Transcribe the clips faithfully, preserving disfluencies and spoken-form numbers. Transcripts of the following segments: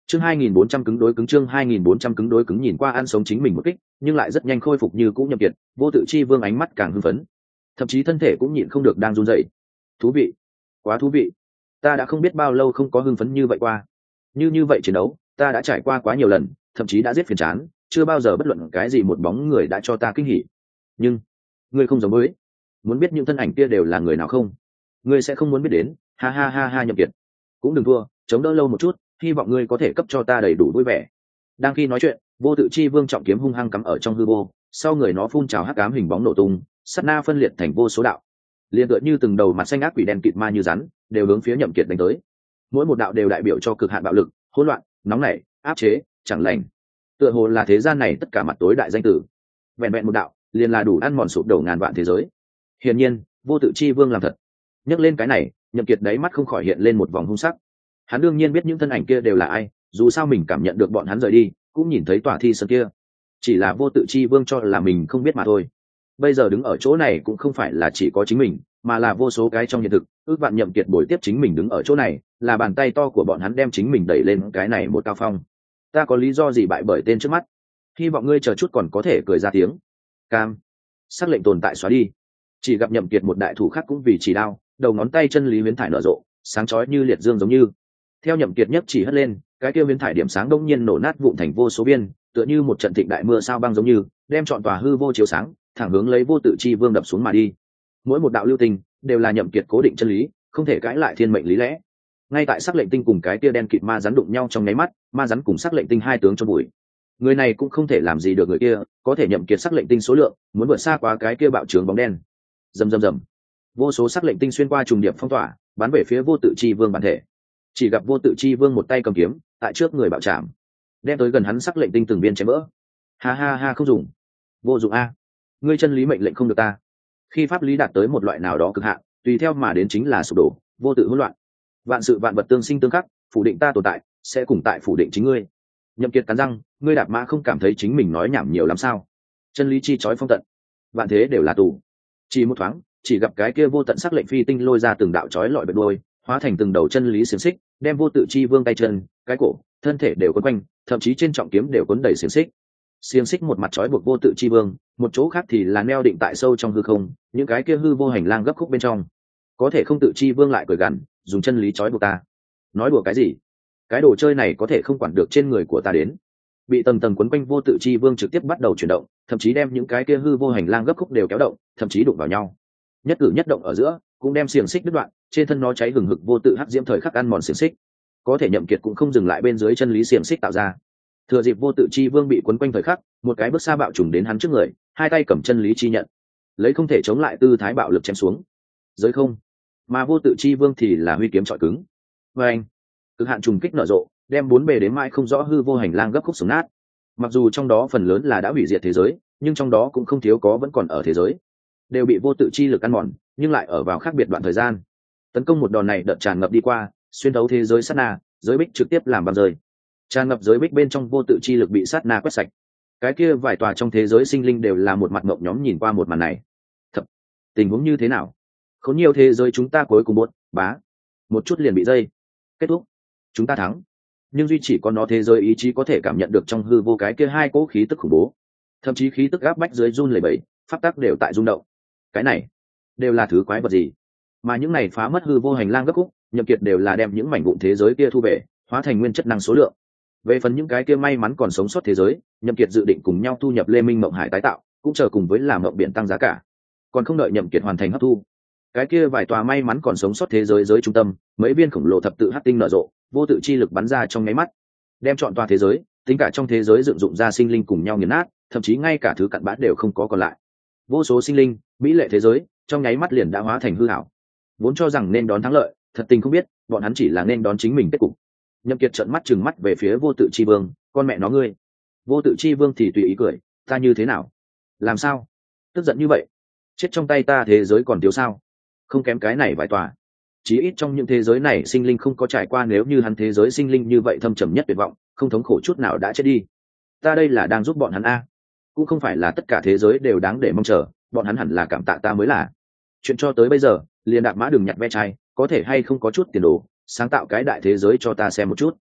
chương hai nghìn bốn trăm cứng đối cứng chương hai nghìn bốn trăm cứng đối cứng nhìn qua ăn sống chính mình một kích nhưng lại rất nhanh khôi phục như cũ nhậm kiệt. Vô Tự Chi Vương ánh mắt càng hưng phấn, thậm chí thân thể cũng nhịn không được đang run rẩy. Thú vị, quá thú vị, ta đã không biết bao lâu không có hưng phấn như vậy qua. Như như vậy chiến đấu ta đã trải qua quá nhiều lần, thậm chí đã giết phiền chán, chưa bao giờ bất luận cái gì một bóng người đã cho ta kinh hỉ. Nhưng ngươi không giống với, muốn biết những thân ảnh kia đều là người nào không? Ngươi sẽ không muốn biết đến. Ha ha ha ha. Nhậm Kiệt, cũng đừng thua, chống đỡ lâu một chút, hy vọng ngươi có thể cấp cho ta đầy đủ vui vẻ. Đang khi nói chuyện, Vô Tự Chi Vương trọng kiếm hung hăng cắm ở trong hư vô, sau người nó phun trào hắc ám hình bóng nổ tung, sát na phân liệt thành vô số đạo, liền tựa như từng đầu mặt xanh ác quỷ đen kịt ma như rắn, đều hướng phía Nhậm Kiệt đánh tới. Mỗi một đạo đều đại biểu cho cực hạn bạo lực, hỗn loạn, nóng nảy, áp chế, chẳng lành. Tựa hồ là thế gian này tất cả mặt tối đại danh tử. Vẹn vẹn một đạo, liền là đủ ăn mòn sụp đổ ngàn vạn thế giới. Hiển nhiên, Vô Tự Chi Vương làm thật. Nhắc lên cái này, Nhậm Kiệt đáy mắt không khỏi hiện lên một vòng hung sắc. Hắn đương nhiên biết những thân ảnh kia đều là ai, dù sao mình cảm nhận được bọn hắn rời đi, cũng nhìn thấy tòa thi sơn kia. Chỉ là Vô Tự Chi Vương cho là mình không biết mà thôi. Bây giờ đứng ở chỗ này cũng không phải là chỉ có chính mình, mà là vô số cái trong hiện thực. Ước vạn Nhậm Kiệt bồi tiếp chính mình đứng ở chỗ này, là bàn tay to của bọn hắn đem chính mình đẩy lên cái này một cao phong. Ta có lý do gì bại bởi tên trước mắt? Hy vọng ngươi chờ chút còn có thể cười ra tiếng. Cam. Sắc lệnh tồn tại xóa đi. Chỉ gặp Nhậm Kiệt một đại thủ khác cũng vì chỉ đao, đầu ngón tay chân lý huyễn thải nở rộ, sáng chói như liệt dương giống như. Theo Nhậm Kiệt nhất chỉ hất lên, cái kia huyễn thải điểm sáng đông nhiên nổ nát vụn thành vô số viên, tựa như một trận thịnh đại mưa sao băng giống như, đem trọn tòa hư vô chiếu sáng, thẳng hướng lấy Vô Tự Chi Vương đập xuống mà đi. Mỗi một đạo lưu tình đều là Nhậm Kiệt cố định chân lý, không thể cãi lại thiên mệnh lý lẽ. Ngay tại sắc lệnh tinh cùng cái kia đen kịt ma rắn đụng nhau trong nháy mắt, ma rắn cùng sắc lệnh tinh hai tướng trong bụi. Người này cũng không thể làm gì được người kia, có thể Nhậm Kiệt sắc lệnh tinh số lượng, muốn vượt xa qua cái kia bạo trướng bóng đen. Rầm rầm rầm. Vô số sắc lệnh tinh xuyên qua trùng điệp phong tỏa, bắn về phía Vô Tự Chi Vương bản thể. Chỉ gặp Vô Tự Chi Vương một tay cầm kiếm, tại trước người bạo chạm, đem tới gần hắn sắc lệnh tinh từng viên chém vỡ. Ha ha ha, không dùng, vô dụng a. Ngươi chân lý mệnh lệnh không được ta. Khi pháp lý đạt tới một loại nào đó cực hạn, tùy theo mà đến chính là sụp đổ, vô tự hỗn loạn. Vạn sự vạn vật tương sinh tương khắc, phủ định ta tồn tại, sẽ cùng tại phủ định chính ngươi. Nhậm Kiệt cắn răng, ngươi đạp mã không cảm thấy chính mình nói nhảm nhiều lắm sao? Chân lý chi chói phong tận, vạn thế đều là tù. Chỉ một thoáng, chỉ gặp cái kia vô tận sắc lệnh phi tinh lôi ra từng đạo chói lọi bật đuôi, hóa thành từng đầu chân lý xiềng xích, đem Vô Tự Chi Vương tay chân, cái cổ, thân thể đều quấn quanh, thậm chí trên trọng kiếm đều quấn đầy xiềng xích. Xiềng xích một mặt trói buộc Vô Tự Chi Vương, một chỗ khác thì là neo định tại sâu trong hư không, những cái kia hư vô hành lang gấp khúc bên trong. Có thể không tự Chi Vương lại cười gằn, dùng chân lý trói buộc ta. Nói đùa cái gì? Cái đồ chơi này có thể không quản được trên người của ta đến. Bị tầng tầng quấn quanh Vô Tự Chi Vương trực tiếp bắt đầu chuyển động, thậm chí đem những cái kia hư vô hành lang gấp khúc đều kéo động, thậm chí đụng vào nhau. Nhất cử nhất động ở giữa, cũng đem xiềng xích đứt đoạn, trên thân nó cháy hừng hực vô tự hắc diễm thời khắc ăn mòn xiềng xích. Có thể Nhậm Kiệt cũng không dừng lại bên dưới chân lý xiềng xích tạo ra. Thừa dịp Vô Tự Chi Vương bị quấn quanh thời khắc, một cái bước xa bạo trùng đến hắn trước người, hai tay cầm chân lý chi nhận, lấy không thể chống lại tư thái bạo lực chém xuống. Giới không, mà Vô Tự Chi Vương thì là huy kiếm chọi cứng. Và anh, cực hạn trùng kích nở rộ, đem bốn bề đến mãi không rõ hư vô hành lang gấp khúc xuống nát. Mặc dù trong đó phần lớn là đã hủy diệt thế giới, nhưng trong đó cũng không thiếu có vẫn còn ở thế giới, đều bị vô tự chi lực ăn mòn, nhưng lại ở vào khác biệt đoạn thời gian. Tấn công một đòn này đợt tràn ngập đi qua, xuyên thấu thế giới sát na, giới bích trực tiếp làm băng rơi. Tràn ngập giới bích bên trong vô tự chi lực bị sát na quét sạch. Cái kia vài tòa trong thế giới sinh linh đều là một mặt ngộng nhóm nhìn qua một màn này. Thật, tình huống như thế nào? Khốn nhiều thế giới chúng ta cuối cùng một bá, một chút liền bị dây. Kết thúc, chúng ta thắng. Nhưng duy chỉ có nó thế giới ý chí có thể cảm nhận được trong hư vô cái kia hai cỗ khí tức khủng bố, thậm chí khí tức áp bách dưới run lẩy bẩy, pháp tắc đều tại rung động. Cái này đều là thứ quái vật gì? Mà những này phá mất hư vô hành lang gấp khúc, Nhậm Kiệt đều là đem những mảnh vụn thế giới kia thu về, hóa thành nguyên chất năng số lượng. Về phần những cái kia may mắn còn sống sót thế giới, Nhậm Kiệt dự định cùng nhau thu nhập Lê Minh Mộng Hải tái tạo, cũng chờ cùng với làm mộng biển tăng giá cả. Còn không đợi Nhậm Kiệt hoàn thành hấp thu, cái kia vài tòa may mắn còn sống sót thế giới giới trung tâm, mấy viên khổng lồ thập tự hắc tinh nở rộ, vô tự chi lực bắn ra trong nháy mắt, đem trọn tòa thế giới, tính cả trong thế giới dựng dụng ra sinh linh cùng nhau nghiền nát, thậm chí ngay cả thứ cặn bã đều không có còn lại. Vô số sinh linh, mỹ lệ thế giới, trong nháy mắt liền đã hóa thành hư ảo. Vốn cho rằng nên đón thắng lợi, thật tình không biết, bọn hắn chỉ là nên đón chính mình kết cục. Nhậm Kiệt trợn mắt trừng mắt về phía vô tự chi vương, con mẹ nó ngươi. Vô tự chi vương thì tùy ý cười, ta như thế nào? Làm sao? Tức giận như vậy? Chết trong tay ta thế giới còn thiếu sao? Không kém cái này vài tòa. Chí ít trong những thế giới này sinh linh không có trải qua nếu như hắn thế giới sinh linh như vậy thâm trầm nhất tuyệt vọng, không thống khổ chút nào đã chết đi. Ta đây là đang giúp bọn hắn a, cũng không phải là tất cả thế giới đều đáng để mong chờ, bọn hắn hẳn là cảm tạ ta mới là. Chuyện cho tới bây giờ, liền đạp mã đừng nhặt ve chai, có thể hay không có chút tiền đồ, sáng tạo cái đại thế giới cho ta xem một chút.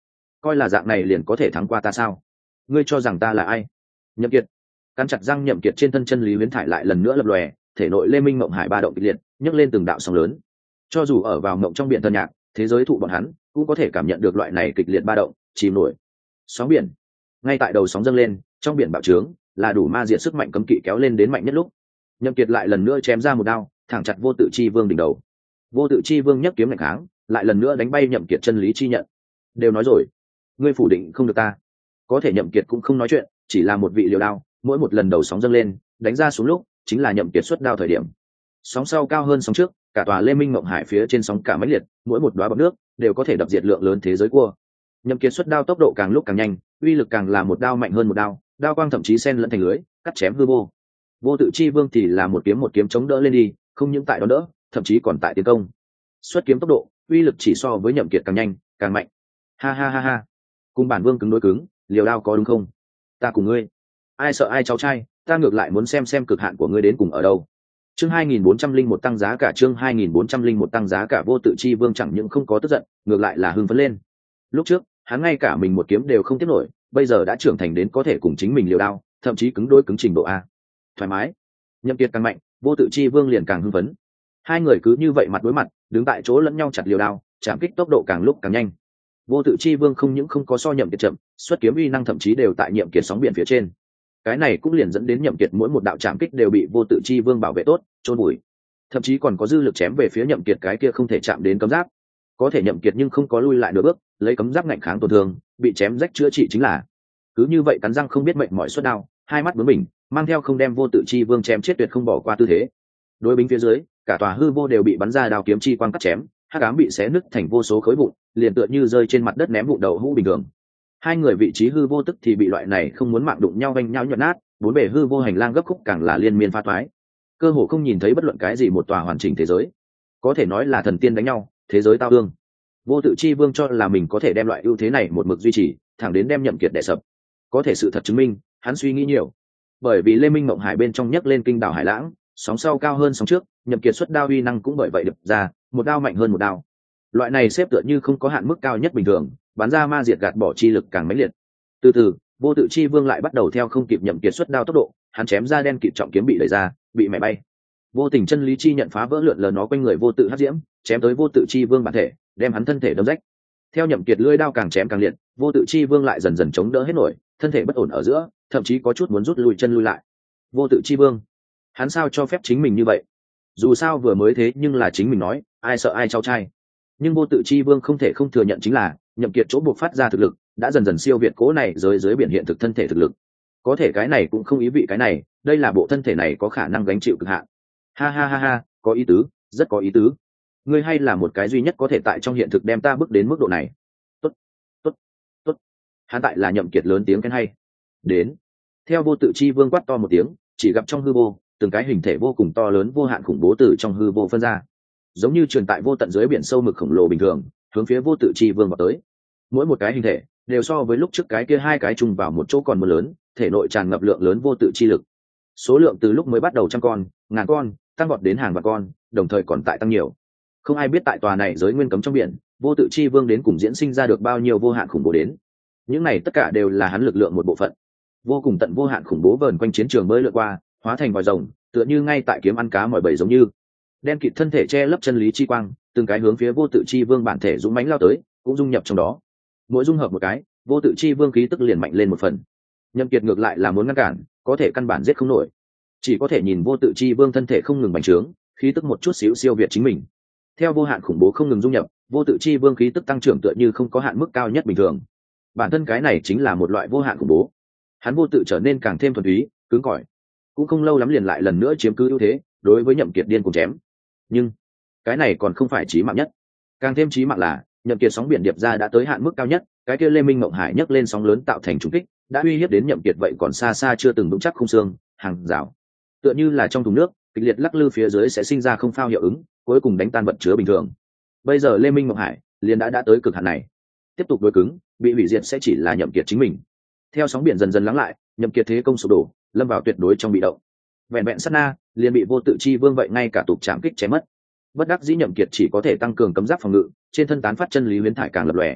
coi là dạng này liền có thể thắng qua ta sao? Ngươi cho rằng ta là ai? Nhậm Kiệt cắn chặt răng, Nhậm Kiệt trên thân chân lý huyễn thải lại lần nữa lập lòe, thể nội lê minh mộng hải ba động kịch liệt, nhấc lên từng đạo sóng lớn. Cho dù ở vào mộng trong biển thân nhạc, thế giới thụ bọn hắn cũng có thể cảm nhận được loại này kịch liệt ba động, chìm nổi. Sóng biển ngay tại đầu sóng dâng lên, trong biển bạo trướng là đủ ma diệt sức mạnh cấm kỵ kéo lên đến mạnh nhất lúc. Nhậm Kiệt lại lần nữa chém ra một đao, thẳng chặt vô tự chi vương đỉnh đầu. Vô tự chi vương nhấc kiếm nghênh kháng, lại lần nữa đánh bay Nhậm Kiệt chân lý chi nhận. Đều nói rồi, ngươi phủ định không được ta. Có thể Nhậm Kiệt cũng không nói chuyện, chỉ là một vị liều đao, mỗi một lần đầu sóng dâng lên, đánh ra xuống lúc, chính là Nhậm Kiệt xuất đao thời điểm. Sóng sau cao hơn sóng trước, cả tòa Lê Minh Mộng Hải phía trên sóng cả mãnh liệt, mỗi một đóa bọt nước đều có thể đập diệt lượng lớn thế giới cua. Nhậm Kiệt xuất đao tốc độ càng lúc càng nhanh, uy lực càng là một đao mạnh hơn một đao, đao quang thậm chí xen lẫn thành lưới, cắt chém hư vô. Vô tự chi vương thì là một kiếm một kiếm chống đỡ lên đi, không những tại đó đỡ, thậm chí còn tại tiến công. Xuất kiếm tốc độ, uy lực chỉ so với Nhậm Kiệt càng nhanh, càng mạnh. Ha ha ha ha, cùng bản vương cứng đối cứng, liều đao có đúng không? Ta cùng ngươi, ai sợ ai cháu trai, ta ngược lại muốn xem xem cực hạn của ngươi đến cùng ở đâu. Chương hai nghìn bốn trăm lẻ một tăng giá cả, chương hai nghìn bốn trăm lẻ một tăng giá cả. Vô tự chi vương chẳng những không có tức giận, ngược lại là hưng phấn lên. Lúc trước, hắn ngay cả mình một kiếm đều không tiếp nổi, bây giờ đã trưởng thành đến có thể cùng chính mình liều đao, thậm chí cứng đối cứng trình độ a. Thoải mái. Nhậm Kiệt càng mạnh, vô tự chi vương liền càng hưng phấn. Hai người cứ như vậy mặt đối mặt, đứng tại chỗ lẫn nhau chặt liều đao, chạm kích tốc độ càng lúc càng nhanh. Vô tự chi vương không những không có so Nhậm Kiệt chậm, xuất kiếm uy năng thậm chí đều tại Nhậm Kiệt sóng biển phía trên. Cái này cũng liền dẫn đến Nhậm Kiệt mỗi một đạo chạm kích đều bị vô tự chi vương bảo vệ tốt, chôn bụi. Thậm chí còn có dư lực chém về phía Nhậm Kiệt cái kia không thể chạm đến cấm giáp. Có thể Nhậm Kiệt nhưng không có lui lại nửa bước, lấy cấm giáp ngạnh kháng tổn thương, bị chém rách chữa trị chính là. Cứ như vậy cắn răng không biết mệnh mỏi xuất đao, hai mắt bướng bỉnh, mang theo không đem vô tự chi vương chém chết tuyệt không bỏ qua tư thế. Đối binh phía dưới, cả tòa hư vô đều bị bắn ra đao kiếm chi quang cắt chém, hắc ám bị xé nứt thành vô số khối vụn, liền tựa như rơi trên mặt đất ném vụn đầu hũ bình thường. Hai người vị trí hư vô tức thì bị loại này không muốn mạng đụng nhau vênh nhau nhợt nát, bốn bề hư vô hành lang gấp khúc càng là liên miên pha thoái, cơ hồ không nhìn thấy bất luận cái gì một tòa hoàn chỉnh thế giới. Có thể nói là thần tiên đánh nhau, thế giới tao thương. Vô tự chi vương cho là mình có thể đem loại ưu thế này một mực duy trì, thẳng đến đem Nhậm Kiệt đè sập. Có thể sự thật chứng minh, hắn suy nghĩ nhiều. Bởi vì Lê Minh Mộng Hải bên trong nhấc lên kinh đảo hải lãng, sóng sau cao hơn sóng trước, Nhậm Kiệt xuất đao uy năng cũng bởi vậy đập ra, một đao mạnh hơn một đao. Loại này xếp tựa như không có hạn mức cao nhất bình thường, bắn ra ma diệt gạt bỏ chi lực càng mãnh liệt. Từ từ, vô tự chi vương lại bắt đầu theo không kịp Nhậm Kiệt xuất đao tốc độ, hắn chém ra đen kịt trọng kiếm bị đẩy ra, bị mẹ bay. Vô tình chân lý chi nhận phá vỡ lượn lờ nó quanh người vô tự hắc diễm, chém tới vô tự chi vương bản thể, đem hắn thân thể đâm rách. Theo Nhậm Kiệt lưỡi đao càng chém càng liệt, vô tự chi vương lại dần dần chống đỡ hết nổi, thân thể bất ổn ở giữa, thậm chí có chút muốn rút lui chân lui lại. Vô tự chi vương, hắn sao cho phép chính mình như vậy? Dù sao vừa mới thế nhưng là chính mình nói, ai sợ ai cháu trai. Nhưng vô tự chi vương không thể không thừa nhận chính là Nhậm Kiệt chỗ buộc phát ra thực lực đã dần dần siêu việt cố này dưới dưới biển hiện thực thân thể thực lực. Có thể cái này cũng không ý vị cái này, đây là bộ thân thể này có khả năng gánh chịu cực hạn. Ha ha ha ha, có ý tứ, rất có ý tứ. Ngươi hay là một cái duy nhất có thể tại trong hiện thực đem ta bước đến mức độ này. Tốt, tốt, tốt. Hắn tại là Nhậm Kiệt lớn tiếng khen hay. Đến. Theo vô tự chi vương quát to một tiếng, chỉ gặp trong hư vô, từng cái hình thể vô cùng to lớn vô hạn khủng bố từ trong hư vô phân ra, giống như truyền tại vô tận dưới biển sâu mực khổng lồ bình thường, hướng phía vô tự chi vương vào tới. Mỗi một cái hình thể đều so với lúc trước cái kia hai cái chung vào một chỗ còn một lớn, thể nội tràn ngập lượng lớn vô tự chi lực. Số lượng từ lúc mới bắt đầu trăm con, ngàn con, tăng vọt đến hàng vạn con, đồng thời còn tại tăng nhiều. Không ai biết tại tòa này giới nguyên cấm trong biển, vô tự chi vương đến cùng diễn sinh ra được bao nhiêu vô hạn khủng bố đến. Những này tất cả đều là hắn lực lượng một bộ phận. Vô cùng tận vô hạn khủng bố vờn quanh chiến trường bơi lượn qua, hóa thành vòi rồng, tựa như ngay tại kiếm ăn cá mỏi bầy giống như. Đen kịt thân thể che lấp chân lý chi quang, từng cái hướng phía vô tự chi vương bản thể dũng mãnh lao tới, cũng dung nhập trong đó. Mỗi dung hợp một cái, vô tự chi vương khí tức liền mạnh lên một phần. Nhậm Kiệt ngược lại là muốn ngăn cản, có thể căn bản giết không nổi, chỉ có thể nhìn vô tự chi vương thân thể không ngừng bành trướng, khí tức một chút xíu siêu việt chính mình. Theo vô hạn khủng bố không ngừng dung nhập, vô tự chi vương khí tức tăng trưởng tựa như không có hạn mức cao nhất bình thường. Bản thân cái này chính là một loại vô hạn khủng bố. Hắn vô tự trở nên càng thêm thuần túy, cứng cỏi. Cũng không lâu lắm liền lại lần nữa chiếm cứ ưu thế, đối với Nhậm Kiệt điên cuồng chém. Nhưng cái này còn không phải chí mạng nhất. Càng thêm chí mạng là, Nhậm Kiệt sóng biển điệp ra đã tới hạn mức cao nhất, cái kia Lê Minh Mộng Hải nhấc lên sóng lớn tạo thành trùng kích, đã uy hiếp đến Nhậm Kiệt vậy còn xa xa chưa từng vững chắc khung xương, hàng rào. Tựa như là trong thùng nước, kịch liệt lắc lư phía dưới sẽ sinh ra không phao hiệu ứng, cuối cùng đánh tan vật chứa bình thường. Bây giờ Lê Minh Mộng Hải liền đã đã tới cực hạn này. Tiếp tục đối cứng, bị hủy diệt sẽ chỉ là Nhậm Kiệt chính mình. Theo sóng biển dần dần lắng lại, Nhậm Kiệt thế công sụp đổ, lâm vào tuyệt đối trong bị động. Vẹn vẹn sát na, liền bị vô tự chi vương vậy ngay cả tục chạm kích chém mất. Bất đắc dĩ Nhậm Kiệt chỉ có thể tăng cường cấm giáp phòng ngự, trên thân tán phát chân lý huyễn thải càng lập lòe.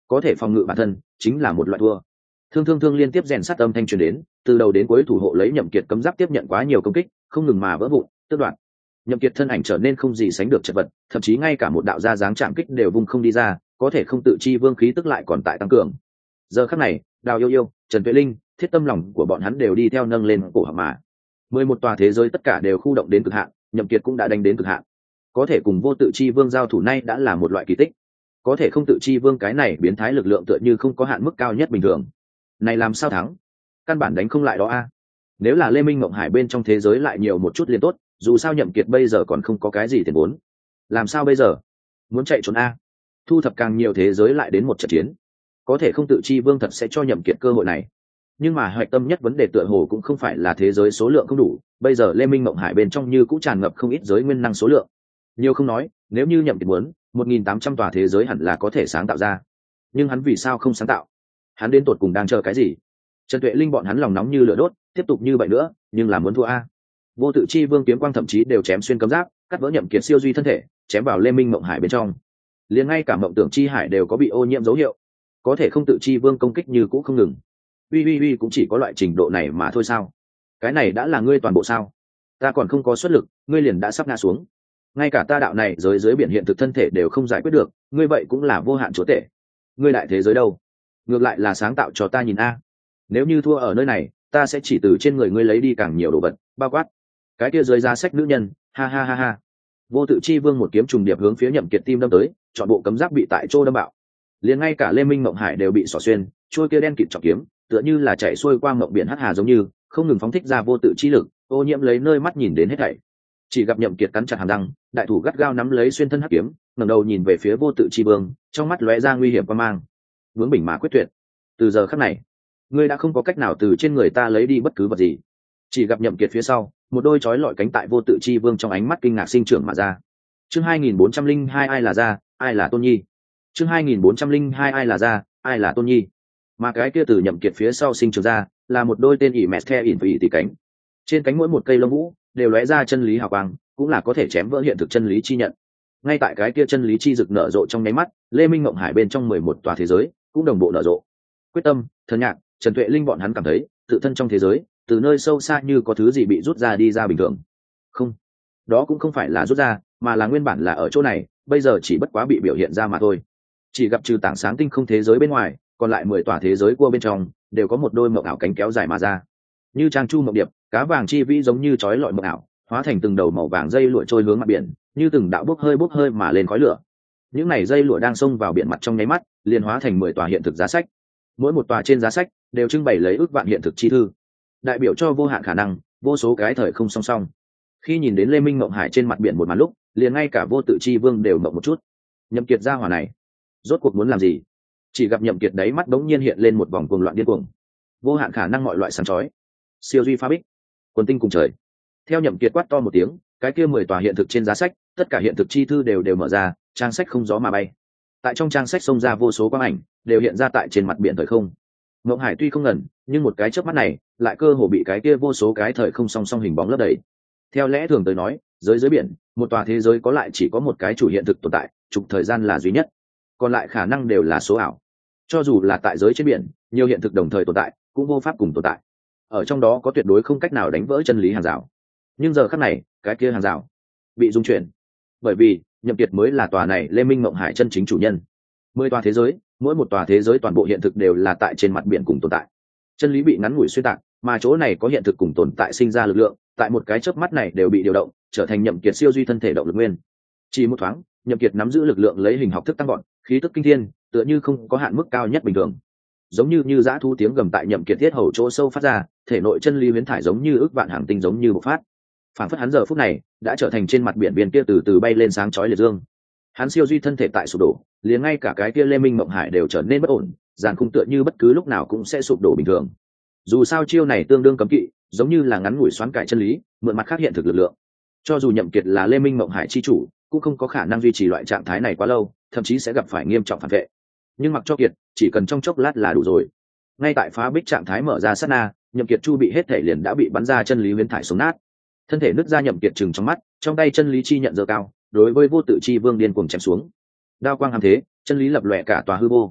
có thể phòng ngự bản thân chính là một loại thua. Thương thương thương liên tiếp rèn sát âm thanh truyền đến, từ đầu đến cuối thủ hộ lấy Nhậm Kiệt cấm giáp tiếp nhận quá nhiều công kích, không ngừng mà vỡ vụn, tước đoạt. Nhậm Kiệt thân ảnh trở nên không gì sánh được chật vật, thậm chí ngay cả một đạo ra dáng chạm kích đều vung không đi ra, có thể không tự chi vương khí tức lại còn tại tăng cường. Giờ khắc này, Đào Yêu Yêu, Trần Tuệ Linh, thiết tâm lòng của bọn hắn đều đi theo nâng lên cổ họng mà. Mười một tòa thế giới tất cả đều khu động đến cực hạn, Nhậm Kiệt cũng đã đánh đến cực hạn. Có thể cùng vô tự chi vương giao thủ nay đã là một loại kỳ tích. Có thể không tự chi vương cái này biến thái lực lượng tựa như không có hạn mức cao nhất bình thường. Này làm sao thắng? Căn bản đánh không lại đó a. Nếu là Lê Minh Mộng Hải bên trong thế giới lại nhiều một chút liền tốt, dù sao Nhậm Kiệt bây giờ còn không có cái gì tiền vốn. Làm sao bây giờ? Muốn chạy trốn a? Thu thập càng nhiều thế giới lại đến một trận chiến. Có thể không tự chi vương thật sẽ cho Nhậm Kiệt cơ hội này. Nhưng mà hoạch tâm nhất vấn đề tựa hồ cũng không phải là thế giới số lượng không đủ, bây giờ Lê Minh Mộng Hải bên trong như cũng tràn ngập không ít giới nguyên năng số lượng. Nhiều không nói, nếu như Nhậm Kiệt muốn, một nghìn tám trăm tòa thế giới hẳn là có thể sáng tạo ra. Nhưng hắn vì sao không sáng tạo? Hắn đến tột cùng đang chờ cái gì? Trần Tuệ Linh bọn hắn lòng nóng như lửa đốt, tiếp tục như vậy nữa, nhưng là muốn thua a. Vô tự chi vương kiếm quang thậm chí đều chém xuyên cấm giáp, cắt vỡ Nhậm Kiệt siêu duy thân thể, chém vào Lê Minh Mộng Hải bên trong. Liền ngay cả mộng tưởng chi hải đều có bị ô nhiễm dấu hiệu. Có thể không tự chi vương công kích như cũ không ngừng. Uy uy uy cũng chỉ có loại trình độ này mà thôi sao? Cái này đã là ngươi toàn bộ sao? Ta còn không có xuất lực, ngươi liền đã sắp ngã xuống. Ngay cả ta đạo này giới dưới biển hiện thực thân thể đều không giải quyết được, ngươi vậy cũng là vô hạn chúa tể. Ngươi đại thế giới đâu? Ngược lại là sáng tạo cho ta nhìn a. Nếu như thua ở nơi này, ta sẽ chỉ từ trên người ngươi lấy đi càng nhiều đồ vật, bao quát cái kia dưới giá sách nữ nhân, ha ha ha ha. Vô tự chi vương một kiếm trùng điệp hướng phía Nhậm Kiệt tim đâm tới, chọn bộ cấm giáp bị tại chỗ đâm bạo. Liền ngay cả Lê Minh Mộng Hải đều bị xỏ xuyên, trôi kia đen kịt trọng kiếm, tựa như là chạy xuôi qua mộng biển hắc hà giống như, không ngừng phóng thích ra vô tự chi lực, ô nhiễm lấy nơi mắt nhìn đến hết thảy. Chỉ gặp Nhậm Kiệt cắn chặt hàm răng, đại thủ gắt gao nắm lấy xuyên thân hắc kiếm, ngẩng đầu nhìn về phía vô tự chi vương, trong mắt lóe ra nguy hiểm quan mang. Vướng bình mà quyết tuyệt. Từ giờ khắc này, ngươi đã không có cách nào từ trên người ta lấy đi bất cứ vật gì. Chỉ gặp Nhậm Kiệt phía sau, một đôi chói lọi cánh tại vô tự chi vương trong ánh mắt kinh ngạc sinh trưởng mà ra. Chương hai nghìn bốn trăm lẻ hai ai là ra, ai là Tôn Nhi. Chương hai nghìn bốn trăm lẻ hai ai là ra, ai là Tôn Nhi. Mà cái kia từ Nhậm Kiệt phía sau sinh trưởng ra, là một đôi tên ỉ mẹt the ỉn vị tỷ cánh. Trên cánh mỗi một cây lông vũ đều lóe ra chân lý hào quang, cũng là có thể chém vỡ hiện thực chân lý chi nhận. Ngay tại cái kia chân lý chi rực nở rộ trong nháy mắt, Lê Minh Mộng Hải bên trong mười một tòa thế giới cũng đồng bộ nở rộ. Quyết tâm, Thần Nhạc, Trần Tuệ Linh bọn hắn cảm thấy, tự thân trong thế giới, từ nơi sâu xa như có thứ gì bị rút ra đi ra bình thường. Không, đó cũng không phải là rút ra, mà là nguyên bản là ở chỗ này, bây giờ chỉ bất quá bị biểu hiện ra mà thôi. Chỉ gặp trừ tảng sáng tinh không thế giới bên ngoài, còn lại mười tòa thế giới cua bên trong, đều có một đôi mộng ảo cánh kéo dài mà ra. Như trang chu mộng điệp, cá vàng chi vĩ giống như chói lọi mộng ảo, hóa thành từng đầu màu vàng dây lụa trôi hướng mặt biển, như từng đạo bốc hơi bốc hơi mà lên khói lửa. Những này dây lụa đang xông vào biển mặt trong nháy mắt, liền hóa thành mười tòa hiện thực giá sách. Mỗi một tòa trên giá sách đều trưng bày lấy ước vạn hiện thực chi thư, đại biểu cho vô hạn khả năng, vô số cái thời không song song. Khi nhìn đến Lê Minh Mộng Hải trên mặt biển một màn lúc, liền ngay cả vô tự chi vương đều mộng một chút. Nhậm Kiệt gia hỏa này, rốt cuộc muốn làm gì? Chỉ gặp Nhậm Kiệt đấy mắt đống nhiên hiện lên một vòng cuồng loạn điên cuồng. Vô hạn khả năng mọi loại sáng chói, siêu duy phá bích, quần tinh cùng trời. Theo Nhậm Kiệt quát to một tiếng, cái kia mười tòa hiện thực trên giá sách, tất cả hiện thực chi thư đều đều mở ra, trang sách không gió mà bay. Tại trong trang sách xông ra vô số quang ảnh, đều hiện ra tại trên mặt biển thời không. Ngộng Hải tuy không ngẩn, nhưng một cái chớp mắt này, lại cơ hồ bị cái kia vô số cái thời không song song hình bóng lấp đầy. Theo lẽ thường tới nói, giới dưới biển, một tòa thế giới có lại chỉ có một cái chủ hiện thực tồn tại, trục thời gian là duy nhất, còn lại khả năng đều là số ảo. Cho dù là tại giới trên biển, nhiều hiện thực đồng thời tồn tại, cũng vô pháp cùng tồn tại. Ở trong đó có tuyệt đối không cách nào đánh vỡ chân lý hàng rào. Nhưng giờ khắc này, cái kia hàng rào bị dung chuyển, bởi vì Nhậm Kiệt mới là tòa này Lê Minh Mộng Hải chân chính chủ nhân. Mười tòa thế giới, mỗi một tòa thế giới toàn bộ hiện thực đều là tại trên mặt biển cùng tồn tại. Chân lý bị ngắn ngủi xuyên tạc, mà chỗ này có hiện thực cùng tồn tại sinh ra lực lượng, tại một cái chớp mắt này đều bị điều động, trở thành Nhậm Kiệt siêu duy thân thể động lực nguyên. Chỉ một thoáng, Nhậm Kiệt nắm giữ lực lượng lấy hình học thức tăng vọt, khí tức kinh thiên, tựa như không có hạn mức cao nhất bình thường. Giống như như dã thú tiếng gầm tại Nhậm Kiệt thiết hầu chỗ sâu phát ra, thể nội chân lý huyễn thải giống như ước vạn hàng tinh giống như bộc phát. Phản phất hắn giờ phút này đã trở thành trên mặt biển viên kia từ từ bay lên sáng chói liệt dương. Hắn siêu duy thân thể tại sụp đổ, liền ngay cả cái kia Lê Minh Mộng Hải đều trở nên bất ổn, dàn khung tựa như bất cứ lúc nào cũng sẽ sụp đổ bình thường. Dù sao chiêu này tương đương cấm kỵ, giống như là ngắn ngủi xoắn cải chân lý, mượn mặt khác hiện thực lực lượng. Cho dù Nhậm Kiệt là Lê Minh Mộng Hải chi chủ, cũng không có khả năng duy trì loại trạng thái này quá lâu, thậm chí sẽ gặp phải nghiêm trọng phản vệ. Nhưng mặc cho Kiệt, chỉ cần trong chốc lát là đủ rồi. Ngay tại phá bích trạng thái mở ra sát na, Nhậm Kiệt chu bị hết thể liền đã bị bắn ra chân lý huyễn thải xuống nát. Thân thể nứt ra, Nhậm Kiệt trừng trong mắt, trong tay chân lý chi nhận giơ cao, đối với vô tự chi vương điên cuồng chém xuống. Đao quang hàm thế, chân lý lập lòe cả tòa hư vô.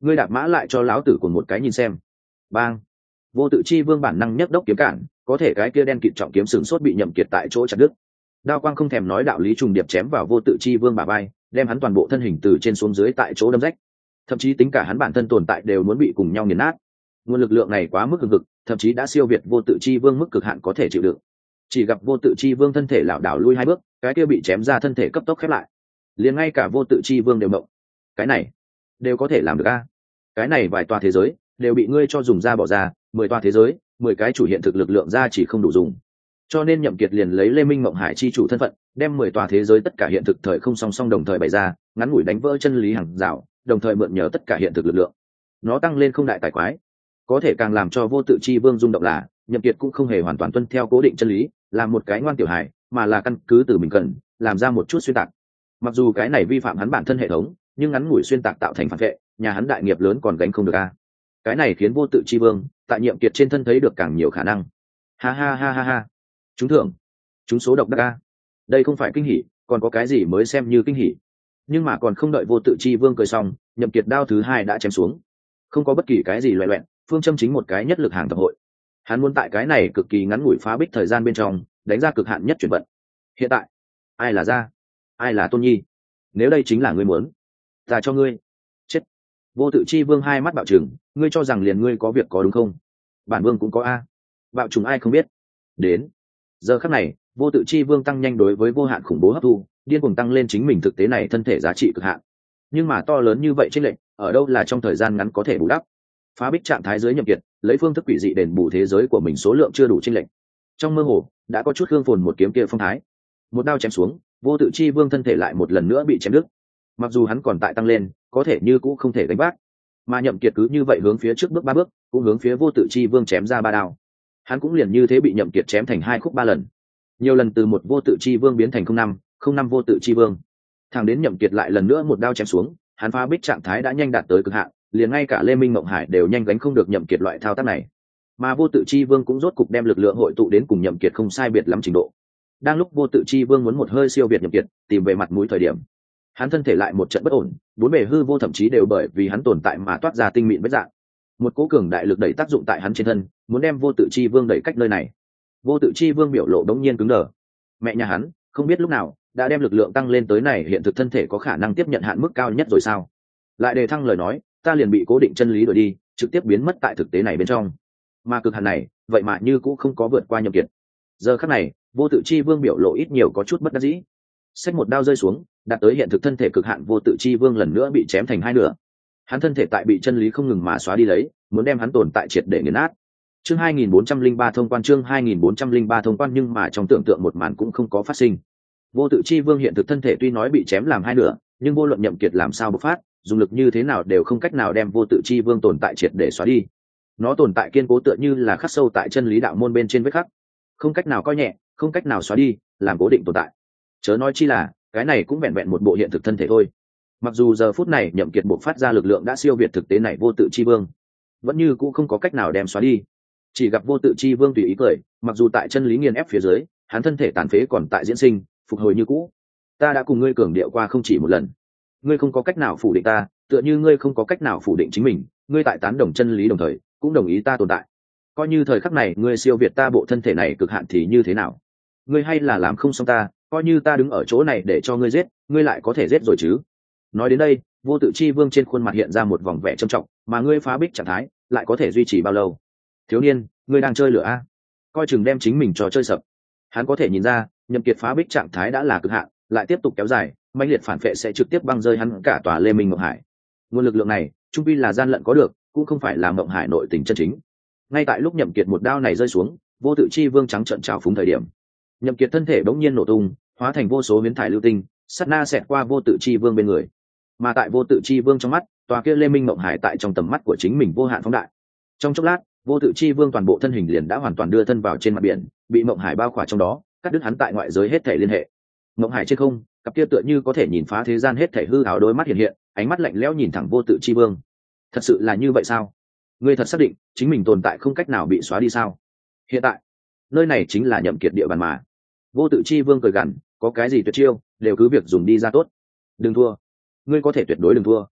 ngươi đạp mã lại cho lão tử cùng một cái nhìn xem. Bang. Vô tự chi vương bản năng nhấc đốc kiếm cản, có thể cái kia đen kịt trọng kiếm sừng sốt bị Nhậm Kiệt tại chỗ chặt đứt. Đao quang không thèm nói đạo lý trùng điệp chém vào vô tự chi vương bả vai, đem hắn toàn bộ thân hình từ trên xuống dưới tại chỗ đâm rách. Thậm chí tính cả hắn bản thân tồn tại đều muốn bị cùng nhau nghiền nát. Nguồn lực lượng này quá mức cực cực, thậm chí đã siêu việt vô tự chi vương mức cực hạn có thể chịu đựng. Chỉ gặp vô tự chi vương thân thể lảo đảo lui hai bước, cái kia bị chém ra thân thể cấp tốc khép lại. Liền ngay cả vô tự chi vương đều mộng. Cái này đều có thể làm được a? Cái này vài tòa thế giới đều bị ngươi cho dùng ra bỏ ra, mười tòa thế giới, mười cái chủ hiện thực lực lượng ra chỉ không đủ dùng. Cho nên Nhậm Kiệt liền lấy Lê Minh Mộng Hải chi chủ thân phận, đem mười tòa thế giới tất cả hiện thực thời không song song đồng thời bày ra, ngắn ngủi đánh vỡ chân lý hàng rào, đồng thời mượn nhờ tất cả hiện thực lực lượng. Nó tăng lên không đại tài quái. Có thể càng làm cho vô tự chi vương rung động là, Nhậm Kiệt cũng không hề hoàn toàn tuân theo cố định chân lý, làm một cái ngoan tiểu hài, mà là căn cứ từ mình cần, làm ra một chút xuyên tạc. Mặc dù cái này vi phạm hắn bản thân hệ thống, nhưng ngắn ngủi xuyên tạc tạo thành phản vệ, nhà hắn đại nghiệp lớn còn gánh không được a. Cái này khiến vô tự chi vương tại Nhiệm Kiệt trên thân thấy được càng nhiều khả năng. Ha ha ha ha ha. Chúng thưởng, chúng số độc đắc a. Đây không phải kinh hỉ, còn có cái gì mới xem như kinh hỉ. Nhưng mà còn không đợi vô tự chi vương cười xong, Nhậm Kiệt đao thứ hai đã chém xuống. Không có bất kỳ cái gì loẹt loẹt, phương châm chính một cái nhất lực hàng tập hội. Hắn muốn tại cái này cực kỳ ngắn ngủi phá bích thời gian bên trong, đánh ra cực hạn nhất chuyển vận. Hiện tại, ai là ra, ai là Tôn Nhi? Nếu đây chính là ngươi muốn, ta cho ngươi chết. Vô tự chi vương hai mắt bạo trừng, ngươi cho rằng liền ngươi có việc có đúng không? Bản vương cũng có a. Bạo trùng ai không biết. Đến giờ khắc này, vô tự chi vương tăng nhanh đối với vô hạn khủng bố hấp thu, điên cuồng tăng lên chính mình thực tế này thân thể giá trị cực hạn. Nhưng mà to lớn như vậy chênh lệch, ở đâu là trong thời gian ngắn có thể bù đắp. Phá bích trạng thái dưới Nhậm Kiệt, lấy phương thức quỷ dị đền bù thế giới của mình số lượng chưa đủ chênh lệch. Trong mơ hồ, đã có chút hương phồn một kiếm kia phong thái. Một đao chém xuống, vô tự chi vương thân thể lại một lần nữa bị chém đứt. Mặc dù hắn còn tại tăng lên, có thể như cũng không thể đánh bác. Mà Nhậm Kiệt cứ như vậy hướng phía trước bước ba bước, cũng hướng phía vô tự chi vương chém ra ba đao. Hắn cũng liền như thế bị Nhậm Kiệt chém thành hai khúc ba lần. Nhiều lần từ một vô tự chi vương biến thành không năm, không năm vô tự chi vương. Thẳng đến Nhậm Kiệt lại lần nữa một đao chém xuống, hắn phá bích trạng thái đã nhanh đạt tới cực hạn, liền ngay cả Lê Minh Mộng Hải đều nhanh gánh không được Nhậm Kiệt loại thao tác này. Mà vô tự chi vương cũng rốt cục đem lực lượng hội tụ đến cùng Nhậm Kiệt không sai biệt lắm trình độ. Đang lúc vô tự chi vương muốn một hơi siêu việt Nhậm Kiệt, tìm về mặt mũi thời điểm, hắn thân thể lại một trận bất ổn, bốn bề hư vô thậm chí đều bởi vì hắn tồn tại mà toát ra tinh mịn vết dạng. Một cỗ cường đại lực đẩy tác dụng tại hắn trên thân, muốn đem vô tự chi vương đẩy cách nơi này. Vô tự chi vương biểu lộ đống nhiên cứng đờ. Mẹ nhà hắn, không biết lúc nào đã đem lực lượng tăng lên tới này hiện thực thân thể có khả năng tiếp nhận hạn mức cao nhất rồi sao? Lại đề thăng lời nói, ta liền bị cố định chân lý đuổi đi, trực tiếp biến mất tại thực tế này bên trong. Mà cực hạn này, vậy mà như cũng không có vượt qua Nhậm Kiệt. Giờ khắc này, vô tự chi vương biểu lộ ít nhiều có chút bất đắc dĩ. Xách một đao rơi xuống, đạt tới hiện thực thân thể cực hạn vô tự chi vương lần nữa bị chém thành hai nửa. Hắn thân thể tại bị chân lý không ngừng mà xóa đi lấy, muốn đem hắn tồn tại triệt để nghiền nát. Chương hai nghìn bốn trăm lẻ ba thông quan chương hai nghìn bốn trăm lẻ ba thông quan nhưng mà trong tưởng tượng một màn cũng không có phát sinh. Vô tự chi vương hiện thực thân thể tuy nói bị chém làm hai nửa, nhưng vô luận Nhậm Kiệt làm sao bộc phát, dùng lực như thế nào đều không cách nào đem vô tự chi vương tồn tại triệt để xóa đi. Nó tồn tại kiên cố tựa như là khắc sâu tại chân lý đạo môn bên trên vết khắc, không cách nào coi nhẹ, không cách nào xóa đi, làm cố định tồn tại. Chớ nói chi là, cái này cũng vẹn vẹn một bộ hiện thực thân thể thôi. Mặc dù giờ phút này Nhậm Kiệt bộc phát ra lực lượng đã siêu việt thực tế này vô tự chi vương, vẫn như cũng không có cách nào đem xóa đi. Chỉ gặp vô tự chi vương tùy ý cười, mặc dù tại chân lý nghiền ép phía dưới, hắn thân thể tàn phế còn tại diễn sinh, phục hồi như cũ. Ta đã cùng ngươi cường điệu qua không chỉ một lần, ngươi không có cách nào phủ định ta, tựa như ngươi không có cách nào phủ định chính mình, ngươi tại tán đồng chân lý đồng thời cũng đồng ý ta tồn tại. Coi như thời khắc này ngươi siêu việt ta bộ thân thể này cực hạn thì như thế nào? Ngươi hay là làm không xong ta, coi như ta đứng ở chỗ này để cho ngươi giết, ngươi lại có thể giết rồi chứ? Nói đến đây, vô tự chi vương trên khuôn mặt hiện ra một vòng vẻ trầm trọng, mà ngươi phá bích trạng thái lại có thể duy trì bao lâu? Thiếu niên, ngươi đang chơi lửa a? Coi chừng đem chính mình trò chơi sập. Hắn có thể nhìn ra, Nhậm Kiệt phá bích trạng thái đã là cực hạn, lại tiếp tục kéo dài, mãnh liệt phản phệ sẽ trực tiếp băng rơi hắn cả tòa Lê Minh Ngọc Hải. Nguồn lực lượng này, trung quy là gian lận có được, cũng không phải là Ngọc Hải nội tình chân chính. Ngay tại lúc Nhậm Kiệt một đao này rơi xuống, vô tự chi vương trắng trợn trào phúng thời điểm, Nhậm Kiệt thân thể bỗng nhiên nổ tung, hóa thành vô số biến thải lưu tinh, sát na xẹt qua vô tự chi vương bên người. Mà tại vô tự chi vương trong mắt, tòa kia Lê Minh Ngọc Hải tại trong tầm mắt của chính mình vô hạn phóng đại. Trong chốc lát, vô tự chi vương toàn bộ thân hình liền đã hoàn toàn đưa thân vào trên mặt biển, bị Ngọc Hải bao khỏa trong đó, cắt đứt hắn tại ngoại giới hết thể liên hệ. Ngọc Hải trên không, cặp kia tựa như có thể nhìn phá thế gian hết thể hư ảo đôi mắt hiện hiện, ánh mắt lạnh lẽo nhìn thẳng vô tự chi vương. Thật sự là như vậy sao? Ngươi thật xác định chính mình tồn tại không cách nào bị xóa đi sao? Hiện tại, nơi này chính là Nhậm Kiệt địa bàn mà. Vô tự chi vương cười gằn, có cái gì tuyệt chiêu, đều cứ việc dùng đi ra tốt. Đừng thua, ngươi có thể tuyệt đối đừng thua.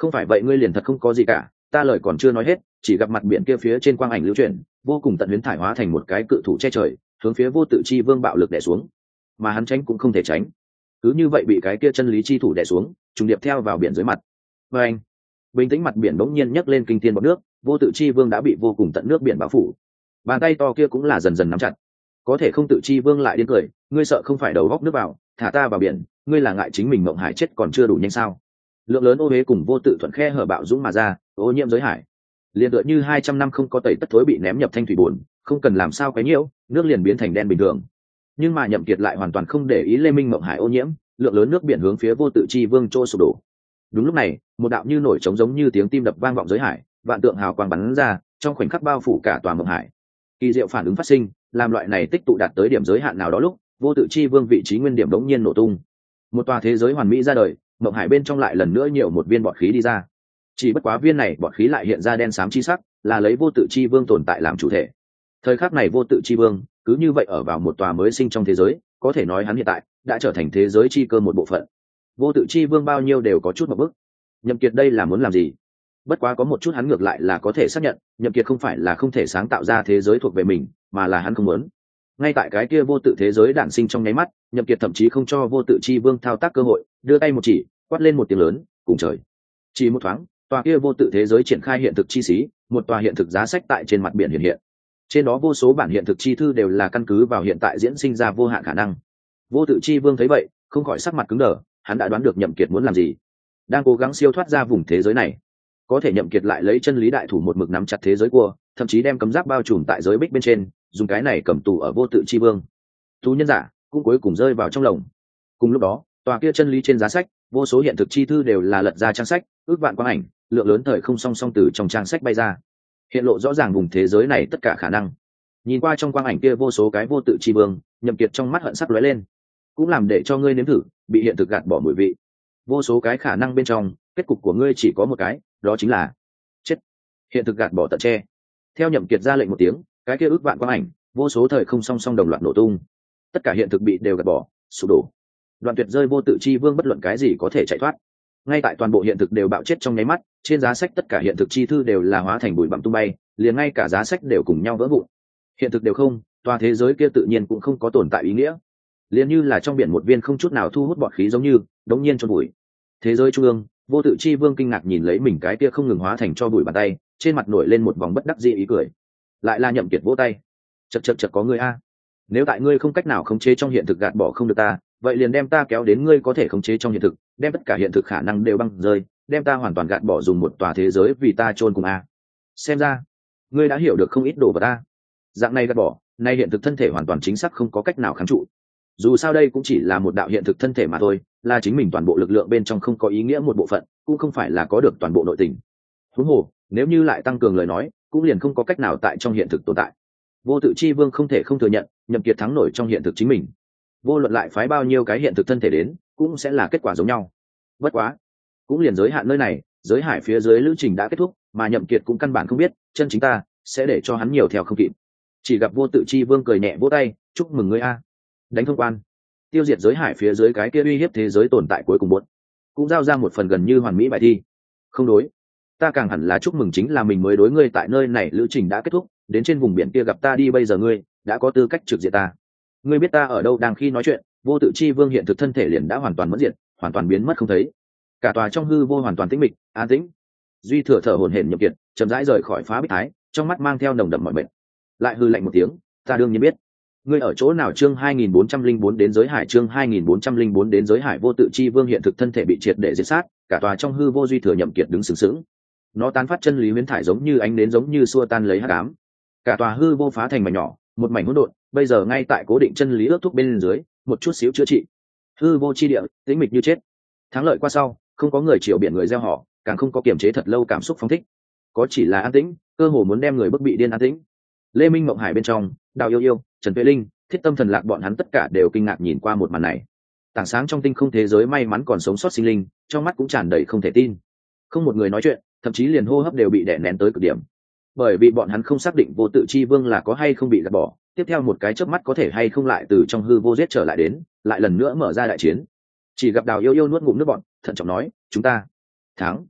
không phải vậy ngươi liền thật không có gì cả. Ta lời còn chưa nói hết, chỉ gặp mặt biển kia phía trên quang ảnh lưu chuyển, vô cùng tận huyễn thải hóa thành một cái cự thủ che trời, hướng phía vô tự chi vương bạo lực đè xuống, mà hắn tránh cũng không thể tránh, cứ như vậy bị cái kia chân lý chi thủ đè xuống, trùng điệp theo vào biển dưới mặt. Và anh, bình tĩnh mặt biển bỗng nhiên nhấc lên kinh thiên bọt nước, vô tự chi vương đã bị vô cùng tận nước biển bao phủ. Bàn tay to kia cũng là dần dần nắm chặt. Có thể không tự chi vương lại điên cười, ngươi sợ không phải đầu góc nước vào, thả ta vào biển, ngươi là ngại chính mình mộng hải chết còn chưa đủ nhanh sao? Lượng lớn ô huế cùng vô tự thuận khe hở bạo dũng mà ra, ô nhiễm giới hải. Liền tựa như hai trăm năm không có tẩy tất thối bị ném nhập thanh thủy buồn, không cần làm sao cái nhiễu, nước liền biến thành đen bình thường. Nhưng mà Nhậm Kiệt lại hoàn toàn không để ý Lê Minh mộng hải ô nhiễm, lượng lớn nước biển hướng phía vô tự chi vương trôi sụp đổ. Đúng lúc này, một đạo như nổi trống giống như tiếng tim đập vang vọng giới hải, vạn tượng hào quang bắn ra, trong khoảnh khắc bao phủ cả tòa mộng hải. Kỳ diệu phản ứng phát sinh, làm loại này tích tụ đạt tới điểm giới hạn nào đó lúc, vô tự chi vương vị trí nguyên điểm đống nhiên nổ tung. Một tòa thế giới hoàn mỹ ra đời, mộng hải bên trong lại lần nữa nhiều một viên bọt khí đi ra. Chỉ bất quá viên này bọt khí lại hiện ra đen xám chi sắc, là lấy vô tự chi vương tồn tại làm chủ thể. Thời khắc này vô tự chi vương cứ như vậy ở vào một tòa mới sinh trong thế giới, có thể nói hắn hiện tại đã trở thành thế giới chi cơ một bộ phận. Vô tự chi vương bao nhiêu đều có chút một bức. Nhậm Kiệt đây là muốn làm gì? Bất quá có một chút hắn ngược lại là có thể xác nhận, Nhậm Kiệt không phải là không thể sáng tạo ra thế giới thuộc về mình, mà là hắn không muốn. Ngay tại cái kia vô tự thế giới đản sinh trong nháy mắt, Nhậm Kiệt thậm chí không cho vô tự chi vương thao tác cơ hội, đưa tay một chỉ, quát lên một tiếng lớn, cùng trời. Chỉ một thoáng, tòa kia vô tự thế giới triển khai hiện thực chi xí, một tòa hiện thực giá sách tại trên mặt biển hiện hiện. Trên đó vô số bản hiện thực chi thư đều là căn cứ vào hiện tại diễn sinh ra vô hạn khả năng. Vô tự chi vương thấy vậy, không khỏi sắc mặt cứng đờ, hắn đã đoán được Nhậm Kiệt muốn làm gì, đang cố gắng siêu thoát ra vùng thế giới này. Có thể Nhậm Kiệt lại lấy chân lý đại thủ một mực nắm chặt thế giới cua, thậm chí đem cấm giáp bao trùm tại giới bích bên trên, dùng cái này cầm tù ở vô tự chi vương. Thú nhân giả cũng cuối cùng rơi vào trong lồng. Cùng lúc đó, tòa kia chân lý trên giá sách, vô số hiện thực chi thư đều là lật ra trang sách, ước vạn quang ảnh, lượng lớn thời không song song từ trong trang sách bay ra, hiện lộ rõ ràng vùng thế giới này tất cả khả năng. Nhìn qua trong quang ảnh kia vô số cái vô tự chi vương, Nhậm Kiệt trong mắt hận sắc lóe lên, cũng làm để cho ngươi nếm thử bị hiện thực gạt bỏ mùi vị. Vô số cái khả năng bên trong, kết cục của ngươi chỉ có một cái, đó chính là chết. Hiện thực gạt bỏ tận che. Theo Nhậm Kiệt ra lệnh một tiếng, cái kia ước vạn quang ảnh, vô số thời không song song đồng loạt nổ tung, tất cả hiện thực bị đều gạt bỏ, sụp đổ. Đoạn tuyệt rơi vô tự chi vương bất luận cái gì có thể chạy thoát. Ngay tại toàn bộ hiện thực đều bạo chết trong nháy mắt, trên giá sách tất cả hiện thực chi thư đều là hóa thành bụi bặm tung bay, liền ngay cả giá sách đều cùng nhau vỡ vụn. Hiện thực đều không, tòa thế giới kia tự nhiên cũng không có tồn tại ý nghĩa, liền như là trong biển một viên không chút nào thu hút bọt khí giống như đống nhiên cho bụi. Thế giới trung ương, vô tự chi vương kinh ngạc nhìn lấy mình cái kia không ngừng hóa thành cho bụi bàn tay, trên mặt nổi lên một vòng bất đắc dĩ ý cười. Lại là Nhậm Kiệt vỗ tay, chật chật chật có ngươi a, nếu tại ngươi không cách nào khống chế trong hiện thực gạt bỏ không được ta, vậy liền đem ta kéo đến ngươi có thể khống chế trong hiện thực, đem tất cả hiện thực khả năng đều băng rơi, đem ta hoàn toàn gạt bỏ dùng một tòa thế giới vì ta chôn cùng a. Xem ra ngươi đã hiểu được không ít đồ vật ta. Dạng này gạt bỏ, nay hiện thực thân thể hoàn toàn chính xác không có cách nào kháng trụ. Dù sao đây cũng chỉ là một đạo hiện thực thân thể mà thôi, là chính mình toàn bộ lực lượng bên trong không có ý nghĩa một bộ phận, cũng không phải là có được toàn bộ nội tình. Huống hồ, nếu như lại tăng cường lời nói, cũng liền không có cách nào tại trong hiện thực tồn tại. Vô tự chi vương không thể không thừa nhận, Nhậm Kiệt thắng nổi trong hiện thực chính mình. Vô luận lại phái bao nhiêu cái hiện thực thân thể đến, cũng sẽ là kết quả giống nhau. Bất quá, cũng liền giới hạn nơi này, giới hải phía dưới lữ trình đã kết thúc, mà Nhậm Kiệt cũng căn bản không biết, chân chính ta sẽ để cho hắn nhiều theo không kịp. Chỉ gặp vô tự chi vương cười nhẹ vỗ tay, chúc mừng ngươi a, đánh thông quan, tiêu diệt giới hải phía dưới cái kia uy hiếp thế giới tồn tại cuối cùng buốt, cũng giao ra một phần gần như hoàn mỹ bài thi. Không đối, ta càng hẳn là chúc mừng chính là mình mới đối ngươi tại nơi này lữ trình đã kết thúc, đến trên vùng biển kia gặp ta đi bây giờ ngươi đã có tư cách trực diện ta. Ngươi biết ta ở đâu? Đang khi nói chuyện, vô tự chi vương hiện thực thân thể liền đã hoàn toàn mất diệt, hoàn toàn biến mất không thấy. Cả tòa trong hư vô hoàn toàn tĩnh mịch, an tĩnh. Duy thừa thở hổn hển Nhậm Kiệt chậm rãi rời khỏi phá bích thái, trong mắt mang theo nồng đậm mọi mệt, lại hư lạnh một tiếng, ta đương nhiên biết. Ngươi ở chỗ nào? Chương hai nghìn bốn trăm lẻ bốn đến giới hải. Chương hai nghìn bốn trăm lẻ bốn đến giới hải. Vô tự chi vương hiện thực thân thể bị triệt để diệt sát, cả tòa trong hư vô duy thừa Nhậm Kiệt đứng sừng sững. Nó tán phát chân lý huyễn thải giống như ánh nến, giống như xua tan lấy hắc ám. Cả tòa hư vô phá thành mảnh nhỏ, một mảnh hỗn độn, bây giờ ngay tại cố định chân lý ước thúc bên dưới, một chút xíu chữa trị. Hư vô chi địa, tĩnh mịch như chết. Thắng lợi qua sau, không có người chiều biển người gieo họ, càng không có kiềm chế thật lâu cảm xúc phóng thích. Có chỉ là an tĩnh, cơ hồ muốn đem người bức bị điên an tĩnh. Lê Minh Mộng Hải bên trong, Đào Yêu Yêu, Trần Tuệ Linh, Thiết Tâm Thần Lạc bọn hắn tất cả đều kinh ngạc nhìn qua một màn này. Tảng sáng trong tinh không thế giới may mắn còn sống sót sinh linh, trong mắt cũng tràn đầy không thể tin. Không một người nói chuyện, thậm chí liền hô hấp đều bị đè nén tới cực điểm. Bởi vì bọn hắn không xác định vô tự chi vương là có hay không bị gạt bỏ, tiếp theo một cái chớp mắt có thể hay không lại từ trong hư vô giết trở lại đến, lại lần nữa mở ra đại chiến. Chỉ gặp Đào Yêu Yêu nuốt ngụm nước bọt, thận trọng nói, chúng ta thắng.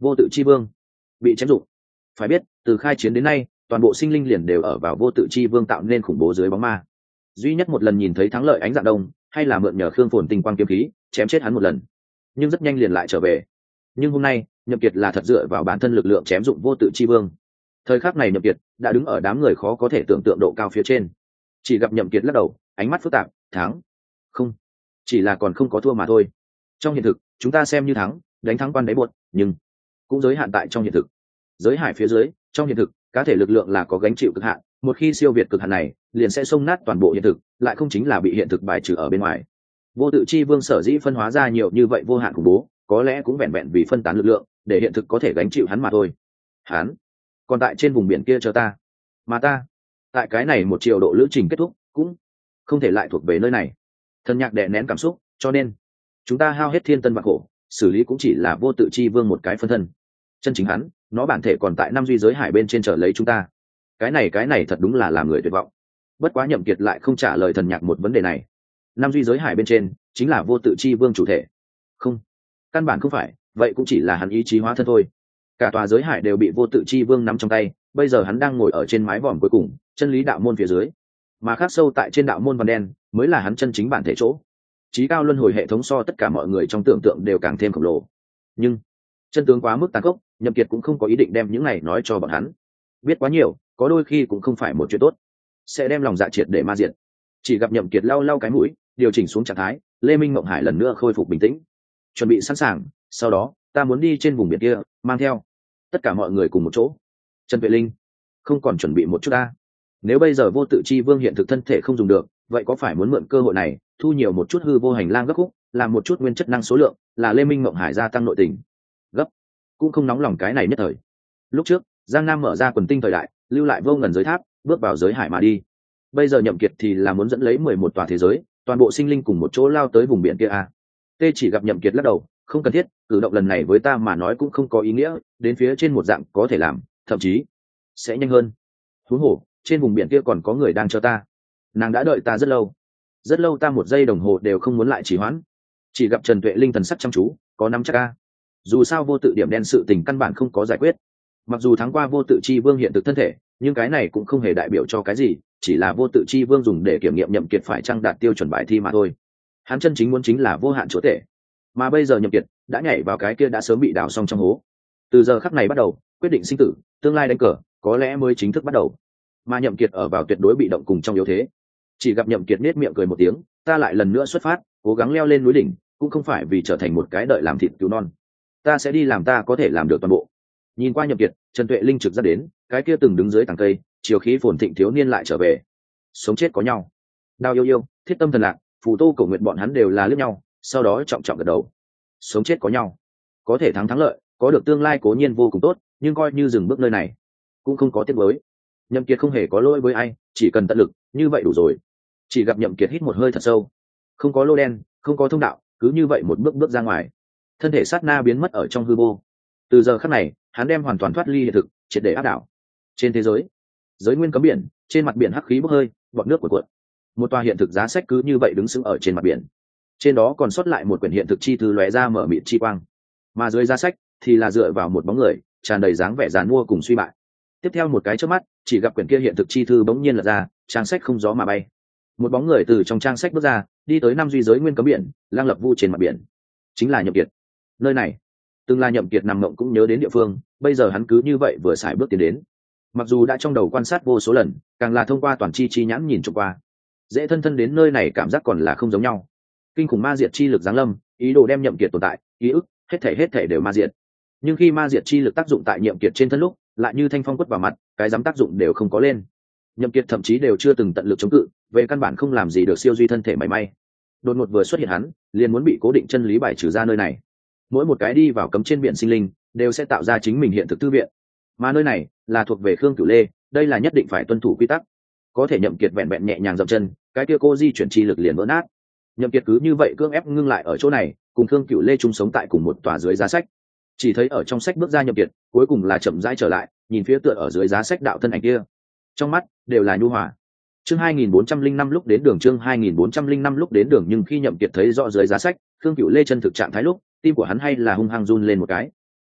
Vô tự chi vương bị chém dụng. Phải biết từ khai chiến đến nay toàn bộ sinh linh liền đều ở vào vô tự chi vương tạo nên khủng bố dưới bóng ma. Duy nhất một lần nhìn thấy thắng lợi ánh dạng đông hay là mượn nhờ khương phồn tinh quang kiếm khí chém chết hắn một lần, nhưng rất nhanh liền lại trở về. Nhưng hôm nay Nhậm Kiệt là thật dựa vào bản thân lực lượng chém dụng vô tự chi vương. Thời khắc này Nhậm Kiệt đã đứng ở đám người khó có thể tưởng tượng độ cao phía trên. Chỉ gặp Nhậm Kiệt lắc đầu, ánh mắt phức tạp, thắng không, chỉ là còn không có thua mà thôi. Trong hiện thực chúng ta xem như thắng, đánh thắng quan đáy buột, nhưng cũng giới hạn tại trong hiện thực. Giới hải phía dưới, trong hiện thực cá thể lực lượng là có gánh chịu cực hạn, một khi siêu việt cực hạn này liền sẽ xông nát toàn bộ hiện thực, lại không chính là bị hiện thực bài trừ ở bên ngoài. Vô tự chi vương sở dĩ phân hóa ra nhiều như vậy vô hạn khủng bố, có lẽ cũng vẹn vẹn vì phân tán lực lượng để hiện thực có thể gánh chịu hắn mà thôi. Hắn còn tại trên vùng biển kia chờ ta, mà ta tại cái này một triệu độ lữ trình kết thúc cũng không thể lại thuộc về nơi này. Thần Nhạc đè nén cảm xúc, cho nên chúng ta hao hết thiên tân vạn khổ xử lý cũng chỉ là vô tự chi vương một cái phân thân. Chân chính hắn, nó bản thể còn tại năm duy giới hải bên trên chờ lấy chúng ta. Cái này cái này thật đúng là làm người tuyệt vọng. Bất quá Nhậm Kiệt lại không trả lời Thần Nhạc một vấn đề này. Năm duy giới hải bên trên chính là vô tự chi vương chủ thể. Không, căn bản không phải, vậy cũng chỉ là hắn ý chí hóa thân thôi. Cả tòa giới hải đều bị vô tự chi vương nắm trong tay, bây giờ hắn đang ngồi ở trên mái vòm cuối cùng, chân lý đạo môn phía dưới, mà khắc sâu tại trên đạo môn vằn đen mới là hắn chân chính bản thể chỗ. Chí cao luân hồi hệ thống so tất cả mọi người trong tưởng tượng đều càng thêm khổng lồ. Nhưng chân tướng quá mức tàn khốc, Nhậm Kiệt cũng không có ý định đem những này nói cho bọn hắn. Biết quá nhiều, có đôi khi cũng không phải một chuyện tốt, sẽ đem lòng dạ triệt để ma diệt. Chỉ gặp Nhậm Kiệt lau lau cái mũi, điều chỉnh xuống trạng thái, Lê Minh Mộng Hải lần nữa khôi phục bình tĩnh, chuẩn bị sẵn sàng. Sau đó ta muốn đi trên vùng biển kia, mang theo tất cả mọi người cùng một chỗ. Trần Vệ Linh không còn chuẩn bị một chút ta. Nếu bây giờ vô tự chi vương hiện thực thân thể không dùng được, vậy có phải muốn mượn cơ hội này thu nhiều một chút hư vô hành lang gấp khúc, làm một chút nguyên chất năng số lượng, là Lê Minh Mộng Hải gia tăng nội tình. Gấp cũng không nóng lòng cái này nhất thời. Lúc trước Giang Nam mở ra quần tinh thời đại, lưu lại vô ngần giới tháp, bước vào giới hải mà đi. Bây giờ Nhậm Kiệt thì là muốn dẫn lấy mười một tòa thế giới, toàn bộ sinh linh cùng một chỗ lao tới vùng biển kia à. Tê chỉ gặp Nhậm Kiệt lắc đầu, không cần thiết, cử động lần này với ta mà nói cũng không có ý nghĩa, đến phía trên một dạng có thể làm, thậm chí sẽ nhanh hơn. Huống hồ trên vùng biển kia còn có người đang chờ ta, nàng đã đợi ta rất lâu, rất lâu, ta một giây đồng hồ đều không muốn lại trì hoãn. Chỉ gặp Trần Tuệ Linh thần sắc chăm chú, có nắm chắc a. Dù sao vô tự điểm đen sự tình căn bản không có giải quyết, mặc dù thắng qua vô tự chi vương hiện thực thân thể, nhưng cái này cũng không hề đại biểu cho cái gì, chỉ là vô tự chi vương dùng để kiểm nghiệm Nhậm Kiệt phải chăng đạt tiêu chuẩn bài thi mà thôi. Hắn chân chính muốn chính là vô hạn chúa tể, mà bây giờ Nhậm Kiệt đã nhảy vào cái kia đã sớm bị đào xong trong hố. Từ giờ khắc này bắt đầu, quyết định sinh tử, tương lai đánh cờ, có lẽ mới chính thức bắt đầu. Mà Nhậm Kiệt ở vào tuyệt đối bị động cùng trong yếu thế. Chỉ gặp Nhậm Kiệt nét miệng cười một tiếng, ta lại lần nữa xuất phát, cố gắng leo lên núi đỉnh, cũng không phải vì trở thành một cái đợi làm thịt cứu non. Ta sẽ đi làm ta có thể làm được toàn bộ. Nhìn qua Nhậm Kiệt, Trần Tuệ Linh trực giác đến, cái kia từng đứng dưới tàng cây, chiều khí phồn thịnh thiếu niên lại trở về. Sống chết có nhau. Đao yêu yêu, thiết tâm thần lạc, phù tô cổ nguyện bọn hắn đều là liếc nhau, sau đó trọng trọng gật đầu. Sống chết có nhau, có thể thắng thắng lợi, có được tương lai cố nhiên vô cùng tốt, nhưng coi như dừng bước nơi này, cũng không có tiếc nuối. Nhậm Kiệt không hề có lỗi với ai, chỉ cần tận lực, như vậy đủ rồi. Chỉ gặp Nhậm Kiệt hít một hơi thật sâu, không có lô đen, không có thông đạo, cứ như vậy một bước bước ra ngoài, thân thể sát na biến mất ở trong hư vô. Từ giờ khắc này, hắn đem hoàn toàn thoát ly hiện thực, triệt để áp đảo. Trên thế giới, giới nguyên cấm biển, trên mặt biển hắc khí bốc hơi, bọt nước cuộn cuộn. Một tòa hiện thực giá sách cứ như vậy đứng sững ở trên mặt biển. Trên đó còn sót lại một quyển hiện thực chi thư lóe ra mở mịt chi quang, mà dưới giá sách thì là dựa vào một bóng người, tràn đầy dáng vẻ giàn mua cùng suy bại. Tiếp theo một cái chớp mắt, chỉ gặp quyển kia hiện thực chi thư bỗng nhiên lật ra, trang sách không gió mà bay. Một bóng người từ trong trang sách bước ra, đi tới năm duy giới nguyên cấm biển, lang lập vu trên mặt biển. Chính là Nhậm Kiệt. Nơi này từng là Nhậm Kiệt nằm mộng cũng nhớ đến địa phương, bây giờ hắn cứ như vậy vừa sải bước tiến đến. Mặc dù đã trong đầu quan sát vô số lần, càng là thông qua toàn chi chi nhãn nhìn trộm qua, dễ thân thân đến nơi này cảm giác còn là không giống nhau. Kinh khủng ma diệt chi lực giáng lâm, ý đồ đem Nhậm Kiệt tồn tại, ký ức, hết thảy hết thảy đều ma diệt. Nhưng khi ma diệt chi lực tác dụng tại Nhậm Kiệt trên thân lúc, lại như thanh phong quất vào mặt, cái dám tác dụng đều không có lên. Nhậm Kiệt thậm chí đều chưa từng tận lực chống cự, về căn bản không làm gì được siêu duy thân thể mảy may. Đột ngột vừa xuất hiện hắn, liền muốn bị cố định chân lý bài trừ ra nơi này. Mỗi một cái đi vào cấm trên biển sinh linh, đều sẽ tạo ra chính mình hiện thực thư viện. Mà nơi này là thuộc về Khương Cửu Lê, đây là nhất định phải tuân thủ quy tắc. Có thể Nhậm Kiệt vẹn vẹn nhẹ nhàng dậm chân, cái kia cô di chuyển chi lực liền vỡ nát. Nhậm Kiệt cứ như vậy cưỡng ép ngưng lại ở chỗ này, cùng Khương Cửu Lê chung sống tại cùng một tòa dưới giá sách. Chỉ thấy ở trong sách bước ra Nhậm Kiệt, cuối cùng là chậm rãi trở lại, nhìn phía tựa ở dưới giá sách đạo thân ảnh kia, trong mắt đều là nhu hòa. Chương hai nghìn bốn trăm lẻ năm lúc đến đường chương hai nghìn bốn trăm lẻ năm lúc đến đường nhưng khi Nhậm Kiệt thấy rõ dưới giá sách, Khương Cửu Lê chân thực trạng thái lúc, tim của hắn hay là hung hăng run lên một cái.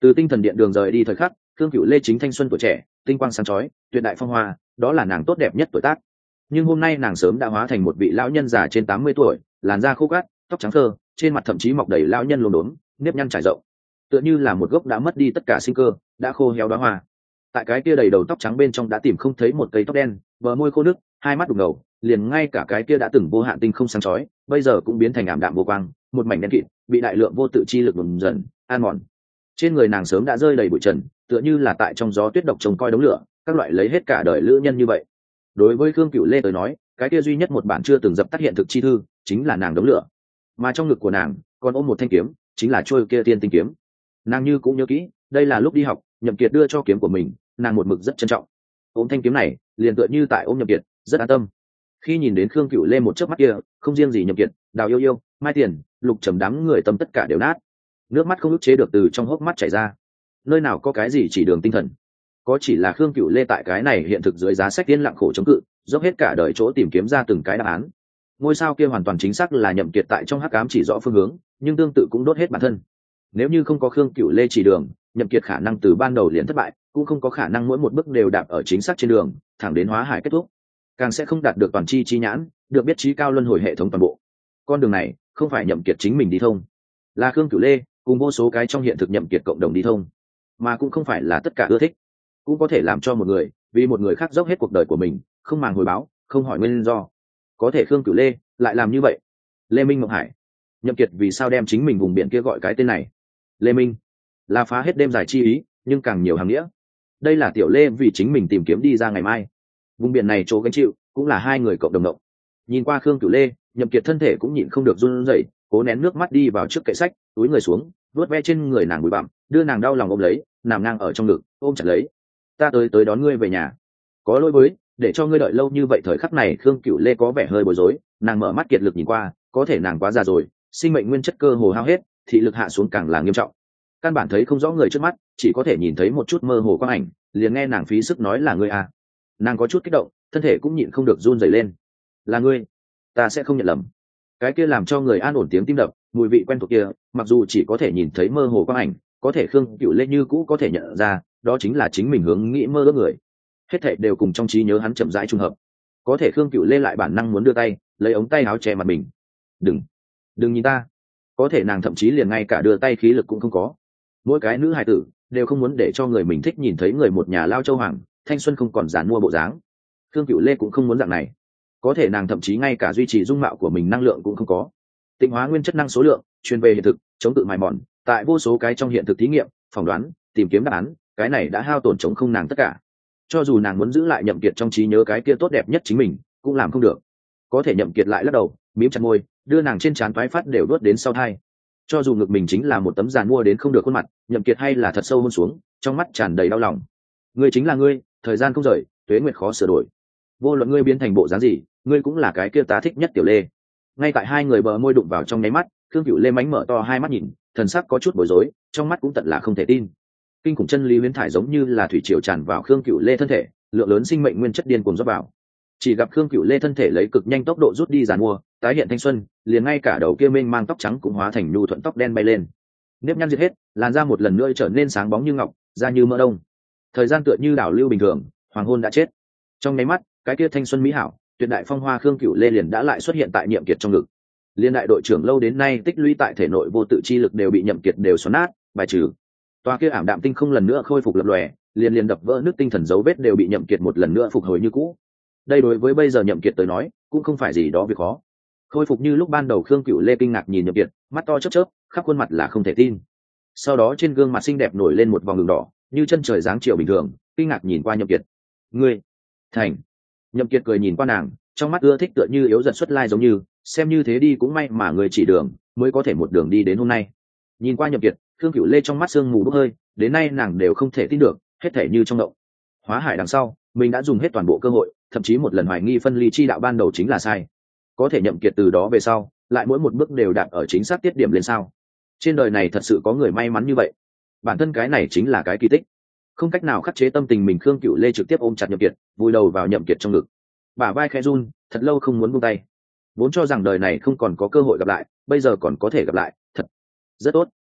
Từ tinh thần điện đường rời đi thời khắc, Khương Cửu Lê chính thanh xuân tuổi trẻ, tinh quang sáng chói, tuyệt đại phong hoa, đó là nàng tốt đẹp nhất tuổi tác. Nhưng hôm nay nàng sớm đã hóa thành một vị lão nhân già trên tám mươi tuổi, làn da khô cát, tóc trắng phơ, trên mặt thậm chí mọc đầy lão nhân lốm đốm, nếp nhăn trải rộng, tựa như là một gốc đã mất đi tất cả sinh cơ, đã khô héo đóa hoa. Tại cái kia đầy đầu tóc trắng bên trong đã tìm không thấy một cây tóc đen, bờ môi khô nước, hai mắt đục ngầu, liền ngay cả cái kia đã từng vô hạn tinh không sáng chói, bây giờ cũng biến thành ảm đạm vô quang, một mảnh đen kịt, bị đại lượng vô tự chi lực ngầm dần, an mòn. Trên người nàng sớm đã rơi đầy bụi trần, tựa như là tại trong gió tuyết độc trông coi đống lửa, các loại lấy hết cả đời lữ nhân như vậy. Đối với Khương Cửu Lê tới nói, cái kia duy nhất một bản chưa từng dập tắt hiện thực chi thư, chính là nàng đống lửa. Mà trong ngực của nàng, còn ôm một thanh kiếm, chính là trôi kia tiên tinh kiếm. Nàng như cũng nhớ kỹ, đây là lúc đi học, Nhậm Kiệt đưa cho kiếm của mình, nàng một mực rất trân trọng. Ôm thanh kiếm này, liền tựa như tại ôm Nhậm Kiệt, rất an tâm. Khi nhìn đến Khương Cửu Lê một chớp mắt kia, không riêng gì Nhậm Kiệt, Đào Yêu Yêu, Mai Tiền, Lục Trầm đám người tâm tất cả đều nát. Nước mắt không ức chế được từ trong hốc mắt chảy ra. Nơi nào có cái gì chỉ đường tinh thần, có chỉ là Khương Cửu Lê tại cái này hiện thực dưới giá sách tiên lặng khổ chống cự, dốc hết cả đời chỗ tìm kiếm ra từng cái đáp án. Ngôi sao kia hoàn toàn chính xác là Nhậm Kiệt tại trong hắc ám chỉ rõ phương hướng, nhưng tương tự cũng đốt hết bản thân. Nếu như không có Khương Cửu Lê chỉ đường, Nhậm Kiệt khả năng từ ban đầu liền thất bại, cũng không có khả năng mỗi một bước đều đạp ở chính xác trên đường, thẳng đến hóa hải kết thúc, càng sẽ không đạt được toàn chi chi nhãn, được biết trí cao luân hồi hệ thống toàn bộ. Con đường này không phải Nhậm Kiệt chính mình đi thông, là Khương Cửu Lê cùng vô số cái trong hiện thực Nhậm Kiệt cộng đồng đi thông, mà cũng không phải là tất cả ưa thích. Cũng có thể làm cho một người vì một người khác dốc hết cuộc đời của mình, không màng hồi báo, không hỏi nguyên do. Có thể Khương Cửu Lê lại làm như vậy. Lê Minh Ngọc Hải, Nhậm Kiệt vì sao đem chính mình vùng biển kia gọi cái tên này? Lê Minh là phá hết đêm dài chi ý, nhưng càng nhiều hàng nghĩa. Đây là Tiểu Lê vì chính mình tìm kiếm đi ra ngày mai. Vùng biển này chỗ gánh chịu cũng là hai người cộng đồng động. Nhìn qua Khương Cửu Lê, Nhậm Kiệt thân thể cũng nhịn không được run rẩy, cố nén nước mắt đi vào trước kệ sách, túi người xuống, vuốt ve trên người nàng bụi bặm, đưa nàng đau lòng ôm lấy, nằm ngang ở trong ngực, ôm chặt lấy. Ta tới tới đón ngươi về nhà. Có lỗi với, để cho ngươi đợi lâu như vậy. Thời khắc này Khương Cửu Lê có vẻ hơi bối rối, nàng mở mắt kiệt lực nhìn qua, có thể nàng quá già rồi, sinh mệnh nguyên chất cơ hồ hao hết, thị lực hạ xuống càng là nghiêm trọng, căn bản thấy không rõ người trước mắt, chỉ có thể nhìn thấy một chút mơ hồ quang ảnh. Liền nghe nàng phí sức nói là ngươi à. Nàng có chút kích động, thân thể cũng nhịn không được run rẩy lên. Là ngươi, ta sẽ không nhận lầm. Cái kia làm cho người an ổn tiếng tim đập, mùi vị quen thuộc kia, mặc dù chỉ có thể nhìn thấy mơ hồ quang ảnh, có thể Khương Cửu Lê như cũ có thể nhận ra, đó chính là chính mình hướng nghĩ mơ ước người. Hết thảy đều cùng trong trí nhớ hắn chậm rãi trùng hợp. Có thể Khương Cửu Lê lại bản năng muốn đưa tay lấy ống tay áo che mặt mình. Đừng, đừng nhìn ta. Có thể nàng thậm chí liền ngay cả đưa tay khí lực cũng không có. Mỗi cái nữ hài tử đều không muốn để cho người mình thích nhìn thấy người một nhà lao châu hoàng, thanh xuân không còn giản mua bộ dáng. Khương Cửu Lê cũng không muốn dạng này. Có thể nàng thậm chí ngay cả duy trì dung mạo của mình năng lượng cũng không có. Tịnh hóa nguyên chất năng số lượng, truyền về hiện thực, chống tự mài mòn, tại vô số cái trong hiện thực thí nghiệm, phỏng đoán, tìm kiếm đáp án, cái này đã hao tổn chống không nàng tất cả. Cho dù nàng muốn giữ lại Nhậm Kiệt trong trí nhớ cái kia tốt đẹp nhất chính mình, cũng làm không được. Có thể Nhậm Kiệt lại lắc đầu, mím chặt môi, đưa nàng trên trán toái phát đều đốt đến sau tai. Cho dù ngực mình chính là một tấm giàn mua đến không được khuôn mặt, Nhậm Kiệt hay là thật sâu hôn xuống, trong mắt tràn đầy đau lòng. Ngươi chính là ngươi, thời gian không rời, tuế nguyệt khó sửa đổi. Vô luận ngươi biến thành bộ dáng gì, ngươi cũng là cái kia ta thích nhất Tiểu Lê. Ngay tại hai người bờ môi đụng vào trong nháy mắt, Khương Cửu Lê mánh mở to hai mắt nhìn, thần sắc có chút bối rối, trong mắt cũng tận là không thể tin. Kinh khủng chân lý huyễn thải giống như là thủy triều tràn vào Khương Cửu Lê thân thể, lượng lớn sinh mệnh nguyên chất điên cuồng rót vào. Chỉ gặp Khương Cửu Lê thân thể lấy cực nhanh tốc độ rút đi giàn mua, tái hiện thanh xuân, liền ngay cả đầu kia mênh mang tóc trắng cũng hóa thành nhu thuận tóc đen bay lên. Nếp nhăn diệt hết, làn da một lần nữa trở nên sáng bóng như ngọc, da như mỡ đông. Thời gian tựa như đảo lưu bình thường, hoàng hôn đã chết. Trong nháy mắt, cái kia thanh xuân mỹ hảo, tuyệt đại phong hoa Khương Cửu Lê liền đã lại xuất hiện tại Nhậm Kiệt trong ngực. Liên đại đội trưởng lâu đến nay tích lũy tại thể nội vô tự chi lực đều bị Nhậm Kiệt đều xoắn nát, bài trừ. Toa kia ảm đạm tinh không lần nữa khôi phục lập lòe, liền liền đập vỡ nước tinh thần dấu vết đều bị Nhậm Kiệt một lần nữa phục hồi như cũ. Đây đối với bây giờ Nhậm Kiệt tới nói, cũng không phải gì đó việc khó. Khôi phục như lúc ban đầu, Khương Cửu Lê kinh ngạc nhìn Nhậm Kiệt, mắt to chớp chớp, khắp khuôn mặt là không thể tin. Sau đó trên gương mặt xinh đẹp nổi lên một vòng đường đỏ, như chân trời dáng chiều bình thường, kinh ngạc nhìn qua Nhậm Kiệt. Ngươi, thành. Nhậm Kiệt cười nhìn qua nàng, trong mắt ưa thích tựa như yếu giật xuất lai giống như, xem như thế đi cũng may mà người chỉ đường, mới có thể một đường đi đến hôm nay. Nhìn qua Nhậm Kiệt, Khương Cửu Lê trong mắt sương mù bốc hơi, đến nay nàng đều không thể tin được, hết thể như trong động. Hóa hải đằng sau, mình đã dùng hết toàn bộ cơ hội, thậm chí một lần hoài nghi phân ly chi đạo ban đầu chính là sai. Có thể Nhậm Kiệt từ đó về sau, lại mỗi một bước đều đạt ở chính xác tiết điểm lên sao? Trên đời này thật sự có người may mắn như vậy. Bản thân cái này chính là cái kỳ tích. Không cách nào khắc chế tâm tình mình, Khương Cửu Lê trực tiếp ôm chặt Nhậm Kiệt, vùi đầu vào Nhậm Kiệt trong ngực. Bả vai khẽ run, thật lâu không muốn buông tay. Vốn cho rằng đời này không còn có cơ hội gặp lại, bây giờ còn có thể gặp lại, thật rất tốt.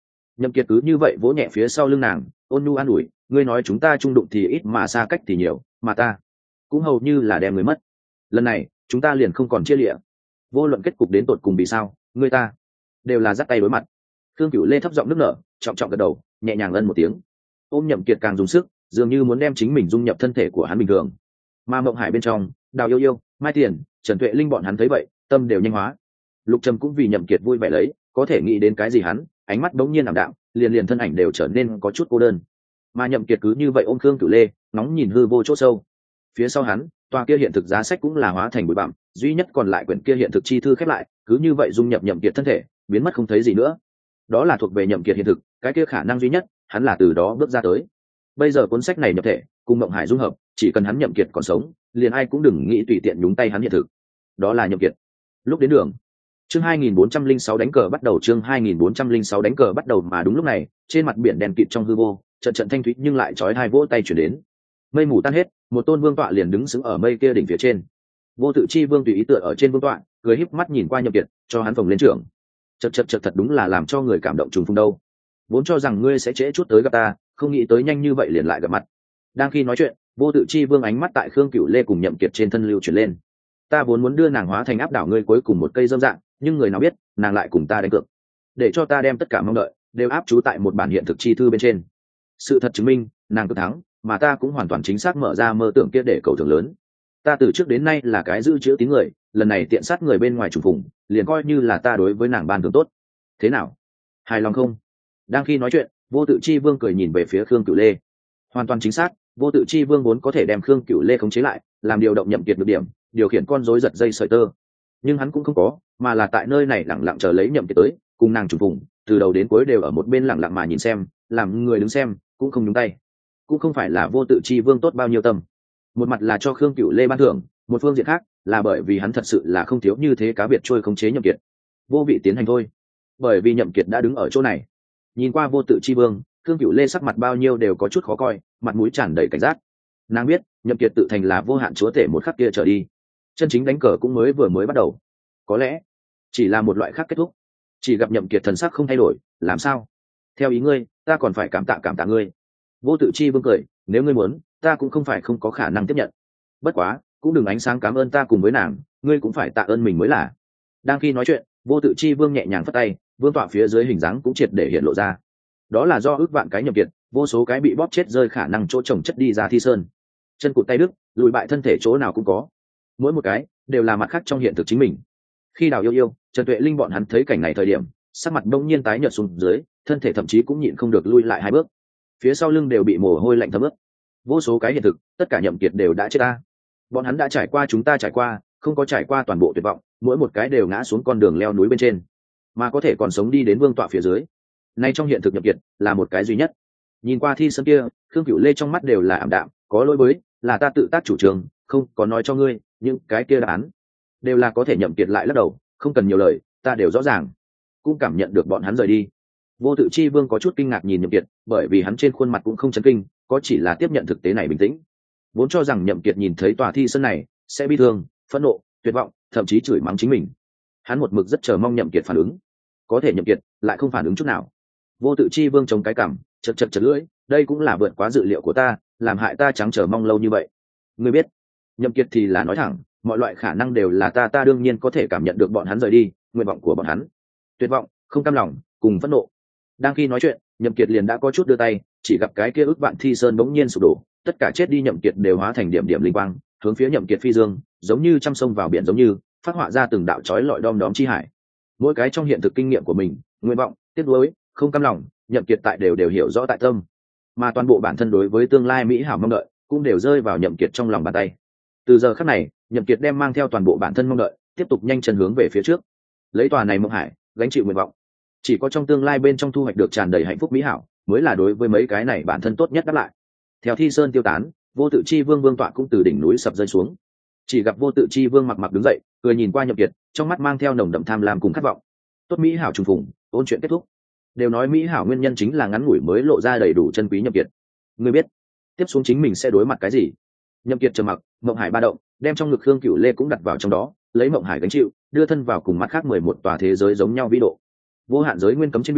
Nhậm Kiệt cứ như vậy vỗ nhẹ phía sau lưng nàng, ôn nhu an ủi, ngươi nói chúng ta chung đụng thì ít mà xa cách thì nhiều, mà ta cũng hầu như là đem người mất. Lần này chúng ta liền không còn chia lịa, vô luận kết cục đến tột cùng vì sao, ngươi ta đều là dắt tay đối mặt. Khương Cửu Lê thấp giọng nức nở, trọng trọng gật đầu, nhẹ nhàng ân một tiếng. Ôm Nhậm Kiệt càng dùng sức, dường như muốn đem chính mình dung nhập thân thể của hắn bình thường. Mà Mộng Hải bên trong, Đào Yêu Yêu, Mai Tiền, Trần Tuệ Linh bọn hắn thấy vậy, tâm đều nhanh hóa. Lục Trầm cũng vì Nhậm Kiệt vui vẻ lấy, có thể nghĩ đến cái gì hắn, ánh mắt bỗng nhiên ảm đạm, liền liền thân ảnh đều trở nên có chút cô đơn. Mà Nhậm Kiệt cứ như vậy ôm Khương Cửu Lê, nóng nhìn hư vô chỗ sâu. Phía sau hắn, tòa kia hiện thực giá sách cũng là hóa thành bụi bặm, duy nhất còn lại quyển kia hiện thực chi thư khép lại, cứ như vậy dung nhập Nhậm Kiệt thân thể, biến mất không thấy gì nữa. Đó là thuộc về Nhậm Kiệt hiện thực, cái kia khả năng duy nhất, hắn là từ đó bước ra tới. Bây giờ cuốn sách này nhập thể, cùng Mộng Hải dung hợp, chỉ cần hắn Nhậm Kiệt còn sống, liền ai cũng đừng nghĩ tùy tiện nhúng tay hắn hiện thực. Đó là Nhậm Kiệt. Lúc đến đường, chương hai nghìn bốn trăm lẻ sáu đánh cờ bắt đầu, chương hai nghìn bốn trăm lẻ sáu đánh cờ bắt đầu mà đúng lúc này, trên mặt biển đen kịt trong hư vô, trận trận thanh thúy nhưng lại chói tai vỗ tay truyền đến. Mây mù tan hết, một tôn vương tọa liền đứng sững ở mây kia đỉnh phía trên. Vô Tự Chi Vương tùy ý tựa ở trên vương tọa, cười híp mắt nhìn qua Nhậm Kiệt, cho hắn phồng lên trưởng. Chậc chậc chậc, thật đúng là làm cho người cảm động trùng phùng đâu. Vốn cho rằng ngươi sẽ trễ chút tới gặp ta, không nghĩ tới nhanh như vậy liền lại gặp mặt. Đang khi nói chuyện, Vô Tự Chi Vương ánh mắt tại Khương Cửu Lê cùng Nhậm Kiệt trên thân lưu chuyển lên. Ta vốn muốn đưa nàng hóa thành áp đảo ngươi cuối cùng một cây dâm dạng, nhưng người nào biết, nàng lại cùng ta đánh cược, để cho ta đem tất cả mong đợi đều áp chú tại một bản hiện thực chi thư bên trên. Sự thật chứng minh, nàng cực thắng, mà ta cũng hoàn toàn chính xác mở ra mơ tưởng kia để cầu thưởng lớn. Ta từ trước đến nay là cái giữ chữ tín người, lần này tiện sát người bên ngoài trùng phùng, liền coi như là ta đối với nàng ban thưởng tốt. Thế nào, hài lòng không? Đang khi nói chuyện, Vô Tự Chi Vương cười nhìn về phía Khương Cửu Lê. Hoàn toàn chính xác, Vô Tự Chi Vương vốn có thể đem Khương Cửu Lê khống chế lại, làm điều động Nhậm Kiệt được điểm, điều khiển con rối giật dây sợi tơ. Nhưng hắn cũng không có, mà là tại nơi này lặng lặng chờ lấy Nhậm Kiệt tới, cùng nàng trùng phùng, từ đầu đến cuối đều ở một bên lặng lặng mà nhìn xem, làm người đứng xem, cũng không nhúng tay. Cũng không phải là Vô Tự Chi Vương tốt bao nhiêu tâm. Một mặt là cho Khương Cửu Lê ban thưởng, một phương diện khác là bởi vì hắn thật sự là không thiếu như thế cá biệt trôi khống chế Nhậm Kiệt. Vô vị tiến hành thôi. Bởi vì Nhậm Kiệt đã đứng ở chỗ này. Nhìn qua Vô Tự Chi Vương, Khương Cửu Lê sắc mặt bao nhiêu đều có chút khó coi, mặt mũi tràn đầy cảnh giác. Nàng biết, Nhậm Kiệt tự thành là vô hạn chúa tể một khắc kia trở đi. Chân chính đánh cờ cũng mới vừa mới bắt đầu. Có lẽ chỉ là một loại khác kết thúc. Chỉ gặp Nhậm Kiệt thần sắc không thay đổi, làm sao? Theo ý ngươi, ta còn phải cảm tạ cảm tạ ngươi. Vô Tự Chi Vương cười, nếu ngươi muốn, ta cũng không phải không có khả năng tiếp nhận. Bất quá, cũng đừng ánh sáng cảm ơn ta cùng với nàng, ngươi cũng phải tạ ơn mình mới là. Đang khi nói chuyện, Vô Tự Chi Vương nhẹ nhàng phất tay, vương tọa phía dưới hình dáng cũng triệt để hiện lộ ra. Đó là do ước vạn cái Nhậm Kiệt, vô số cái bị bóp chết rơi khả năng chỗ trồng chất đi ra thi sơn. Chân cụt tay đứt, lùi bại thân thể chỗ nào cũng có. Mỗi một cái đều là mặt khác trong hiện thực chính mình. Khi Đào Yêu Yêu, Trần Tuệ Linh bọn hắn thấy cảnh này thời điểm, sắc mặt đông nhiên tái nhợt xuống dưới, thân thể thậm chí cũng nhịn không được lui lại hai bước. Phía sau lưng đều bị mồ hôi lạnh thấm ướt. Vô số cái hiện thực, tất cả Nhậm Kiệt đều đã chết ta. Bọn hắn đã trải qua chúng ta trải qua, không có trải qua toàn bộ tuyệt vọng, mỗi một cái đều ngã xuống con đường leo núi bên trên, mà có thể còn sống đi đến vương tọa phía dưới. Nay trong hiện thực Nhậm Kiệt là một cái duy nhất. Nhìn qua thi sơn kia, Khương Cửu Lê trong mắt đều là ảm đạm, có lỗi với, là ta tự tác chủ trương, không có nói cho ngươi, những cái kia đáp án đều là có thể. Nhậm Kiệt lại lắc đầu, không cần nhiều lời, ta đều rõ ràng. Cũng cảm nhận được bọn hắn rời đi. Vô Tự Chi Vương có chút kinh ngạc nhìn Nhậm Kiệt, bởi vì hắn trên khuôn mặt cũng không chấn kinh, có chỉ là tiếp nhận thực tế này bình tĩnh. Vốn cho rằng Nhậm Kiệt nhìn thấy tòa thi sơn này sẽ bi thương, phẫn nộ, tuyệt vọng, thậm chí chửi mắng chính mình. Hắn một mực rất chờ mong Nhậm Kiệt phản ứng, có thể Nhậm Kiệt lại không phản ứng chút nào. Vô Tự Chi Vương chống cái cằm, chật chật chật lưỡi, đây cũng là vượt quá dự liệu của ta, làm hại ta trắng chờ mong lâu như vậy. Ngươi biết, Nhậm Kiệt thì là nói thẳng, mọi loại khả năng đều là ta ta đương nhiên có thể cảm nhận được bọn hắn rời đi, nguyện vọng của bọn hắn, tuyệt vọng, không cam lòng, cùng phẫn nộ. Đang khi nói chuyện, Nhậm Kiệt liền đã có chút đưa tay, chỉ gặp cái kia ước vạn thi sơn bỗng nhiên sụp đổ, tất cả chết đi Nhậm Kiệt đều hóa thành điểm điểm linh quang, hướng phía Nhậm Kiệt phi dương, giống như trăm sông vào biển, giống như phát họa ra từng đạo chói lọi đom đóm chi hải. Mỗi cái trong hiện thực kinh nghiệm của mình, nguyện vọng, tiếc nuối, không cam lòng, Nhậm Kiệt tại đều đều hiểu rõ tại tâm, mà toàn bộ bản thân đối với tương lai mỹ hảo mong đợi cũng đều rơi vào Nhậm Kiệt trong lòng bàn tay. Từ giờ khắc này, Nhậm Kiệt đem mang theo toàn bộ bản thân mong đợi, tiếp tục nhanh chân hướng về phía trước, lấy tòa này mộng hải gánh chịu nguyện vọng. Chỉ có trong tương lai bên trong thu hoạch được tràn đầy hạnh phúc mỹ hảo, mới là đối với mấy cái này bản thân tốt nhất đáp lại. Theo thi sơn tiêu tán, Vô Tự Chi Vương vương tọa cũng từ đỉnh núi sập rơi xuống. Chỉ gặp Vô Tự Chi Vương mặc mặc đứng dậy, cười nhìn qua Nhậm Kiệt, trong mắt mang theo nồng đậm tham lam cùng khát vọng. Tốt mỹ hảo trùng phùng, ôn chuyện kết thúc. Đều nói mỹ hảo nguyên nhân chính là ngắn ngủi mới lộ ra đầy đủ chân quý Nhậm Kiệt. Ngươi biết, tiếp xuống chính mình sẽ đối mặt cái gì? Nhậm Kiệt trầm mặc, mộng hải ba động, đem trong ngực Khương Cửu Lê cũng đặt vào trong đó, lấy mộng hải gánh chịu, đưa thân vào cùng mắt khác mười một tòa thế giới giống nhau vĩ độ. Vô hạn giới nguyên cấm trên biển,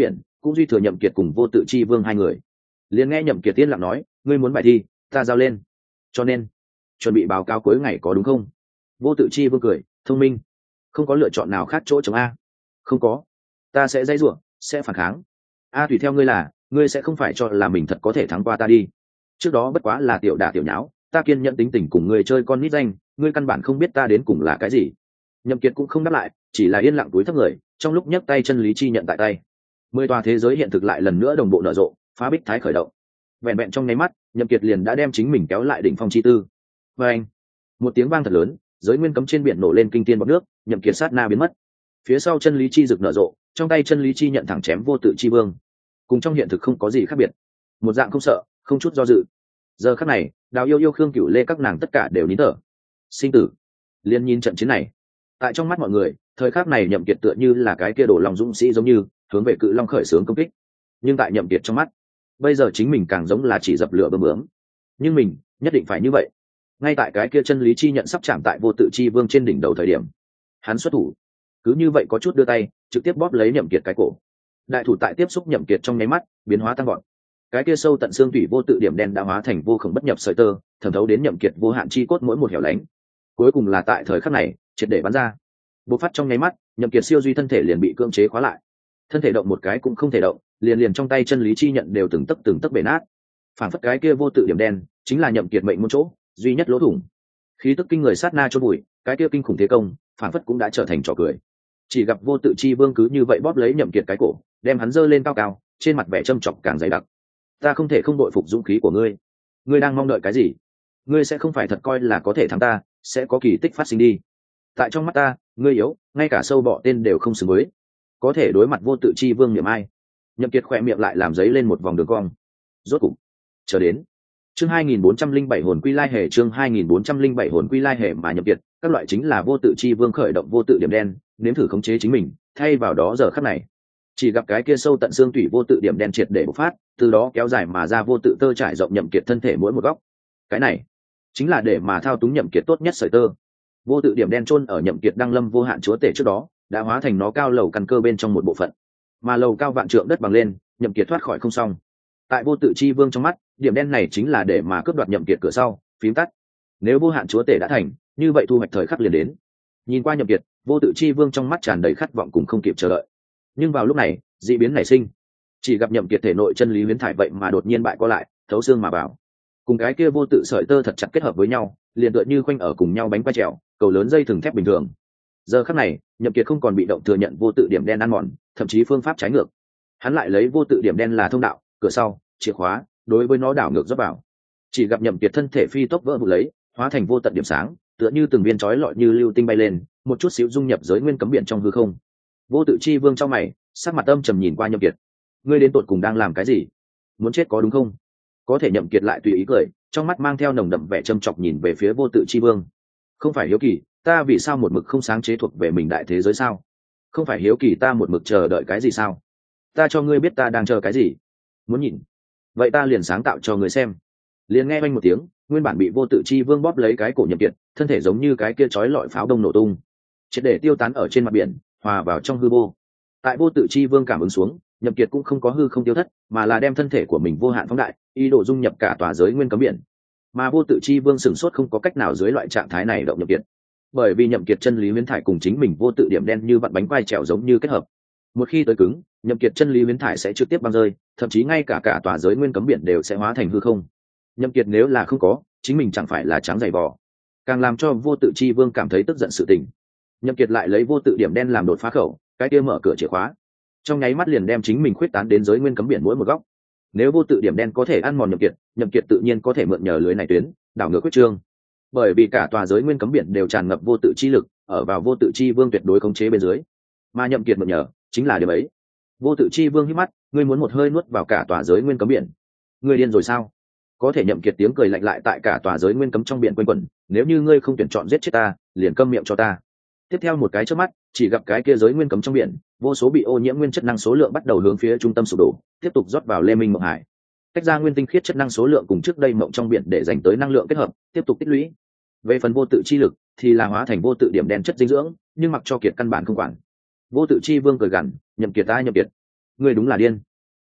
cũng duy thừa nhậm kiệt cùng vô tự chi vương hai người. Liền nghe nhậm kiệt tiên lặng nói, ngươi muốn bài thi, ta giao lên, cho nên chuẩn bị báo cáo cuối ngày có đúng không? Vô tự chi vương cười, thông minh, không có lựa chọn nào khác chỗ chống a. Không có, ta sẽ dây rủa, sẽ phản kháng. A tùy theo ngươi là, ngươi sẽ không phải cho là mình thật có thể thắng qua ta đi. Trước đó bất quá là tiểu đả tiểu nháo, ta kiên nhẫn tính tình cùng ngươi chơi con nít danh, ngươi căn bản không biết ta đến cùng là cái gì. Nhậm Kiệt cũng không đáp lại, chỉ là yên lặng cúi thấp người, trong lúc nhấc tay chân lý chi nhận tại tay. Mười tòa thế giới hiện thực lại lần nữa đồng bộ nở rộ, phá bích thái khởi động. Vẹn vẹn trong nháy mắt, Nhậm Kiệt liền đã đem chính mình kéo lại đỉnh phong chi tư. Và anh, một tiếng vang thật lớn, giới nguyên cấm trên biển nổ lên kinh thiên bọt nước, Nhậm Kiệt sát na biến mất. Phía sau chân lý chi rực nở rộ, trong tay chân lý chi nhận thẳng chém vô tự chi vương. Cùng trong hiện thực không có gì khác biệt, một dạng không sợ, không chút do dự. Giờ khắc này, Đào Yêu Yêu, Khương Cửu Lê các nàng tất cả đều nín thở. Sinh tử, liên nhìn trận chiến này. Tại trong mắt mọi người, thời khắc này Nhậm Kiệt tựa như là cái kia đổ lòng dũng sĩ giống như hướng về cự long khởi xướng công kích, nhưng tại Nhậm Kiệt trong mắt, bây giờ chính mình càng giống là chỉ dập lửa bơm bướm. Nhưng mình nhất định phải như vậy. Ngay tại cái kia chân lý chi nhận sắp chạm tại vô tự chi vương trên đỉnh đầu thời điểm, hắn xuất thủ, cứ như vậy có chút đưa tay trực tiếp bóp lấy Nhậm Kiệt cái cổ. Đại thủ tại tiếp xúc Nhậm Kiệt trong nháy mắt biến hóa tăng gọn, cái kia sâu tận xương tủy vô tự điểm đen đã hóa thành vô khổng bất nhập sợi tơ, thẩm thấu đến Nhậm Kiệt vô hạn chi cốt mỗi một hẻo lánh. Cuối cùng là tại thời khắc này triệt để bắn ra, bộc phát trong nháy mắt, Nhậm Kiệt siêu duy thân thể liền bị cưỡng chế khóa lại, thân thể động một cái cũng không thể động, liền liền trong tay chân lý chi nhận đều từng tấc từng tấc bể nát. Phản phất cái kia vô tự điểm đen chính là Nhậm Kiệt mệnh môn chỗ duy nhất lỗ thủng. Khí tức kinh người sát na chôn bụi, cái kia kinh khủng thế công phản phất cũng đã trở thành trò cười. Chỉ gặp vô tự chi vương cứ như vậy bóp lấy Nhậm Kiệt cái cổ, đem hắn giơ lên cao cao, trên mặt vẻ châm chọc càng dày đặc. Ta không thể không đội phục dũng khí của ngươi. Ngươi đang mong đợi cái gì? Ngươi sẽ không phải thật coi là có thể thắng ta, sẽ có kỳ tích phát sinh đi. Tại trong mắt ta, ngươi yếu, ngay cả sâu bọ tên đều không xứng với, có thể đối mặt vô tự chi vương niệm ai? Nhậm Kiệt khỏe miệng lại làm giấy lên một vòng đường cong. Rốt cục, chờ đến. Chương hai nghìn bốn trăm lẻ bảy hồn quy lai hề, chương hai nghìn bốn trăm lẻ bảy hồn quy lai hề mà Nhậm Kiệt, các loại chính là vô tự chi vương khởi động vô tự điểm đen, nếm thử khống chế chính mình, thay vào đó giờ khắc này, chỉ gặp cái kia sâu tận xương tủy vô tự điểm đen triệt để bộc phát, từ đó kéo dài mà ra vô tự tơ trải rộng Nhậm Kiệt thân thể mỗi một góc. Cái này chính là để mà thao túng Nhậm Kiệt tốt nhất sợi tơ. Vô tự điểm đen chôn ở Nhậm Kiệt đăng lâm vô hạn chúa tể trước đó, đã hóa thành nó cao lầu căn cơ bên trong một bộ phận, mà lầu cao vạn trượng đất bằng lên, Nhậm Kiệt thoát khỏi không xong. Tại vô tự chi vương trong mắt, điểm đen này chính là để mà cướp đoạt Nhậm Kiệt cửa sau, phím tắt. Nếu vô hạn chúa tể đã thành, như vậy thu hoạch thời khắc liền đến. Nhìn qua Nhậm Kiệt, vô tự chi vương trong mắt tràn đầy khát vọng cùng không kịp chờ đợi. Nhưng vào lúc này, dị biến nảy sinh. Chỉ gặp Nhậm Kiệt thể nội chân lý huyễn thải vậy mà đột nhiên bại qua lại, thấu xương mà vào. Cùng cái kia vô tự sợi tơ thật chặt kết hợp với nhau, liền tựa như khoanh ở cùng nhau bánh quay trèo, cầu lớn dây thừng thép bình thường. Giờ khắc này, Nhậm Kiệt không còn bị động thừa nhận vô tự điểm đen ăn mòn, thậm chí phương pháp trái ngược. Hắn lại lấy vô tự điểm đen là thông đạo, cửa sau, chìa khóa, đối với nó đảo ngược dốc vào. Chỉ gặp Nhậm Kiệt thân thể phi tốc vỡ vụn lấy, hóa thành vô tận điểm sáng, tựa như từng viên chói lọi như lưu tinh bay lên, một chút xíu dung nhập giới nguyên cấm biển trong hư không. Vô tự chi vương trong mày, sắc mặt âm trầm nhìn qua Nhậm Kiệt. Ngươi đến tột cùng đang làm cái gì? Muốn chết có đúng không? Có thể Nhậm Kiệt lại tùy ý cười, trong mắt mang theo nồng đậm vẻ châm chọc nhìn về phía vô tự chi vương. Không phải hiếu kỳ, ta vì sao một mực không sáng chế thuộc về mình đại thế giới sao? Không phải hiếu kỳ ta một mực chờ đợi cái gì sao? Ta cho ngươi biết ta đang chờ cái gì. Muốn nhìn? Vậy ta liền sáng tạo cho ngươi xem. Liền nghe vang một tiếng, nguyên bản bị vô tự chi vương bóp lấy cái cổ Nhậm Kiệt, thân thể giống như cái kia chói lọi pháo đông nổ tung, triệt để tiêu tán ở trên mặt biển, hòa vào trong hư vô. Tại vô tự chi vương cảm ứng xuống, Nhậm Kiệt cũng không có hư không tiêu thất, mà là đem thân thể của mình vô hạn phóng đại, ý đồ dung nhập cả tòa giới nguyên cấm biển. Mà vô tự chi vương sửng sốt không có cách nào dưới loại trạng thái này động Nhậm Kiệt, bởi vì Nhậm Kiệt chân lý huyễn thải cùng chính mình vô tự điểm đen như vặn bánh quai trèo giống như kết hợp. Một khi tới cứng, Nhậm Kiệt chân lý huyễn thải sẽ trực tiếp băng rơi, thậm chí ngay cả cả tòa giới nguyên cấm biển đều sẽ hóa thành hư không. Nhậm Kiệt nếu là không có, chính mình chẳng phải là trắng dày vò. Càng làm cho vô tự chi vương cảm thấy tức giận sự tình. Nhậm Kiệt lại lấy vô tự điểm đen làm đột phá khẩu, cái kia mở cửa chìa khóa, trong nháy mắt liền đem chính mình khuyết tán đến giới nguyên cấm biển mỗi một góc. Nếu vô tự điểm đen có thể ăn mòn Nhậm Kiệt, Nhậm Kiệt tự nhiên có thể mượn nhờ lưới này tuyến đảo ngược quyết trương. Bởi vì cả tòa giới nguyên cấm biển đều tràn ngập vô tự chi lực, ở vào vô tự chi vương tuyệt đối khống chế bên dưới, mà Nhậm Kiệt mượn nhờ chính là điểm ấy. Vô tự chi vương hít mắt, ngươi muốn một hơi nuốt vào cả tòa giới nguyên cấm biển, ngươi điên rồi sao? Có thể Nhậm Kiệt tiếng cười lạnh lại tại cả tòa giới nguyên cấm trong biển quanh quẩn, nếu như ngươi không tuyển chọn giết chết ta, liền câm miệng cho ta. Tiếp theo một cái chớp mắt, chỉ gặp cái kia giới nguyên cấm trong biển, vô số bị ô nhiễm nguyên chất năng số lượng bắt đầu hướng phía trung tâm sụp đổ, tiếp tục rót vào Lê Minh Mộng Hải. Tách ra nguyên tinh khiết chất năng số lượng cùng trước đây mộng trong biển để dành tới năng lượng kết hợp, tiếp tục tích lũy. Về phần vô tự chi lực thì là hóa thành vô tự điểm đen chất dinh dưỡng, nhưng mặc cho Kiệt căn bản không quản. Vô tự chi vương cười gằn, Nhậm Kiệt ta Nhậm Kiệt, ngươi đúng là điên,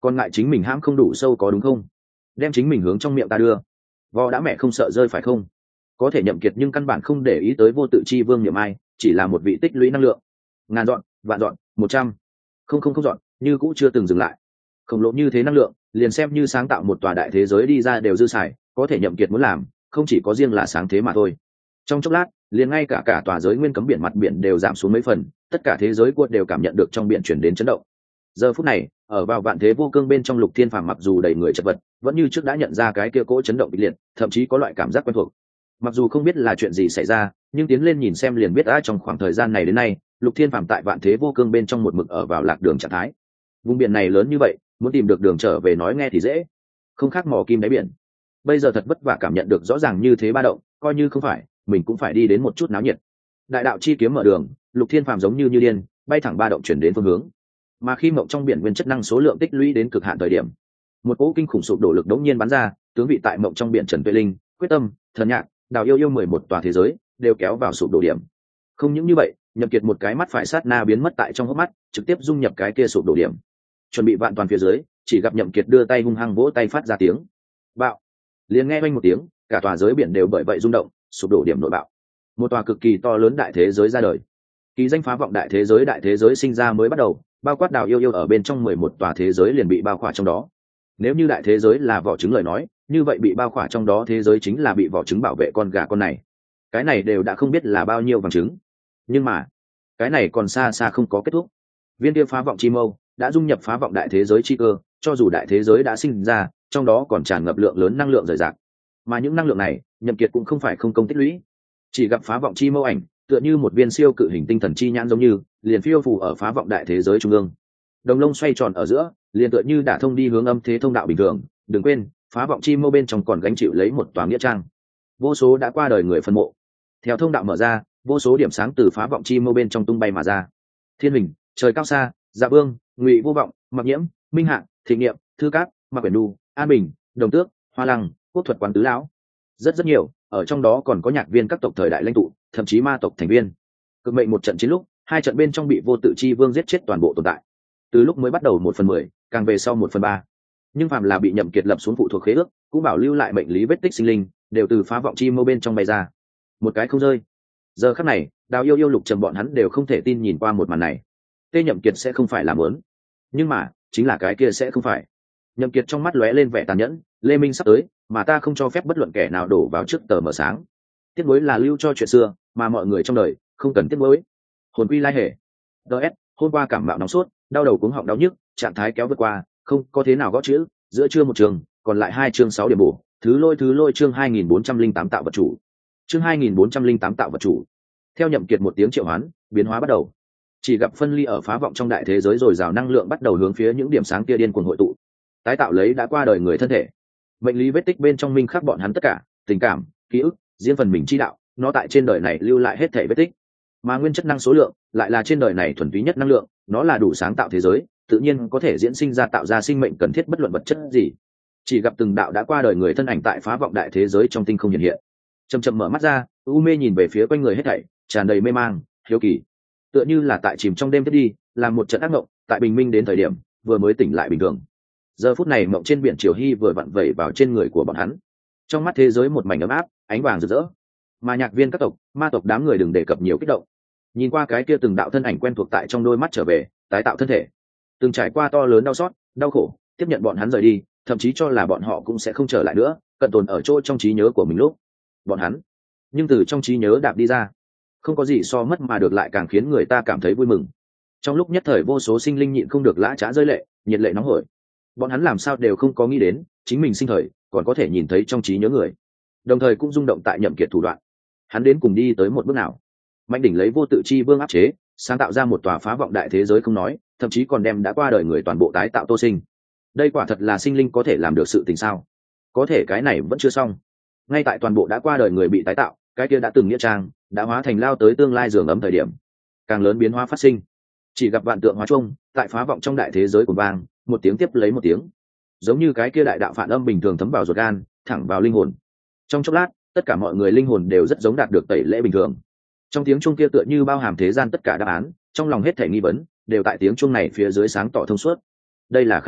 còn ngại chính mình hãm không đủ sâu có đúng không? Đem chính mình hướng trong miệng ta đưa, vò đã mẹ không sợ rơi phải không? Có thể Nhậm Kiệt nhưng căn bản không để ý tới vô tự chi vương Niệm Ai, chỉ là một vị tích lũy năng lượng, ngàn dọn, vạn dọn, một trăm, không không không dọn, như cũ chưa từng dừng lại. Khổng lồ như thế năng lượng, liền xem như sáng tạo một tòa đại thế giới đi ra đều dư xài, có thể Nhậm Kiệt muốn làm, không chỉ có riêng là sáng thế mà thôi. Trong chốc lát, liền ngay cả cả tòa giới nguyên cấm biển mặt biển đều giảm xuống mấy phần, tất cả thế giới quân đều cảm nhận được trong biển chuyển đến chấn động. Giờ phút này, ở vào vạn thế vô cương bên trong Lục Thiên Phàm mặc dù đầy người chật vật, vẫn như trước đã nhận ra cái kia cỗ chấn động kịch liệt, thậm chí có loại cảm giác quen thuộc. Mặc dù không biết là chuyện gì xảy ra, nhưng tiến lên nhìn xem liền biết đã trong khoảng thời gian này đến nay, Lục Thiên Phàm tại vạn thế vô cương bên trong một mực ở vào lạc đường trạng thái. Vùng biển này lớn như vậy, muốn tìm được đường trở về nói nghe thì dễ, không khác mò kim đáy biển. Bây giờ thật vất vả cảm nhận được rõ ràng như thế ba động, coi như không phải, mình cũng phải đi đến một chút náo nhiệt. Đại đạo chi kiếm mở đường, Lục Thiên Phàm giống như như điên, bay thẳng ba động chuyển đến phương hướng. Mà khi mộng trong biển nguyên chất năng số lượng tích lũy đến cực hạn thời điểm, một cỗ kinh khủng sụp đổ lực đống nhiên bắn ra, tướng vị tại mộng trong biển Trần Tuệ Linh, Quyết Tâm, Thần Nhạc, Đào Yêu Yêu mười một tòa thế giới đều kéo vào sụp đổ điểm. Không những như vậy, Nhậm Kiệt một cái mắt phải sát na biến mất tại trong hốc mắt, trực tiếp dung nhập cái kia sụp đổ điểm. Chuẩn bị vạn toàn phía dưới, chỉ gặp Nhậm Kiệt đưa tay hung hăng vỗ tay phát ra tiếng bạo, liền nghe vang một tiếng, cả tòa giới biển đều bởi vậy rung động, sụp đổ điểm nội bạo. Một tòa cực kỳ to lớn đại thế giới ra đời. Kỳ danh phá vọng đại thế giới, đại thế giới sinh ra mới bắt đầu, bao quát Đào Yêu Yêu ở bên trong mười một tòa thế giới liền bị bao khỏa trong đó. Nếu như đại thế giới là vỏ trứng lời nói, như vậy bị bao khỏa trong đó thế giới chính là bị vỏ trứng bảo vệ con gà con này. Cái này đều đã không biết là bao nhiêu vàng trứng. Nhưng mà, cái này còn xa xa không có kết thúc. Viên kia phá vọng chi mâu đã dung nhập phá vọng đại thế giới chi cơ, cho dù đại thế giới đã sinh ra, trong đó còn tràn ngập lượng lớn năng lượng rời rạc. Mà những năng lượng này, Nhậm Kiệt cũng không phải không công tích lũy. Chỉ gặp phá vọng chi mâu ảnh, tựa như một viên siêu cự hình tinh thần chi nhãn giống như, liền phiêu phù ở phá vọng đại thế giới trung ương. Đồng lông xoay tròn ở giữa, liền tựa như đả thông đi hướng âm thế thông đạo bình thường. Đừng quên, phá vọng chi mâu bên trong còn gánh chịu lấy một tòa nghĩa trang. Vô số đã qua đời người phân mộ. Theo thông đạo mở ra, vô số điểm sáng từ phá vọng chi mâu bên trong tung bay mà ra. Thiên Hình, Trời Cao Xa, Dạ Vương, Ngụy Vô Vọng, Mặc Nhiễm, Minh Hạ, Thị Nghiệm, Thư Cát, Mạc Quyển Nhu, An Bình, Đồng Tước, Hoa Lăng, Quốc Thuật Quán Tứ Lão, rất rất nhiều, ở trong đó còn có nhạc viên các tộc thời đại lãnh tụ, thậm chí ma tộc thành viên. Cực mệnh một trận chiến lúc, hai trận bên trong bị vô tự chi vương giết chết toàn bộ tồn tại. Từ lúc mới bắt đầu một phần mười, càng về sau một phần ba. Nhưng phàm là bị Nhậm Kiệt lập xuống phụ thuộc khế ước, cũng bảo lưu lại mệnh lý vết tích sinh linh, đều từ phá vọng chi mâu bên trong bay ra, một cái không rơi. Giờ khắc này, Đào Yêu Yêu Lục Trầm bọn hắn đều không thể tin nhìn qua một màn này. Tê Nhậm Kiệt sẽ không phải là muốn, nhưng mà chính là cái kia sẽ không phải. Nhậm Kiệt trong mắt lóe lên vẻ tàn nhẫn, Lê Minh sắp tới, mà ta không cho phép bất luận kẻ nào đổ vào trước tờ mở sáng. Tiếc nuối là lưu cho chuyện xưa, mà mọi người trong đời không cần tiếc nuối. Hồn quy lai hề. ds hôm qua cảm mạo nóng sốt, đau đầu cuống họng đau nhức, trạng thái kéo vượt qua, không có thế nào gõ chữ, giữa trưa một trường, còn lại hai chương sáu điểm bổ, thứ lôi thứ lôi chương hai nghìn bốn trăm linh tám tạo vật chủ. Chương hai nghìn bốn trăm linh tám tạo vật chủ. Theo Nhậm Kiệt một tiếng triệu hoán, biến hóa bắt đầu. Chỉ gặp phân ly ở phá vọng trong đại thế giới rồi rào năng lượng bắt đầu hướng phía những điểm sáng kia điên cuồng hội tụ, tái tạo lấy đã qua đời người thân thể. Mệnh lý vết tích bên trong minh khắc bọn hắn tất cả, tình cảm, ký ức, riêng phần mình chi đạo, nó tại trên đời này lưu lại hết thảy vết tích. Mà nguyên chất năng số lượng lại là trên đời này thuần túy nhất năng lượng, nó là đủ sáng tạo thế giới, tự nhiên có thể diễn sinh ra tạo ra sinh mệnh cần thiết bất luận vật chất gì. Chỉ gặp từng đạo đã qua đời người thân ảnh tại phá vọng đại thế giới trong tinh không hiện hiện. Chậm chậm mở mắt ra, u mê nhìn về phía quanh người hết thảy, tràn đầy mê mang, hiếu kỳ. Tựa như là tại chìm trong đêm tiếp đi, làm một trận ác mộng, tại bình minh đến thời điểm vừa mới tỉnh lại bình thường. Giờ phút này mộng trên biển triều hy vừa vặn vẩy vào trên người của bọn hắn. Trong mắt thế giới một mảnh ấm áp, ánh vàng rực rỡ. Mà nhạc viên các tộc, ma tộc đám người đừng đề cập nhiều kích động. Nhìn qua cái kia từng đạo thân ảnh quen thuộc tại trong đôi mắt trở về, tái tạo thân thể. Từng trải qua to lớn đau xót, đau khổ, tiếp nhận bọn hắn rời đi, thậm chí cho là bọn họ cũng sẽ không trở lại nữa, cận tồn ở chỗ trong trí nhớ của mình lúc. Bọn hắn, nhưng từ trong trí nhớ đạp đi ra, không có gì so mất mà được lại càng khiến người ta cảm thấy vui mừng. Trong lúc nhất thời vô số sinh linh nhịn không được lã chã rơi lệ, nhiệt lệ nóng hổi. Bọn hắn làm sao đều không có nghĩ đến, chính mình sinh thời còn có thể nhìn thấy trong trí nhớ người, đồng thời cũng rung động tại Nhậm Kiệt thủ đoạn. Hắn đến cùng đi tới một bước nào? Mạnh đỉnh lấy vô tự chi vương áp chế, sáng tạo ra một tòa phá vọng đại thế giới không nói, thậm chí còn đem đã qua đời người toàn bộ tái tạo tô sinh. Đây quả thật là sinh linh có thể làm được sự tình sao? Có thể cái này vẫn chưa xong. Ngay tại toàn bộ đã qua đời người bị tái tạo, cái kia đã từng nghĩa trang đã hóa thành lao tới tương lai giường ấm thời điểm, càng lớn biến hóa phát sinh. Chỉ gặp vạn tượng hóa chung, tại phá vọng trong đại thế giới của vang, một tiếng tiếp lấy một tiếng, giống như cái kia đại đạo phản âm bình thường thấm vào ruột gan, thẳng vào linh hồn. Trong chốc lát, tất cả mọi người linh hồn đều rất giống đạt được tẩy lễ bình thường. Trong tiếng chuông kia tựa như bao hàm thế gian tất cả đáp án, trong lòng hết thảy nghi vấn đều tại tiếng chuông này phía dưới sáng tỏ thông suốt. Đây là khai ngộ,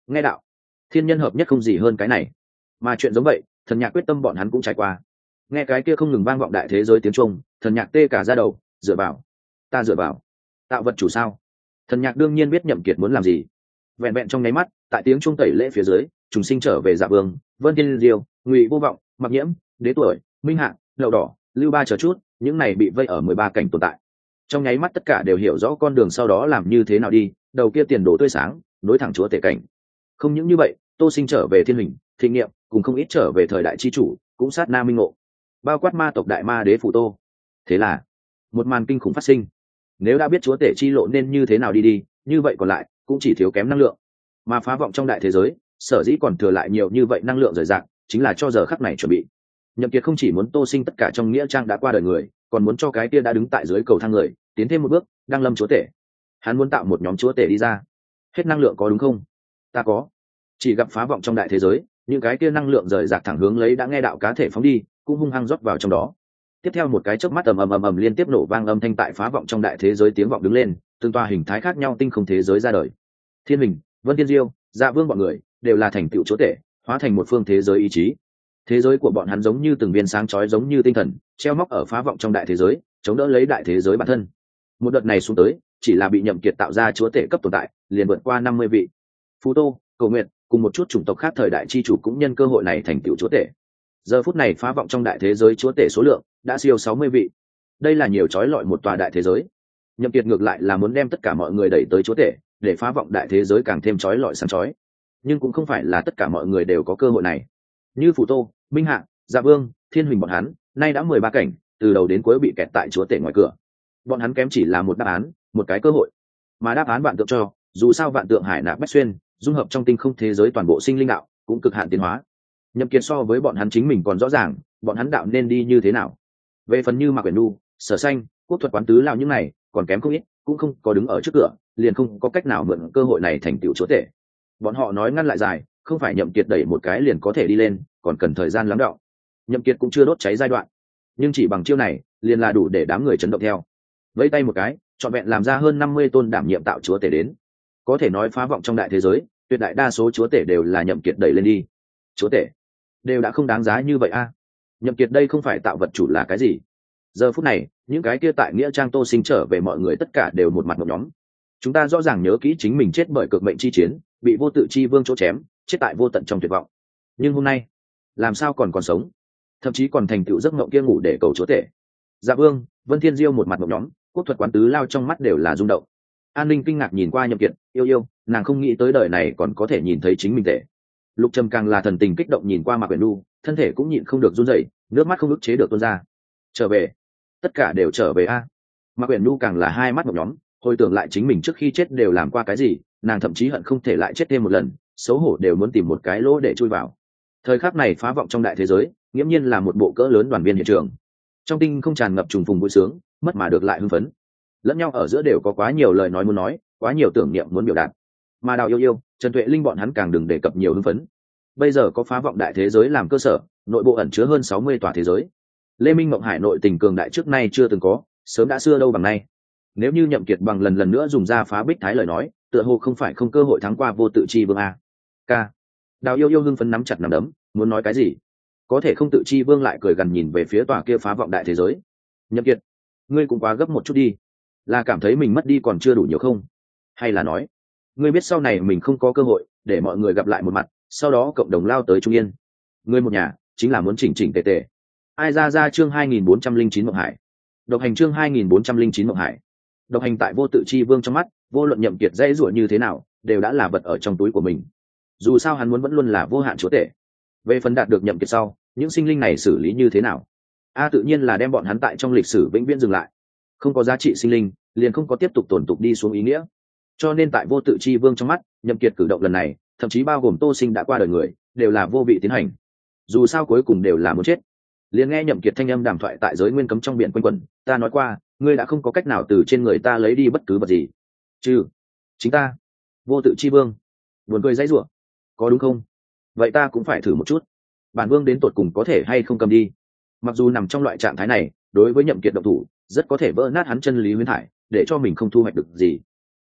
nghe đạo, thiên nhân hợp nhất không gì hơn cái này. Mà chuyện giống vậy thần nhạc quyết tâm bọn hắn cũng trải qua. Nghe cái kia không ngừng vang vọng đại thế giới tiếng trung, thần nhạc tê cả ra đầu. Dựa vào, ta dựa vào tạo vật chủ sao? Thần nhạc đương nhiên biết Nhậm Kiệt muốn làm gì. Vẹn vẹn trong nháy mắt, tại tiếng trung tẩy lễ phía dưới, trùng sinh trở về Dạ Vương, Vân Thiên Diêu, Ngụy Vô Vọng, Mặc Nhiễm, Đế Tuổi, Minh Hạ, Đậu Đỏ, Lưu Ba chờ chút, những này bị vây ở mười ba cảnh tồn tại. Trong nháy mắt tất cả đều hiểu rõ con đường sau đó làm như thế nào đi, đầu kia tiền đồ tươi sáng, nối thẳng chúa tể cảnh. Không những như vậy, Tô Sinh trở về thiên hình, thịnh nghiệm, cùng không ít trở về thời đại chi chủ, cũng sát na minh ngộ, bao quát ma tộc đại ma đế phụ Tô. Thế là, một màn kinh khủng phát sinh. Nếu đã biết chúa tể chi lộ nên như thế nào đi đi, như vậy còn lại cũng chỉ thiếu kém năng lượng. Mà phá vọng trong đại thế giới, sở dĩ còn thừa lại nhiều như vậy năng lượng rời rạc, chính là cho giờ khắc này chuẩn bị. Nhậm Kiệt không chỉ muốn Tô Sinh tất cả trong nghĩa trang đã qua đời người, còn muốn cho cái kia đã đứng tại dưới cầu thang người tiến thêm một bước, đăng lâm chúa tể. Hắn muốn tạo một nhóm chúa tể đi ra. Hết năng lượng có đúng không? Ta có. Chỉ gặp phá vọng trong đại thế giới, những cái kia năng lượng rời rạc thẳng hướng lấy đã nghe đạo cá thể phóng đi, cũng hung hăng rót vào trong đó. Tiếp theo một cái chớp mắt ầm ầm ầm ầm liên tiếp nổ vang âm thanh tại phá vọng trong đại thế giới tiếng vọng đứng lên, từng tòa hình thái khác nhau tinh không thế giới ra đời. Thiên Hình, Vân Thiên Diêu, Dạ Vương bọn người đều là thành tựu chúa tể, hóa thành một phương thế giới ý chí. Thế giới của bọn hắn giống như từng viên sáng chói giống như tinh thần, treo móc ở phá vọng trong đại thế giới, chống đỡ lấy đại thế giới bản thân. Một đợt này xuống tới, chỉ là bị Nhậm Kiệt tạo ra chúa tể cấp tồn tại, liền vượt qua năm mươi vị. Phù Tô, Cầu Nguyệt, cùng một chút chủng tộc khác thời đại chi chủ cũng nhân cơ hội này thành tựu chúa tể. Giờ phút này phá vọng trong đại thế giới chúa tể số lượng đã siêu sáu mươi vị. Đây là nhiều chói lọi một tòa đại thế giới. Nhậm Kiệt ngược lại là muốn đem tất cả mọi người đẩy tới chúa tể, để phá vọng đại thế giới càng thêm chói lọi sáng chói. Nhưng cũng không phải là tất cả mọi người đều có cơ hội này. Như Phù Tô, Minh Hạ, Dạ Vương, Thiên Huỳnh bọn hắn, nay đã mười ba cảnh, từ đầu đến cuối bị kẹt tại chúa tể ngoài cửa. Bọn hắn kém chỉ là một đáp án, một cái cơ hội. Mà đáp án vạn tượng cho, dù sao vạn tượng hải nạp bách xuyên, dung hợp trong tinh không thế giới toàn bộ sinh linh đạo, cũng cực hạn tiến hóa. Nhậm Kiệt so với bọn hắn chính mình còn rõ ràng, bọn hắn đạo nên đi như thế nào. Về phần như Mạc Uyển Nhu, Sở Xanh, Quốc Thuật Quán Tứ lão những này, còn kém không ít, cũng không có đứng ở trước cửa, liền không có cách nào mượn cơ hội này thành tựu chúa tể. Bọn họ nói ngăn lại dài, không phải Nhậm Kiệt đẩy một cái liền có thể đi lên, còn cần thời gian lắng đọng. Nhậm Kiệt cũng chưa đốt cháy giai đoạn, nhưng chỉ bằng chiêu này, liền là đủ để đám người chấn động theo. Vẫy tay một cái, chọn vẹn làm ra hơn năm mươi tôn đảm nhiệm tạo chúa tể đến. Có thể nói phá vọng trong đại thế giới, tuyệt đại đa số chúa tể đều là Nhậm Kiệt đẩy lên đi. Chúa tể đều đã không đáng giá như vậy a. À. Nhậm Kiệt đây không phải tạo vật chủ là cái gì? Giờ phút này, những cái kia tại nghĩa trang Tô Sinh trở về mọi người tất cả đều một mặt một nhóm. Chúng ta rõ ràng nhớ kỹ chính mình chết bởi cực mệnh chi chiến, bị vô tự chi vương chỗ chém, chết tại vô tận trong tuyệt vọng. Nhưng hôm nay, làm sao còn còn sống? Thậm chí còn thành tựu giấc mộng kia ngủ để cầu chúa tể. Dạ Vương, Vân Thiên Diêu một mặt một nhóm, Quốc Thuật Quán Tứ lao trong mắt đều là rung động. An Ninh kinh ngạc nhìn qua Nhậm Kiệt, yêu yêu, nàng không nghĩ tới đời này còn có thể nhìn thấy chính mình tể. Lục Trầm càng là thần tình kích động nhìn qua Mạc Uyển Nhu, thân thể cũng nhịn không được run rẩy, nước mắt không ức chế được tuôn ra. Trở về, tất cả đều trở về a. À. Mạc Uyển Nhu càng là hai mắt một nhóm, hồi tưởng lại chính mình trước khi chết đều làm qua cái gì, nàng thậm chí hận không thể lại chết thêm một lần, xấu hổ đều muốn tìm một cái lỗ để chui vào. Thời khắc này phá vọng trong đại thế giới, nghiễm nhiên là một bộ cỡ lớn đoàn viên hiện trường. Trong tinh không tràn ngập trùng phùng vui sướng, mất mà được lại hưng phấn. Lẫn nhau ở giữa đều có quá nhiều lời nói muốn nói, quá nhiều tưởng niệm muốn biểu đạt. Mà Đào Yêu Yêu, Trần Tuệ Linh bọn hắn càng đừng đề cập nhiều hưng phấn. Bây giờ có phá vọng đại thế giới làm cơ sở, nội bộ ẩn chứa hơn sáu mươi tòa thế giới. Lê Minh Mộng Hải nội tình cường đại trước nay chưa từng có, sớm đã xưa đâu bằng nay. Nếu như Nhậm Kiệt bằng lần lần nữa dùng ra phá bích thái lời nói, tựa hồ không phải không cơ hội thắng qua vô tự chi vương a. K. Đào Yêu Yêu hưng phấn nắm chặt nắm đấm, muốn nói cái gì? Có thể không tự chi vương lại cười gần nhìn về phía tòa kia phá vọng đại thế giới. Nhậm Kiệt, ngươi cũng quá gấp một chút đi. Là cảm thấy mình mất đi còn chưa đủ nhiều không? Hay là nói, ngươi biết sau này mình không có cơ hội để mọi người gặp lại một mặt, sau đó cộng đồng lao tới Trung Yên. Ngươi một nhà chính là muốn chỉnh chỉnh tề tề. Ai ra ra chương hai nghìn bốn trăm linh chín Mộng Hải. Độc hành chương hai nghìn bốn trăm linh chín Mộng Hải. Độc hành tại vô tự chi vương trong mắt, vô luận Nhậm Kiệt dễ dụa như thế nào, đều đã là vật ở trong túi của mình. Dù sao hắn muốn vẫn luôn là vô hạn chúa tể. Về phần đạt được Nhậm Kiệt sau, những sinh linh này xử lý như thế nào? A tự nhiên là đem bọn hắn tại trong lịch sử vĩnh viễn dừng lại. Không có giá trị sinh linh, liền không có tiếp tục tồn tục đi xuống ý nghĩa. Cho nên tại vô tự chi vương trong mắt, Nhậm Kiệt cử động lần này, thậm chí bao gồm Tô Sinh đã qua đời người, đều là vô vị tiến hành. Dù sao cuối cùng đều là muốn chết. Liền nghe Nhậm Kiệt thanh âm đàm thoại tại giới nguyên cấm trong biển quanh quẩn, ta nói qua, ngươi đã không có cách nào từ trên người ta lấy đi bất cứ vật gì, trừ chính ta. Vô tự chi vương, buồn cười dãy rủa, có đúng không? Vậy ta cũng phải thử một chút, bản vương đến tột cùng có thể hay không cầm đi. Mặc dù nằm trong loại trạng thái này, đối với Nhậm Kiệt động thủ, rất có thể vỡ nát hắn chân lý huyễn thải, để cho mình không thu hoạch được gì.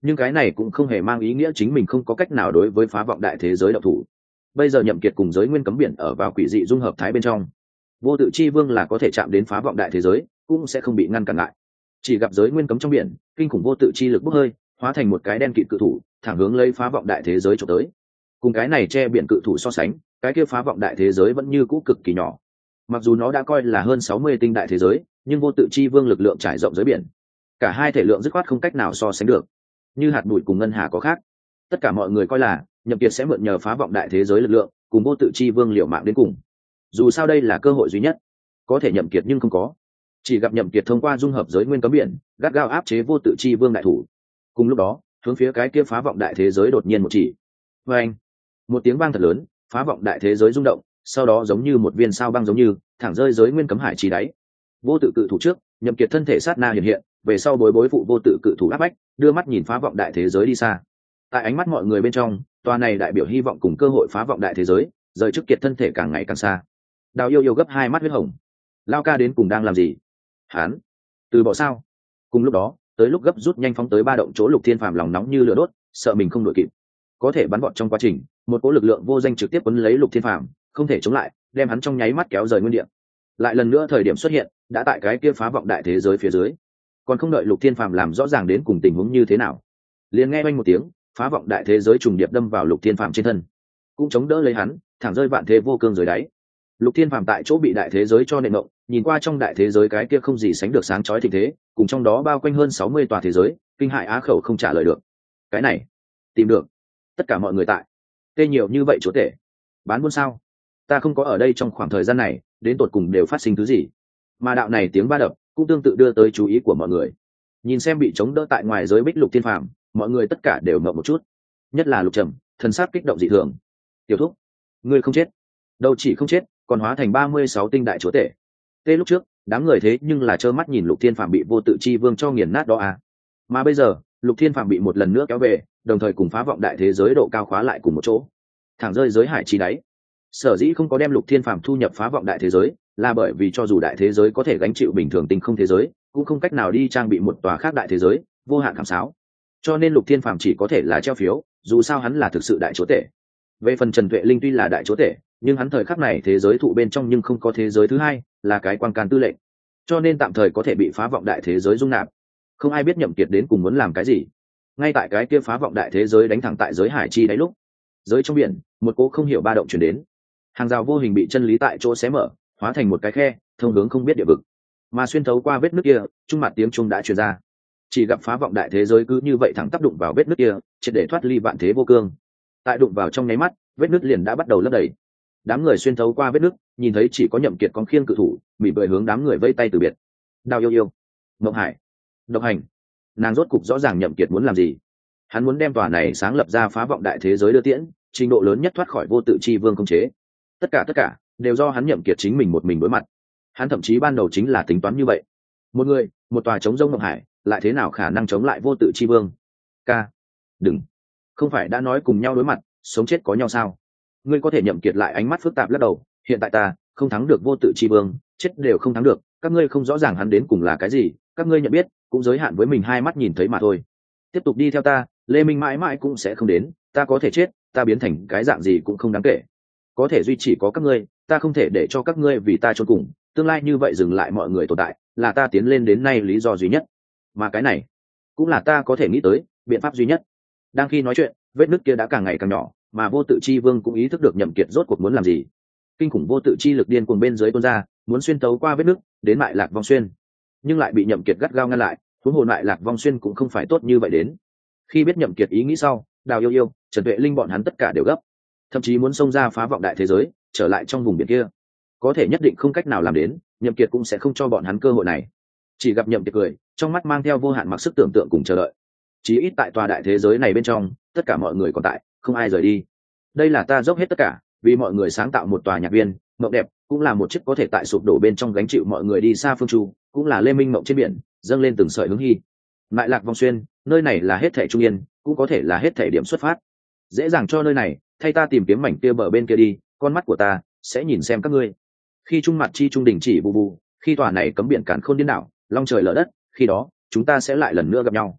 nhưng cái này cũng không hề mang ý nghĩa chính mình không có cách nào đối với phá vọng đại thế giới độc thủ. Bây giờ Nhậm Kiệt cùng giới nguyên cấm biển ở vào quỷ dị dung hợp thái bên trong, vô tự chi vương là có thể chạm đến phá vọng đại thế giới, cũng sẽ không bị ngăn cản lại. Chỉ gặp giới nguyên cấm trong biển, kinh khủng vô tự chi lực bốc hơi, hóa thành một cái đen kịt cự thủ, thẳng hướng lấy phá vọng đại thế giới chụp tới. Cùng cái này che biển cự thủ so sánh, cái kia phá vọng đại thế giới vẫn như cũ cực kỳ nhỏ. Mặc dù nó đã coi là hơn sáu mươi tinh đại thế giới, nhưng vô tự chi vương lực lượng trải rộng giới biển, cả hai thể lượng dứt khoát không cách nào so sánh được. Như hạt bụi cùng ngân hà có khác. Tất cả mọi người coi là Nhậm Kiệt sẽ mượn nhờ phá vọng đại thế giới lực lượng, cùng vô tự chi vương liều mạng đến cùng. Dù sao đây là cơ hội duy nhất, có thể Nhậm Kiệt nhưng không có. Chỉ gặp Nhậm Kiệt thông qua dung hợp giới nguyên cấm biển, gắt gao áp chế vô tự chi vương đại thủ. Cùng lúc đó, hướng phía cái kia phá vọng đại thế giới đột nhiên một chỉ. Oeng! Một tiếng vang thật lớn, phá vọng đại thế giới rung động, sau đó giống như một viên sao băng giống như thẳng rơi giới nguyên cấm hải chi đáy. Vô tự cự thủ trước, Nhậm Kiệt thân thể sát na hiện hiện, về sau bối bối phụ vô tự cự thủ áp bách, đưa mắt nhìn phá vọng đại thế giới đi xa. Tại ánh mắt mọi người bên trong, tòa này đại biểu hy vọng cùng cơ hội phá vọng đại thế giới, rời trước Kiệt thân thể càng ngày càng xa. Đào Yêu Yêu gấp hai mắt huyết hồng. Lao ca đến cùng đang làm gì? Hán, từ bỏ sao? Cùng lúc đó, tới lúc gấp rút nhanh phóng tới ba động chỗ Lục Thiên Phàm lòng nóng như lửa đốt, sợ mình không đuổi kịp. Có thể bắn vọt trong quá trình, một cỗ lực lượng vô danh trực tiếp quấn lấy Lục Thiên Phàm, không thể chống lại, đem hắn trong nháy mắt kéo rời nguyên địa. Lại lần nữa thời điểm xuất hiện, đã tại cái kia phá vọng đại thế giới phía dưới. Còn không đợi Lục Thiên Phàm làm rõ ràng đến cùng tình huống như thế nào, liền nghe oanh một tiếng, phá vọng đại thế giới trùng điệp đâm vào Lục Thiên Phàm trên thân, cũng chống đỡ lấy hắn, thẳng rơi vạn thế vô cương dưới đáy. Lục Thiên Phàm tại chỗ bị đại thế giới cho nện động, nhìn qua trong đại thế giới cái kia không gì sánh được sáng chói thịnh thế, cùng trong đó bao quanh hơn sáu mươi tòa thế giới, kinh hại á khẩu không trả lời được. Cái này, tìm được. Tất cả mọi người tại. Tê nhiều như vậy chúa tể. Bán buôn sao? Ta không có ở đây trong khoảng thời gian này, đến tột cùng đều phát sinh thứ gì? Mà đạo này tiếng ba đập, cũng tương tự đưa tới chú ý của mọi người. Nhìn xem bị chống đỡ tại ngoài giới bích Lục Thiên Phàm, mọi người tất cả đều ngậm một chút. Nhất là Lục Trầm, thần sắc kích động dị thường. Tiểu thúc, ngươi không chết. Đâu chỉ không chết, còn hóa thành ba mươi sáu tinh đại chúa tể. Tê lúc trước, đám người thế nhưng là trơ mắt nhìn Lục Thiên Phàm bị vô tự chi vương cho nghiền nát đó à. Mà bây giờ, Lục Thiên Phàm bị một lần nữa kéo về, đồng thời cùng phá vọng đại thế giới độ cao khóa lại cùng một chỗ, thẳng rơi giới hải chi đáy. Sở dĩ không có đem Lục Thiên Phàm thu nhập phá vọng đại thế giới, là bởi vì cho dù đại thế giới có thể gánh chịu bình thường tinh không thế giới, cũng không cách nào đi trang bị một tòa khác đại thế giới, vô hạn khảm sáo. Cho nên Lục Thiên Phàm chỉ có thể là treo phiếu, dù sao hắn là thực sự đại chúa tể. Về phần Trần Tuệ Linh tuy là đại chúa tể, nhưng hắn thời khắc này thế giới thụ bên trong nhưng không có thế giới thứ hai, là cái quan can tư lệnh, cho nên tạm thời có thể bị phá vọng đại thế giới dung nạp. Không ai biết Nhậm Kiệt đến cùng muốn làm cái gì. Ngay tại cái kia phá vọng đại thế giới đánh thẳng tại giới hải chi đáy lúc, giới trong biển, một cỗ không hiểu ba động truyền đến. Hàng rào vô hình bị chân lý tại chỗ xé mở, hóa thành một cái khe, thông hướng không biết địa vực. Mà xuyên thấu qua vết nứt kia, trung mặt tiếng trung đã truyền ra. Chỉ gặp phá vọng đại thế giới cứ như vậy thẳng tắp đụng vào vết nứt kia, triệt để thoát ly vạn thế vô cương. Tại đụng vào trong nháy mắt, vết nứt liền đã bắt đầu lấp đầy. Đám người xuyên thấu qua vết nứt, nhìn thấy chỉ có Nhậm Kiệt con khiên cự thủ, mỉm cười hướng đám người vẫy tay từ biệt. Đào Yêu Yêu, Mộng Hải, Độc Hành, nàng rốt cục rõ ràng Nhậm Kiệt muốn làm gì. Hắn muốn đem tòa này sáng lập ra phá vọng đại thế giới đưa tiễn, trình độ lớn nhất thoát khỏi vô tự chi vương công chế. Tất cả tất cả đều do hắn Nhậm Kiệt chính mình một mình đối mặt. Hắn thậm chí ban đầu chính là tính toán như vậy. Một người, một tòa chống rông Mộng Hải, lại thế nào khả năng chống lại vô tự chi vương? Ca, đừng, không phải đã nói cùng nhau đối mặt, sống chết có nhau sao? Ngươi có thể Nhậm Kiệt lại ánh mắt phức tạp lắc đầu. Hiện tại ta không thắng được vô tự chi vương, chết đều không thắng được. Các ngươi không rõ ràng hắn đến cùng là cái gì, các ngươi nhận biết cũng giới hạn với mình hai mắt nhìn thấy mà thôi. Tiếp tục đi theo ta, Lê Minh mãi mãi cũng sẽ không đến. Ta có thể chết, ta biến thành cái dạng gì cũng không đáng kể. Có thể duy chỉ có các ngươi, ta không thể để cho các ngươi vì ta chôn cùng. Tương lai như vậy dừng lại mọi người tồn tại, là ta tiến lên đến nay lý do duy nhất. Mà cái này cũng là ta có thể nghĩ tới biện pháp duy nhất. Đang khi nói chuyện, vết nứt kia đã càng ngày càng nhỏ, mà vô tự chi vương cũng ý thức được Nhậm Kiệt rốt cuộc muốn làm gì. Kinh khủng vô tự chi lực điên cuồng bên dưới tuôn ra, muốn xuyên tấu qua vết nứt đến Mại Lạc Vong Xuyên, nhưng lại bị Nhậm Kiệt gắt gao ngăn lại. Huống hồ Mại Lạc Vong Xuyên cũng không phải tốt như vậy đến. Khi biết Nhậm Kiệt ý nghĩ sau, Đào Yêu Yêu, Trần Tuệ Linh bọn hắn tất cả đều gấp, thậm chí muốn xông ra phá vọng đại thế giới, trở lại trong vùng biển kia. Có thể nhất định không cách nào làm đến, Nhậm Kiệt cũng sẽ không cho bọn hắn cơ hội này. Chỉ gặp Nhậm Kiệt cười, trong mắt mang theo vô hạn mặc sức tưởng tượng cùng chờ đợi. Chí ít tại tòa đại thế giới này bên trong, tất cả mọi người còn tại, không ai rời đi. Đây là ta dốc hết tất cả, vì mọi người sáng tạo một tòa nhạc viên, mộng đẹp, cũng là một chiếc có thể tại sụp đổ bên trong gánh chịu mọi người đi xa phương chu, cũng là lê minh mộng trên biển, dâng lên từng sợi hướng hy. Mại Lạc Vong Xuyên, nơi này là hết thảy trung yên, cũng có thể là hết thảy điểm xuất phát. Dễ dàng cho nơi này, thay ta tìm kiếm mảnh kia bờ bên kia đi, con mắt của ta sẽ nhìn xem các ngươi. Khi trung mặt chi trung đỉnh chỉ bù bù, khi tòa này cấm biển càn khôn điên đảo, long trời lở đất, khi đó chúng ta sẽ lại lần nữa gặp nhau.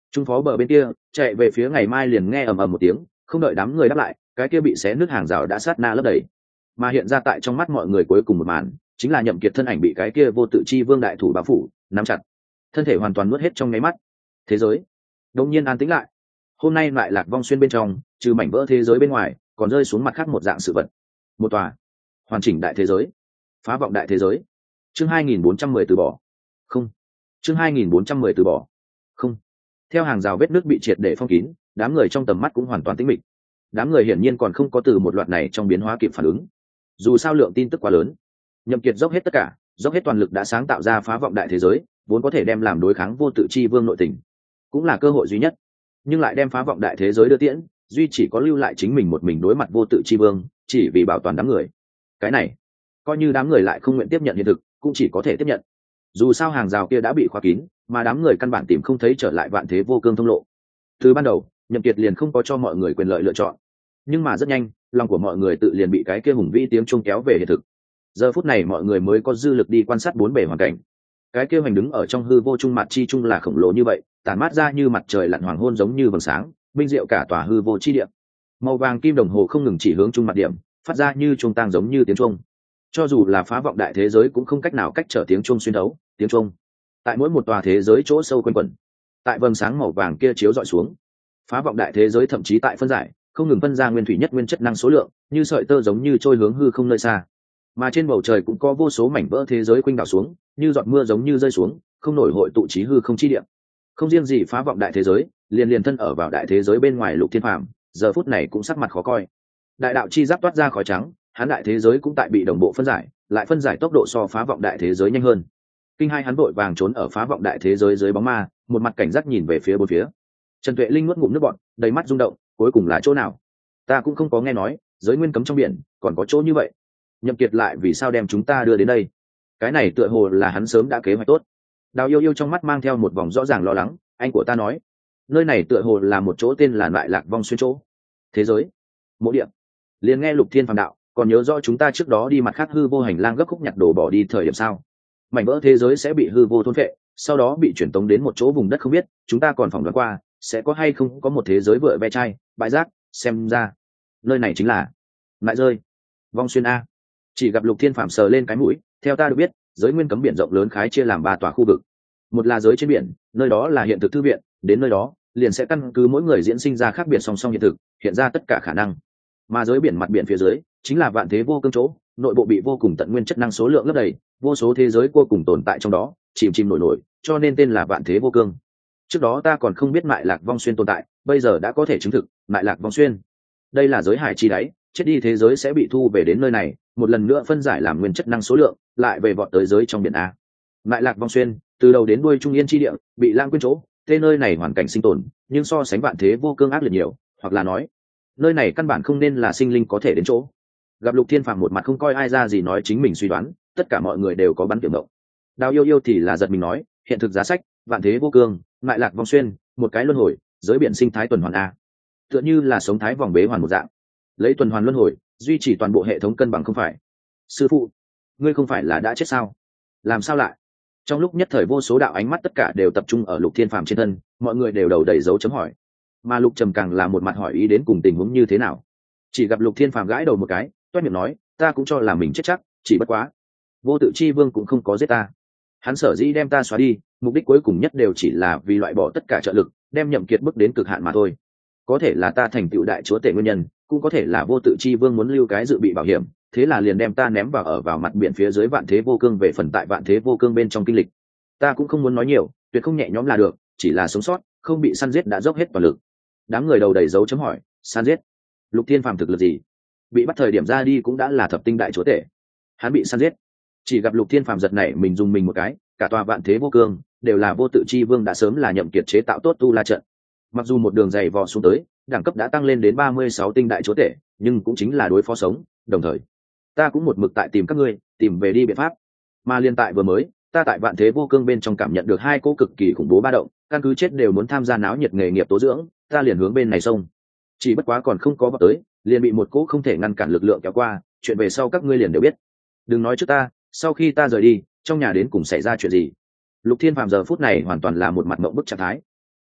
Trung phó bờ bên kia chạy về phía ngày mai liền nghe ầm ầm một tiếng, không đợi đám người đáp lại, cái kia bị xé nứt hàng rào đã sát na lấp đầy. Mà hiện ra tại trong mắt mọi người cuối cùng một màn chính là Nhậm Kiệt thân ảnh bị cái kia vô tự chi vương đại thủ bao phủ nắm chặt, thân thể hoàn toàn nuốt hết trong nháy mắt. Thế giới đột nhiên an tĩnh lại. Hôm nay lại Lạc Vong Xuyên bên trong, trừ mảnh vỡ thế giới bên ngoài, còn rơi xuống mặt khác một dạng sự vật. Một tòa hoàn chỉnh đại thế giới, phá vọng đại thế giới. Chương hai nghìn bốn trăm mười từ bỏ. Không. Chương hai nghìn bốn trăm mười từ bỏ. Không. Theo hàng rào vết nước bị triệt để phong kín, đám người trong tầm mắt cũng hoàn toàn tĩnh mịch. Đám người hiển nhiên còn không có từ một loạt này trong biến hóa kịp phản ứng. Dù sao lượng tin tức quá lớn, Nhậm Kiệt dốc hết tất cả, dốc hết toàn lực đã sáng tạo ra phá vọng đại thế giới, vốn có thể đem làm đối kháng vô tự chi vương nội tình, cũng là cơ hội duy nhất. Nhưng lại đem phá vọng đại thế giới đưa tiễn, duy chỉ có lưu lại chính mình một mình đối mặt vô tự chi vương, chỉ vì bảo toàn đám người. Cái này, coi như đám người lại không nguyện tiếp nhận hiện thực, cũng chỉ có thể tiếp nhận. Dù sao hàng rào kia đã bị khóa kín, mà đám người căn bản tìm không thấy trở lại vạn thế vô cương thông lộ. Từ ban đầu, Nhậm Kiệt liền không có cho mọi người quyền lợi lựa chọn. Nhưng mà rất nhanh, lòng của mọi người tự liền bị cái kia hùng vĩ tiếng chuông kéo về hiện thực. Giờ phút này mọi người mới có dư lực đi quan sát bốn bề hoàn cảnh. Cái kia hoành đứng ở trong hư vô trung mặt chi trung là khổng lồ như vậy, tản mát ra như mặt trời lặn hoàng hôn giống như vầng sáng, minh diệu cả tòa hư vô chi địa. Màu vàng kim đồng hồ không ngừng chỉ hướng trung mặt điểm, phát ra như chuông tang giống như tiếng chuông. Cho dù là phá vọng đại thế giới cũng không cách nào cách trở tiếng chuông xuyên thấu, tiếng chuông tại mỗi một tòa thế giới chỗ sâu quanh quẩn. Tại vầng sáng màu vàng kia chiếu dọi xuống, phá vọng đại thế giới thậm chí tại phân giải, không ngừng phân ra nguyên thủy nhất nguyên chất năng số lượng, như sợi tơ giống như trôi hướng hư không nơi xa. Mà trên bầu trời cũng có vô số mảnh vỡ thế giới quanh đảo xuống, như giọt mưa giống như rơi xuống, không nổi hội tụ chí hư không chi địa. Không riêng gì phá vọng đại thế giới, liền liền thân ở vào đại thế giới bên ngoài Lục Thiên Phàm, giờ phút này cũng sắc mặt khó coi. Đại đạo chi giáp toát ra khói trắng, hắn đại thế giới cũng tại bị đồng bộ phân giải, lại phân giải tốc độ so phá vọng đại thế giới nhanh hơn. Kinh hai hắn vội vàng trốn ở phá vọng đại thế giới dưới bóng ma, một mặt cảnh giác nhìn về phía bốn phía. Trần Tuệ Linh nuốt ngụm nước bọt, đầy mắt rung động, cuối cùng là chỗ nào? Ta cũng không có nghe nói, giới nguyên cấm trong biển, còn có chỗ như vậy. Nhậm Kiệt lại vì sao đem chúng ta đưa đến đây? Cái này tựa hồ là hắn sớm đã kế hoạch tốt. Đào Yêu Yêu trong mắt mang theo một vòng rõ ràng lo lắng, anh của ta nói, nơi này tựa hồ là một chỗ tên là Lại Lạc Vong Xuyên chỗ. Thế giới, mộ địa. Liền nghe Lục Thiên Phàm đạo, còn nhớ rõ chúng ta trước đó đi mặt khác hư vô hành lang gấp khúc nhặt đồ bỏ đi thời điểm sao? Mảnh vỡ thế giới sẽ bị hư vô thôn phệ, sau đó bị chuyển tống đến một chỗ vùng đất không biết, chúng ta còn phỏng đoán qua, sẽ có hay không có một thế giới vựa ve chai, bãi rác, xem ra nơi này chính là lại rơi Vong Xuyên a. Chỉ gặp Lục Thiên Phàm sờ lên cái mũi, theo ta được biết, giới nguyên cấm biển rộng lớn khái chia làm ba tòa khu vực. Một là giới trên biển, nơi đó là hiện thực thư viện, đến nơi đó liền sẽ căn cứ mỗi người diễn sinh ra khác biệt song song hiện thực, hiện ra tất cả khả năng. Mà giới biển mặt biển phía dưới chính là vạn thế vô cương chỗ, nội bộ bị vô cùng tận nguyên chất năng số lượng lấp đầy, vô số thế giới vô cùng tồn tại trong đó, chìm chìm nổi nổi, cho nên tên là vạn thế vô cương. Trước đó ta còn không biết Mại Lạc Vong Xuyên tồn tại, bây giờ đã có thể chứng thực, Mại Lạc Vong Xuyên. Đây là giới hải chi đáy, chết đi thế giới sẽ bị thu về đến nơi này, một lần nữa phân giải làm nguyên chất năng số lượng, lại về vọt tới giới trong biển a. Mại Lạc Vong Xuyên, từ đầu đến đuôi trung yên chi địa, bị lãng quên chỗ, tên nơi này hoàn cảnh sinh tồn, nhưng so sánh vạn thế vô cương ác liệt nhiều, hoặc là nói, nơi này căn bản không nên là sinh linh có thể đến chỗ. Gặp Lục Thiên Phàm một mặt không coi ai ra gì nói chính mình suy đoán, tất cả mọi người đều có bắn kiểm động. Đào Yêu Yêu thì là giật mình nói, hiện thực giá sách, vạn thế vô cương, Mại Lạc Vong Xuyên, một cái luân hồi, giới biển sinh thái tuần hoàn a. Tựa như là sống thái vòng bế hoàn một dạng, lấy tuần hoàn luân hồi duy trì toàn bộ hệ thống cân bằng không phải. Sư phụ, ngươi không phải là đã chết sao? Làm sao lại? Trong lúc nhất thời vô số đạo ánh mắt tất cả đều tập trung ở Lục Thiên Phàm trên thân, mọi người đều đầu đầy dấu chấm hỏi. Mà Lục Trầm càng là một mặt hỏi ý đến cùng tình huống như thế nào. Chỉ gặp Lục Thiên Phàm gãi đầu một cái, toét miệng nói, ta cũng cho là mình chết chắc, chỉ bất quá vô tự chi vương cũng không có giết ta. Hắn sở dĩ đem ta xóa đi, mục đích cuối cùng nhất đều chỉ là vì loại bỏ tất cả trợ lực, đem Nhậm Kiệt bước đến cực hạn mà thôi. Có thể là ta thành tựu đại chúa tể nguyên nhân, cũng có thể là vô tự chi vương muốn lưu cái dự bị bảo hiểm, thế là liền đem ta ném vào ở vào mặt biển phía dưới vạn thế vô cương về phần tại vạn thế vô cương bên trong kinh lịch. Ta cũng không muốn nói nhiều, tuyệt không nhẹ nhõm là được, chỉ là sống sót, không bị săn giết đã dốc hết toàn lực. Đám người đầu đầy dấu chấm hỏi, săn giết? Lục Thiên Phàm thực lực gì? Bị bắt thời điểm ra đi cũng đã là thập tinh đại chúa tể. Hắn bị săn giết? Chỉ gặp Lục Thiên Phàm giật nảy mình dùng mình một cái, cả tòa vạn thế vô cương đều là vô tự chi vương đã sớm là Nhậm Kiệt chế tạo tốt tu la trận. Mặc dù một đường dày vò xuống tới, đẳng cấp đã tăng lên đến ba mươi sáu tinh đại chúa tể, nhưng cũng chính là đối phó sống, đồng thời ta cũng một mực tại tìm các ngươi, tìm về đi biện pháp. Mà liên tại vừa mới, ta tại vạn thế vô cương bên trong cảm nhận được hai cỗ cực kỳ khủng bố ba động, căn cứ chết đều muốn tham gia náo nhiệt nghề nghiệp tố dưỡng, ta liền hướng bên này xông. Chỉ bất quá còn không có vào tới, liền bị một cỗ không thể ngăn cản lực lượng kéo qua, chuyện về sau các ngươi liền đều biết. Đừng nói trước ta, sau khi ta rời đi, trong nhà đến cùng xảy ra chuyện gì. Lục Thiên Phàm giờ phút này hoàn toàn là một mặt mộng bức trạng thái.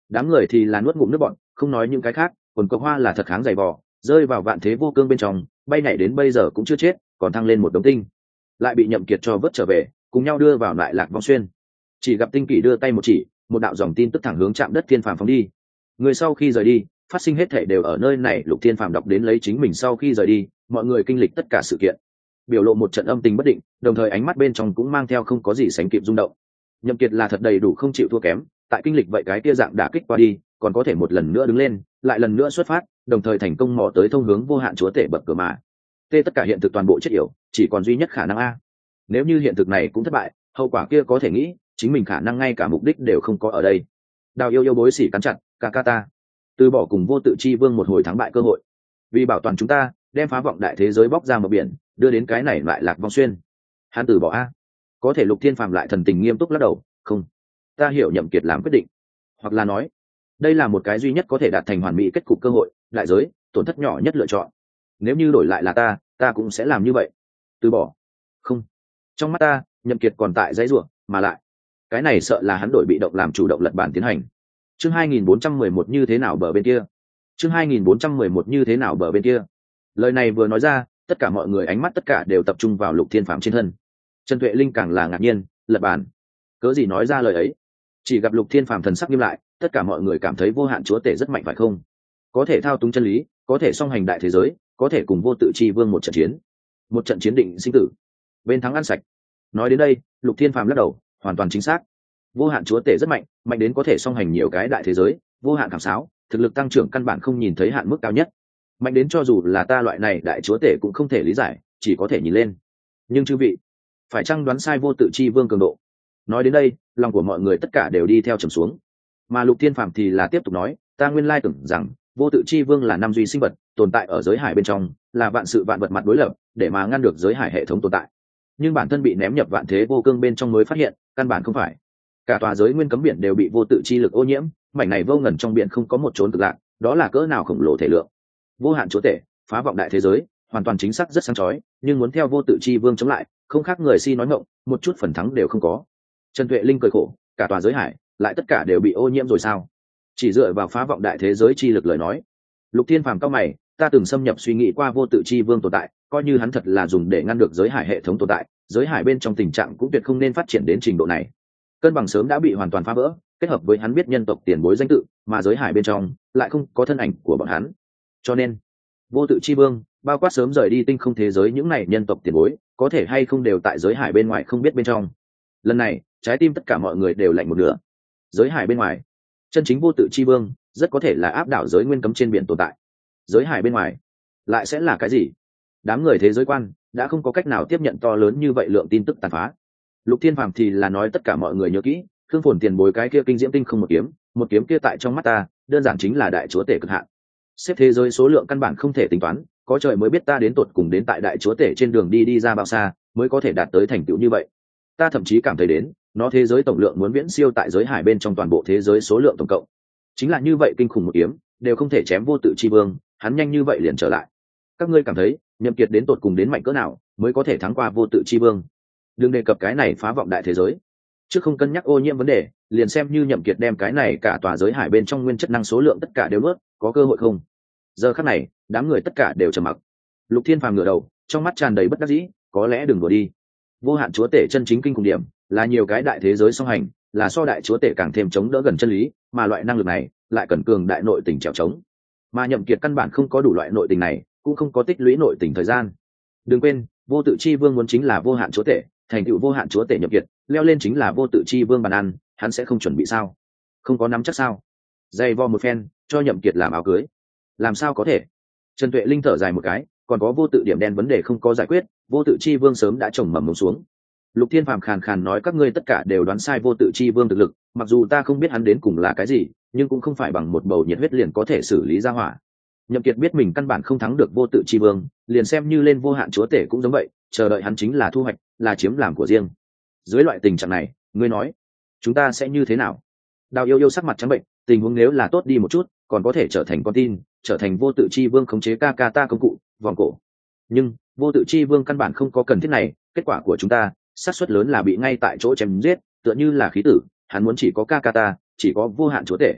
Đám người thì là nuốt ngụm nước bọn, không nói những cái khác, quần cộc hoa là thật kháng dày vò, rơi vào vạn thế vô cương bên trong, bay nhảy đến bây giờ cũng chưa chết, còn thăng lên một đống tinh, lại bị Nhậm Kiệt cho vớt trở về, cùng nhau đưa vào lại Lạc Vong Xuyên. Chỉ gặp Tinh Kỷ đưa tay một chỉ, một đạo dòng tin tức thẳng hướng chạm đất thiên phàm phóng đi. Người sau khi rời đi, phát sinh hết thảy đều ở nơi này. Lục Thiên Phàm đọc đến lấy chính mình sau khi rời đi, mọi người kinh lịch tất cả sự kiện, biểu lộ một trận âm tình bất định, đồng thời ánh mắt bên trong cũng mang theo không có gì sánh kịp rung động. Nhậm Kiệt là thật đầy đủ không chịu thua kém, tại kinh lịch vậy cái kia dạng đả kích qua đi, còn có thể một lần nữa đứng lên, lại lần nữa xuất phát, đồng thời thành công mò tới thông hướng vô hạn chúa tể bậc cửa mà. Tê tất cả hiện thực toàn bộ chết yểu, chỉ còn duy nhất khả năng a. Nếu như hiện thực này cũng thất bại, hậu quả kia có thể nghĩ, chính mình khả năng ngay cả mục đích đều không có ở đây. Đào yêu yêu bối sỉ cắn chặt, ca ca ta, từ bỏ cùng vô tự chi vương một hồi thắng bại cơ hội, vì bảo toàn chúng ta, đem phá vọng đại thế giới bóc ra một biển, đưa đến cái này lại Lạc Vong Xuyên. Hắn từ bỏ a. Có thể Lục Thiên Phàm lại thần tình nghiêm túc lắc đầu, không, ta hiểu Nhậm Kiệt làm quyết định, hoặc là nói, đây là một cái duy nhất có thể đạt thành hoàn mỹ kết cục cơ hội, đại giới, tổn thất nhỏ nhất lựa chọn. Nếu như đổi lại là ta, ta cũng sẽ làm như vậy. Từ bỏ? Không. Trong mắt ta, Nhậm Kiệt còn tại dãy rủa, mà lại, cái này sợ là hắn đổi bị động làm chủ động lật bản tiến hành. Chương hai nghìn bốn trăm mười một như thế nào bờ bên kia? Chương hai nghìn bốn trăm mười một như thế nào bờ bên kia? Lời này vừa nói ra, tất cả mọi người ánh mắt tất cả đều tập trung vào Lục Thiên Phàm trên thân. Trần Tuệ Linh càng là ngạc nhiên, lật bản. Cớ gì nói ra lời ấy? Chỉ gặp Lục Thiên Phàm thần sắc nghiêm lại, tất cả mọi người cảm thấy vô hạn chúa tể rất mạnh phải không? Có thể thao túng chân lý, có thể song hành đại thế giới, có thể cùng vô tự chi vương một trận chiến, một trận chiến định sinh tử, bên thắng ăn sạch. Nói đến đây, Lục Thiên Phàm lắc đầu, hoàn toàn chính xác. Vô hạn chúa tể rất mạnh, mạnh đến có thể song hành nhiều cái đại thế giới, vô hạn cảm sáo, thực lực tăng trưởng căn bản không nhìn thấy hạn mức cao nhất. Mạnh đến cho dù là ta loại này đại chúa tể cũng không thể lý giải, chỉ có thể nhìn lên. Nhưng chư vị, phải chăng đoán sai vô tự chi vương cường độ? Nói đến đây, lòng của mọi người tất cả đều đi theo trầm xuống. Mà Lục Thiên Phàm thì là tiếp tục nói, ta nguyên lai tưởng rằng vô tự chi vương là năm duy sinh vật, tồn tại ở giới hải bên trong, là vạn sự vạn vật mặt đối lập, để mà ngăn được giới hải hệ thống tồn tại. Nhưng bản thân bị ném nhập vạn thế vô cương bên trong mới phát hiện, căn bản không phải. Cả tòa giới nguyên cấm biển đều bị vô tự chi lực ô nhiễm, mảnh này vô ngần trong biển không có một chốn cực lạc, đó là cỡ nào khổng lồ thể lượng. Vô hạn chúa tể, phá vọng đại thế giới, hoàn toàn chính xác rất sáng chói, nhưng muốn theo vô tự chi vương chống lại, không khác người si nói ngọng, một chút phần thắng đều không có. Trần Tuệ Linh cười khổ, cả tòa giới hải lại tất cả đều bị ô nhiễm rồi sao? Chỉ dựa vào phá vọng đại thế giới chi lực lời nói. Lục Thiên Phàm cao mày, ta từng xâm nhập suy nghĩ qua vô tự chi vương tồn tại, coi như hắn thật là dùng để ngăn được giới hải hệ thống tồn tại, giới hải bên trong tình trạng cũng tuyệt không nên phát triển đến trình độ này. Cân bằng sớm đã bị hoàn toàn phá vỡ, kết hợp với hắn biết nhân tộc tiền bối danh tự, mà giới hải bên trong lại không có thân ảnh của bọn hắn. Cho nên, vô tự chi vương, bao quát sớm rời đi tinh không thế giới những này nhân tộc tiền bối, có thể hay không đều tại giới hải bên ngoài không biết bên trong. Lần này, trái tim tất cả mọi người đều lạnh một nửa. Giới hải bên ngoài, chân chính vô tự chi vương, rất có thể là áp đảo giới nguyên cấm trên biển tồn tại. Giới hải bên ngoài, lại sẽ là cái gì? Đám người thế giới quan đã không có cách nào tiếp nhận to lớn như vậy lượng tin tức tàn phá. Lục Thiên Phàm thì là nói tất cả mọi người nhớ kỹ, Khương Phồn tiền bối cái kia kinh diễm tinh không một kiếm, một kiếm kia tại trong mắt ta, đơn giản chính là đại chúa tể cực hạn. Xếp thế giới số lượng căn bản không thể tính toán, có trời mới biết ta đến tột cùng đến tại đại chúa tể trên đường đi đi ra bao xa, mới có thể đạt tới thành tựu như vậy. Ta thậm chí cảm thấy đến, nó thế giới tổng lượng muốn viễn siêu tại giới hải bên trong toàn bộ thế giới số lượng tổng cộng. Chính là như vậy kinh khủng một kiếm, đều không thể chém vô tự chi vương, hắn nhanh như vậy liền trở lại. Các ngươi cảm thấy, Nhậm Kiệt đến tột cùng đến mạnh cỡ nào, mới có thể thắng qua vô tự chi vương? Đừng đề cập cái này phá vọng đại thế giới, chứ không cân nhắc ô nhiễm vấn đề, liền xem như Nhậm Kiệt đem cái này cả tòa giới hải bên trong nguyên chất năng số lượng tất cả đều nuốt, có cơ hội không? Giờ khắc này, đám người tất cả đều trầm mặc. Lục Thiên Phàm ngửa đầu, trong mắt tràn đầy bất đắc dĩ, có lẽ đừng đùa đi. Vô hạn chúa tể chân chính kinh khủng điểm, là nhiều cái đại thế giới song hành, là so đại chúa tể càng thêm chống đỡ gần chân lý, mà loại năng lực này lại cần cường đại nội tình trèo trống. Mà Nhậm Kiệt căn bản không có đủ loại nội tình này, cũng không có tích lũy nội tình thời gian. Đừng quên, vô tự chi vương muốn chính là vô hạn chúa tể, thành tựu vô hạn chúa tể Nhậm Kiệt, leo lên chính là vô tự chi vương bàn ăn, hắn sẽ không chuẩn bị sao? Không có nắm chắc sao? Dày vo một phen, cho Nhậm Kiệt làm áo cưới. Làm sao có thể? Trần Tuệ Linh thở dài một cái, còn có vô tự điểm đen vấn đề không có giải quyết, vô tự chi vương sớm đã trồng mầm mống xuống. Lục Thiên Phàm khàn khàn nói các ngươi tất cả đều đoán sai vô tự chi vương thực lực, mặc dù ta không biết hắn đến cùng là cái gì, nhưng cũng không phải bằng một bầu nhiệt huyết liền có thể xử lý ra hỏa. Nhậm Kiệt biết mình căn bản không thắng được vô tự chi vương, liền xem như lên vô hạn chúa tể cũng giống vậy, chờ đợi hắn chính là thu hoạch, là chiếm làm của riêng. Dưới loại tình trạng này, ngươi nói, chúng ta sẽ như thế nào? Đào Yêu Yêu sắc mặt trắng bệnh, tình huống nếu là tốt đi một chút, còn có thể trở thành con tin, trở thành vô tự chi vương khống chế ca ca ta công cụ, vòng cổ. Nhưng vô tự chi vương căn bản không có cần thiết này, kết quả của chúng ta, xác suất lớn là bị ngay tại chỗ chém giết, tựa như là khí tử, hắn muốn chỉ có ca ca ta, chỉ có vô hạn chúa tể.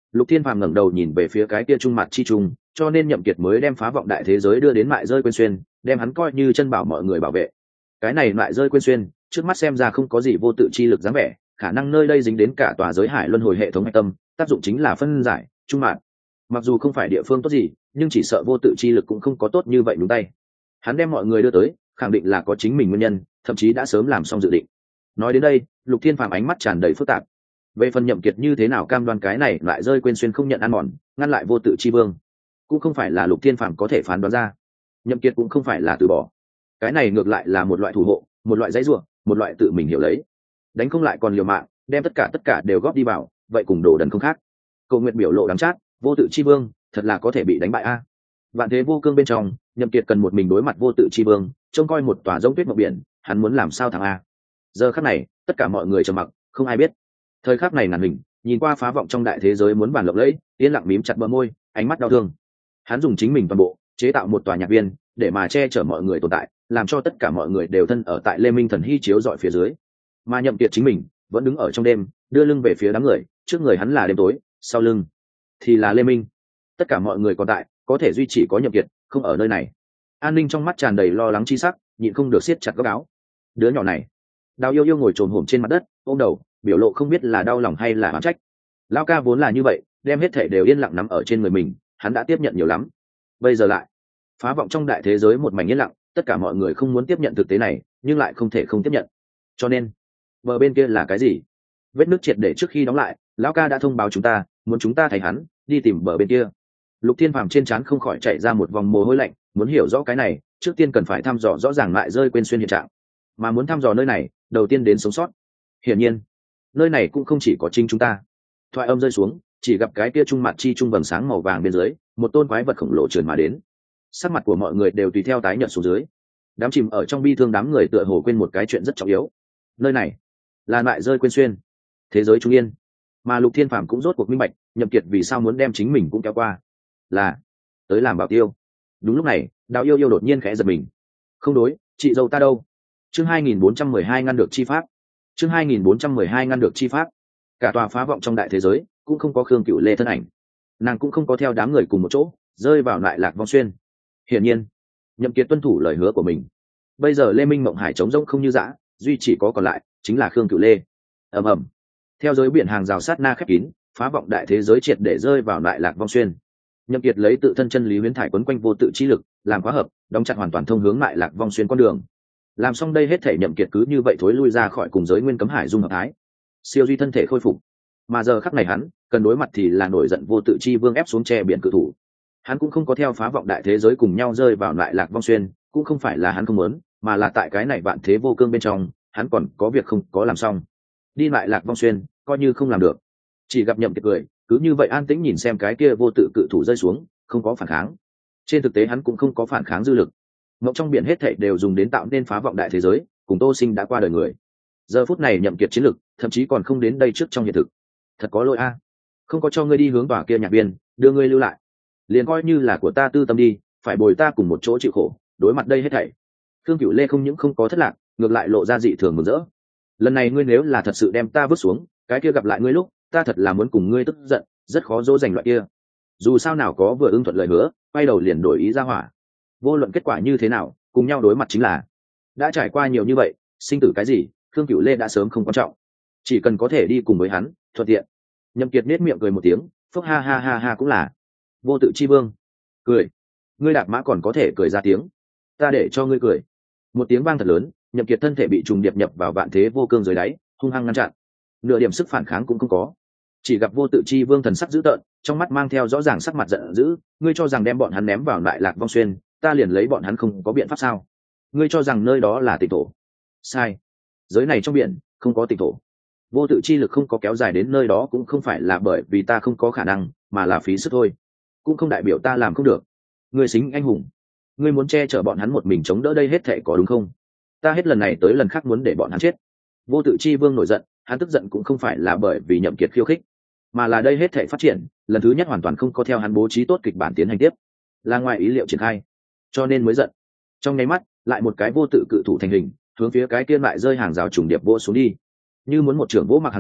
Lục Thiên Phàm ngẩng đầu nhìn về phía cái kia trung mặt chi trung, cho nên Nhậm Kiệt mới đem phá vọng đại thế giới đưa đến mại rơi quên xuyên, đem hắn coi như chân bảo mọi người bảo vệ. Cái này mại rơi quên xuyên, trước mắt xem ra không có gì vô tự chi lực dáng vẻ, khả năng nơi đây dính đến cả tòa giới hải luân hồi hệ thống hạch tâm, tác dụng chính là phân giải, trung mạn. Mặc dù không phải địa phương tốt gì, nhưng chỉ sợ vô tự chi lực cũng không có tốt như vậy đúng tay. Hắn đem mọi người đưa tới, khẳng định là có chính mình nguyên nhân, thậm chí đã sớm làm xong dự định. Nói đến đây, Lục Thiên Phàm ánh mắt tràn đầy phức tạp. Về phần Nhậm Kiệt như thế nào cam đoan cái này lại rơi quên xuyên không nhận ăn mòn, ngăn lại vô tự chi vương, cũng không phải là Lục Thiên Phàm có thể phán đoán ra. Nhậm Kiệt cũng không phải là từ bỏ, cái này ngược lại là một loại thủ hộ, một loại dãy rủa, một loại tự mình hiểu lấy. Đánh không lại còn liều mạng, đem tất cả tất cả đều góp đi vào, vậy cùng đồ đần không khác. Cầu nguyện biểu lộ đắng chát, vô tự chi vương, thật là có thể bị đánh bại a. Vạn thế vô cương bên trong, Nhậm Kiệt cần một mình đối mặt vô tự chi vương, trông coi một tòa giống tuyết mộng biển, hắn muốn làm sao thắng a? Giờ khắc này, tất cả mọi người trầm mặc, không ai biết. Thời khắc này ngàn mình, nhìn qua phá vọng trong đại thế giới muốn bàn lộng lẫy, yên lặng mím chặt bờ môi, ánh mắt đau thương. Hắn dùng chính mình toàn bộ chế tạo một tòa nhạc viên, để mà che chở mọi người tồn tại, làm cho tất cả mọi người đều thân ở tại Lê Minh Thần Hy chiếu dọi phía dưới. Mà Nhậm Kiệt chính mình vẫn đứng ở trong đêm, đưa lưng về phía đám người, trước người hắn là đêm tối, sau lưng thì là Lê Minh. Tất cả mọi người còn tại, có thể duy trì có Nhậm Kiệt không ở nơi này. An Ninh trong mắt tràn đầy lo lắng chi sắc, nhịn không được siết chặt góc áo. Đứa nhỏ này, Đào Yêu Yêu ngồi trồm hổm trên mặt đất, ôm đầu, biểu lộ không biết là đau lòng hay là oán trách. Lão ca vốn là như vậy, đem hết thảy đều yên lặng nắm ở trên người mình, hắn đã tiếp nhận nhiều lắm. Bây giờ lại phá vọng trong đại thế giới một mảnh yên lặng, tất cả mọi người không muốn tiếp nhận thực tế này, nhưng lại không thể không tiếp nhận. Cho nên, bờ bên kia là cái gì? Vết nước triệt để trước khi đóng lại, lão ca đã thông báo chúng ta, muốn chúng ta thay hắn đi tìm bờ bên kia. Lục Thiên Phàm trên trán không khỏi chạy ra một vòng mồ hôi lạnh, muốn hiểu rõ cái này, trước tiên cần phải thăm dò rõ ràng lại rơi quên xuyên hiện trạng. Mà muốn thăm dò nơi này, đầu tiên đến sống sót. Hiển nhiên, nơi này cũng không chỉ có chính chúng ta. Thoại âm rơi xuống, chỉ gặp cái kia trung mặt chi trung vầng sáng màu vàng bên dưới, một tôn quái vật khổng lồ trườn mà đến. Sắc mặt của mọi người đều tùy theo tái nhợt xuống dưới. Đám chìm ở trong bi thương đám người tựa hồ quên một cái chuyện rất trọng yếu. Nơi này là lại rơi quên xuyên, thế giới trung yên. Mà Lục Thiên Phàm cũng rốt cuộc minh bạch, Nhậm Kiệt vì sao muốn đem chính mình cũng kéo qua, là tới làm bảo tiêu. Đúng lúc này, Đào Yêu Yêu đột nhiên khẽ giật mình. Không đối, chị dâu ta đâu? Chương hai nghìn bốn trăm mười hai ngăn được chi pháp. Chương hai nghìn bốn trăm mười hai ngăn được chi pháp. Cả tòa phá vọng trong đại thế giới cũng không có Khương Cửu Lê thân ảnh, nàng cũng không có theo đám người cùng một chỗ rơi vào lại Lạc Vong Xuyên. Hiển nhiên, Nhậm Kiệt tuân thủ lời hứa của mình. Bây giờ Lê Minh Mộng Hải trống rỗng không như dã, duy chỉ có còn lại chính là Khương Cửu Lê. ầm ầm, theo giới biển hàng rào sát na khép kín, phá vọng đại thế giới triệt để rơi vào lại Lạc Vong Xuyên. Nhậm Kiệt lấy tự thân chân lý huyễn thải quấn quanh vô tự chi lực, làm khóa hợp, đóng chặt hoàn toàn thông hướng lại Lạc Vong Xuyên con đường. Làm xong đây hết thể, Nhậm Kiệt cứ như vậy thối lui ra khỏi cùng giới nguyên cấm hải dung hợp thái, siêu duy thân thể khôi phục. Mà giờ khắc này hắn cần đối mặt thì là nổi giận vô tự chi vương ép xuống che biển cự thủ. Hắn cũng không có theo phá vọng đại thế giới cùng nhau rơi vào lại Lạc Vong Xuyên, cũng không phải là hắn không muốn, mà là tại cái này vạn thế vô cương bên trong, hắn còn có việc không có làm xong. Đi lại Lạc Vong Xuyên, coi như không làm được. Chỉ gặp Nhậm Kiệt cười, cứ như vậy an tĩnh nhìn xem cái kia vô tự cự thủ rơi xuống, không có phản kháng. Trên thực tế hắn cũng không có phản kháng dư lực. Ngọc trong biển hết thảy đều dùng đến tạo nên phá vọng đại thế giới, cùng Tô Sinh đã qua đời người. Giờ phút này Nhậm Kiệt chiến lực, thậm chí còn không đến đây trước trong hiện thực. Thật có lỗi a, không có cho ngươi đi hướng tòa kia nhạc viên, đưa ngươi lưu lại, liền coi như là của ta tư tâm đi, phải bồi ta cùng một chỗ chịu khổ, đối mặt đây hết thảy. Khương Cửu Lê không những không có thất lạc, ngược lại lộ ra dị thường mừng rỡ. Lần này ngươi nếu là thật sự đem ta vứt xuống, cái kia gặp lại ngươi lúc, ta thật là muốn cùng ngươi tức giận, rất khó dỗ dành loại kia. Dù sao nào có vừa ưng thuận lời hứa, quay đầu liền đổi ý ra hỏa. Vô luận kết quả như thế nào, cùng nhau đối mặt chính là. Đã trải qua nhiều như vậy, sinh tử cái gì, Khương Cửu Lê đã sớm không quan trọng, chỉ cần có thể đi cùng với hắn, thuận tiện. Nhậm Kiệt nét miệng cười một tiếng, phúc ha ha ha ha cũng là. Vô tự chi vương, cười. Ngươi đạp mã còn có thể cười ra tiếng, ta để cho ngươi cười. Một tiếng vang thật lớn, Nhậm Kiệt thân thể bị trùng điệp nhập vào vạn thế vô cương dưới đáy, hung hăng ngăn chặn, nửa điểm sức phản kháng cũng không có. Chỉ gặp vô tự chi vương thần sắc dữ tợn, trong mắt mang theo rõ ràng sắc mặt giận dữ. Ngươi cho rằng đem bọn hắn ném vào lại Lạc Vong Xuyên, ta liền lấy bọn hắn không có biện pháp sao? Ngươi cho rằng nơi đó là tịnh thổ? Sai, giới này trong biển không có tịnh thổ. Vô tự chi lực không có kéo dài đến nơi đó cũng không phải là bởi vì ta không có khả năng, mà là phí sức thôi. Cũng không đại biểu ta làm không được. Ngươi xính anh hùng, ngươi muốn che chở bọn hắn một mình chống đỡ đây hết thảy có đúng không? Ta hết lần này tới lần khác muốn để bọn hắn chết. Vô tự chi vương nổi giận, hắn tức giận cũng không phải là bởi vì Nhậm Kiệt khiêu khích, mà là đây hết thảy phát triển lần thứ nhất hoàn toàn không có theo hắn bố trí tốt kịch bản tiến hành tiếp, là ngoài ý liệu triển khai, cho nên mới giận. Trong nháy mắt, lại một cái vô tự cự thủ thành hình, hướng phía cái kia lại rơi hàng rào trùng điệp vỗ xuống đi, như muốn một trưởng vỗ mặc hàng rào,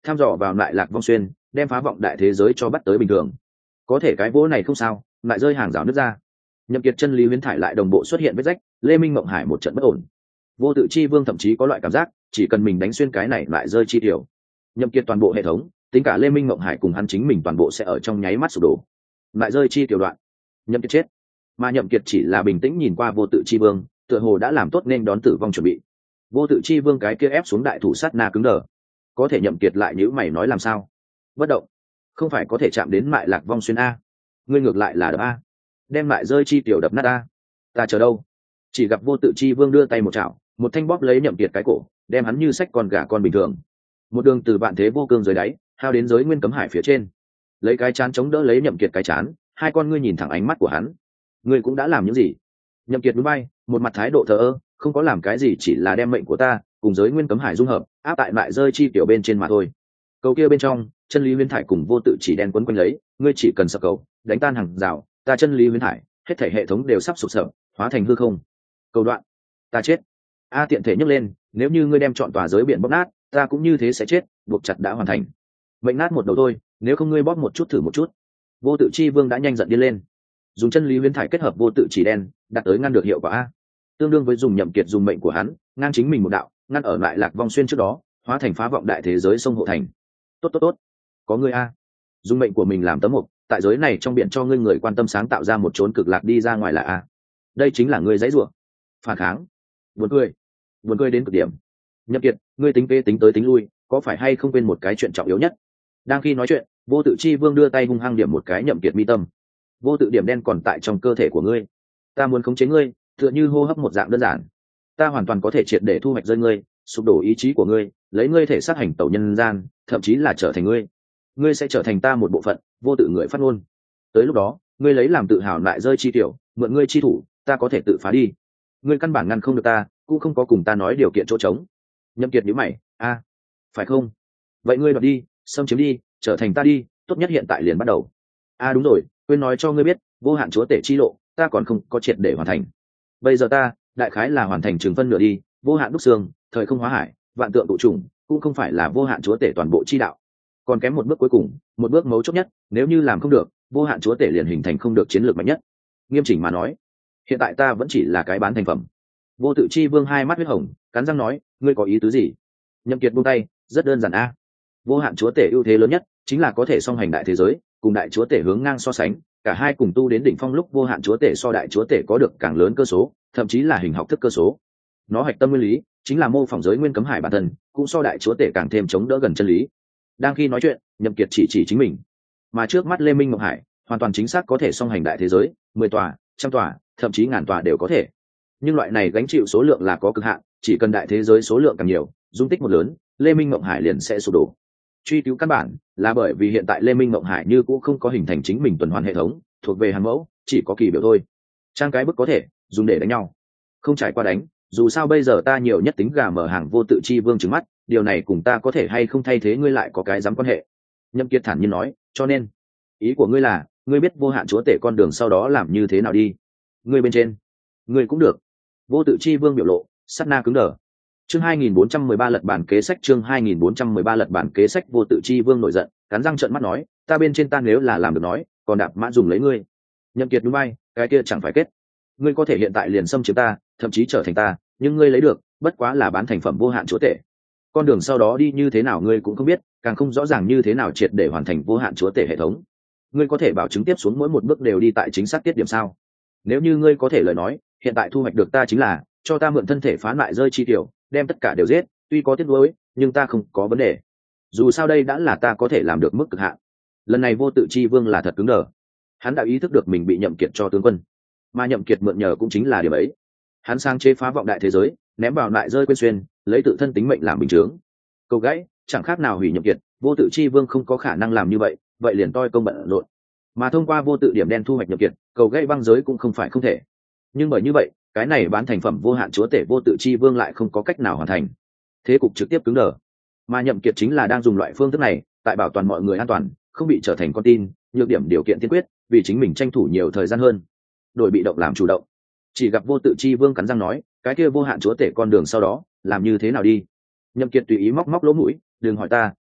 tham dò vào lại lạc vong xuyên, đem phá vọng đại thế giới cho bắt tới bình thường. Có thể cái vỗ này không sao, lại rơi hàng rào nước ra. Nhậm Kiệt chân lý huyễn thải lại đồng bộ xuất hiện vết rách, Lê Minh Mộng Hải một trận bất ổn. Vô tự chi vương thậm chí có loại cảm giác, chỉ cần mình đánh xuyên cái này lại rơi chi tiểu. Nhậm Kiệt toàn bộ hệ thống, tính cả Lê Minh Mộng Hải cùng hắn chính mình toàn bộ sẽ ở trong nháy mắt sụp đổ. Lại rơi chi tiểu đoạn, Nhậm Kiệt chết. Mà Nhậm Kiệt chỉ là bình tĩnh nhìn qua vô tự chi vương, tựa hồ đã làm tốt nên đón tử vong chuẩn bị. Vô tự chi vương cái kia ép xuống đại thủ sát na cứng đờ. Có thể Nhậm Kiệt lại nhíu mày nói làm sao? Bất động, không phải có thể chạm đến mại lạc vong xuyên a? Ngươi ngược lại là đập a, đem lại rơi chi tiểu đập nát a. Ta chờ đâu? Chỉ gặp vô tự chi vương đưa tay một chảo, một thanh bóp lấy Nhậm Kiệt cái cổ, đem hắn như sách con gà con bình thường. Một đường từ vạn thế vô cương dưới đáy, hao đến giới nguyên cấm hải phía trên. Lấy cái chán chống đỡ lấy Nhậm Kiệt cái chán, hai con ngươi nhìn thẳng ánh mắt của hắn. Ngươi cũng đã làm những gì? Nhậm Kiệt núi bay, một mặt thái độ thờ ơ, không có làm cái gì, chỉ là đem mệnh của ta cùng giới nguyên cấm hải dung hợp, áp tại lại rơi chi tiểu bên trên mà thôi. Cầu kia bên trong, chân lý huyễn thải cùng vô tự chỉ đen quấn quanh lấy, ngươi chỉ cần sập cầu, đánh tan hàng rào, ta chân lý huyễn thải, hết thảy hệ thống đều sắp sụp sập, hóa thành hư không. Cầu đoạn, ta chết. A tiện thể nhấc lên, nếu như ngươi đem chọn tòa giới biển bóp nát, ta cũng như thế sẽ chết, buộc chặt đã hoàn thành. Mệnh nát một đầu thôi, nếu không ngươi bóp một chút thử một chút. Vô tự chi vương đã nhanh giận điên lên, dùng chân lý huyễn thải kết hợp vô tự chỉ đen, đạt tới ngăn được hiệu quả a. Tương đương với dùng Nhậm Kiệt dùng mệnh của hắn, ngang chính mình một đạo, ngăn ở lại lạc vong xuyên trước đó, hóa thành phá vọng đại thế giới sông hộ thành. Tốt tốt tốt, có ngươi a, dùng mệnh của mình làm tấm mục, tại giới này trong biển cho ngươi người quan tâm sáng tạo ra một chốn cực lạc đi ra ngoài là a. Đây chính là ngươi dãy rủa, phản kháng. Buồn cười, buồn cười đến cực điểm. Nhậm Kiệt, ngươi tính kế tính tới tính lui, có phải hay không quên một cái chuyện trọng yếu nhất? Đang khi nói chuyện, vô tự chi vương đưa tay hung hăng điểm một cái Nhậm Kiệt mi tâm. Vô tự điểm đen còn tại trong cơ thể của ngươi, ta muốn khống chế ngươi, tựa như hô hấp một dạng đơn giản. Ta hoàn toàn có thể triệt để thu hoạch rơi ngươi, sụp đổ ý chí của ngươi, lấy ngươi thể sát hành tẩu nhân gian, thậm chí là trở thành ngươi. Ngươi sẽ trở thành ta một bộ phận, vô tự người phát ngôn. Tới lúc đó, ngươi lấy làm tự hào lại rơi chi tiểu, mượn ngươi chi thủ, ta có thể tự phá đi. Ngươi căn bản ngăn không được ta, cũng không có cùng ta nói điều kiện chỗ trống. Nhậm Kiệt nhíu mày, a, phải không? Vậy ngươi đoạt đi, xâm chiếm đi, trở thành ta đi, tốt nhất hiện tại liền bắt đầu. A đúng rồi, quên nói cho ngươi biết, vô hạn chúa tể chi lộ, ta còn không có triệt để hoàn thành. Bây giờ ta, đại khái là hoàn thành chừng phân nửa đi, vô hạn đúc xương, thời không hóa hải, vạn tượng tụ trùng, cũng không phải là vô hạn chúa tể toàn bộ chi đạo. Còn kém một bước cuối cùng, một bước mấu chốt nhất, nếu như làm không được, vô hạn chúa tể liền hình thành không được chiến lược mạnh nhất. Nghiêm chỉnh mà nói, hiện tại ta vẫn chỉ là cái bán thành phẩm. Vô tự chi vương hai mắt huyết hồng, cắn răng nói, ngươi có ý tứ gì? Nhậm Kiệt buông tay, rất đơn giản a. Vô hạn chúa tể ưu thế lớn nhất chính là có thể song hành đại thế giới, cùng đại chúa tể hướng ngang so sánh, cả hai cùng tu đến đỉnh phong lúc vô hạn chúa tể so đại chúa tể có được càng lớn cơ số, thậm chí là hình học thức cơ số. Nó hạch tâm nguyên lý chính là mô phỏng giới nguyên cấm hải bản thân, cũng so đại chúa tể càng thêm chống đỡ gần chân lý. Đang khi nói chuyện, Nhậm Kiệt chỉ chỉ chính mình, mà trước mắt Lê Minh Ngọc Hải hoàn toàn chính xác có thể song hành đại thế giới, mười tòa, trăm tòa, thậm chí ngàn tòa đều có thể. Nhưng loại này gánh chịu số lượng là có cực hạn, chỉ cần đại thế giới số lượng càng nhiều, dung tích một lớn, Lê Minh Ngọc Hải liền sẽ sụp đổ. Truy cứu căn bản là bởi vì hiện tại Lê Minh Ngọc Hải như cũng không có hình thành chính mình tuần hoàn hệ thống, thuộc về hàng mẫu, chỉ có kỳ biểu thôi. Trang cái bức có thể dùng để đánh nhau, không trải qua đánh, dù sao bây giờ ta nhiều nhất tính gà mở hàng vô tự chi vương trừng mắt, điều này cùng ta có thể hay không thay thế ngươi lại có cái dám quan hệ. Nhậm Kiệt thản nhiên nói, cho nên ý của ngươi là ngươi biết vô hạn chúa tể con đường sau đó làm như thế nào đi? Ngươi bên trên, ngươi cũng được. Vô tự chi vương biểu lộ sát na cứng đờ. Chương hai nghìn bốn trăm mười ba lật bản kế sách, chương hai nghìn bốn trăm mười ba lật bản kế sách. Vô tự chi vương nổi giận, cắn răng trợn mắt nói, ta bên trên ta nếu là làm được nói, còn đạp mã dùng lấy ngươi. Nhậm Kiệt núi bay, cái kia chẳng phải kết. Ngươi có thể hiện tại liền xâm chiếm ta, thậm chí trở thành ta, nhưng ngươi lấy được bất quá là bán thành phẩm vô hạn chúa tể. Con đường sau đó đi như thế nào ngươi cũng không biết, càng không rõ ràng như thế nào triệt để hoàn thành vô hạn chúa tể hệ thống. Ngươi có thể bảo chứng tiếp xuống mỗi một bước đều đi tại chính xác tiết điểm sao? Nếu như ngươi có thể lời nói, hiện tại thu hoạch được ta chính là cho ta mượn thân thể phán lại rơi chi tiểu, đem tất cả đều giết, tuy có tiếc nuối, nhưng ta không có vấn đề. Dù sao đây đã là ta có thể làm được mức cực hạn. Lần này vô tự chi vương là thật cứng đờ. Hắn đã ý thức được mình bị Nhậm Kiệt cho tướng quân, mà Nhậm Kiệt mượn nhờ cũng chính là điểm ấy. Hắn sang chế phá vọng đại thế giới, ném vào lại rơi quên xuyên, lấy tự thân tính mệnh làm bình chướng. Câu gãy, chẳng khác nào hủy Nhậm Kiệt, vô tự chi vương không có khả năng làm như vậy, vậy liền toi công bận rộn. Mà thông qua vô tự điểm đen thu hoạch Nhậm Kiệt, cầu gãy băng giới cũng không phải không thể. Nhưng bởi như vậy, cái này bán thành phẩm vô hạn chúa tể vô tự chi vương lại không có cách nào hoàn thành. Thế cục trực tiếp cứng đờ. Mà Nhậm Kiệt chính là đang dùng loại phương thức này, tại bảo toàn mọi người an toàn, không bị trở thành con tin, nhược điểm điều kiện tiên quyết, vì chính mình tranh thủ nhiều thời gian hơn. Đổi bị động làm chủ động. Chỉ gặp vô tự chi vương cắn răng nói, cái kia vô hạn chúa tể con đường sau đó, làm như thế nào đi? Nhậm Kiệt tùy ý móc móc lỗ mũi, đừng hỏi ta,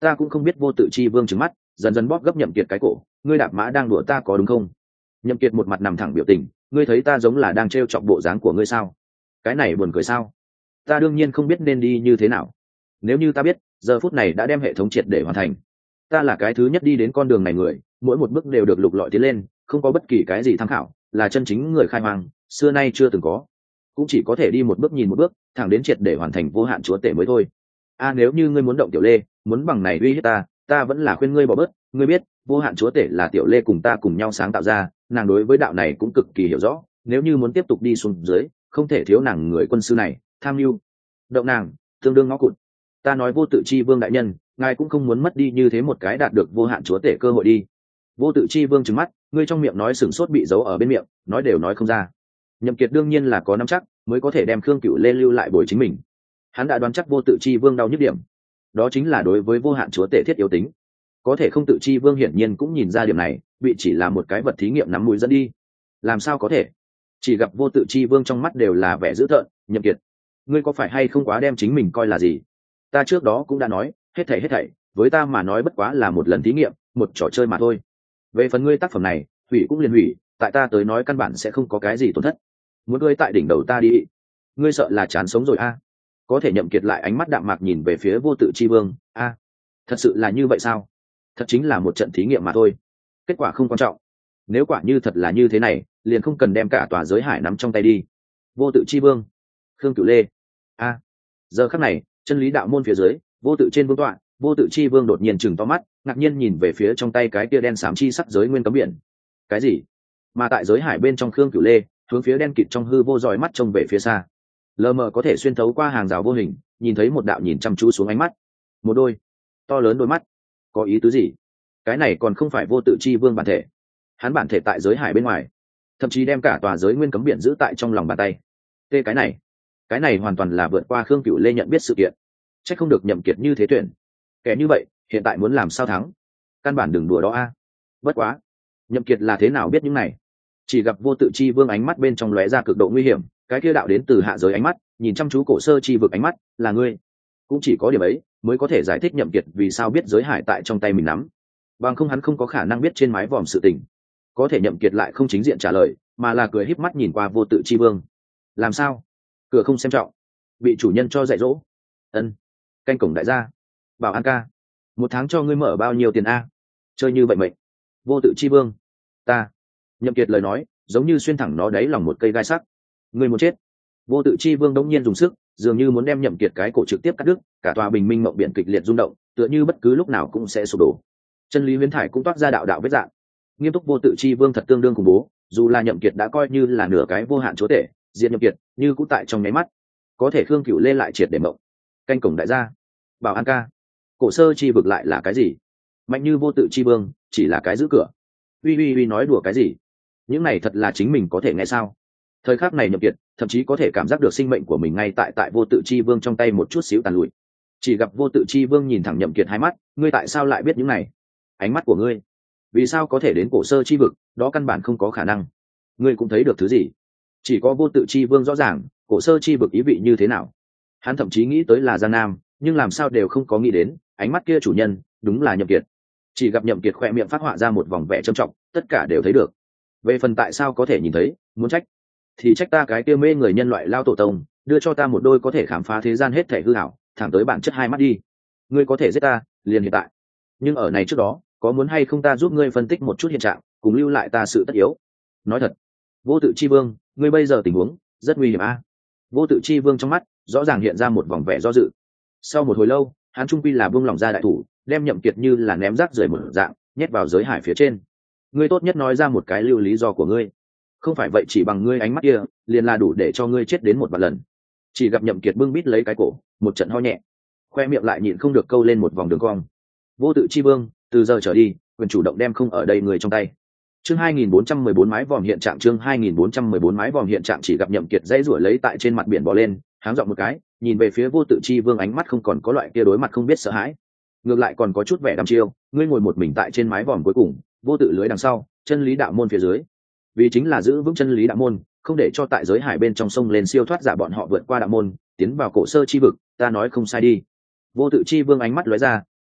Ta cũng không biết. Vô tự chi vương trừng mắt dần dần bóp gấp Nhậm Kiệt cái cổ. Ngươi đạp mã đang đùa ta có đúng không? Nhậm Kiệt một mặt nằm thẳng biểu tình. Ngươi thấy ta giống là đang trêu chọc bộ dáng của ngươi sao? Cái này buồn cười sao? Ta đương nhiên không biết nên đi như thế nào. Nếu như ta biết, giờ phút này đã đem hệ thống triệt để hoàn thành. Ta là cái thứ nhất đi đến con đường này người, mỗi một bước đều được lục lọi tiến lên, không có bất kỳ cái gì tham khảo, là chân chính người khai hoang, xưa nay chưa từng có. Cũng chỉ có thể đi một bước nhìn một bước, thẳng đến triệt để hoàn thành vô hạn chúa tể mới thôi. A nếu như ngươi muốn động Tiểu Lê, muốn bằng này uy hiếp ta, ta vẫn là khuyên ngươi bỏ bớt. Ngươi biết, vô hạn chúa tể là Tiểu Lê cùng ta cùng nhau sáng tạo ra, nàng đối với đạo này cũng cực kỳ hiểu rõ. Nếu như muốn tiếp tục đi xuống dưới, không thể thiếu nàng người quân sư này, tham mưu động nàng, tương đương ngõ cụt. Ta nói Vô Tự Chi Vương đại nhân, ngài cũng không muốn mất đi như thế một cái đạt được vô hạn chúa tể cơ hội đi. Vô Tự Chi Vương trừng mắt, ngươi trong miệng nói sừng sốt bị giấu ở bên miệng, nói đều nói không ra. Nhậm Kiệt đương nhiên là có nắm chắc, mới có thể đem Khương Cửu Lê lưu lại bồi chính mình. Hắn đã đoán chắc Vô Tự Chi Vương đau nhức điểm, đó chính là đối với vô hạn chúa tể thiết yếu tính. Có thể Không Tự Chi Vương hiển nhiên cũng nhìn ra điểm này, bị chỉ là một cái vật thí nghiệm nắm mũi dẫn đi. Làm sao có thể? Chỉ gặp Vô Tự Chi Vương trong mắt đều là vẻ dữ tợn. Nhậm Kiệt, ngươi có phải hay không quá đem chính mình coi là gì? Ta trước đó cũng đã nói, hết thảy hết thảy với ta mà nói bất quá là một lần thí nghiệm, một trò chơi mà thôi. Về phần ngươi tác phẩm này, hủy cũng liền hủy, tại ta tới nói căn bản sẽ không có cái gì tổn thất. Muốn ngươi tại đỉnh đầu ta đi, ngươi sợ là chán sống rồi a? Có thể Nhậm Kiệt lại ánh mắt đạm mạc nhìn về phía Vô Tự Chi Vương. A, thật sự là như vậy sao? Thật chính là một trận thí nghiệm mà thôi, kết quả không quan trọng. Nếu quả như thật là như thế này, liền không cần đem cả tòa giới hải nắm trong tay đi. Vô Tự Chi Vương, Khương Cửu Lê. A, giờ khắc này, chân lý đạo môn phía dưới, vô tự trên vương tọa, Vô Tự Chi Vương đột nhiên chừng to mắt, ngạc nhiên nhìn về phía trong tay cái kia đen xám chi sắc giới nguyên cấm biển. Cái gì? Mà tại giới hải bên trong, Khương Cửu Lê hướng phía đen kịt trong hư vô dõi mắt trông về phía xa, lờ mờ có thể xuyên thấu qua hàng rào vô hình, nhìn thấy một đạo nhìn chăm chú xuống ánh mắt, một đôi to lớn đôi mắt. Có ý tứ gì? Cái này còn không phải Vô Tự Chi Vương bản thể? Hắn bản thể tại giới hải bên ngoài, thậm chí đem cả tòa giới nguyên cấm biển giữ tại trong lòng bàn tay. Tê cái này, cái này hoàn toàn là vượt qua Khương Cửu Lê nhận biết sự kiện. Chắc không được Nhậm Kiệt như thế tuyển. Kẻ như vậy, hiện tại muốn làm sao thắng? Căn bản đừng đùa đó a. Bất quá, Nhậm Kiệt là thế nào biết những này? Chỉ gặp Vô Tự Chi Vương ánh mắt bên trong lóe ra cực độ nguy hiểm, cái kia đạo đến từ hạ giới ánh mắt, nhìn chăm chú cổ sơ chi vực ánh mắt, là ngươi. Cũng chỉ có điểm ấy mới có thể giải thích Nhậm Kiệt vì sao biết giới hải tại trong tay mình nắm. Bằng không hắn không có khả năng biết trên mái vòm sự tình. Có thể Nhậm Kiệt lại không chính diện trả lời, mà là cười híp mắt nhìn qua Vô Tự Chi Vương. Làm sao? Cửa không xem trọng, bị chủ nhân cho dạy dỗ. Ân. Canh cổng đại gia, Bảo An ca, một tháng cho ngươi mở bao nhiêu tiền a? Chơi như vậy mệnh. Vô Tự Chi Vương, ta. Nhậm Kiệt lời nói giống như xuyên thẳng nó đáy lòng một cây gai sắc. Ngươi muốn chết? Vô Tự Chi Vương đống nhiên dùng sức, dường như muốn đem Nhậm Kiệt cái cổ trực tiếp cắt đứt, cả tòa bình minh mộng biển kịch liệt rung động, tựa như bất cứ lúc nào cũng sẽ sụp đổ. Chân lý huyễn thải cũng toát ra đạo đạo vết dạng. Nghiêm túc Vô Tự Chi Vương thật tương đương khủng bố, dù là Nhậm Kiệt đã coi như là nửa cái vô hạn chúa tể, diện Nhậm Kiệt như cũng tại trong nháy mắt. Có thể Khương Cửu Lê lại triệt để mộng. Canh cổng đại gia, Bảo An ca, cổ sơ chi vực lại là cái gì? Mạnh như Vô Tự Chi Vương chỉ là cái giữ cửa. Uy uy uy, nói đùa cái gì? Những này thật là chính mình có thể nghe sao? Thời khắc này Nhậm Kiệt thậm chí có thể cảm giác được sinh mệnh của mình ngay tại tại Vô Tự Chi Vương trong tay một chút xíu tàn lụi. Chỉ gặp Vô Tự Chi Vương nhìn thẳng Nhậm Kiệt hai mắt, ngươi tại sao lại biết những này? Ánh mắt của ngươi, vì sao có thể đến cổ sơ chi vực? Đó căn bản không có khả năng. Ngươi cũng thấy được thứ gì? Chỉ có Vô Tự Chi Vương rõ ràng cổ sơ chi vực ý vị như thế nào. Hắn thậm chí nghĩ tới là Giang Nam, nhưng làm sao đều không có nghĩ đến ánh mắt kia chủ nhân đúng là Nhậm Kiệt. Chỉ gặp Nhậm Kiệt khoe miệng phát họa ra một vòng vẻ trầm trọng, tất cả đều thấy được. Về phần tại sao có thể nhìn thấy, muốn trách thì trách ta cái kia mê người nhân loại lao tổ tông, đưa cho ta một đôi có thể khám phá thế gian hết thể hư ảo, thẳng tới bản chất hai mắt đi. Ngươi có thể giết ta, liền hiện tại. Nhưng ở này trước đó, có muốn hay không ta giúp ngươi phân tích một chút hiện trạng, cùng lưu lại ta sự tất yếu. Nói thật, Vô Tự Chi Vương, ngươi bây giờ tình huống rất nguy hiểm a. À? Vô Tự Chi Vương trong mắt rõ ràng hiện ra một vòng vẻ do dự. Sau một hồi lâu, hắn trung quy là buông lỏng ra đại thủ, đem Nhậm Kiệt như là ném rác rưởi một dạng nhét vào giới hải phía trên. Ngươi tốt nhất nói ra một cái lưu lý do của ngươi, không phải vậy chỉ bằng ngươi ánh mắt kia liền là đủ để cho ngươi chết đến một vạn lần. Chỉ gặp Nhậm Kiệt bưng bít lấy cái cổ, một trận ho nhẹ, khoe miệng lại nhịn không được câu lên một vòng đường cong. Vô Tự Chi Vương, từ giờ trở đi quyền chủ động đem không ở đây người trong tay. Chương hai nghìn bốn trăm mười bốn mái vòm hiện trạng. Chương hai nghìn bốn trăm mười bốn mái vòm hiện trạng. Chỉ gặp Nhậm Kiệt dãy rủa lấy tại trên mặt biển bò lên, háng giọng một cái, nhìn về phía Vô Tự Chi Vương, ánh mắt không còn có loại kia đối mặt không biết sợ hãi, ngược lại còn có chút vẻ đăm chiêu. Ngươi ngồi một mình tại trên mái vòm cuối cùng, vô tự lưới đằng sau, chân lý đạo môn phía dưới, vì chính là giữ vững chân lý đạo môn, không để cho tại giới hải bên trong sông lên siêu thoát giả bọn họ vượt qua đạo môn, tiến vào cổ sơ chi vực. Ta nói không sai đi. Vô Tự Chi Vương ánh mắt lóe ra,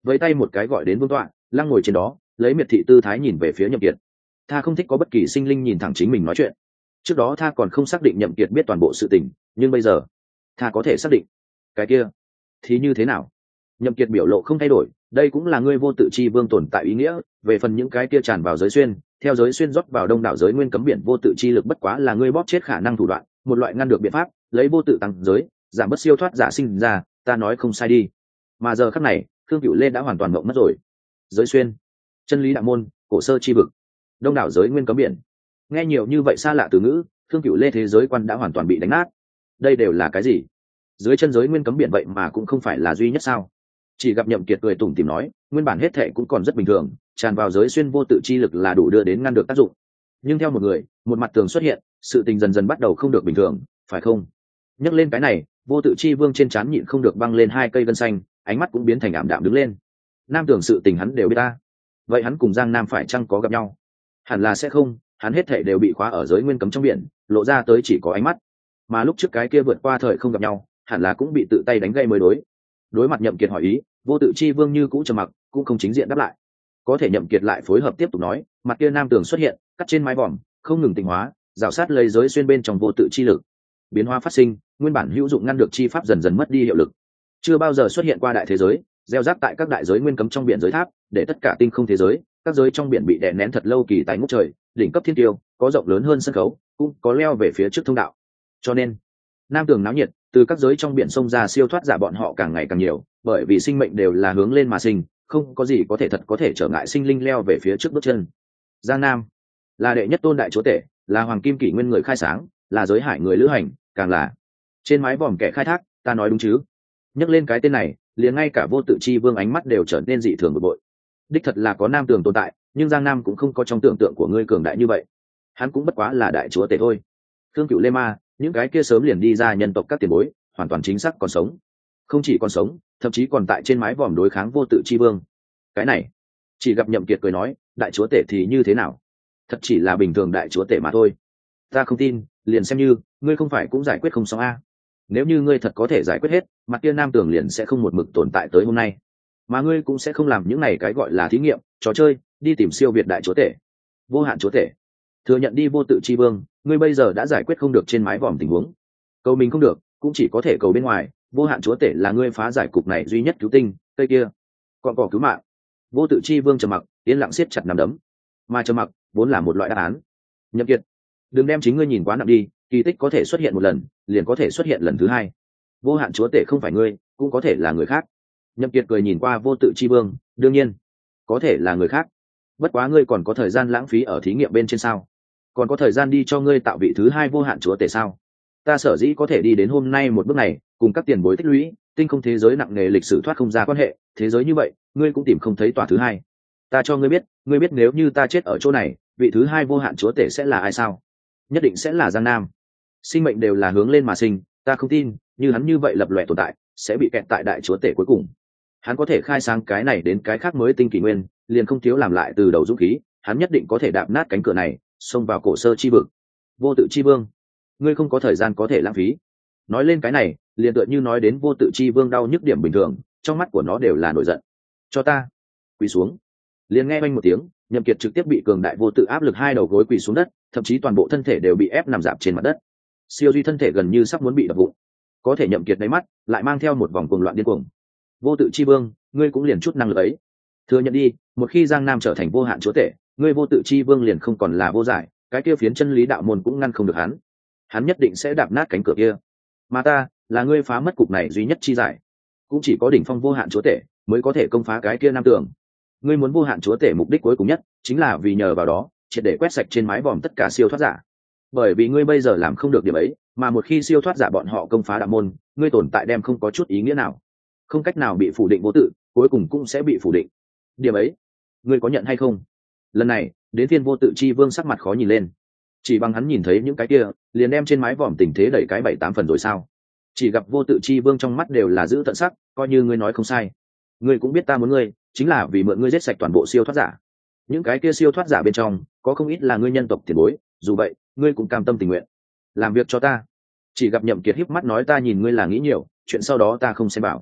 với tay một cái gọi đến vương tọa, lăng ngồi trên đó, lấy miệt thị tư thái nhìn về phía Nhậm Kiệt. Tha không thích có bất kỳ sinh linh nhìn thẳng chính mình nói chuyện. Trước đó Tha còn không xác định Nhậm Kiệt biết toàn bộ sự tình, nhưng bây giờ Tha có thể xác định. Cái kia thì như thế nào? Nhậm Kiệt biểu lộ không thay đổi, đây cũng là ngươi vô tự chi vương tồn tại ý nghĩa. Về phần những cái kia tràn vào giới xuyên, theo giới xuyên rót vào đông đảo giới nguyên cấm biển vô tự chi lực bất quá là ngươi bóp chết khả năng thủ đoạn, một loại ngăn được biện pháp, lấy vô tự tăng giới, giảm bớt siêu thoát giả sinh ra, ta nói không sai đi. Mà giờ khắc này, Khương Cửu Lê đã hoàn toàn mộng mất rồi. Giới xuyên, chân lý đạo môn, cổ sơ chi vực, đông đảo giới nguyên cấm biển. Nghe nhiều như vậy xa lạ từ ngữ, Khương Cửu Lê thế giới quan đã hoàn toàn bị đánh nát. Đây đều là cái gì? Dưới chân giới nguyên cấm biển vậy mà cũng không phải là duy nhất sao? Chỉ gặp Nhậm Kiệt cười tủm tỉm nói, nguyên bản hết thệ cũng còn rất bình thường, tràn vào giới xuyên vô tự chi lực là đủ đưa đến ngăn được tác dụng. Nhưng theo một người, một mặt tường xuất hiện, sự tình dần dần bắt đầu không được bình thường, phải không? Nhắc lên cái này, vô tự chi vương trên trán nhịn không được băng lên hai cây gân xanh, ánh mắt cũng biến thành ảm đạm đứng lên. Nam tưởng sự tình hắn đều biết ta, vậy hắn cùng Giang Nam phải chăng có gặp nhau? Hẳn là sẽ không, hắn hết thảy đều bị khóa ở giới nguyên cấm trong biển, lộ ra tới chỉ có ánh mắt. Mà lúc trước cái kia vượt qua thời không gặp nhau, hẳn là cũng bị tự tay đánh gây mới đối. Đối mặt Nhậm Kiệt hỏi ý, vô tự chi vương như cũ trầm mặc, cũng không chính diện đáp lại. Có thể Nhậm Kiệt lại phối hợp tiếp tục nói, mặt kia nam tường xuất hiện, cắt trên mái vòm, không ngừng tịnh hóa, rào sát lấy giới xuyên bên trong vô tự chi lực. Biến hóa phát sinh, nguyên bản hữu dụng ngăn được chi pháp dần dần mất đi hiệu lực. Chưa bao giờ xuất hiện qua đại thế giới, gieo rắc tại các đại giới nguyên cấm trong biển giới tháp, để tất cả tinh không thế giới, các giới trong biển bị đè nén thật lâu kỳ tài ngút trời, đỉnh cấp thiên tiêu, có rộng lớn hơn sân khấu, cũng có leo về phía trước thông đạo. Cho nên, nam tường náo nhiệt, từ các giới trong biển sông ra siêu thoát giả bọn họ càng ngày càng nhiều, bởi vì sinh mệnh đều là hướng lên mà sinh, không có gì có thể thật có thể trở ngại sinh linh leo về phía trước bước chân. Giang Nam là đệ nhất tôn đại chúa tể, là hoàng kim kỷ nguyên người khai sáng, là giới hải người lữ hành, càng là trên mái vòm kẻ khai thác, ta nói đúng chứ? Nhắc lên cái tên này, liền ngay cả vô tự chi vương ánh mắt đều trở nên dị thường bực bội. Đích thật là có nam tường tồn tại, nhưng Giang Nam cũng không có trong tưởng tượng của ngươi cường đại như vậy. Hắn cũng bất quá là đại chúa tể thôi. Thương Cửu Lê Ma, những cái kia sớm liền đi ra nhân tộc các tiền bối, hoàn toàn chính xác còn sống. Không chỉ còn sống, thậm chí còn tại trên mái vòm đối kháng vô tự chi vương. Cái này, chỉ gặp Nhậm Kiệt cười nói, đại chúa tể thì như thế nào? Thật chỉ là bình thường đại chúa tể mà thôi. Ta không tin, liền xem như ngươi không phải cũng giải quyết không xong a. Nếu như ngươi thật có thể giải quyết hết, mặt kia nam tường liền sẽ không một mực tồn tại tới hôm nay, mà ngươi cũng sẽ không làm những này cái gọi là thí nghiệm, trò chơi, đi tìm siêu việt đại chúa tể, vô hạn chúa tể. Thừa nhận đi vô tự chi vương, ngươi bây giờ đã giải quyết không được trên mái vòm tình huống, cầu mình không được, cũng chỉ có thể cầu bên ngoài. Vô hạn chúa tể là ngươi phá giải cục này duy nhất cứu tinh, cây kia còn cỏ cứu mạng. Vô tự chi vương trầm mặc, yên lặng siết chặt nắm đấm, mà trầm mặc vốn là một loại đáp án. Nhậm Kiệt, đừng đem chính ngươi nhìn quá nặng đi, kỳ tích có thể xuất hiện một lần, liền có thể xuất hiện lần thứ hai. Vô hạn chúa tể không phải ngươi, cũng có thể là người khác. Nhậm Kiệt cười nhìn qua vô tự chi vương, đương nhiên có thể là người khác, bất quá ngươi còn có thời gian lãng phí ở thí nghiệm bên trên sao? Còn có thời gian đi cho ngươi tạo vị thứ hai vô hạn chúa tể sao? Ta sở dĩ có thể đi đến hôm nay một bước này, cùng các tiền bối tích lũy, tinh không thế giới nặng nề lịch sử thoát không ra quan hệ, thế giới như vậy, ngươi cũng tìm không thấy tòa thứ hai. Ta cho ngươi biết, ngươi biết nếu như ta chết ở chỗ này, vị thứ hai vô hạn chúa tể sẽ là ai sao? Nhất định sẽ là Giang Nam. Sinh mệnh đều là hướng lên mà sinh, ta không tin, như hắn như vậy lập lòe tồn tại, sẽ bị kẹt tại đại chúa tể cuối cùng. Hắn có thể khai sáng cái này đến cái khác mới tinh kỷ nguyên, liền không thiếu làm lại từ đầu dũng khí, hắn nhất định có thể đạp nát cánh cửa này, xông vào cổ sơ chi vực. Vô tự chi vương, ngươi không có thời gian có thể lãng phí. Nói lên cái này, liền tựa như nói đến vô tự chi vương đau nhức điểm bình thường, trong mắt của nó đều là nổi giận. Cho ta quỳ xuống. Liền nghe oanh một tiếng, Nhậm Kiệt trực tiếp bị cường đại vô tự áp lực hai đầu gối quỳ xuống đất, thậm chí toàn bộ thân thể đều bị ép nằm dạp trên mặt đất. Siêu duy thân thể gần như sắp muốn bị đập vụn. Có thể Nhậm Kiệt đáy mắt lại mang theo một vòng cuồng loạn điên cuồng. Vô tự chi vương, ngươi cũng liền chút năng lực ấy. Thừa nhận đi, một khi Giang Nam trở thành vô hạn chúa tể, ngươi vô tự chi vương liền không còn là vô giải, cái kia phiến chân lý đạo môn cũng ngăn không được hắn. Hắn nhất định sẽ đạp nát cánh cửa kia. Mà ta, là ngươi phá mất cục này duy nhất chi giải. Cũng chỉ có đỉnh phong vô hạn chúa tể mới có thể công phá cái kia nam tường. Ngươi muốn vô hạn chúa tể mục đích cuối cùng nhất, chính là vì nhờ vào đó, triệt để quét sạch trên mái vòm tất cả siêu thoát giả. Bởi vì ngươi bây giờ làm không được điểm ấy, mà một khi siêu thoát giả bọn họ công phá đạo môn, ngươi tồn tại đem không có chút ý nghĩa nào, không cách nào bị phủ định vô tự, cuối cùng cũng sẽ bị phủ định. Điểm ấy, ngươi có nhận hay không? Lần này, đến phiên vô tự chi vương sắc mặt khó nhìn lên. Chỉ bằng hắn nhìn thấy những cái kia, liền đem trên mái vòm tình thế đẩy cái bảy tám phần rồi sao? Chỉ gặp vô tự chi vương trong mắt đều là giữ tận sắc, coi như ngươi nói không sai. Ngươi cũng biết ta muốn ngươi, chính là vì mượn ngươi giết sạch toàn bộ siêu thoát giả. Những cái kia siêu thoát giả bên trong, có không ít là ngươi nhân tộc tiền bối, dù vậy, ngươi cũng cam tâm tình nguyện làm việc cho ta. Chỉ gặp Nhậm Kiệt híp mắt nói, ta nhìn ngươi là nghĩ nhiều, chuyện sau đó ta không xem bảo.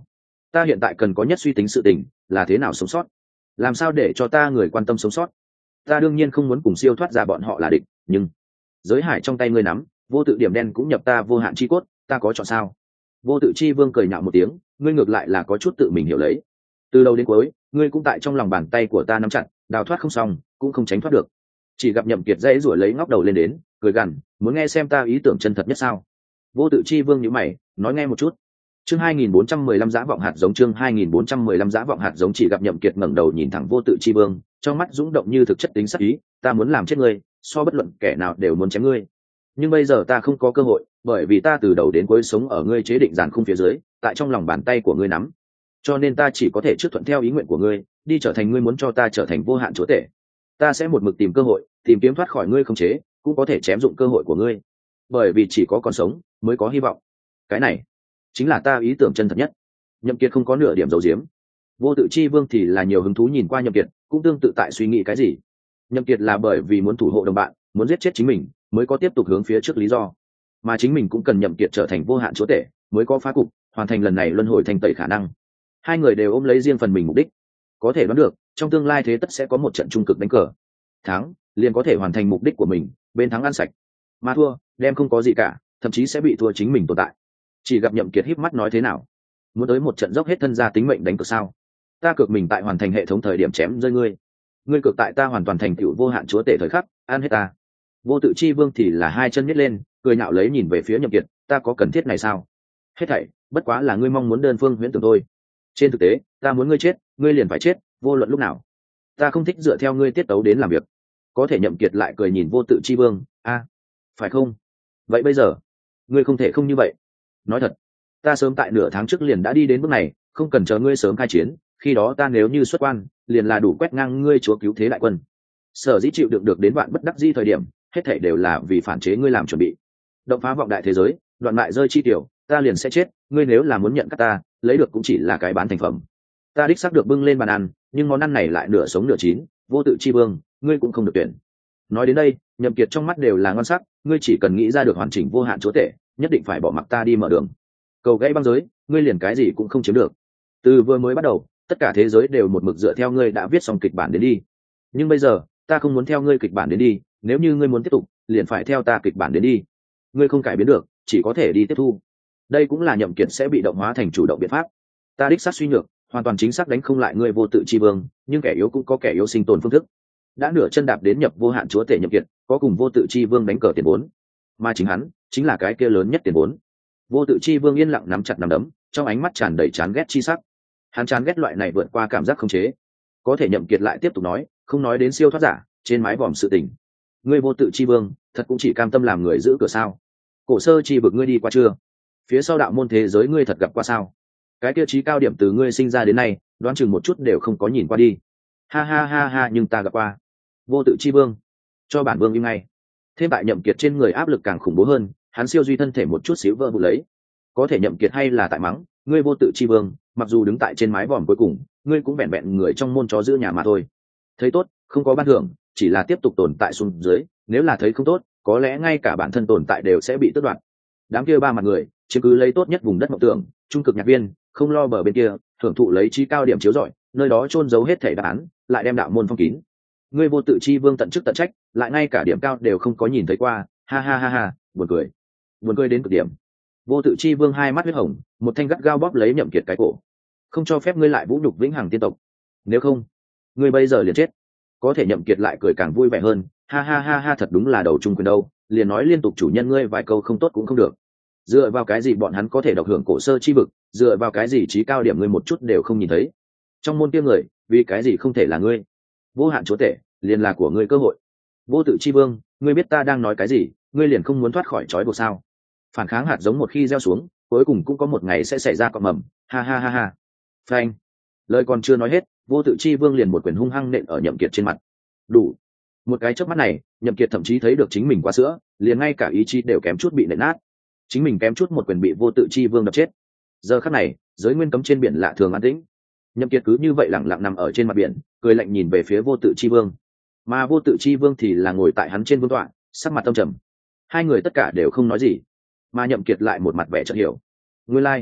ta hiện tại cần có nhất suy tính sự tình là thế nào sống sót, làm sao để cho ta người quan tâm sống sót. Ta đương nhiên không muốn cùng siêu thoát ra bọn họ là địch, nhưng giới hải trong tay ngươi nắm, vô tự điểm đen cũng nhập ta vô hạn chi cốt, ta có chọn sao? Vô tự chi vương cười nhạo một tiếng, ngươi ngược lại là có chút tự mình hiểu lấy. Từ đầu đến cuối ngươi cũng tại trong lòng bàn tay của ta nắm chặt, đào thoát không xong cũng không tránh thoát được. Chỉ gặp Nhậm Kiệt dãy rủa lấy ngóc đầu lên đến, cười gằn, muốn nghe xem ta ý tưởng chân thật nhất sao? Vô tự chi vương nhíu mày, nói nghe một chút. Chương hai nghìn bốn trăm mười lăm Dã vọng hạt giống, chương hai nghìn bốn trăm mười lăm Dã vọng hạt giống. Chỉ gặp Nhậm Kiệt ngẩng đầu nhìn thẳng vô tự chi vương, trong mắt dũng động như thực chất tính sắc ý, ta muốn làm chết ngươi, so bất luận kẻ nào đều muốn chém ngươi. Nhưng bây giờ ta không có cơ hội, bởi vì ta từ đầu đến cuối sống ở ngươi chế định giàn khung phía dưới, tại trong lòng bàn tay của ngươi nắm. Cho nên ta chỉ có thể trước thuận theo ý nguyện của ngươi, đi trở thành ngươi muốn cho ta trở thành vô hạn chúa tể. Ta sẽ một mực tìm cơ hội, tìm kiếm thoát khỏi ngươi khống chế, cũng có thể chém dụng cơ hội của ngươi. Bởi vì chỉ có còn sống mới có hy vọng. Cái này chính là ta ý tưởng chân thật nhất. Nhậm Kiệt không có nửa điểm giấu giếm. Vô tự chi vương thì là nhiều hứng thú nhìn qua Nhậm Kiệt, cũng tương tự tại suy nghĩ cái gì. Nhậm Kiệt là bởi vì muốn thủ hộ đồng bạn, muốn giết chết chính mình, mới có tiếp tục hướng phía trước lý do. Mà chính mình cũng cần Nhậm Kiệt trở thành vô hạn chúa tể, mới có phá cục, hoàn thành lần này luân hồi thành tẩy khả năng. Hai người đều ôm lấy riêng phần mình mục đích. Có thể đoán được, trong tương lai thế tất sẽ có một trận trung cực đánh cờ. Thắng, liền có thể hoàn thành mục đích của mình, bên thắng ăn sạch. Mà thua, đem không có gì cả, thậm chí sẽ bị thua chính mình tồn tại. Chỉ gặp Nhậm Kiệt híp mắt nói thế nào, muốn tới một trận dốc hết thân ra tính mệnh đánh cược sao? Ta cược mình tại hoàn thành hệ thống thời điểm chém rơi ngươi, ngươi cược tại ta hoàn toàn thành tựu vô hạn chúa tể thời khắc, ăn hết ta. Vô tự chi vương thì là hai chân nhếch lên, cười nhạo lấy nhìn về phía Nhậm Kiệt, ta có cần thiết này sao? Hết thảy bất quá là ngươi mong muốn đơn phương huyễn tưởng thôi. Trên thực tế, ta muốn ngươi chết, ngươi liền phải chết, vô luận lúc nào. Ta không thích dựa theo ngươi tiết tấu đến làm việc. Có thể Nhậm Kiệt lại cười nhìn vô tự chi vương, a, phải không? Vậy bây giờ, ngươi không thể không như vậy. Nói thật, ta sớm tại nửa tháng trước liền đã đi đến bước này, không cần chờ ngươi sớm khai chiến, khi đó ta nếu như xuất quan, liền là đủ quét ngang ngươi chúa cứu thế đại quân. Sở dĩ chịu đựng được đến vạn bất đắc di thời điểm, hết thảy đều là vì phản chế ngươi làm chuẩn bị. Động phá vọng đại thế giới, đoạn mại rơi chi tiểu, ta liền sẽ chết, ngươi nếu là muốn nhận cắt ta, lấy được cũng chỉ là cái bán thành phẩm. Ta đích xác được bưng lên bàn ăn, nhưng món ăn này lại nửa sống nửa chín, vô tự chi vương, ngươi cũng không được tuyển. Nói đến đây, Nhậm Kiệt trong mắt đều là ngon sắc, ngươi chỉ cần nghĩ ra được hoàn chỉnh vô hạn chúa tể, nhất định phải bỏ mặc ta đi mở đường. Cầu gãy băng giới, ngươi liền cái gì cũng không chiếm được. Từ vừa mới bắt đầu, tất cả thế giới đều một mực dựa theo ngươi đã viết xong kịch bản đến đi. Nhưng bây giờ, ta không muốn theo ngươi kịch bản đến đi, nếu như ngươi muốn tiếp tục, liền phải theo ta kịch bản đến đi. Ngươi không cải biến được, chỉ có thể đi tiếp thu. Đây cũng là Nhậm Kiệt sẽ bị động hóa thành chủ động biện pháp. Ta đích xác suy nhược, hoàn toàn chính xác đánh không lại ngươi vô tự chi vương, nhưng kẻ yếu cũng có kẻ yếu sinh tồn phương thức. Đã nửa chân đạp đến nhập vô hạn chúa tể Nhậm Kiệt, có cùng vô tự chi vương đánh cờ tiền vốn, mà chính hắn chính là cái kia lớn nhất tiền vốn. Vô tự chi vương yên lặng nắm chặt nắm đấm, trong ánh mắt tràn đầy chán ghét chi sắc. Hắn chán ghét loại này vượt qua cảm giác khống chế. Có thể Nhậm Kiệt lại tiếp tục nói, không nói đến siêu thoát giả, trên mái vòm sự tình. Ngươi vô tự chi vương, thật cũng chỉ cam tâm làm người giữ cửa sao? Cổ sơ chi vực ngươi đi qua chưa? Phía sau đạo môn thế giới ngươi thật gặp qua sao? Cái tiêu chí cao điểm từ ngươi sinh ra đến nay, đoán chừng một chút đều không có nhìn qua đi. Ha ha ha ha, nhưng ta gặp qua. Vô tự chi vương, cho bản vương im ngay. Thêm tại Nhậm Kiệt trên người áp lực càng khủng bố hơn, hắn siêu duy thân thể một chút xíu vỡ vụn lấy. Có thể Nhậm Kiệt hay là tại mắng, ngươi vô tự chi vương, mặc dù đứng tại trên mái vòm cuối cùng, ngươi cũng vẹn vẹn người trong môn chó giữ nhà mà thôi. Thấy tốt, không có ban thưởng, chỉ là tiếp tục tồn tại xuống dưới, nếu là thấy không tốt, có lẽ ngay cả bản thân tồn tại đều sẽ bị tước đoạt. Đám kia ba mặt người, chiếm cứ lấy tốt nhất vùng đất mộng tưởng, trung cực nhạc viên, không lo bờ bên kia, thưởng thụ lấy trí cao điểm chiếu rọi, nơi đó chôn giấu hết thảy đáp án, lại đem đạo môn phong kín. Ngươi vô tự chi vương tận chức tận trách, lại ngay cả điểm cao đều không có nhìn thấy qua, ha ha ha ha, buồn cười, buồn cười đến cực điểm. Vô tự chi vương hai mắt huyết hồng, một thanh gắt gao bóp lấy Nhậm Kiệt cái cổ, không cho phép ngươi lại vũ nhục vĩnh hằng tiên tộc, nếu không, ngươi bây giờ liền chết. Có thể Nhậm Kiệt lại cười càng vui vẻ hơn, ha ha ha ha, thật đúng là đầu trung quyền đâu, liền nói liên tục chủ nhân ngươi vài câu không tốt cũng không được. Dựa vào cái gì bọn hắn có thể độc hưởng cổ sơ chi vực, dựa vào cái gì trí cao điểm ngươi một chút đều không nhìn thấy. Trong môn kia người, vì cái gì không thể là ngươi? Vô hạn chúa tể, liền là của ngươi cơ hội. Vô tự chi vương, ngươi biết ta đang nói cái gì, ngươi liền không muốn thoát khỏi trói buộc sao? Phản kháng hạt giống một khi gieo xuống, cuối cùng cũng có một ngày sẽ xảy ra cọm mầm, ha ha ha ha. Phanh. Lời còn chưa nói hết, vô tự chi vương liền một quyền hung hăng nện ở Nhậm Kiệt trên mặt. Đủ. Một cái chớp mắt này, Nhậm Kiệt thậm chí thấy được chính mình qua sữa, liền ngay cả ý chí đều kém chút bị nện nát. Chính mình kém chút một quyền bị vô tự chi vương đập chết. Giờ khắc này, giới nguyên cấm trên biển lạ thường an tĩnh. Nhậm Kiệt cứ như vậy lặng lặng nằm ở trên mặt biển, cười lạnh nhìn về phía vô tự chi vương. Mà vô tự chi vương thì là ngồi tại hắn trên vương tọa, sắc mặt tâm trầm. Hai người tất cả đều không nói gì, mà Nhậm Kiệt lại một mặt vẻ chợt hiểu. Nguyên lai, like.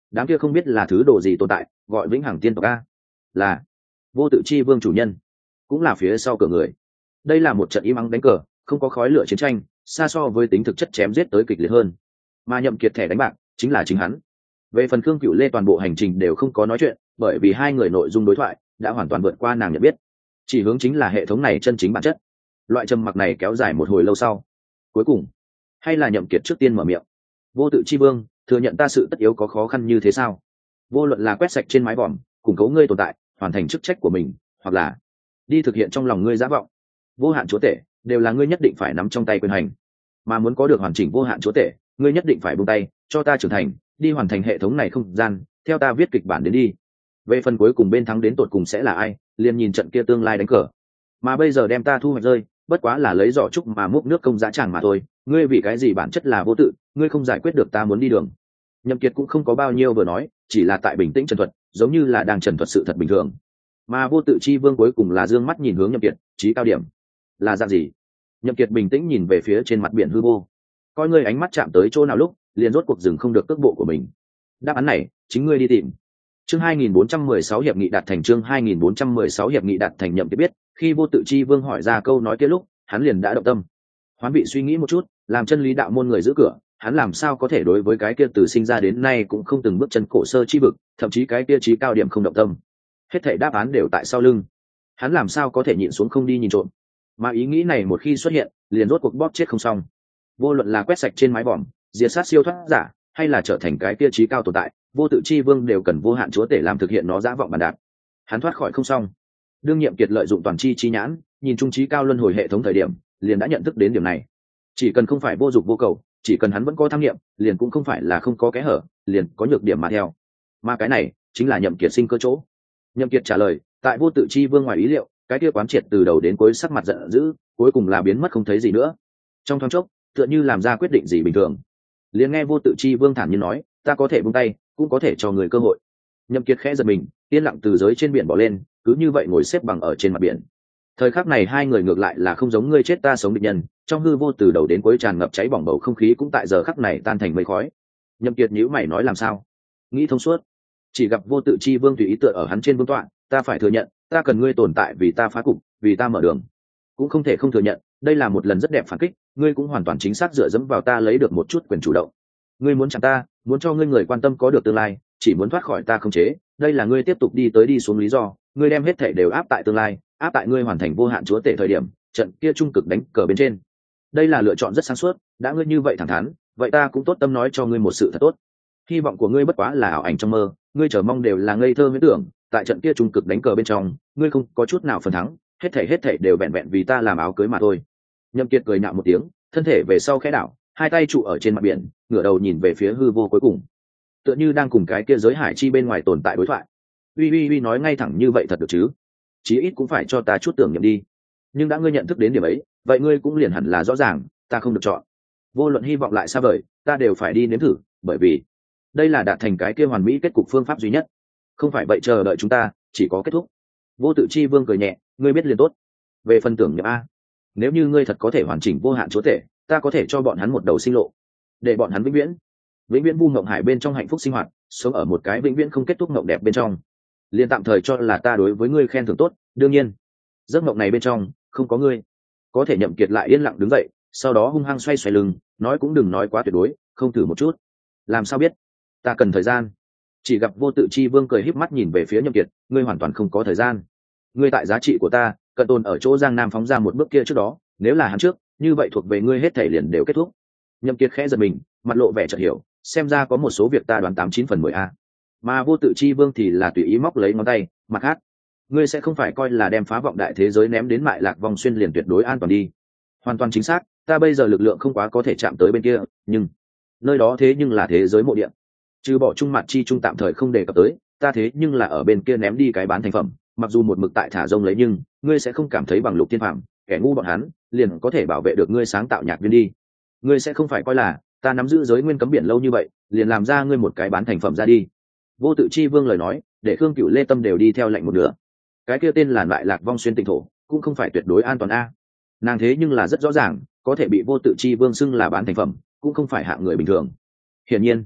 đám kia không biết là thứ đồ gì tồn tại, gọi vĩnh hằng tiên tộc a. Là vô tự chi vương chủ nhân, cũng là phía sau cửa người. Đây là một trận im ắng đánh cờ, không có khói lửa chiến tranh, xa so với tính thực chất chém giết tới kịch liệt hơn. Mà Nhậm Kiệt thẻ đánh bạc chính là chính hắn. Về phần Khương Cửu Lê toàn bộ hành trình đều không có nói chuyện, bởi vì hai người nội dung đối thoại đã hoàn toàn vượt qua nàng nhận biết, chỉ hướng chính là hệ thống này chân chính bản chất. Loại trầm mặc này kéo dài một hồi lâu sau, cuối cùng hay là Nhậm Kiệt trước tiên mở miệng. Vô tự chi vương, thừa nhận ta sự tất yếu có khó khăn như thế sao? Vô luận là quét sạch trên mái vòm, củng cố ngươi tồn tại, hoàn thành chức trách của mình, hoặc là đi thực hiện trong lòng ngươi giả vọng, vô hạn chúa tể đều là ngươi nhất định phải nắm trong tay quyền hành. Mà muốn có được hoàn chỉnh vô hạn chúa tể, ngươi nhất định phải buông tay, cho ta trưởng thành, đi hoàn thành hệ thống này không gian, theo ta viết kịch bản đến đi. Về phần cuối cùng bên thắng đến tột cùng sẽ là ai, liền nhìn trận kia tương lai đánh cờ. Mà bây giờ đem ta thu hoạch rơi, bất quá là lấy giỏ trúc mà múc nước công giá chẳng mà thôi. Ngươi vì cái gì bản chất là vô tự, ngươi không giải quyết được ta muốn đi đường. Nhậm Kiệt cũng không có bao nhiêu vừa nói, chỉ là tại bình tĩnh trần thuật, giống như là đang trần thuật sự thật bình thường. Mà vô tự chi vương cuối cùng là dương mắt nhìn hướng Nhậm Kiệt, chí cao điểm là dạng gì? Nhậm Kiệt bình tĩnh nhìn về phía trên mặt biển hư vô, coi ngươi ánh mắt chạm tới chỗ nào lúc, liền rốt cuộc dừng không được cước bộ của mình. Đáp án này, chính ngươi đi tìm. Chương hai nghìn bốn trăm mười sáu hiệp nghị đạt thành chương hai nghìn bốn trăm mười sáu hiệp nghị đạt thành. Nhậm Kiệt biết, khi vô tự chi vương hỏi ra câu nói kia lúc, hắn liền đã động tâm. Hoán vị suy nghĩ một chút, làm chân lý đạo môn người giữ cửa, hắn làm sao có thể đối với cái kia từ sinh ra đến nay cũng không từng bước chân cổ sơ chi vực, thậm chí cái kia chí cao điểm không động tâm. Hết thảy đáp án đều tại sau lưng. Hắn làm sao có thể nhịn xuống không đi nhìn trộm. Mà ý nghĩ này một khi xuất hiện, liền rốt cuộc bóp chết không xong. Vô luận là quét sạch trên mái vòm, diệt sát siêu thoát giả, hay là trở thành cái kia chí cao tồn tại, vô tự chi vương đều cần vô hạn chúa tể làm thực hiện nó dã vọng bản đạt. Hắn thoát khỏi không xong. Đương Nhiệm Kiệt lợi dụng toàn chi chi nhãn, nhìn trung chí cao luân hồi hệ thống thời điểm, liền đã nhận thức đến điểm này. Chỉ cần không phải vô dục vô cầu, chỉ cần hắn vẫn có tham nghiệm, liền cũng không phải là không có kẽ hở, liền có nhược điểm mà theo. Mà cái này chính là Nhậm Kiệt sinh cơ chỗ. Nhậm Kiệt trả lời, tại vô tự chi vương ngoài ý liệu, cái kia quán triệt từ đầu đến cuối sắc mặt giận dữ, cuối cùng là biến mất không thấy gì nữa. Trong thoáng chốc, tựa như làm ra quyết định gì bình thường. Liền nghe vô tự chi vương thản nhiên nói, ta có thể buông tay, cũng có thể cho người cơ hội. Nhậm Kiệt khẽ giật mình, yên lặng từ giới trên biển bỏ lên, cứ như vậy ngồi xếp bằng ở trên mặt biển. Thời khắc này hai người ngược lại là không giống ngươi chết ta sống địch nhân, trong hư vô từ đầu đến cuối tràn ngập cháy bỏng bầu không khí cũng tại giờ khắc này tan thành mây khói. Nhậm Kiệt nhíu mày nói làm sao? Nghĩ thông suốt. Chỉ gặp vô tự chi vương tùy ý tựa ở hắn trên vương tọa, ta phải thừa nhận, ta cần ngươi tồn tại vì ta phá cục, vì ta mở đường. Cũng không thể không thừa nhận, đây là một lần rất đẹp phản kích, ngươi cũng hoàn toàn chính xác dựa dẫm vào ta lấy được một chút quyền chủ động. Ngươi muốn chặn ta, muốn cho ngươi người quan tâm có được tương lai, chỉ muốn thoát khỏi ta không chế, đây là ngươi tiếp tục đi tới đi xuống lý do, ngươi đem hết thảy đều áp tại tương lai, áp tại ngươi hoàn thành vô hạn chúa tể thời điểm, trận kia trung cực đánh cờ bên trên. Đây là lựa chọn rất sáng suốt, đã ngươi như vậy thẳng thắn, vậy ta cũng tốt tâm nói cho ngươi một sự thật tốt. Hy vọng của ngươi bất quá là ảo ảnh trong mơ, ngươi chờ mong đều là ngây thơ huyễn tưởng, tại trận kia trung cực đánh cờ bên trong, ngươi không có chút nào phần thắng, hết thảy hết thảy đều vẹn vẹn vì ta làm áo cưới mà thôi. Nhậm Kiệt cười nhạo một tiếng, thân thể về sau khẽ đảo, hai tay trụ ở trên mặt biển, ngửa đầu nhìn về phía hư vô cuối cùng, tựa như đang cùng cái kia giới hải chi bên ngoài tồn tại đối thoại. Uy uy uy nói ngay thẳng như vậy thật được chứ? Chí ít cũng phải cho ta chút tưởng niệm đi. Nhưng đã ngươi nhận thức đến điểm ấy, vậy ngươi cũng liền hẳn là rõ ràng, ta không được chọn. Vô luận hy vọng lại xa vời, ta đều phải đi nếm thử, bởi vì đây là đạt thành cái kia hoàn mỹ kết cục phương pháp duy nhất. Không phải vậy chờ đợi chúng ta chỉ có kết thúc. Vô tự chi vương cười nhẹ, ngươi biết liền tốt. Về phần tưởng niệm a, nếu như ngươi thật có thể hoàn chỉnh vô hạn chúa tể, ta có thể cho bọn hắn một đầu sinh lộ, để bọn hắn vĩnh viễn vĩnh viễn vu ngộng hải bên trong hạnh phúc sinh hoạt, sống ở một cái vĩnh viễn không kết thúc ngộng đẹp bên trong. Liên tạm thời cho là ta đối với ngươi khen thưởng tốt, đương nhiên giấc mộng này bên trong không có ngươi. Có thể Nhậm Kiệt lại yên lặng đứng dậy, sau đó hung hăng xoay xoay lưng, nói cũng đừng nói quá tuyệt đối, không thử một chút làm sao biết, ta cần thời gian. Chỉ gặp vô tự chi vương cười híp mắt nhìn về phía Nhậm Kiệt, ngươi hoàn toàn không có thời gian. Ngươi tại giá trị của ta cận tồn ở chỗ Giang Nam phóng ra một bước kia trước đó, nếu là hắn trước, như vậy thuộc về ngươi hết thảy liền đều kết thúc. Nhậm Kiệt khẽ giật mình, mặt lộ vẻ chợt hiểu, xem ra có một số việc ta đoán tám chín phần mười a. Mà vô tự chi vương thì là tùy ý móc lấy ngón tay, mặt khác, ngươi sẽ không phải coi là đem phá vọng đại thế giới ném đến mại lạc vòng xuyên liền tuyệt đối an toàn đi. Hoàn toàn chính xác, ta bây giờ lực lượng không quá có thể chạm tới bên kia, nhưng nơi đó thế nhưng là thế giới mộ địa, trừ bỏ trung mặt chi trung tạm thời không đề cập tới, ta thế nhưng là ở bên kia ném đi cái bán thành phẩm, mặc dù một mực tại thả rông lấy, nhưng ngươi sẽ không cảm thấy bằng lục thiên phạm, kẻ ngu bọn hắn liền có thể bảo vệ được ngươi sáng tạo nhạc viên đi. Ngươi sẽ không phải coi là ta nắm giữ giới nguyên cấm biển lâu như vậy, liền làm ra ngươi một cái bán thành phẩm ra đi. Vô tự chi vương lời nói để Khương Cửu Lê tâm đều đi theo lạnh một nửa. Cái kia tên là lại lạc vong xuyên tịnh thổ cũng không phải tuyệt đối an toàn a. Nàng thế nhưng là rất rõ ràng, có thể bị vô tự chi vương xưng là bán thành phẩm cũng không phải hạng người bình thường. Hiển nhiên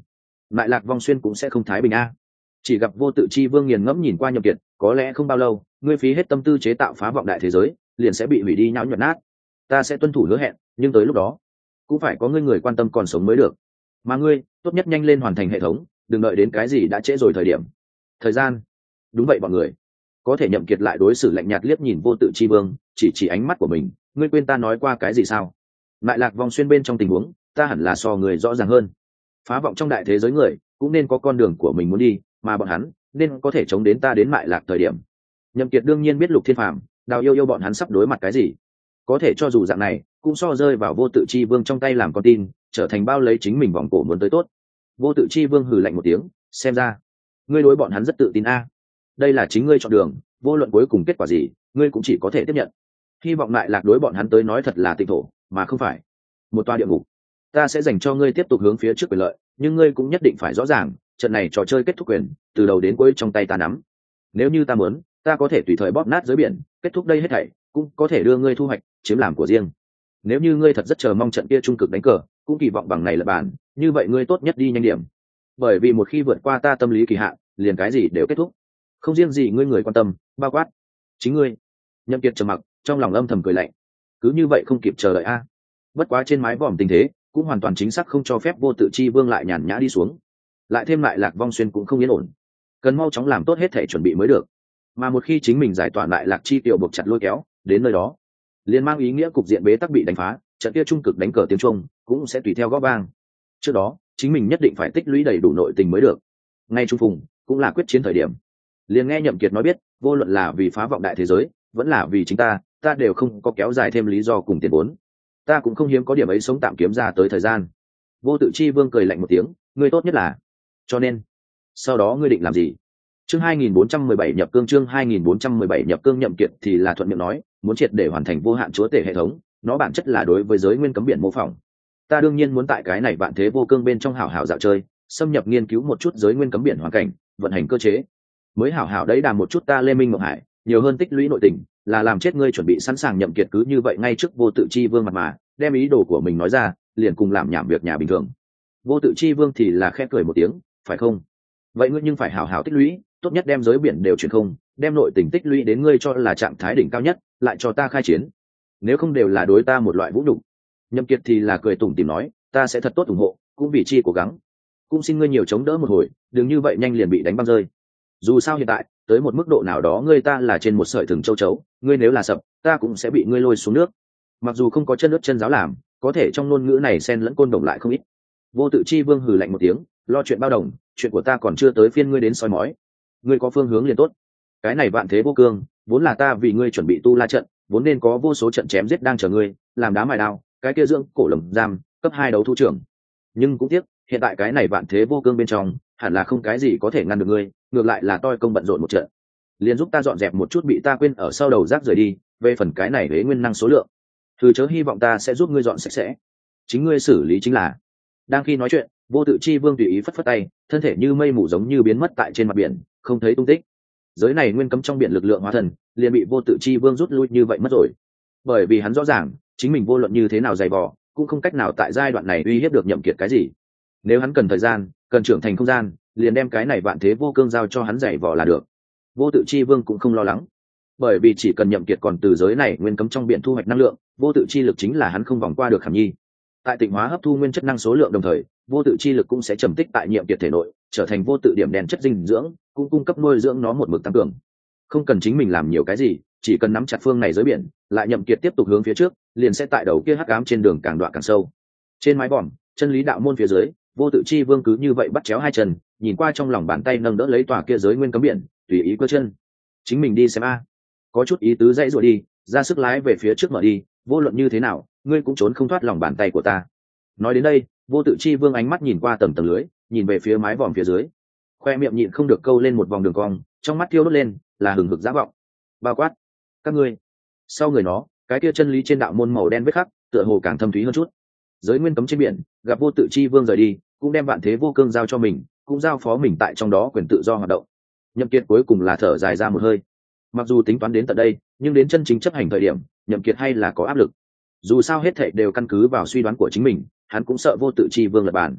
lại lạc vong xuyên cũng sẽ không thái bình a. Chỉ gặp vô tự chi vương nghiền ngẫm nhìn qua nhậm kiệt, có lẽ không bao lâu ngươi phí hết tâm tư chế tạo phá vọng đại thế giới liền sẽ bị hủy đi nhão nhuận nát. Ta sẽ tuân thủ hứa hẹn, nhưng tới lúc đó cũng phải có ngươi người quan tâm còn sống mới được. Mà ngươi tốt nhất nhanh lên hoàn thành hệ thống, đừng đợi đến cái gì đã trễ rồi thời điểm. Thời gian. Đúng vậy bọn người. Có thể nhậm kiệt lại đối xử lạnh nhạt liếc nhìn vô tự chi vương, chỉ chỉ ánh mắt của mình, ngươi quên ta nói qua cái gì sao? Lại lạc vong xuyên bên trong tình huống, ta hẳn là so người rõ ràng hơn. Phá vọng trong đại thế giới người cũng nên có con đường của mình muốn đi, mà bọn hắn nên có thể chống đến ta đến mại lạc thời điểm. Nhậm kiệt đương nhiên biết Lục Thiên Phàm, Đào Yêu Yêu bọn hắn sắp đối mặt cái gì. Có thể cho dù dạng này cũng so rơi vào vô tự chi vương trong tay làm con tin, trở thành bao lấy chính mình vòng cổ muốn tới tốt. Vô tự chi vương hừ lạnh một tiếng, xem ra ngươi đối bọn hắn rất tự tin a. Đây là chính ngươi chọn đường, vô luận cuối cùng kết quả gì ngươi cũng chỉ có thể tiếp nhận. Hy vọng lại lạc đối bọn hắn tới nói thật là tịnh thổ mà không phải một toa địa ngục. Ta sẽ dành cho ngươi tiếp tục hướng phía trước quyền lợi, nhưng ngươi cũng nhất định phải rõ ràng trận này trò chơi kết thúc quyền từ đầu đến cuối trong tay ta nắm. Nếu như ta muốn, ta có thể tùy thời bóp nát giới biển, kết thúc đây hết thảy, cũng có thể đưa ngươi thu hoạch chiếm làm của riêng. Nếu như ngươi thật rất chờ mong trận kia trung cực đánh cờ, cũng kỳ vọng bằng này là bàn, như vậy ngươi tốt nhất đi nhanh điểm, bởi vì một khi vượt qua ta tâm lý kỳ hạn, liền cái gì đều kết thúc, không riêng gì ngươi người quan tâm, bao quát chính ngươi. Nhậm Kiệt trầm mặc, trong lòng âm thầm cười lạnh, cứ như vậy không kịp chờ đợi a. Bất quá trên mái vòm tình thế cũng hoàn toàn chính xác không cho phép vô tự chi vương lại nhàn nhã đi xuống, lại thêm lại lạc vong xuyên cũng không yên ổn, cần mau chóng làm tốt hết thể chuẩn bị mới được. Mà một khi chính mình giải tỏa lại lạc chi tiểu buộc chặt lôi kéo đến nơi đó, liền mang ý nghĩa cục diện bế tắc bị đánh phá, trận kia trung cực đánh cờ tiếng trung cũng sẽ tùy theo góp vang. Trước đó chính mình nhất định phải tích lũy đầy đủ nội tình mới được. Ngay trung phùng cũng là quyết chiến thời điểm, liền nghe Nhậm Kiệt nói biết, vô luận là vì phá vọng đại thế giới vẫn là vì chính ta, ta đều không có kéo dài thêm lý do cùng tiền vốn, ta cũng không hiếm có điểm ấy sống tạm kiếm ra tới thời gian. Vô tự chi vương cười lạnh một tiếng, ngươi tốt nhất là, cho nên sau đó ngươi định làm gì? Chương hai nghìn bốn trăm mười bảy nhập cương chương hai nghìn bốn trăm mười bảy nhập cương. Nhậm Kiệt thì là thuận miệng nói, muốn triệt để hoàn thành vô hạn chúa tể hệ thống, nó bản chất là đối với giới nguyên cấm biển mô phỏng. Ta đương nhiên muốn tại cái này vạn thế vô cương bên trong hảo hảo dạo chơi, xâm nhập nghiên cứu một chút giới nguyên cấm biển hoàn cảnh, vận hành cơ chế, mới hảo hảo đấy đàm một chút ta Lê Minh Ngọc Hải, nhiều hơn tích lũy nội tình, là làm chết ngươi chuẩn bị sẵn sàng. Nhậm Kiệt cứ như vậy ngay trước vô tự chi vương mặt mà đem ý đồ của mình nói ra, liền cùng làm nhảm việc nhà bình thường. Vô tự chi vương thì là khẽ cười một tiếng, phải không? Vậy ngươi nhưng phải hảo hảo tích lũy, tốt nhất đem giới biển đều chuyển không, đem nội tình tích lũy đến ngươi cho là trạng thái đỉnh cao nhất, lại cho ta khai chiến. Nếu không đều là đối ta một loại vũ nhục. Nhậm Kiệt thì là cười tủm tỉm nói, ta sẽ thật tốt ủng hộ, cũng vì chi cố gắng. Cũng xin ngươi nhiều chống đỡ một hồi, đừng như vậy nhanh liền bị đánh băng rơi. Dù sao hiện tại tới một mức độ nào đó ngươi ta là trên một sợi thừng châu chấu, ngươi nếu là sập, ta cũng sẽ bị ngươi lôi xuống nước. Mặc dù không có chân nước chân giáo làm, có thể trong ngôn ngữ này xen lẫn côn đồng lại không ít. Vô tự chi vương hừ lạnh một tiếng, lo chuyện bao đồng, chuyện của ta còn chưa tới phiên ngươi đến soi mói. Ngươi có phương hướng liền tốt. Cái này vạn thế vô cương, vốn là ta vì ngươi chuẩn bị tu la trận, vốn nên có vô số trận chém giết đang chờ ngươi, làm đá mài đao, cái kia dưỡng cổ lồng giam, cấp hai đấu thu trưởng. Nhưng cũng tiếc, hiện tại cái này vạn thế vô cương bên trong, hẳn là không cái gì có thể ngăn được ngươi, ngược lại là toi công bận rộn một trận. Liền giúp ta dọn dẹp một chút bị ta quên ở sau đầu rác rời đi, về phần cái này hế nguyên năng số lượng, thử chớ hy vọng ta sẽ giúp ngươi dọn sạch sẽ, chính ngươi xử lý chính là. Đang khi nói chuyện, vô tự chi vương tùy ý phất phất tay, thân thể như mây mù giống như biến mất tại trên mặt biển, không thấy tung tích. Giới này nguyên cấm trong biển lực lượng hóa thần liền bị vô tự chi vương rút lui như vậy mất rồi, bởi vì hắn rõ ràng chính mình vô luận như thế nào dày vò cũng không cách nào tại giai đoạn này uy hiếp được Nhậm Kiệt cái gì. Nếu hắn cần thời gian, cần trưởng thành không gian, liền đem cái này vạn thế vô cương giao cho hắn dày vò là được. Vô tự chi vương cũng không lo lắng, bởi vì chỉ cần Nhậm Kiệt còn từ giới này nguyên cấm trong biển thu hoạch năng lượng, vô tự chi lực chính là hắn không vòng qua được Khảm Nhi. Tại tịnh hóa hấp thu nguyên chất năng số lượng đồng thời, vô tự chi lực cũng sẽ trầm tích tại Nhậm Kiệt thể nội, trở thành vô tự điểm đèn chất dinh dưỡng, cũng cung cấp nuôi dưỡng nó một mực tăng cường. Không cần chính mình làm nhiều cái gì, chỉ cần nắm chặt phương này giới biển, lại Nhậm Kiệt tiếp tục hướng phía trước, liền sẽ tại đầu kia hắc ám trên đường càng đoạn càng sâu. Trên mái vòm, chân lý đạo môn phía dưới, vô tự chi vương cứ như vậy bắt chéo hai chân, nhìn qua trong lòng bàn tay nâng đỡ lấy tòa kia giới nguyên cấm biển, tùy ý cơ chân. Chính mình đi xem a. Có chút ý tứ dãy rồi đi, ra sức lái về phía trước mở đi, vô luận như thế nào, ngươi cũng trốn không thoát lòng bàn tay của ta. Nói đến đây, vô tự chi vương ánh mắt nhìn qua tầng tầng lưới, nhìn về phía mái vòm phía dưới, khoe miệng nhịn không được câu lên một vòng đường cong, trong mắt thiêu đốt lên là hừng hực dã vọng. Bao quát các ngươi. Sau người nó, cái kia chân lý trên đạo môn màu đen vết khắc, tựa hồ càng thâm thúy hơn chút. Giới nguyên cấm trên biển, gặp vô tự chi vương rời đi, cũng đem vạn thế vô cương giao cho mình, cũng giao phó mình tại trong đó quyền tự do hoạt động. Nhậm Kiệt cuối cùng là thở dài ra một hơi. Mặc dù tính toán đến tận đây, nhưng đến chân chính chấp hành thời điểm, Nhậm Kiệt hay là có áp lực. Dù sao hết thảy đều căn cứ vào suy đoán của chính mình, hắn cũng sợ vô tự chi vương lật bàn.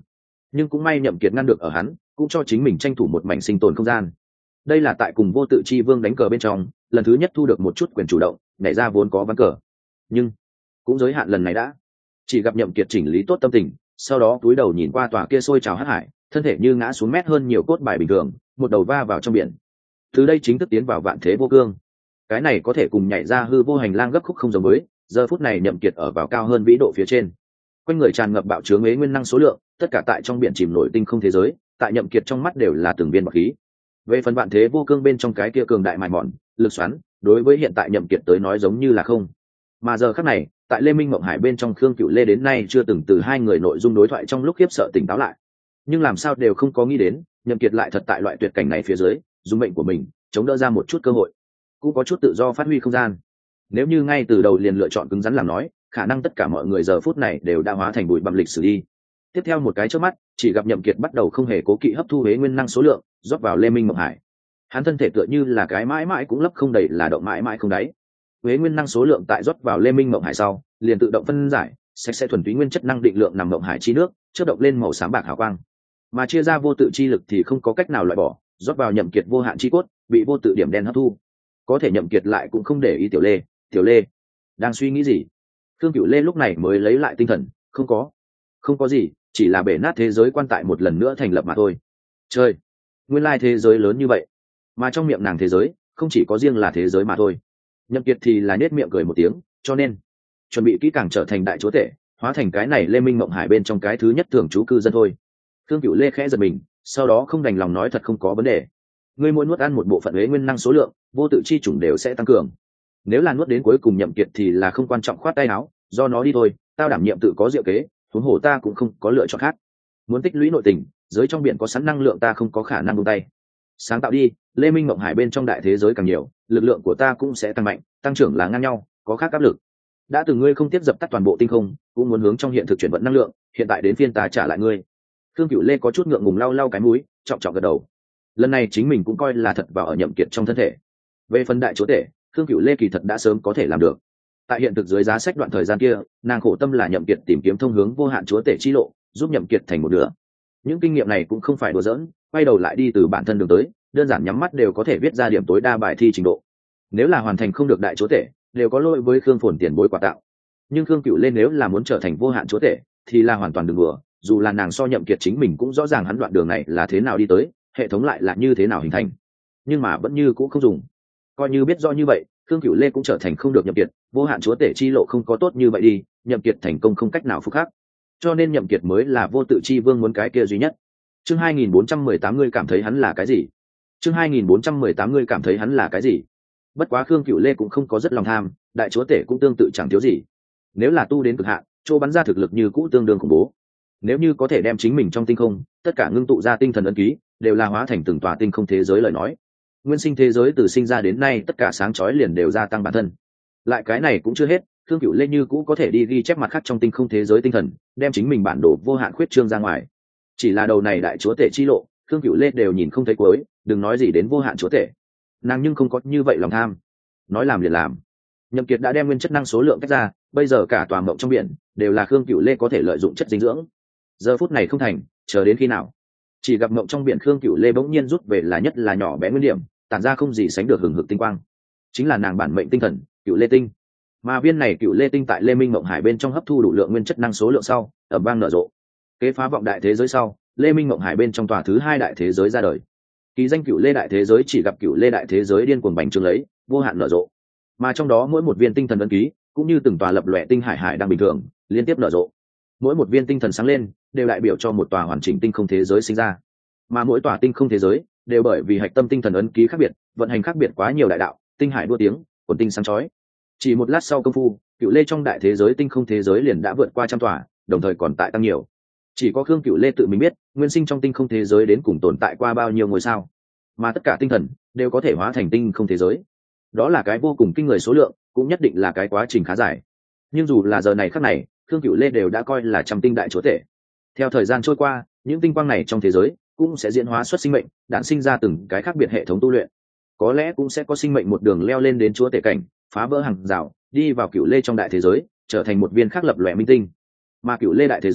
nhưng cũng may Nhậm Kiệt ngăn được ở hắn, cũng cho chính mình tranh thủ một mảnh sinh tồn không gian. Đây là tại cùng Vô Tự Chi Vương đánh cờ bên trong, lần thứ nhất thu được một chút quyền chủ động, nảy ra vốn có ván cờ. Nhưng cũng giới hạn lần này đã. Chỉ gặp Nhậm Kiệt chỉnh lý tốt tâm tình, sau đó cúi đầu nhìn qua tòa kia sôi trào hắc hải, thân thể như ngã xuống mét hơn nhiều cốt bài bình thường, một đầu va vào trong biển. Từ đây chính thức tiến vào vạn thế vô cương. Cái này có thể cùng nhảy ra hư vô hành lang gấp khúc không giống với, giờ phút này Nhậm Kiệt ở vào cao hơn vĩ độ phía trên. Quanh người tràn ngập bạo chứa ế nguyên năng số lượng, tất cả tại trong biển chìm nổi tinh không thế giới, tại Nhậm Kiệt trong mắt đều là từng viên bạc khí. Về phần vạn thế vô cương bên trong cái kia cường đại mài mòn, lực xoắn, đối với hiện tại Nhậm Kiệt tới nói giống như là không. Mà giờ khắc này, tại Lê Minh Mộng Hải bên trong Khương Cửu Lê đến nay chưa từng từ hai người nội dung đối thoại trong lúc khiếp sợ tỉnh táo lại. Nhưng làm sao đều không có nghĩ đến, Nhậm Kiệt lại thật tại loại tuyệt cảnh này phía dưới, dùng mệnh của mình chống đỡ ra một chút cơ hội, cũng có chút tự do phát huy không gian. Nếu như ngay từ đầu liền lựa chọn cứng rắn làm nói, khả năng tất cả mọi người giờ phút này đều đã hóa thành bụi bặm lịch sử đi. Tiếp theo một cái chớp mắt, chỉ gặp Nhậm Kiệt bắt đầu không hề cố kỵ hấp thu hế nguyên năng số lượng, rót vào Lê Minh Mộng Hải. Hắn thân thể tựa như là cái mãi mãi cũng lấp không đầy là động mãi mãi không đáy. Hế nguyên năng số lượng tại rót vào Lê Minh Mộng Hải sau, liền tự động phân giải, sạch sẽ thuần túy nguyên chất năng định lượng nằm mộng hải chi nước, chớp động lên màu xám bạc hào quang. Mà chia ra vô tự chi lực thì không có cách nào loại bỏ, rót vào Nhậm Kiệt vô hạn chi cốt, bị vô tự điểm đen hấp thu. Có thể Nhậm Kiệt lại cũng không để ý Tiểu Lê, Tiểu Lê đang suy nghĩ gì? Khương Cửu Lê lúc này mới lấy lại tinh thần, không có, không có gì, chỉ là bể nát thế giới quan tại một lần nữa thành lập mà thôi. Chơi, nguyên lai thế giới lớn như vậy, mà trong miệng nàng thế giới không chỉ có riêng là thế giới mà thôi. Nhậm Kiệt thì là nét miệng cười một tiếng, cho nên chuẩn bị kỹ càng trở thành đại chúa tể, hóa thành cái này Lê Minh Mộng Hải bên trong cái thứ nhất thường trú cư dân thôi. Khương Cửu Lê khẽ giật mình, sau đó không đành lòng nói thật không có vấn đề. Ngươi mỗi nuốt ăn một bộ phận ế nguyên năng số lượng, vô tự chi chủng đều sẽ tăng cường. Nếu là nuốt đến cuối cùng Nhậm Kiệt thì là không quan trọng, khoát tay áo, do nó đi thôi, tao đảm nhiệm tự có diệu kế, huống hồ ta cũng không có lựa chọn khác. Muốn tích lũy nội tình, giới trong biển có sẵn năng lượng ta không có khả năng buông tay. Sáng tạo đi, Lê Minh Mộng Hải bên trong đại thế giới càng nhiều, lực lượng của ta cũng sẽ tăng mạnh, tăng trưởng là ngang nhau, có khác áp lực. Đã từng ngươi không tiếp dập tắt toàn bộ tinh không, cũng muốn hướng trong hiện thực chuyển vận năng lượng, hiện tại đến phiên ta trả lại ngươi. Khương Cửu Lê có chút ngượng ngùng lau lau cái mũi, trọng trọng gật đầu. Lần này chính mình cũng coi là thật vào ở Nhậm Kiệt trong thân thể. Về phần đại chúa tể, Khương Cửu Lê kỳ thật đã sớm có thể làm được. Tại hiện thực dưới giá sách đoạn thời gian kia, nàng khổ tâm là Nhậm Kiệt tìm kiếm thông hướng vô hạn chúa tể chi lộ, giúp Nhậm Kiệt thành một nửa. Những kinh nghiệm này cũng không phải đùa giỡn, quay đầu lại đi từ bản thân đường tới, đơn giản nhắm mắt đều có thể viết ra điểm tối đa bài thi trình độ. Nếu là hoàn thành không được đại chúa tể, đều có lỗi với Khương Phồn tiền bối quà tạo. Nhưng Khương Cửu Lê nếu là muốn trở thành vô hạn chúa tể, thì là hoàn toàn đừng đùa, dù là nàng so Nhậm Kiệt chính mình cũng rõ ràng hắn đoạn đường này là thế nào đi tới, hệ thống lại là như thế nào hình thành, nhưng mà vẫn như cũng không dùng. Coi như biết rõ như vậy, Khương Cửu Lê cũng trở thành không được Nhậm Kiệt, vô hạn chúa tể chi lộ không có tốt như vậy đi, Nhậm Kiệt thành công không cách nào phục khắc, cho nên Nhậm Kiệt mới là vô tự chi vương muốn cái kia duy nhất. Chương hai nghìn bốn trăm mười tám ngươi cảm thấy hắn là cái gì? Chương hai nghìn bốn trăm mười tám ngươi cảm thấy hắn là cái gì? Bất quá Khương Cửu Lê cũng không có rất lòng tham, đại chúa tể cũng tương tự chẳng thiếu gì. Nếu là tu đến cực hạn, chỗ bắn ra thực lực như cũ tương đương khủng bố. Nếu như có thể đem chính mình trong tinh không, tất cả ngưng tụ ra tinh thần ấn ký, đều là hóa thành từng tòa tinh không thế giới lời nói. Nguyên sinh thế giới từ sinh ra đến nay tất cả sáng chói liền đều gia tăng bản thân. Lại cái này cũng chưa hết, Khương Cửu Lê như cũ có thể đi ghi chép mặt khác trong tinh không thế giới tinh thần, đem chính mình bản đồ vô hạn khuyết trương ra ngoài. Chỉ là đầu này đại chúa tể chi lộ, Khương Cửu Lê đều nhìn không thấy cuối, đừng nói gì đến vô hạn chúa tể. Nàng nhưng không có như vậy lòng tham, nói làm liền làm. Nhậm Kiệt đã đem nguyên chất năng số lượng tách ra, bây giờ cả tòa mộng trong biển đều là Khương Cửu Lê có thể lợi dụng chất dinh dưỡng. Giờ phút này không thành, chờ đến khi nào? Chỉ gặp mộng trong biển Khương Cửu Lê bỗng nhiên rút về là nhất là nhỏ bé nguyên điểm, tản ra không gì sánh được hừng hực tinh quang. Chính là nàng bản mệnh tinh thần, Cửu Lê tinh. Mà viên này Cửu Lê tinh tại Lê Minh Mộng Hải bên trong hấp thu đủ lượng nguyên chất năng số lượng sau, ầm vang nở rộ. Kế phá vọng đại thế giới sau, Lê Minh Mộng Hải bên trong tòa thứ hai đại thế giới ra đời. Ký danh Cửu Lê đại thế giới chỉ gặp Cửu Lê đại thế giới điên cuồng bành trướng lấy, vô hạn nở rộ. Mà trong đó mỗi một viên tinh thần ấn ký, cũng như từng tòa lập lòe tinh hải hải đang bình thường, liên tiếp nở rộ. Mỗi một viên tinh thần sáng lên, đều đại biểu cho một tòa hoàn chỉnh tinh không thế giới sinh ra. Mà mỗi tòa tinh không thế giới đều bởi vì hạch tâm tinh thần ấn ký khác biệt, vận hành khác biệt quá nhiều đại đạo, tinh hải đua tiếng, quần tinh sáng chói. Chỉ một lát sau công phu, Cửu Lê trong đại thế giới tinh không thế giới liền đã vượt qua trăm tòa, đồng thời còn tại tăng nhiều. Chỉ có Khương Cửu Lê tự mình biết, nguyên sinh trong tinh không thế giới đến cùng tồn tại qua bao nhiêu ngôi sao, mà tất cả tinh thần đều có thể hóa thành tinh không thế giới. Đó là cái vô cùng kinh người số lượng, cũng nhất định là cái quá trình khá dài. Nhưng dù là giờ này khắc này, Khương Cửu Lê đều đã coi là trăm tinh đại chúa tể. Theo thời gian trôi qua, những tinh quang này trong thế giới cũng sẽ diễn hóa xuất sinh mệnh, đản sinh ra từng cái khác biệt hệ thống tu luyện. Có lẽ cũng sẽ có sinh mệnh một đường leo lên đến chúa tể cảnh, phá vỡ hàng rào, đi vào Cửu Lê trong đại thế giới, trở thành một viên khác lập lòe minh tinh. Mà Cửu Lê đại thế giới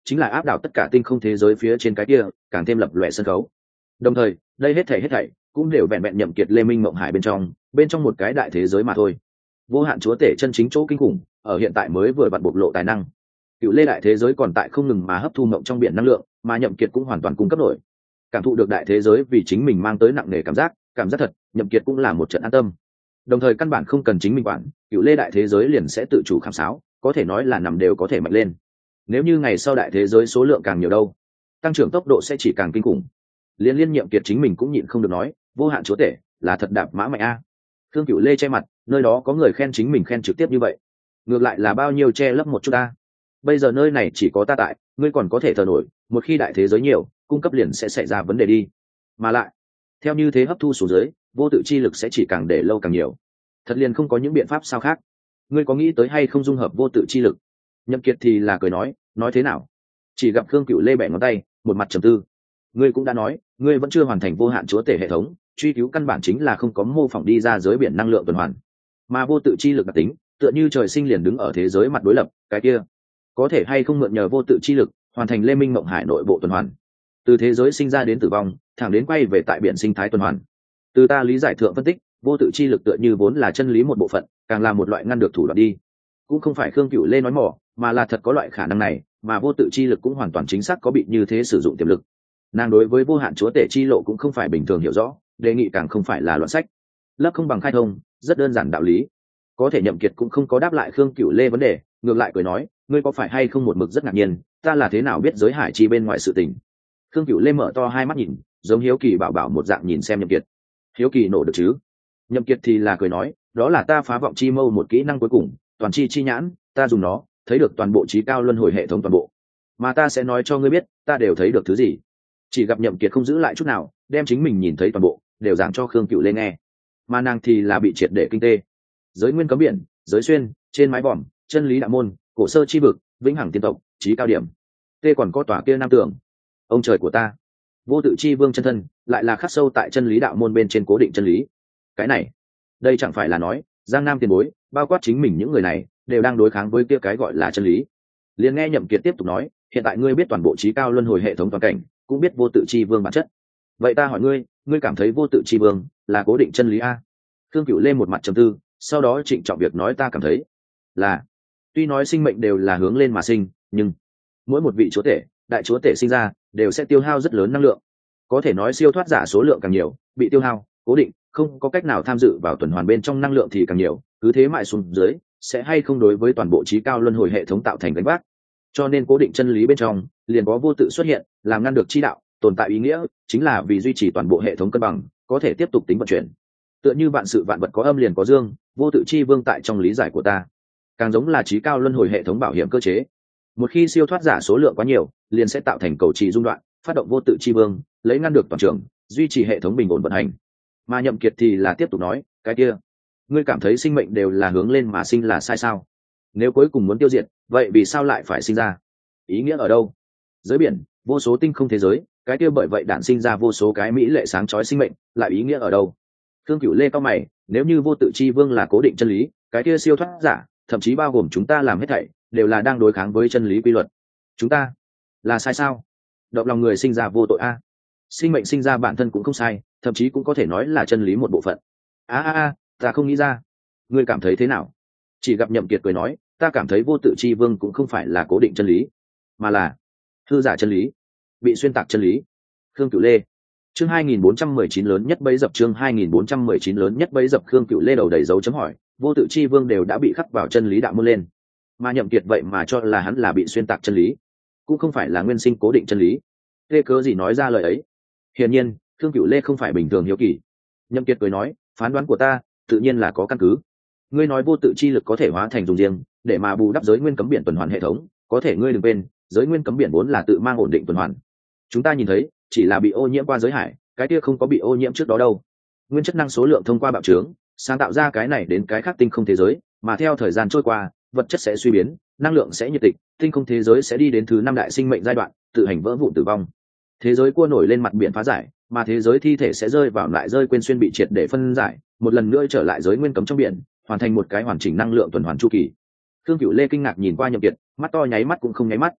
chính là áp đảo tất cả tinh không thế giới phía trên cái kia càng thêm lập lòe sân khấu. Đồng thời đây hết thảy hết thảy cũng đều vẹn vẹn nhậm kiệt lê minh mộng hải bên trong bên trong một cái đại thế giới mà thôi. Vô hạn chúa tể chân chính chỗ kinh khủng ở hiện tại mới vừa vặn bộc lộ tài năng. Cựu lê đại thế giới còn tại không ngừng mà hấp thu mộng trong biển năng lượng, mà nhậm kiệt cũng hoàn toàn cung cấp nổi. Cảm thụ được đại thế giới vì chính mình mang tới nặng nề cảm giác, cảm giác thật, nhậm kiệt cũng là một trận an tâm. Đồng thời căn bản không cần chính mình quản, cựu lê đại thế giới liền sẽ tự chủ khám sáo, có thể nói là nằm đều có thể mạnh lên. Nếu như ngày sau đại thế giới số lượng càng nhiều đâu, tăng trưởng tốc độ sẽ chỉ càng kinh khủng. Liên liên nhậm kiệt chính mình cũng nhịn không được nói, vô hạn chúa tể là thật đạp mã mạnh a. Thương Cửu Lê che mặt, nơi đó có người khen chính mình khen trực tiếp như vậy, ngược lại là bao nhiêu che lấp một chút ta. Bây giờ nơi này chỉ có ta tại, ngươi còn có thể thờ nổi, một khi đại thế giới nhiều, cung cấp liền sẽ xảy ra vấn đề đi. Mà lại, theo như thế hấp thu xuống dưới, vô tự chi lực sẽ chỉ càng để lâu càng nhiều. Thật liền không có những biện pháp sao khác. Ngươi có nghĩ tới hay không dung hợp vô tự chi lực? Nhậm Kiệt thì là cười nói, nói thế nào? Chỉ gặp Khương Cửu Lê bẻ ngón tay, một mặt trầm tư. Ngươi cũng đã nói, ngươi vẫn chưa hoàn thành vô hạn chúa tể hệ thống, truy cứu căn bản chính là không có mô phỏng đi ra giới biển năng lượng tuần hoàn. Mà vô tự chi lực đặc tính, tựa như trời sinh liền đứng ở thế giới mặt đối lập, cái kia có thể hay không mượn nhờ vô tự chi lực hoàn thành lê minh mộng hải nội bộ tuần hoàn, từ thế giới sinh ra đến tử vong, thẳng đến quay về tại biển sinh thái tuần hoàn. Từ ta lý giải thượng phân tích, vô tự chi lực tựa như vốn là chân lý một bộ phận, càng là một loại ngăn được thủ đoạn đi. Cũng không phải Khương Cửu Lê nói mỏ, mà là thật có loại khả năng này, mà vô tự chi lực cũng hoàn toàn chính xác có bị như thế sử dụng tiềm lực. Nàng đối với vô hạn chúa tể chi lộ cũng không phải bình thường hiểu rõ, đề nghị càng không phải là loạn sách. Lấp không bằng khai thông, rất đơn giản đạo lý. Có thể Nhậm Kiệt cũng không có đáp lại Khương Cửu Lê vấn đề, ngược lại cười nói, ngươi có phải hay không một mực rất ngạc nhiên, ta là thế nào biết giới hải chi bên ngoài sự tình. Khương Cửu Lê mở to hai mắt nhìn, giống hiếu kỳ bảo bảo một dạng nhìn xem Nhậm Kiệt. Hiếu kỳ nổ được chứ? Nhậm Kiệt thì là cười nói, đó là ta phá vọng chi mâu một kỹ năng cuối cùng, toàn chi chi nhãn, ta dùng nó thấy được toàn bộ trí cao luân hồi hệ thống toàn bộ. Mà ta sẽ nói cho ngươi biết, ta đều thấy được thứ gì. Chỉ gặp Nhậm Kiệt không giữ lại chút nào, đem chính mình nhìn thấy toàn bộ đều giảng cho Khương Cửu Lê nghe. Mà nàng thì là bị triệt để kinh tê. Giới nguyên cấm biển, giới xuyên, trên mái vòm, chân lý đạo môn, cổ sơ chi vực, vĩnh hằng tiên tộc, trí cao điểm. Tê còn có tòa kia nam tường. Ông trời của ta, vô tự chi vương chân thân, lại là khắc sâu tại chân lý đạo môn bên trên cố định chân lý. Cái này, đây chẳng phải là nói, Giang Nam tiền bối, bao quát chính mình những người này, đều đang đối kháng với kia cái gọi là chân lý. Liền nghe Nhậm Kiệt tiếp tục nói, hiện tại ngươi biết toàn bộ trí cao luân hồi hệ thống toàn cảnh, cũng biết vô tự chi vương bản chất. Vậy ta hỏi ngươi, ngươi cảm thấy vô tự chi vương là cố định chân lý a? Khương Cửu Lê một mặt trầm tư, sau đó trịnh trọng việc nói, ta cảm thấy là, tuy nói sinh mệnh đều là hướng lên mà sinh, nhưng mỗi một vị chúa tể, đại chúa tể sinh ra đều sẽ tiêu hao rất lớn năng lượng. Có thể nói siêu thoát giả số lượng càng nhiều, bị tiêu hao cố định, không có cách nào tham dự vào tuần hoàn bên trong năng lượng thì càng nhiều, cứ thế mãi xuống dưới sẽ hay không đối với toàn bộ trí cao luân hồi hệ thống tạo thành gánh vác. Cho nên cố định chân lý bên trong liền có vô tự xuất hiện, làm ngăn được chi đạo tồn tại, ý nghĩa chính là vì duy trì toàn bộ hệ thống cân bằng, có thể tiếp tục tính vận chuyển. Tựa như vạn sự vạn vật có âm liền có dương, vô tự chi vương tại trong lý giải của ta càng giống là trí cao luân hồi hệ thống bảo hiểm cơ chế. Một khi siêu thoát giả số lượng quá nhiều, liền sẽ tạo thành cầu trì dung đoạn, phát động vô tự chi vương, lấy ngăn được toàn trường, duy trì hệ thống bình ổn vận hành. Mà Nhậm Kiệt thì là tiếp tục nói, cái kia, ngươi cảm thấy sinh mệnh đều là hướng lên mà sinh là sai sao? Nếu cuối cùng muốn tiêu diệt, vậy vì sao lại phải sinh ra? Ý nghĩa ở đâu? Giới biển, vô số tinh không thế giới, cái kia bởi vậy đản sinh ra vô số cái mỹ lệ sáng chói sinh mệnh, lại ý nghĩa ở đâu? Khương Cửu Lê cao mày, nếu như vô tự chi vương là cố định chân lý, cái kia siêu thoát giả, thậm chí bao gồm chúng ta làm hết thảy, đều là đang đối kháng với chân lý quy luật. Chúng ta là sai sao? Động lòng người sinh ra vô tội a. Sinh mệnh sinh ra bản thân cũng không sai, thậm chí cũng có thể nói là chân lý một bộ phận. A a a, ta không nghĩ ra. Ngươi cảm thấy thế nào? Chỉ gặp Nhậm Kiệt cười nói, ta cảm thấy vô tự chi vương cũng không phải là cố định chân lý, mà là hư giả chân lý, bị xuyên tạc chân lý. Khương Cửu Lê, chương hai nghìn bốn trăm mười chín lớn nhất bấy dập, chương hai nghìn bốn trăm mười chín lớn nhất bấy dập. Khương Cửu Lê đầu đầy dấu chấm hỏi, vô tự chi vương đều đã bị khắc vào chân lý đạo môn lên, mà Nhậm Kiệt vậy mà cho là hắn là bị xuyên tạc chân lý, cũng không phải là nguyên sinh cố định chân lý. Lê cớ gì nói ra lời ấy? Hiển nhiên, Khương Cửu Lê không phải bình thường hiếu kỳ. Nhậm Kiệt cười nói, phán đoán của ta tự nhiên là có căn cứ. Ngươi nói vô tự chi lực có thể hóa thành dùng riêng để mà bù đắp giới nguyên cấm biển tuần hoàn hệ thống, có thể ngươi đừng quên, giới nguyên cấm biển vốn là tự mang ổn định tuần hoàn. Chúng ta nhìn thấy chỉ là bị ô nhiễm qua giới hải, cái kia không có bị ô nhiễm trước đó đâu. Nguyên chất năng số lượng thông qua bạo trướng sáng tạo ra cái này đến cái khác tinh không thế giới, mà theo thời gian trôi qua, vật chất sẽ suy biến, năng lượng sẽ nhiệt tịch, tinh không thế giới sẽ đi đến thứ năm đại sinh mệnh giai đoạn, tự hành vỡ vụn tử vong. Thế giới cua nổi lên mặt biển phá giải, mà thế giới thi thể sẽ rơi vào lại rơi quên xuyên bị triệt để phân giải, một lần nữa trở lại giới nguyên cấm trong biển, hoàn thành một cái hoàn chỉnh năng lượng tuần hoàn chu kỳ. Khương Cửu Lê kinh ngạc nhìn qua Nhậm Kiệt, mắt to nháy mắt cũng không nháy mắt.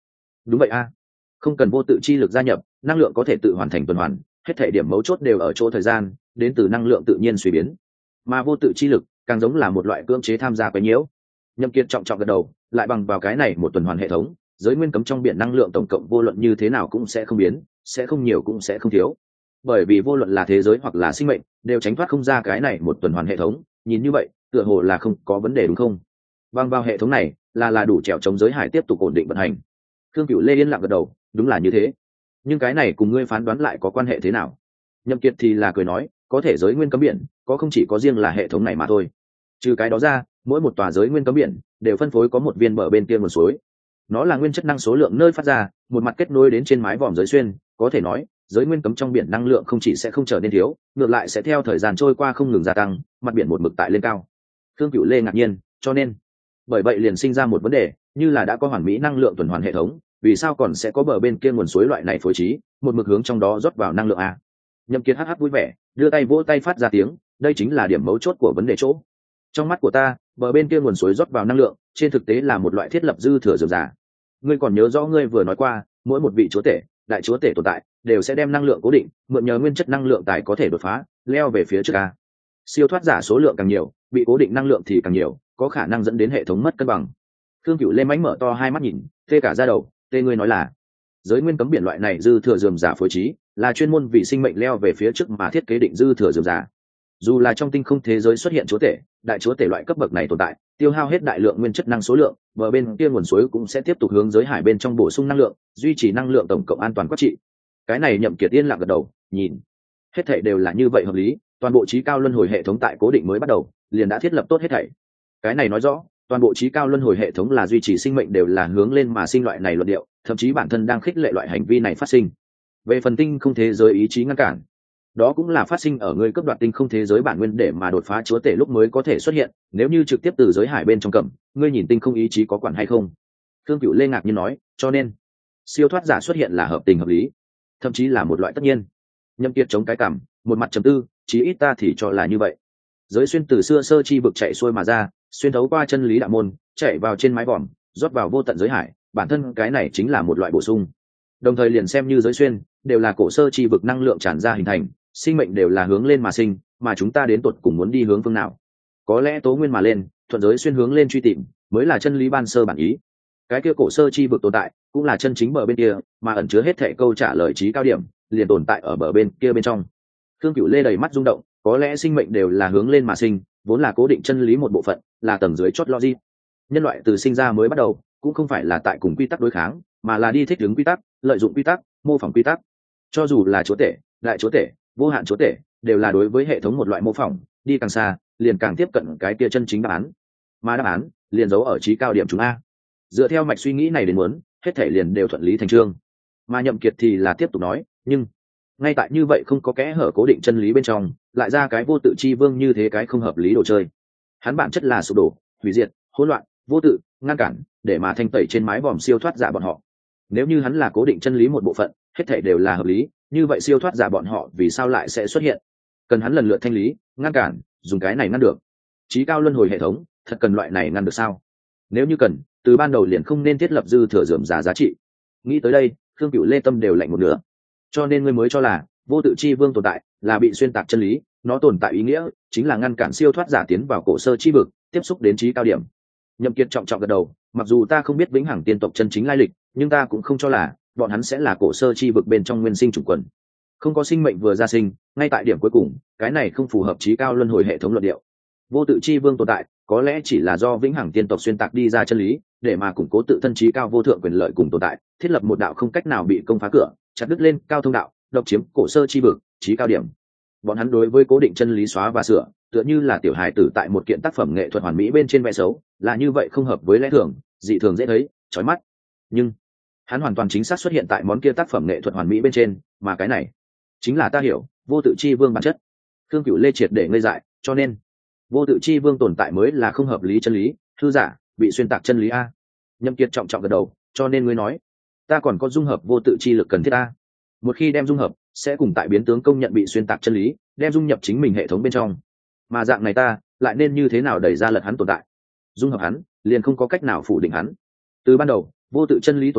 đúng vậy a, không cần vô tự chi lực gia nhập, năng lượng có thể tự hoàn thành tuần hoàn, hết thể điểm mấu chốt đều ở chỗ thời gian, đến từ năng lượng tự nhiên suy biến. Mà vô tự chi lực càng giống là một loại cưỡng chế tham gia quấy nhiễu. Nhậm Kiệt trọng trọng gật đầu, lại bằng vào cái này một tuần hoàn hệ thống, giới nguyên cấm trong biển năng lượng tổng cộng vô luận như thế nào cũng sẽ không biến, sẽ không nhiều cũng sẽ không thiếu. Bởi vì vô luận là thế giới hoặc là sinh mệnh, đều tránh thoát không ra cái này một tuần hoàn hệ thống, nhìn như vậy, tựa hồ là không có vấn đề đúng không? Bằng vào hệ thống này, là là đủ trèo chống giới hải tiếp tục ổn định vận hành. Khương Cửu Lê yên lặng gật đầu, đúng là như thế. Nhưng cái này cùng ngươi phán đoán lại có quan hệ thế nào? Nhậm Kiệt thì là cười nói, có thể giới nguyên cấm biển, có không chỉ có riêng là hệ thống này mà thôi. Trừ cái đó ra, mỗi một tòa giới nguyên cấm biển đều phân phối có một viên bờ bên kia nguồn suối. Nó là nguyên chất năng số lượng nơi phát ra, một mặt kết nối đến trên mái vòm giới xuyên, có thể nói, giới nguyên cấm trong biển năng lượng không chỉ sẽ không trở nên thiếu, ngược lại sẽ theo thời gian trôi qua không ngừng gia tăng, mặt biển một mực tại lên cao. Khương Cửu Lê ngạc nhiên, cho nên, bởi vậy liền sinh ra một vấn đề, như là đã có hoàn mỹ năng lượng tuần hoàn hệ thống, vì sao còn sẽ có bờ bên kia nguồn suối loại này phối trí, một mực hướng trong đó rót vào năng lượng a? Nhậm Kiệt hắc hắc vui vẻ, đưa tay vỗ tay phát ra tiếng, đây chính là điểm mấu chốt của vấn đề chỗ. Trong mắt của ta, bờ bên kia nguồn suối rót vào năng lượng, trên thực tế là một loại thiết lập dư thừa dườm giả. Ngươi còn nhớ rõ ngươi vừa nói qua, mỗi một vị chúa tể, đại chúa tể tồn tại, đều sẽ đem năng lượng cố định, mượn nhờ nguyên chất năng lượng tài có thể đột phá, leo về phía trước a. Siêu thoát giả số lượng càng nhiều, bị cố định năng lượng thì càng nhiều, có khả năng dẫn đến hệ thống mất cân bằng. Khương Cửu Lê mánh mở to hai mắt nhìn, tê cả da đầu, tê ngươi nói là giới nguyên cấm biển loại này dư thừa dườm giả phối trí, là chuyên môn vì sinh mệnh leo về phía trước mà thiết kế định dư thừa dườm giả. Dù là trong tinh không thế giới xuất hiện chúa tể, đại chúa tể loại cấp bậc này tồn tại, tiêu hao hết đại lượng nguyên chất năng số lượng, bờ bên kia nguồn suối cũng sẽ tiếp tục hướng giới hải bên trong bổ sung năng lượng, duy trì năng lượng tổng cộng an toàn quá trị. Cái này Nhậm Kiệt yên lặng gật đầu, nhìn, hết thảy đều là như vậy hợp lý, toàn bộ trí cao luân hồi hệ thống tại cố định mới bắt đầu, liền đã thiết lập tốt hết thảy. Cái này nói rõ, toàn bộ trí cao luân hồi hệ thống là duy trì sinh mệnh đều là hướng lên mà sinh loại này luận điệu, thậm chí bản thân đang khích lệ loại hành vi này phát sinh. Về phần tinh không thế giới ý chí ngăn cản, đó cũng là phát sinh ở ngươi cấp đoạt tinh không thế giới bản nguyên để mà đột phá chúa tể lúc mới có thể xuất hiện, nếu như trực tiếp từ giới hải bên trong cầm, ngươi nhìn tinh không ý chí có quản hay không? Thương Cửu Lê ngạc nhiên nói, cho nên siêu thoát giả xuất hiện là hợp tình hợp lý, thậm chí là một loại tất nhiên. Nhậm Kiệt chống cái cằm, một mặt trầm tư, chí ít ta thì cho là như vậy. Giới xuyên từ xưa sơ chi vực chạy xuôi mà ra, xuyên thấu qua chân lý đạo môn, chạy vào trên mái vòm, rót vào vô tận giới hải, bản thân cái này chính là một loại bổ sung. Đồng thời liền xem như giới xuyên, đều là cổ sơ chi vực năng lượng tràn ra hình thành, sinh mệnh đều là hướng lên mà sinh, mà chúng ta đến tột cùng muốn đi hướng phương nào? Có lẽ tố nguyên mà lên, thuận giới xuyên hướng lên truy tìm, mới là chân lý ban sơ bản ý. Cái kia cổ sơ chi vực tồn tại, cũng là chân chính bờ bên kia, mà ẩn chứa hết thảy câu trả lời trí cao điểm, liền tồn tại ở bờ bên kia bên trong. Thương Cửu Lê đầy mắt rung động, có lẽ sinh mệnh đều là hướng lên mà sinh, vốn là cố định chân lý một bộ phận, là tầng dưới chót logic. Nhân loại từ sinh ra mới bắt đầu, cũng không phải là tại cùng quy tắc đối kháng, mà là đi thích ứng quy tắc, lợi dụng quy tắc, mô phỏng quy tắc. Cho dù là chúa tể, đại chúa tể, vô hạn chúa tể, đều là đối với hệ thống một loại mô phỏng, đi càng xa, liền càng tiếp cận cái kia chân chính đáp án. Mà đáp án liền giấu ở trí cao điểm chúng a. Dựa theo mạch suy nghĩ này đến muốn, hết thể liền đều thuận lý thành chương. Mà Nhậm Kiệt thì là tiếp tục nói, nhưng ngay tại như vậy không có kẽ hở cố định chân lý bên trong, lại ra cái vô tự chi vương như thế cái không hợp lý đồ chơi. Hắn bản chất là sụp đổ, hủy diệt, hỗn loạn, vô tự, ngăn cản, để mà thanh tẩy trên mái vòm siêu thoát giả bọn họ. Nếu như hắn là cố định chân lý một bộ phận, hết thảy đều là hợp lý, như vậy siêu thoát giả bọn họ vì sao lại sẽ xuất hiện? Cần hắn lần lượt thanh lý, ngăn cản, dùng cái này ngăn được. Chí cao luân hồi hệ thống, thật cần loại này ngăn được sao? Nếu như cần, từ ban đầu liền không nên thiết lập dư thừa rườm rà giá trị. Nghĩ tới đây, Khương Cửu Lê tâm đều lạnh một nửa. Cho nên ngươi mới cho là vô tự chi vương tồn tại là bị xuyên tạc chân lý, nó tồn tại ý nghĩa chính là ngăn cản siêu thoát giả tiến vào cổ sơ chi vực, tiếp xúc đến trí cao điểm. Nhậm Kiệt trọng trọng gật đầu, mặc dù ta không biết vĩnh hằng tiên tộc chân chính lai lịch, nhưng ta cũng không cho là bọn hắn sẽ là cổ sơ chi vực bên trong nguyên sinh chủng quần. Không có sinh mệnh vừa ra sinh, ngay tại điểm cuối cùng, cái này không phù hợp trí cao luân hồi hệ thống luận điệu. Vô tự chi vương tồn tại, có lẽ chỉ là do vĩnh hằng tiên tộc xuyên tạc đi ra chân lý, để mà củng cố tự thân trí cao vô thượng quyền lợi cùng tồn tại, thiết lập một đạo không cách nào bị công phá cửa, chặt đứt lên cao thông đạo, độc chiếm cổ sơ chi vực, trí cao điểm. Bọn hắn đối với cố định chân lý xóa và sửa, tựa như là tiểu hài tử tại một kiện tác phẩm nghệ thuật hoàn mỹ bên trên vẽ xấu, là như vậy không hợp với lẽ thường, dị thường dễ thấy, chói mắt. Nhưng hắn hoàn toàn chính xác xuất hiện tại món kia tác phẩm nghệ thuật hoàn mỹ bên trên, mà cái này chính là ta hiểu vô tự chi vương bản chất. Khương Cửu Lê triệt để ngây dại, cho nên vô tự chi vương tồn tại mới là không hợp lý chân lý, hư giả, bị xuyên tạc chân lý a. Nhậm Kiệt trọng trọng gật đầu, cho nên ngươi nói, ta còn có dung hợp vô tự chi lực cần thiết a. Một khi đem dung hợp, sẽ cùng tại biến tướng công nhận bị xuyên tạc chân lý, đem dung nhập chính mình hệ thống bên trong. Mà dạng này ta, lại nên như thế nào đẩy ra lật hắn tồn tại? Dung hợp hắn, liền không có cách nào phủ định hắn. Từ ban đầu, vô tự chân lý tồn tại,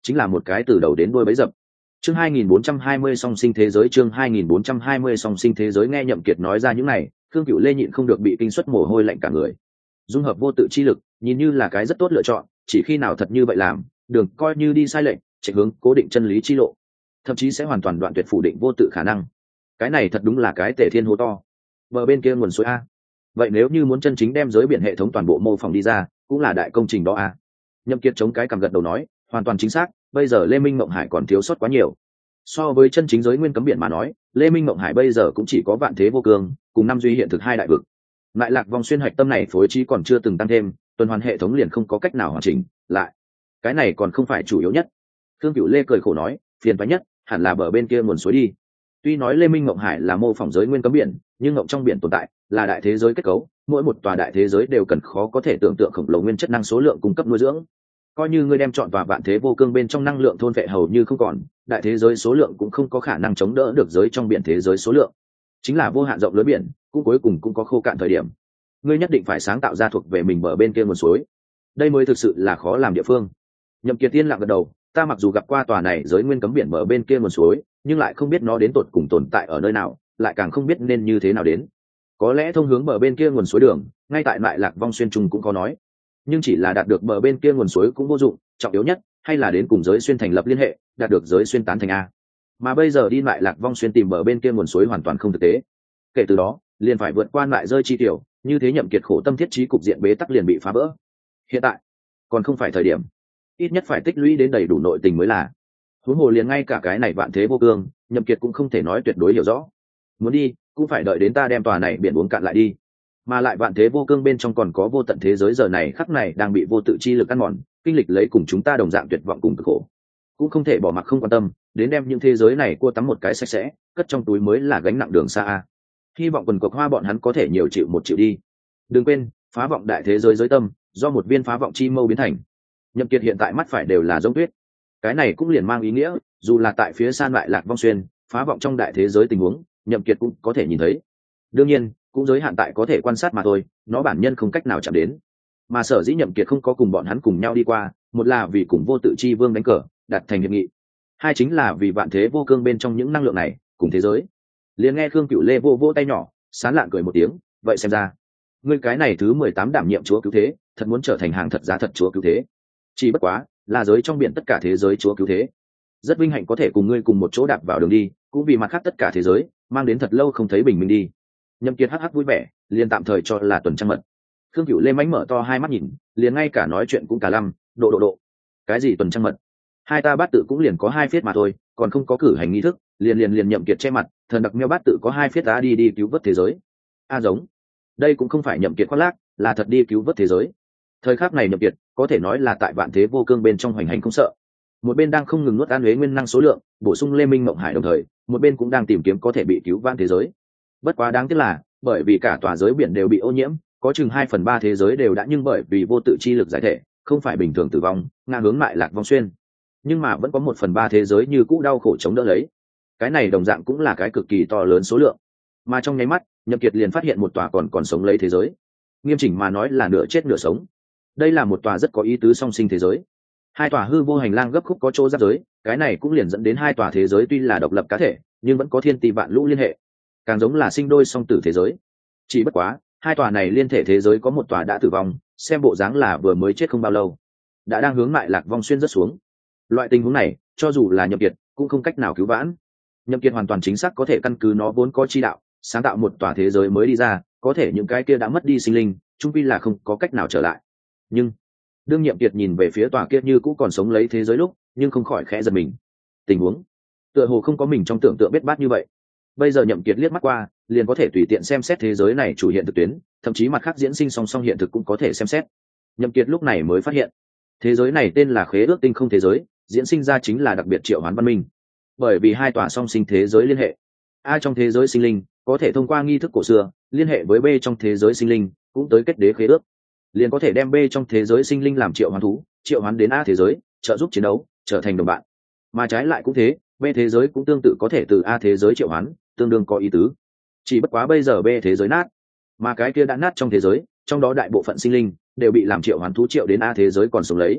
chính là một cái từ đầu đến đuôi bấy dập. Chương hai nghìn bốn trăm hai mươi song sinh thế giới, chương hai nghìn bốn trăm hai mươi song sinh thế giới. Nghe Nhậm Kiệt nói ra những này, Khương Cửu Lê nhịn không được bị kinh suất mồ hôi lạnh cả người. Dung hợp vô tự chi lực, nhìn như là cái rất tốt lựa chọn, chỉ khi nào thật như vậy làm, đường coi như đi sai lệch, chạy hướng cố định chân lý chi lộ, thậm chí sẽ hoàn toàn đoạn tuyệt phủ định vô tự khả năng. Cái này thật đúng là cái tể thiên hố to. Bờ bên kia nguồn suối a. Vậy nếu như muốn chân chính đem giới biển hệ thống toàn bộ mô phỏng đi ra, cũng là đại công trình đó a. Nhậm Kiệt chống cái cằm gật đầu nói, hoàn toàn chính xác, bây giờ Lê Minh Mộng Hải còn thiếu sót quá nhiều. So với chân chính giới nguyên cấm biển mà nói, Lê Minh Mộng Hải bây giờ cũng chỉ có vạn thế vô cương, cùng năm duy hiện thực hai đại vực. Lại lạc vòng xuyên hạch tâm này phối trí còn chưa từng tăng thêm, tuần hoàn hệ thống liền không có cách nào hoàn chỉnh lại. Cái này còn không phải chủ yếu nhất. Thương Cửu Lê cười khổ nói, phiền toái nhất hẳn là bờ bên kia nguồn suối đi. Tuy nói Lê Minh Mộng Hải là mô phỏng giới nguyên cấm biển, nhưng ngộng trong biển tồn tại là đại thế giới kết cấu, mỗi một tòa đại thế giới đều cần khó có thể tưởng tượng khổng lồ nguyên chất năng số lượng cung cấp nuôi dưỡng. Coi như ngươi đem chọn tòa vạn thế vô cương bên trong năng lượng thôn vệ hầu như không còn, đại thế giới số lượng cũng không có khả năng chống đỡ được giới trong biển thế giới số lượng. Chính là vô hạn rộng lớn biển, cũng cuối cùng cũng có khô cạn thời điểm. Ngươi nhất định phải sáng tạo ra thuộc về mình bờ bên kia nguồn suối. Đây mới thực sự là khó làm địa phương. Nhậm Kiệt Tiên lặng gật đầu, ta mặc dù gặp qua tòa này giới nguyên cấm biển bờ bên kia nguồn suối, nhưng lại không biết nó đến tột cùng tồn tại ở nơi nào, lại càng không biết nên như thế nào đến. Có lẽ thông hướng bờ bên kia nguồn suối đường, ngay tại lại lạc vong xuyên trùng cũng có nói, nhưng chỉ là đạt được bờ bên kia nguồn suối cũng vô dụng, trọng yếu nhất hay là đến cùng giới xuyên thành lập liên hệ, đạt được giới xuyên tán thành a. Mà bây giờ đi lại lạc vong xuyên tìm bờ bên kia nguồn suối hoàn toàn không thực tế. Kể từ đó, liền phải vượt qua lại rơi chi tiểu, như thế Nhậm Kiệt khổ tâm thiết trí cục diện bế tắc liền bị phá vỡ. Hiện tại, còn không phải thời điểm, ít nhất phải tích lũy đến đầy đủ nội tình mới là. Huống hồ liền ngay cả cái này vạn thế vô cương, Nhậm Kiệt cũng không thể nói tuyệt đối hiểu rõ. Muốn đi, cũng phải đợi đến ta đem tòa này biển uống cạn lại đi. Mà lại vạn thế vô cương bên trong còn có vô tận thế giới giờ này khắc này đang bị vô tự chi lực ăn mòn, kinh lịch lấy cùng chúng ta đồng dạng tuyệt vọng cùng cực khổ. Cũng không thể bỏ mặc không quan tâm, đến đem những thế giới này cua tắm một cái sạch sẽ, cất trong túi mới là gánh nặng đường xa a. Hy vọng quần cộc hoa bọn hắn có thể nhiều chịu một chịu đi. Đừng quên, phá vọng đại thế giới giới tâm, do một viên phá vọng chi mâu biến thành. Nhậm Kiệt hiện tại mắt phải đều là giống tuyết. Cái này cũng liền mang ý nghĩa, dù là tại phía san lại lạc vong xuyên, phá vọng trong đại thế giới tình huống, Nhậm Kiệt cũng có thể nhìn thấy. Đương nhiên, cũng giới hạn tại có thể quan sát mà thôi, nó bản nhân không cách nào chạm đến. Mà sở dĩ Nhậm Kiệt không có cùng bọn hắn cùng nhau đi qua, một là vì cùng vô tự chi vương đánh cờ, đặt thành hiệp nghị. Hai chính là vì vạn thế vô cương bên trong những năng lượng này, cùng thế giới. Liền nghe Khương Cửu Lê vô vô tay nhỏ, sán lạn cười một tiếng, vậy xem ra, ngươi cái này thứ mười tám đảm nhiệm chúa cứu thế, thật muốn trở thành hàng thật giá thật chúa cứu thế. Chỉ bất quá, là giới trong biển tất cả thế giới chúa cứu thế. Rất vinh hạnh có thể cùng ngươi cùng một chỗ đạp vào đường đi, cũng vì mặt khác tất cả thế giới, mang đến thật lâu không thấy bình minh đi. Nhậm Kiệt hắc hắc vui vẻ, liền tạm thời cho là tuần trăng mật. Khương Cửu Lê mánh mở to hai mắt nhìn, liền ngay cả nói chuyện cũng cả lăm, độ độ độ. Cái gì tuần trăng mật? Hai ta bát tự cũng liền có hai phiết mà thôi, còn không có cử hành nghi thức, liền liền liền Nhậm Kiệt che mặt, thần đặc meo bát tự có hai phiết đã đi đi cứu vớt thế giới. A giống, đây cũng không phải Nhậm Kiệt khoác lác, là thật đi cứu vớt thế giới. Thời khắc này Nhậm Kiệt có thể nói là tại vạn thế vô cương bên trong hoành hành không sợ. Một bên đang không ngừng nuốt ăn huế nguyên năng số lượng, bổ sung Lê Minh Mộng Hải đồng thời, một bên cũng đang tìm kiếm có thể bị cứu vãn thế giới. Bất quá đáng tiếc là, bởi vì cả tòa giới biển đều bị ô nhiễm, có chừng hai phần ba thế giới đều đã nhưng bởi vì vô tự chi lực giải thể, không phải bình thường tử vong, ngang hướng lại lạc vong xuyên. Nhưng mà vẫn có một phần ba thế giới như cũ đau khổ chống đỡ lấy. Cái này đồng dạng cũng là cái cực kỳ to lớn số lượng. Mà trong nháy mắt, Nhậm Kiệt liền phát hiện một tòa còn còn sống lấy thế giới. Nghiêm chỉnh mà nói là nửa chết nửa sống. Đây là một tòa rất có ý tứ song sinh thế giới. Hai tòa hư vô hành lang gấp khúc có chỗ giáp giới, cái này cũng liền dẫn đến hai tòa thế giới tuy là độc lập cá thể, nhưng vẫn có thiên tỷ vạn lũ liên hệ, càng giống là sinh đôi song tử thế giới. Chỉ bất quá, hai tòa này liên thể thế giới có một tòa đã tử vong, xem bộ dáng là vừa mới chết không bao lâu, đã đang hướng lại lạc vong xuyên rất xuống. Loại tình huống này, cho dù là Nhậm Kiệt, cũng không cách nào cứu vãn. Nhậm Kiệt hoàn toàn chính xác có thể căn cứ nó vốn có chi đạo, sáng tạo một tòa thế giới mới đi ra, có thể những cái kia đã mất đi sinh linh, chung quy là không có cách nào trở lại. Nhưng đương Nhậm Kiệt nhìn về phía tòa kia như cũ còn sống lấy thế giới lúc, nhưng không khỏi khẽ giật mình. Tình huống tựa hồ không có mình trong tưởng tượng biết bát như vậy. Bây giờ Nhậm Kiệt liếc mắt qua, liền có thể tùy tiện xem xét thế giới này chủ hiện thực tuyến, thậm chí mặt khác diễn sinh song song hiện thực cũng có thể xem xét. Nhậm Kiệt lúc này mới phát hiện, thế giới này tên là Khế ước tinh không thế giới, diễn sinh ra chính là đặc biệt triệu hoán văn minh. Bởi vì hai tòa song sinh thế giới liên hệ, A trong thế giới sinh linh có thể thông qua nghi thức cổ xưa liên hệ với B trong thế giới sinh linh, cũng tới kết đế khế ước, liền có thể đem B trong thế giới sinh linh làm triệu hoán thú, triệu hoán đến A thế giới, trợ giúp chiến đấu, trở thành đồng bạn. Mà trái lại cũng thế, B thế giới cũng tương tự có thể từ A thế giới triệu hoán, tương đương có ý tứ. Chỉ bất quá bây giờ B thế giới nát, mà cái kia đã nát trong thế giới, trong đó đại bộ phận sinh linh đều bị làm triệu hoán thú triệu đến A thế giới còn sống lấy.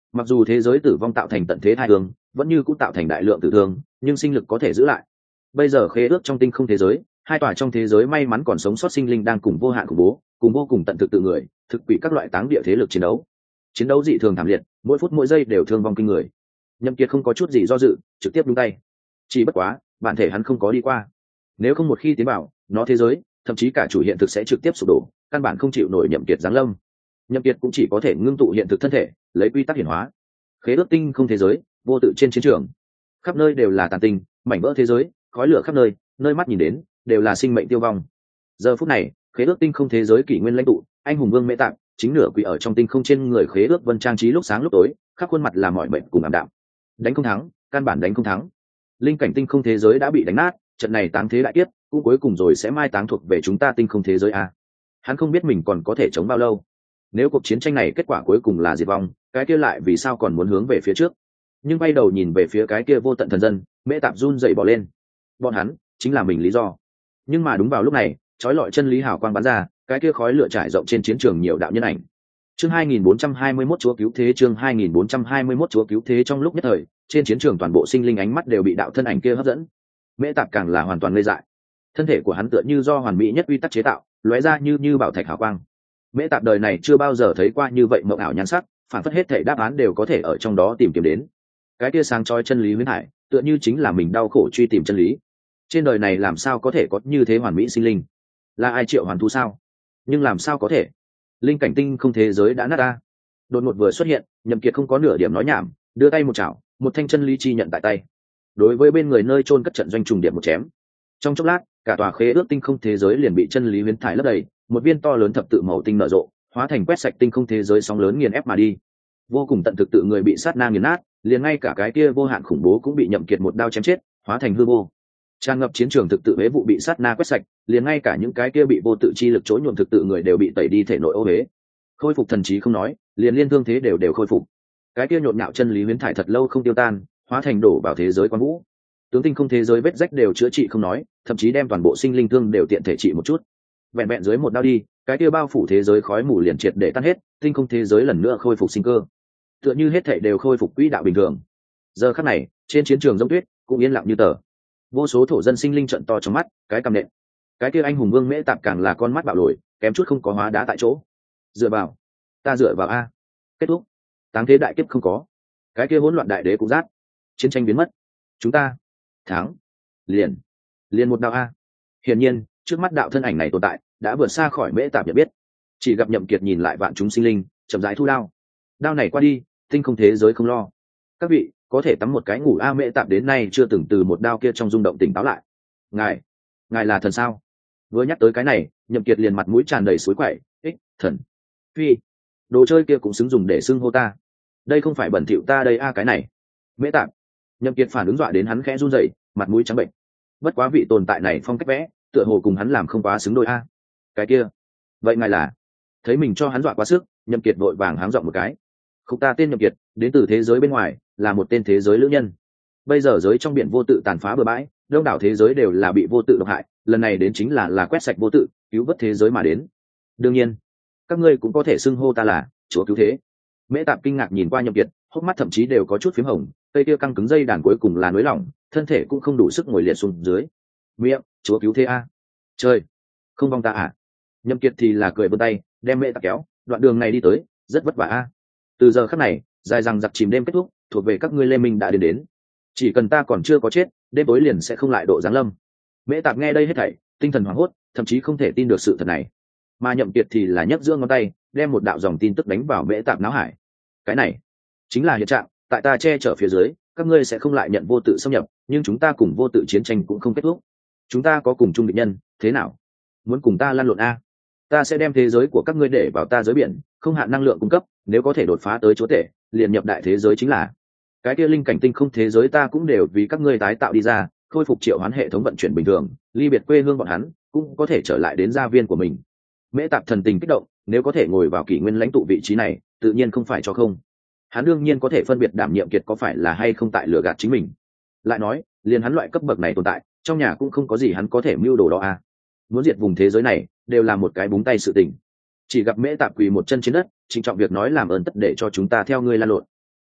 Mặc dù thế giới tử vong tạo thành tận thế thai hương, vẫn như cũng tạo thành đại lượng tử thương, nhưng sinh lực có thể giữ lại. Bây giờ khế ước trong tinh không thế giới, hai tòa trong thế giới may mắn còn sống sót sinh linh đang cùng vô hạn khủng bố, cùng vô cùng tận thực tự người, thực quỷ các loại táng địa thế lực chiến đấu. Chiến đấu dị thường thảm liệt, mỗi phút mỗi giây đều thương vong kinh người. Nhậm Kiệt không có chút gì do dự, trực tiếp đúng tay. Chỉ bất quá, bản thể hắn không có đi qua. Nếu không một khi tiến vào, nó thế giới, thậm chí cả chủ hiện thực sẽ trực tiếp sụp đổ, căn bản không chịu nổi Nhậm Kiệt giáng lâm. Nhậm Kiệt cũng chỉ có thể ngưng tụ hiện thực thân thể, lấy quy tắc hiển hóa. Khế ước tinh không thế giới, vô tự trên chiến trường, khắp nơi đều là tàn tinh, mảnh vỡ thế giới, khói lửa khắp nơi, nơi mắt nhìn đến đều là sinh mệnh tiêu vong. Giờ phút này, khế ước tinh không thế giới kỷ nguyên lãnh tụ, anh hùng vương Mễ Tạng, chính nửa quỷ ở trong tinh không trên người khế ước vân trang trí lúc sáng lúc tối, khắp khuôn mặt là mọi mệnh cùng ảm đạm. Đánh không thắng, căn bản đánh không thắng. Linh cảnh tinh không thế giới đã bị đánh nát, trận này táng thế đại kiếp, cũng cuối cùng rồi sẽ mai táng thuộc về chúng ta tinh không thế giới a. Hắn không biết mình còn có thể chống bao lâu. Nếu cuộc chiến tranh này kết quả cuối cùng là diệt vong, cái kia lại vì sao còn muốn hướng về phía trước? Nhưng bay đầu nhìn về phía cái kia vô tận thần dân, Mễ Tạp run dậy bỏ lên. Bọn hắn chính là mình lý do. Nhưng mà đúng vào lúc này, chói lọi chân lý hào quang bắn ra, cái kia khói lửa trải rộng trên chiến trường nhiều đạo nhân ảnh. Chương hai nghìn bốn trăm hai mươi mốt chúa cứu thế, chương hai nghìn bốn trăm hai mươi mốt chúa cứu thế. Trong lúc nhất thời, trên chiến trường toàn bộ sinh linh ánh mắt đều bị đạo thân ảnh kia hấp dẫn. Mễ Tạp càng là hoàn toàn ngây dại. Thân thể của hắn tựa như do hoàn mỹ nhất quy tắc chế tạo, lóe ra như như bảo thạch hào quang. Mễ Tạp đời này chưa bao giờ thấy qua như vậy mộng ảo nhan sắc, phản phất hết thể đáp án đều có thể ở trong đó tìm kiếm đến. Cái kia sáng chói chân lý huyễn hải, tựa như chính là mình đau khổ truy tìm chân lý. Trên đời này làm sao có thể có như thế hoàn mỹ sinh linh? Là ai triệu hoàn thú sao? Nhưng làm sao có thể? Linh cảnh tinh không thế giới đã nát a. Đột ngột vừa xuất hiện, Nhậm Kiệt không có nửa điểm nói nhảm, đưa tay một chảo, một thanh chân lý chi nhận tại tay. Đối với bên người nơi chôn cất trận doanh trùng điểm một chém. Trong chốc lát, cả tòa khế ước tinh không thế giới liền bị chân lý huyễn thải lấp đầy, một viên to lớn thập tự màu tinh nở rộ, hóa thành quét sạch tinh không thế giới sóng lớn nghiền ép mà đi. Vô cùng tận thực tự người bị sát na nghiền nát, liền ngay cả cái kia vô hạn khủng bố cũng bị Nhậm Kiệt một đao chém chết, hóa thành hư vô. Tràn ngập chiến trường thực tự hế vụ bị sát na quét sạch, liền ngay cả những cái kia bị vô tự chi lực chỗ nhuộm thực tự người đều bị tẩy đi thể nội ô hế. Khôi phục thần trí không nói, liền liên thương thế đều đều khôi phục. Cái kia nhộn nhạo chân lý huyễn thải thật lâu không tiêu tan, hóa thành đổ vào thế giới quan vũ. Tướng tinh không thế giới vết rách đều chữa trị không nói, thậm chí đem toàn bộ sinh linh thương đều tiện thể trị một chút. Vẹn vẹn dưới một đao đi, cái kia bao phủ thế giới khói mù liền triệt để tan hết, tinh không thế giới lần nữa khôi phục sinh cơ. Tựa như hết thảy đều khôi phục quỹ đạo bình thường. Giờ khắc này, trên chiến trường giống tuyết cũng yên lặng như tờ. Vô số thổ dân sinh linh trợn to trong mắt, cái cằm nện. Cái kia anh hùng vương Mễ Tạp càng là con mắt bạo lồi, kém chút không có hóa đá tại chỗ. Dựa vào, ta dựa vào a. Kết thúc. Táng thế đại kiếp không có. Cái kia hỗn loạn đại đế cũng rát. Chiến tranh biến mất. Chúng ta thắng. Liền, liền một đạo a. Hiển nhiên, trước mắt đạo thân ảnh này tồn tại, đã vượt xa khỏi Mễ Tạp nhận biết. Chỉ gặp Nhậm Kiệt nhìn lại vạn chúng sinh linh, chậm rãi thu đao. Đao này qua đi, tinh không thế giới không lo. Các vị có thể tắm một cái ngủ a. Mễ Tạp đến nay chưa từng từ một đao kia trong rung động tỉnh táo lại. Ngài, ngài là thần sao? Vừa nhắc tới cái này, Nhậm Kiệt liền mặt mũi tràn đầy suối quậy. Ích, thần, phi, đồ chơi kia cũng xứng dùng để xưng hô ta. Đây không phải bẩn thỉu ta đây a. Cái này, Mễ Tạp. Nhậm Kiệt phản ứng dọa đến hắn khẽ run rẩy, mặt mũi trắng bệnh. Bất quá vị tồn tại này phong cách vẽ, tựa hồ cùng hắn làm không quá xứng đôi a. Cái kia, vậy ngài là? Thấy mình cho hắn dọa quá sức, Nhậm Kiệt vội vàng háng giọng một cái. Không, ta tên Nhậm Kiệt, đến từ thế giới bên ngoài, là một tên thế giới lữ nhân. Bây giờ giới trong biển vô tự tàn phá bừa bãi, đông đảo thế giới đều là bị vô tự độc hại, lần này đến chính là là quét sạch vô tự, cứu vớt thế giới mà đến. Đương nhiên, các ngươi cũng có thể xưng hô ta là chúa cứu thế. Mễ Tạp kinh ngạc nhìn qua Nhậm Kiệt, hốc mắt thậm chí đều có chút phím hồng, cây kia căng cứng dây đàn cuối cùng là nới lỏng, thân thể cũng không đủ sức ngồi liệt xuống dưới. Miệng, chúa cứu thế a. Trời, không vong ta à? Nhậm Kiệt thì là cười vươn tay, đem Mễ Tạp kéo, đoạn đường này đi tới, rất vất vả a. Từ giờ khắc này, dài rằng giặc chìm đêm kết thúc, thuộc về các ngươi Lê Minh đã đến đến. Chỉ cần ta còn chưa có chết, đêm tối liền sẽ không lại độ giáng lâm. Mễ Tạp nghe đây hết thảy, tinh thần hoảng hốt, thậm chí không thể tin được sự thật này. Mà Nhậm Kiệt thì là nhấc giữa ngón tay, đem một đạo dòng tin tức đánh vào Mễ Tạp não hải. Cái này chính là hiện trạng, tại ta che chở phía dưới, các ngươi sẽ không lại nhận vô tự xâm nhập, nhưng chúng ta cùng vô tự chiến tranh cũng không kết thúc. Chúng ta có cùng chung địch nhân, thế nào? Muốn cùng ta lăn lộn a? Ta sẽ đem thế giới của các ngươi để vào ta giới biển, không hạn năng lượng cung cấp, nếu có thể đột phá tới chúa tể, liền nhập đại thế giới chính là. Cái kia linh cảnh tinh không thế giới ta cũng đều vì các ngươi tái tạo đi ra, khôi phục triệu hoán hệ thống vận chuyển bình thường, ly biệt quê hương bọn hắn, cũng có thể trở lại đến gia viên của mình. Mễ Tạp thần tình kích động, nếu có thể ngồi vào kỷ nguyên lãnh tụ vị trí này, tự nhiên không phải cho không. Hắn đương nhiên có thể phân biệt đảm nhiệm Kiệt có phải là hay không tại lừa gạt chính mình. Lại nói, liền hắn loại cấp bậc này tồn tại, trong nhà cũng không có gì hắn có thể mưu đồ đó à. Muốn diệt vùng thế giới này, đều là một cái búng tay sự tình. Chỉ gặp Mễ Tạp quỳ một chân trên đất, trịnh trọng việc nói làm ơn tất để cho chúng ta theo ngươi lan lộn.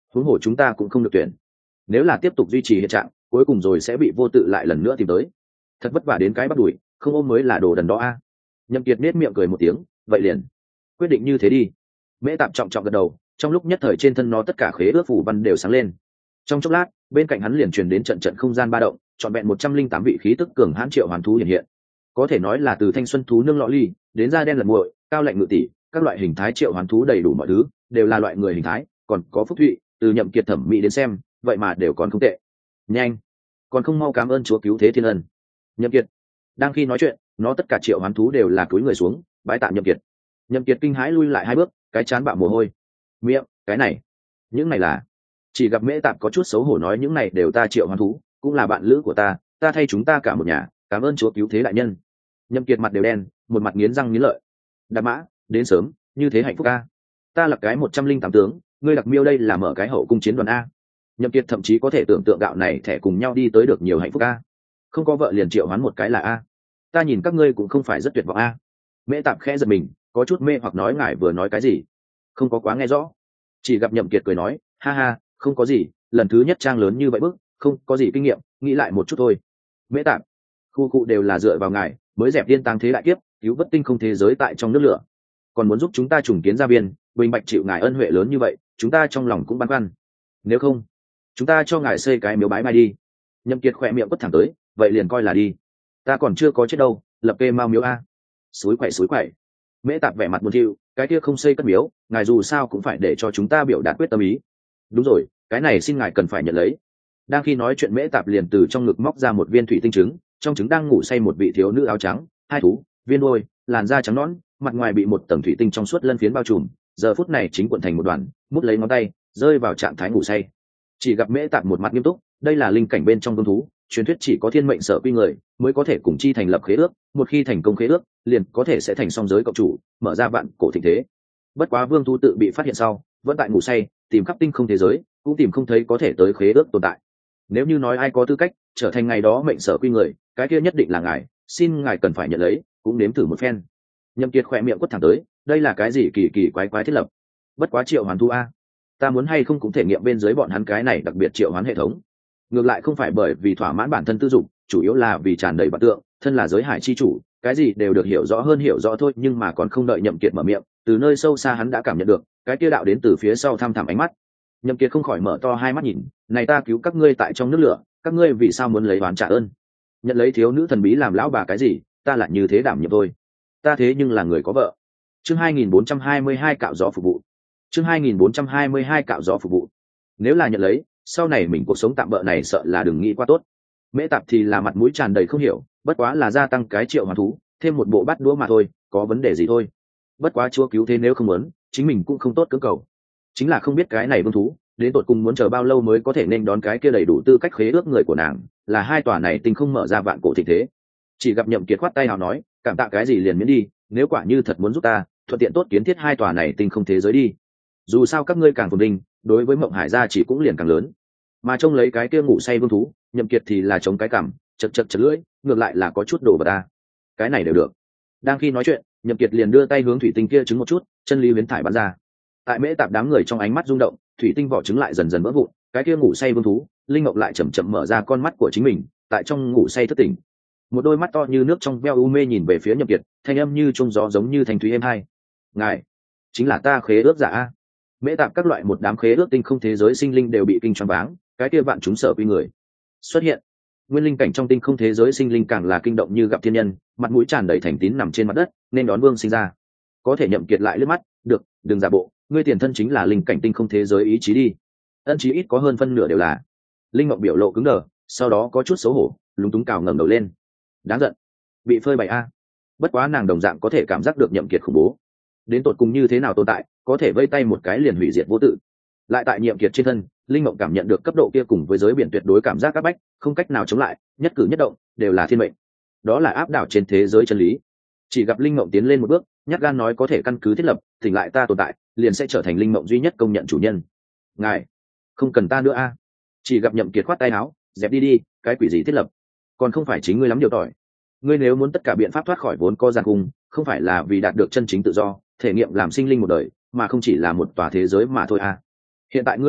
huống hồ chúng ta cũng không được tuyển. Nếu là tiếp tục duy trì hiện trạng, cuối cùng rồi sẽ bị vô tự lại lần nữa tìm tới. Thật vất vả đến cái bắt đuổi, không ôm mới là đồ đần đó a. Nhậm Kiệt nét miệng cười một tiếng, vậy liền quyết định như thế đi. Mễ Tạp trọng trọng gật đầu, trong lúc nhất thời trên thân nó tất cả khế ước phù văn đều sáng lên. Trong chốc lát, bên cạnh hắn liền truyền đến trận trận không gian ba động, trọn vẹn một trăm linh tám vị khí tức cường hãn triệu hoàn thú hiện hiện. Có thể nói là từ thanh xuân thú nương lọ ly đến da đen lật muội, cao lạnh ngự tỷ, các loại hình thái triệu hoàn thú đầy đủ mọi thứ, đều là loại người hình thái, còn có phúc thụy, từ Nhậm Kiệt thẩm mỹ đến xem, vậy mà đều còn không tệ. Nhanh, còn không mau cảm ơn chúa cứu thế thiên ân. Nhậm Kiệt đang khi nói chuyện, nó tất cả triệu hoán thú đều là cúi người xuống bái tạ Nhậm Kiệt. Nhậm Kiệt kinh hãi lui lại hai bước, cái chán bạo mồ hôi. Miệng, cái này, những này là? Chỉ gặp Mễ Tạp có chút xấu hổ nói những này đều ta triệu hoán thú, cũng là bạn lữ của ta, ta thay chúng ta cả một nhà, cảm ơn chúa cứu thế đại nhân. Nhậm Kiệt mặt đều đen, một mặt nghiến răng nghiến lợi. Đạp mã, đến sớm, như thế hạnh phúc a. Ta là cái một trăm linh tám tướng, ngươi Đặc Miêu đây là mở cái hậu cung chiến đoàn a. Nhậm Kiệt thậm chí có thể tưởng tượng gạo này thẻ cùng nhau đi tới được nhiều hạnh phúc a. Không có vợ liền triệu hoán một cái là a. Ta nhìn các ngươi cũng không phải rất tuyệt vọng a. Mễ Tạp khẽ giật mình, có chút mê hoặc nói ngài vừa nói cái gì? Không có quá nghe rõ. Chỉ gặp Nhậm Kiệt cười nói, ha ha, không có gì, lần thứ nhất trang lớn như vậy bức, không có gì kinh nghiệm, nghĩ lại một chút thôi. Mễ Tạp, khu cụ đều là dựa vào ngài mới dẹp điên tăng thế đại kiếp, cứu vớt tinh không thế giới tại trong nước lửa, còn muốn giúp chúng ta trùng kiến gia viên, bình bạch chịu ngài ân huệ lớn như vậy, chúng ta trong lòng cũng băn khoăn. Nếu không, chúng ta cho ngài xây cái miếu bái mai đi. Nhậm Kiệt khỏe miệng quất thẳng tới, vậy liền coi là đi. Ta còn chưa có chết đâu, lập kê mau miếu a. Suối quậy suối quậy. Mễ Tạp vẻ mặt buồn thiu, cái kia không xây cất miếu, ngài dù sao cũng phải để cho chúng ta biểu đạt quyết tâm ý. Đúng rồi, cái này xin ngài cần phải nhận lấy. Đang khi nói chuyện Mễ Tạp liền từ trong ngực móc ra một viên thủy tinh trứng, trong trứng đang ngủ say một vị thiếu nữ áo trắng, hai thú, viên đôi, làn da trắng nõn, mặt ngoài bị một tầng thủy tinh trong suốt lân phiến bao trùm, giờ phút này chính cuộn thành một đoàn, mút lấy ngón tay, rơi vào trạng thái ngủ say. Chỉ gặp Mễ Tạp một mặt nghiêm túc, đây là linh cảnh bên trong vương thú, truyền thuyết chỉ có thiên mệnh sở quy người mới có thể cùng chi thành lập khế ước, một khi thành công khế ước, liền có thể sẽ thành song giới cộng chủ, mở ra vạn cổ thịnh thế. Bất quá vương thú tự bị phát hiện sau, vẫn tại ngủ say, tìm khắp tinh không thế giới, cũng tìm không thấy có thể tới khế ước tồn tại. Nếu như nói ai có tư cách trở thành ngày đó mệnh sở quy người, cái kia nhất định là ngài, xin ngài cần phải nhận lấy, cũng nếm thử một phen. Nhậm Kiệt khỏe miệng quất thẳng tới, đây là cái gì kỳ kỳ quái quái thiết lập? Bất quá triệu hoán thu a, ta muốn hay không cũng thể nghiệm bên dưới bọn hắn cái này đặc biệt triệu hoán hệ thống. Ngược lại không phải bởi vì thỏa mãn bản thân tư dục, chủ yếu là vì tràn đầy bản tượng, thân là giới hải chi chủ, cái gì đều được hiểu rõ hơn hiểu rõ thôi. Nhưng mà còn không đợi Nhậm Kiệt mở miệng, từ nơi sâu xa hắn đã cảm nhận được cái kia đạo đến từ phía sau thăm thẳm ánh mắt. Nhậm Kiệt không khỏi mở to hai mắt nhìn, này ta cứu các ngươi tại trong nước lửa, các ngươi vì sao muốn lấy oán trả ơn? Nhận lấy thiếu nữ thần bí làm lão bà cái gì, ta lại như thế đảm nhiệm thôi. Ta thế nhưng là người có vợ. Chương hai nghìn bốn trăm hai mươi hai cạo gió phục vụ. Chương hai nghìn bốn trăm hai mươi hai cạo gió phục vụ. Nếu là nhận lấy, sau này mình cuộc sống tạm bợ này sợ là đừng nghĩ qua tốt. Mễ Tạp thì là mặt mũi tràn đầy không hiểu, bất quá là gia tăng cái triệu hoàn thú, thêm một bộ bát đũa mà thôi, có vấn đề gì thôi. Bất quá chúa cứu thế nếu không muốn, chính mình cũng không tốt cưỡng cầu. Chính là không biết cái này vương thú đến tột cùng muốn chờ bao lâu mới có thể nên đón cái kia đầy đủ tư cách khế ước người của nàng, là hai tòa này tinh không mở ra vạn cổ thịnh thế. Chỉ gặp Nhậm Kiệt khoát tay hào nói, cảm tạ cái gì liền miễn đi, nếu quả như thật muốn giúp ta, thuận tiện tốt kiến thiết hai tòa này tinh không thế giới đi. Dù sao các ngươi càng phồn vinh, đối với Mộng Hải gia chỉ cũng liền càng lớn. Mà trông lấy cái kia ngủ say vương thú, Nhậm Kiệt thì là chống cái cằm, chật chật chật lưỡi, ngược lại là có chút đồ vào ta. Cái này đều được. Đang khi nói chuyện, Nhậm Kiệt liền đưa tay hướng thủy tinh kia chứng một chút, chân lý huyễn thải bắn ra. Tại Mễ Tạp đám người trong ánh mắt rung động, thủy tinh vỏ trứng lại dần dần vỡ vụn, cái kia ngủ say vương thú, linh ngọc lại chậm chậm mở ra con mắt của chính mình, tại trong ngủ say thức tỉnh. Một đôi mắt to như nước trong veo u mê nhìn về phía Nhậm Kiệt, thanh âm như trung gió giống như thanh thúy êm hai. Ngài, chính là ta khế ước giả a. Mễ Tạp các loại một đám khế ước tinh không thế giới sinh linh đều bị kinh choáng váng, cái kia vạn chúng sợ quy người xuất hiện. Nguyên linh cảnh trong tinh không thế giới sinh linh càng là kinh động như gặp thiên nhân, mặt mũi tràn đầy thành tín nằm trên mặt đất, nên đón vương sinh ra. Có thể Nhậm Kiệt lại liếc mắt, được, đừng giả bộ, ngươi tiền thân chính là linh cảnh tinh không thế giới ý chí đi. Ân chí ít có hơn phân nửa đều là. Linh ngọc biểu lộ cứng đờ, sau đó có chút xấu hổ, lúng túng cào ngẩng đầu lên. Đáng giận, bị phơi bày a. Bất quá nàng đồng dạng có thể cảm giác được Nhậm Kiệt khủng bố, đến tột cùng như thế nào tồn tại, có thể vây tay một cái liền hủy diệt vô tự. Lại tại Nhậm Kiệt trên thân, linh ngọc cảm nhận được cấp độ kia cùng với giới biển tuyệt đối cảm giác áp bách, không cách nào chống lại, nhất cử nhất động đều là thiên mệnh. Đó là áp đảo trên thế giới chân lý. Chỉ gặp linh mộng tiến lên một bước, nhát gan nói có thể căn cứ thiết lập, tỉnh lại ta tồn tại, liền sẽ trở thành linh mộng duy nhất công nhận chủ nhân. Ngài, không cần ta nữa a. Chỉ gặp Nhậm Kiệt khoát tay áo, dẹp đi đi, cái quỷ gì thiết lập, còn không phải chính ngươi lắm điều tỏi. Ngươi nếu muốn tất cả biện pháp thoát khỏi vốn co giàn cung, không phải là vì đạt được chân chính tự do, thể nghiệm làm sinh linh một đời, mà không chỉ là một tòa thế giới mà thôi a. Hiện tại ngươi như nguyện,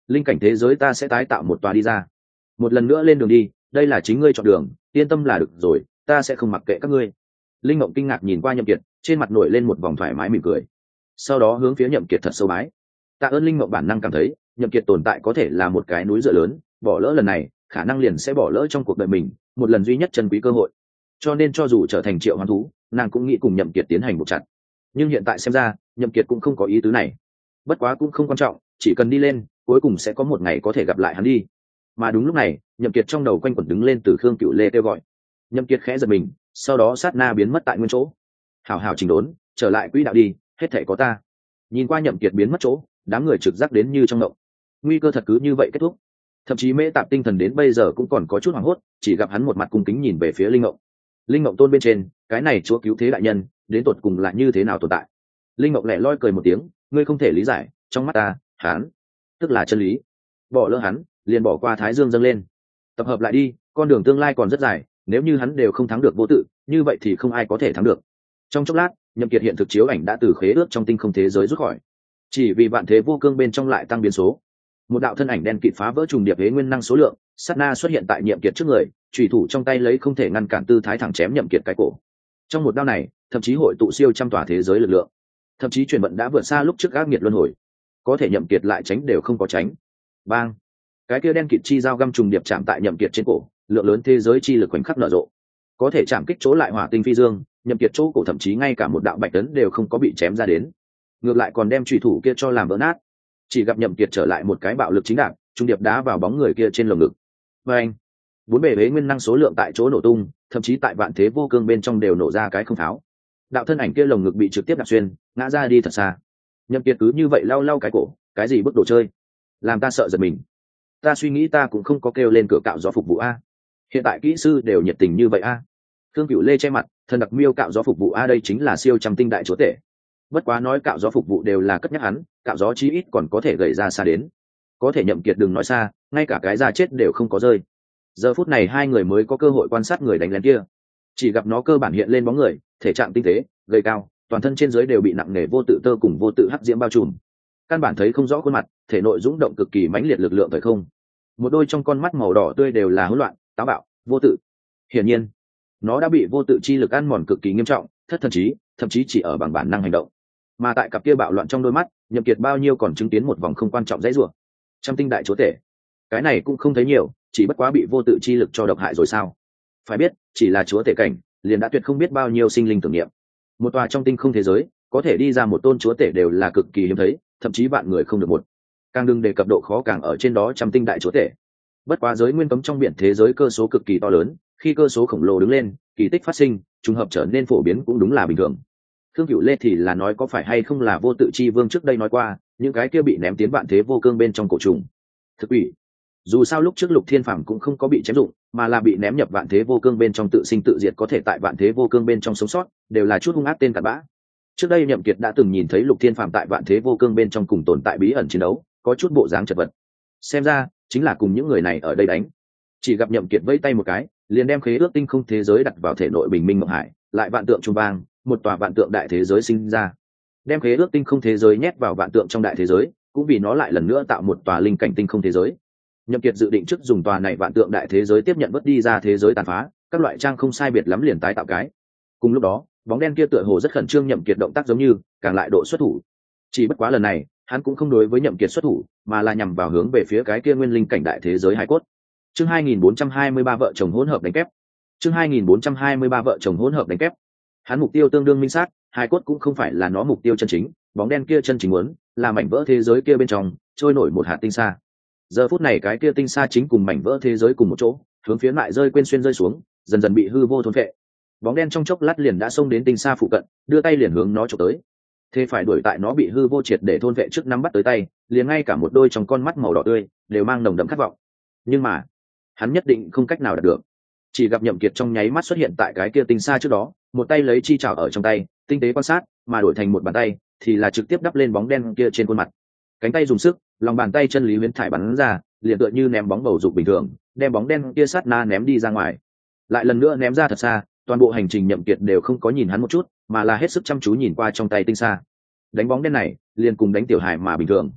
linh cảnh thế giới ta sẽ tái tạo một tòa đi ra. Một lần nữa lên đường đi, đây là chính ngươi chọn đường, yên tâm là được rồi, ta sẽ không mặc kệ các ngươi. Linh Mộng kinh ngạc nhìn qua Nhậm Kiệt, trên mặt nổi lên một vòng thoải mái mỉm cười, sau đó hướng phía Nhậm Kiệt thật sâu bái. Tạ ơn. Linh Mộng bản năng cảm thấy Nhậm Kiệt tồn tại có thể là một cái núi dựa lớn, bỏ lỡ lần này khả năng liền sẽ bỏ lỡ trong cuộc đời mình một lần duy nhất chân quý cơ hội, cho nên cho dù trở thành triệu hoán thú, nàng cũng nghĩ cùng Nhậm Kiệt tiến hành một trận. Nhưng hiện tại xem ra Nhậm Kiệt cũng không có ý tứ này. Bất quá cũng không quan trọng, chỉ cần đi lên, cuối cùng sẽ có một ngày có thể gặp lại hắn đi. Mà đúng lúc này, Nhậm Kiệt trong đầu quanh quẩn đứng lên từ Khương Cửu Lê kêu gọi. Nhậm Kiệt khẽ giật mình, sau đó sát na biến mất tại nguyên chỗ. Hảo hảo chỉnh đốn, trở lại quỹ đạo đi, hết thảy có ta. Nhìn qua Nhậm Kiệt biến mất chỗ, đám người trực giác đến như trong động. Nguy cơ thật cứ như vậy kết thúc. Thậm chí Mễ Tạp tinh thần đến bây giờ cũng còn có chút hoảng hốt, chỉ gặp hắn một mặt cung kính nhìn về phía Linh Ngộng. Linh Ngộng tôn bên trên, cái này chúa cứu thế đại nhân, đến tột cùng là như thế nào tồn tại? Linh Ngộng lẻ loi cười một tiếng, ngươi không thể lý giải, trong mắt ta, hắn tức là chân lý. Bỏ lỡ hắn, liền bỏ qua Thái Dương dâng lên. Tập hợp lại đi, con đường tương lai còn rất dài, nếu như hắn đều không thắng được vô tự, như vậy thì không ai có thể thắng được. Trong chốc lát, Nhậm Kiệt hiện thực chiếu ảnh đã từ khế ước trong tinh không thế giới rút khỏi, chỉ vì vạn thế vô cương bên trong lại tăng biến số. Một đạo thân ảnh đen kịt phá vỡ trùng điệp hế nguyên năng số lượng, sát na xuất hiện tại Nhậm Kiệt trước người, chủy thủ trong tay lấy không thể ngăn cản tư thái thẳng chém Nhậm Kiệt cái cổ. Trong một đao này, thậm chí hội tụ siêu trăm tòa thế giới lực lượng, thậm chí chuyển vận đã vượt xa lúc trước ác nghiệt luân hồi, có thể Nhậm Kiệt lại tránh đều không có tránh. Bang! Cái kia đen kịt chi dao găm trùng điệp chạm tại Nhậm Kiệt trên cổ, lượng lớn thế giới chi lực khoảnh khắc nở rộ, có thể chạm kích chỗ lại hỏa tinh phi dương. Nhậm Kiệt chỗ cổ thậm chí ngay cả một đạo bạch tấn đều không có bị chém ra đến, ngược lại còn đem chủy thủ kia cho làm vỡ nát. Chỉ gặp Nhậm Kiệt trở lại một cái bạo lực chính đạp, trung điệp đá vào bóng người kia trên lồng ngực. Và anh, bốn bề hế nguyên năng số lượng tại chỗ nổ tung, thậm chí tại vạn thế vô cương bên trong đều nổ ra cái không pháo. Đạo thân ảnh kia lồng ngực bị trực tiếp đạp xuyên, ngã ra đi thật xa. Nhậm Kiệt cứ như vậy lau lau cái cổ, cái gì bức đồ chơi, làm ta sợ giật mình. Ta suy nghĩ ta cũng không có kêu lên cửa cạo gió phục vụ a. Hiện tại kỹ sư đều nhiệt tình như vậy a. Khương Cửu Lê che mặt, thần đặc miêu cạo gió phục vụ a, đây chính là siêu trăm tinh đại chúa tể. Bất quá nói cạo gió phục vụ đều là cất nhắc hắn, cạo gió chí ít còn có thể gầy ra xa đến. Có thể Nhậm Kiệt đừng nói xa, ngay cả cái da chết đều không có rơi. Giờ phút này hai người mới có cơ hội quan sát người đánh lén kia. Chỉ gặp nó cơ bản hiện lên bóng người, thể trạng tinh tế, gầy cao, toàn thân trên dưới đều bị nặng nề vô tự tơ cùng vô tự hắc diễm bao trùm. Căn bản thấy không rõ khuôn mặt, thể nội dũng động cực kỳ mãnh liệt lực lượng thời không. Một đôi trong con mắt màu đỏ tươi đều là hỗn loạn, táo bạo, vô tự. Hiển nhiên, nó đã bị vô tự chi lực ăn mòn cực kỳ nghiêm trọng, thất thần trí, thậm chí chỉ ở bằng bản năng hành động. Mà tại cặp kia bạo loạn trong đôi mắt, Nhậm Kiệt bao nhiêu còn chứng kiến một vòng không quan trọng dãy rủa. Trăm tinh đại chúa tể, cái này cũng không thấy nhiều, chỉ bất quá bị vô tự chi lực cho độc hại rồi sao? Phải biết, chỉ là chúa tể cảnh, liền đã tuyệt không biết bao nhiêu sinh linh tưởng niệm. Một tòa trong tinh không thế giới, có thể đi ra một tôn chúa tể đều là cực kỳ hiếm thấy, thậm chí vạn người không được một. Càng đừng đề cập độ khó càng ở trên đó trăm tinh đại chúa tể. Bất quá giới nguyên cấm trong biển thế giới cơ số cực kỳ to lớn, khi cơ số khổng lồ đứng lên, kỳ tích phát sinh, trùng hợp trở nên phổ biến cũng đúng là bình thường. Khương Cửu Lê thì là nói có phải hay không là vô tự chi vương trước đây nói qua, những cái kia bị ném tiến vạn thế vô cương bên trong cổ trùng. Thực ủy, dù sao lúc trước Lục Thiên Phàm cũng không có bị chém dụng, mà là bị ném nhập vạn thế vô cương bên trong tự sinh tự diệt, có thể tại vạn thế vô cương bên trong sống sót, đều là chút hung ác tên cặn bã. Trước đây Nhậm Kiệt đã từng nhìn thấy Lục Thiên Phàm tại vạn thế vô cương bên trong cùng tồn tại bí ẩn chiến đấu, có chút bộ dáng chật vật. Xem ra chính là cùng những người này ở đây đánh. Chỉ gặp Nhậm Kiệt vẫy tay một cái, liền đem khế ước tinh không thế giới đặt vào thể nội bình minh mộng hải, lại vạn tượng trung vang, một tòa vạn tượng đại thế giới sinh ra. Đem khế ước tinh không thế giới nhét vào vạn tượng trong đại thế giới, cũng vì nó lại lần nữa tạo một tòa linh cảnh tinh không thế giới. Nhậm Kiệt dự định trước dùng tòa này vạn tượng đại thế giới tiếp nhận vớt đi ra thế giới tàn phá, các loại trang không sai biệt lắm liền tái tạo cái. Cùng lúc đó, bóng đen kia tựa hồ rất khẩn trương Nhậm Kiệt động tác giống như, càng lại độ xuất thủ. Chỉ bất quá lần này, hắn cũng không đối với Nhậm Kiệt xuất thủ, mà là nhằm vào hướng về phía cái kia nguyên linh cảnh đại thế giới hải cốt. Chương hai nghìn bốn trăm hai mươi ba vợ chồng hỗn hợp đánh kép. Chương hai nghìn bốn trăm hai mươi ba vợ chồng hỗn hợp đánh kép. Hắn mục tiêu tương đương minh xác, hải cốt cũng không phải là nó mục tiêu chân chính, bóng đen kia chân chính muốn là mảnh vỡ thế giới kia bên trong trôi nổi một hạt tinh sa. Giờ phút này cái kia tinh sa chính cùng mảnh vỡ thế giới cùng một chỗ, hướng phía lại rơi quên xuyên rơi xuống, dần dần bị hư vô thôn phệ. Bóng đen trong chốc lát liền đã xông đến tinh sa phụ cận, đưa tay liền hướng nó chụp tới. Thế phải đuổi tại nó bị hư vô triệt để thôn vệ trước nắm bắt tới tay, liền ngay cả một đôi trong con mắt màu đỏ tươi đều mang nồng đậm khát vọng. Nhưng mà, hắn nhất định không cách nào đạt được. Chỉ gặp Nhậm Kiệt trong nháy mắt xuất hiện tại cái kia tinh sa trước đó, một tay lấy chi chảo ở trong tay, tinh tế quan sát, mà đổi thành một bàn tay, thì là trực tiếp đắp lên bóng đen kia trên khuôn mặt. Cánh tay dùng sức, lòng bàn tay chân lý huyễn thải bắn ra, liền tựa như ném bóng bầu dục bình thường, đem bóng đen kia sát na ném đi ra ngoài. Lại lần nữa ném ra thật xa, toàn bộ hành trình Nhậm Kiệt đều không có nhìn hắn một chút, mà là hết sức chăm chú nhìn qua trong tay tinh sa. Đánh bóng đen này, liền cùng đánh tiểu hải mà bình thường.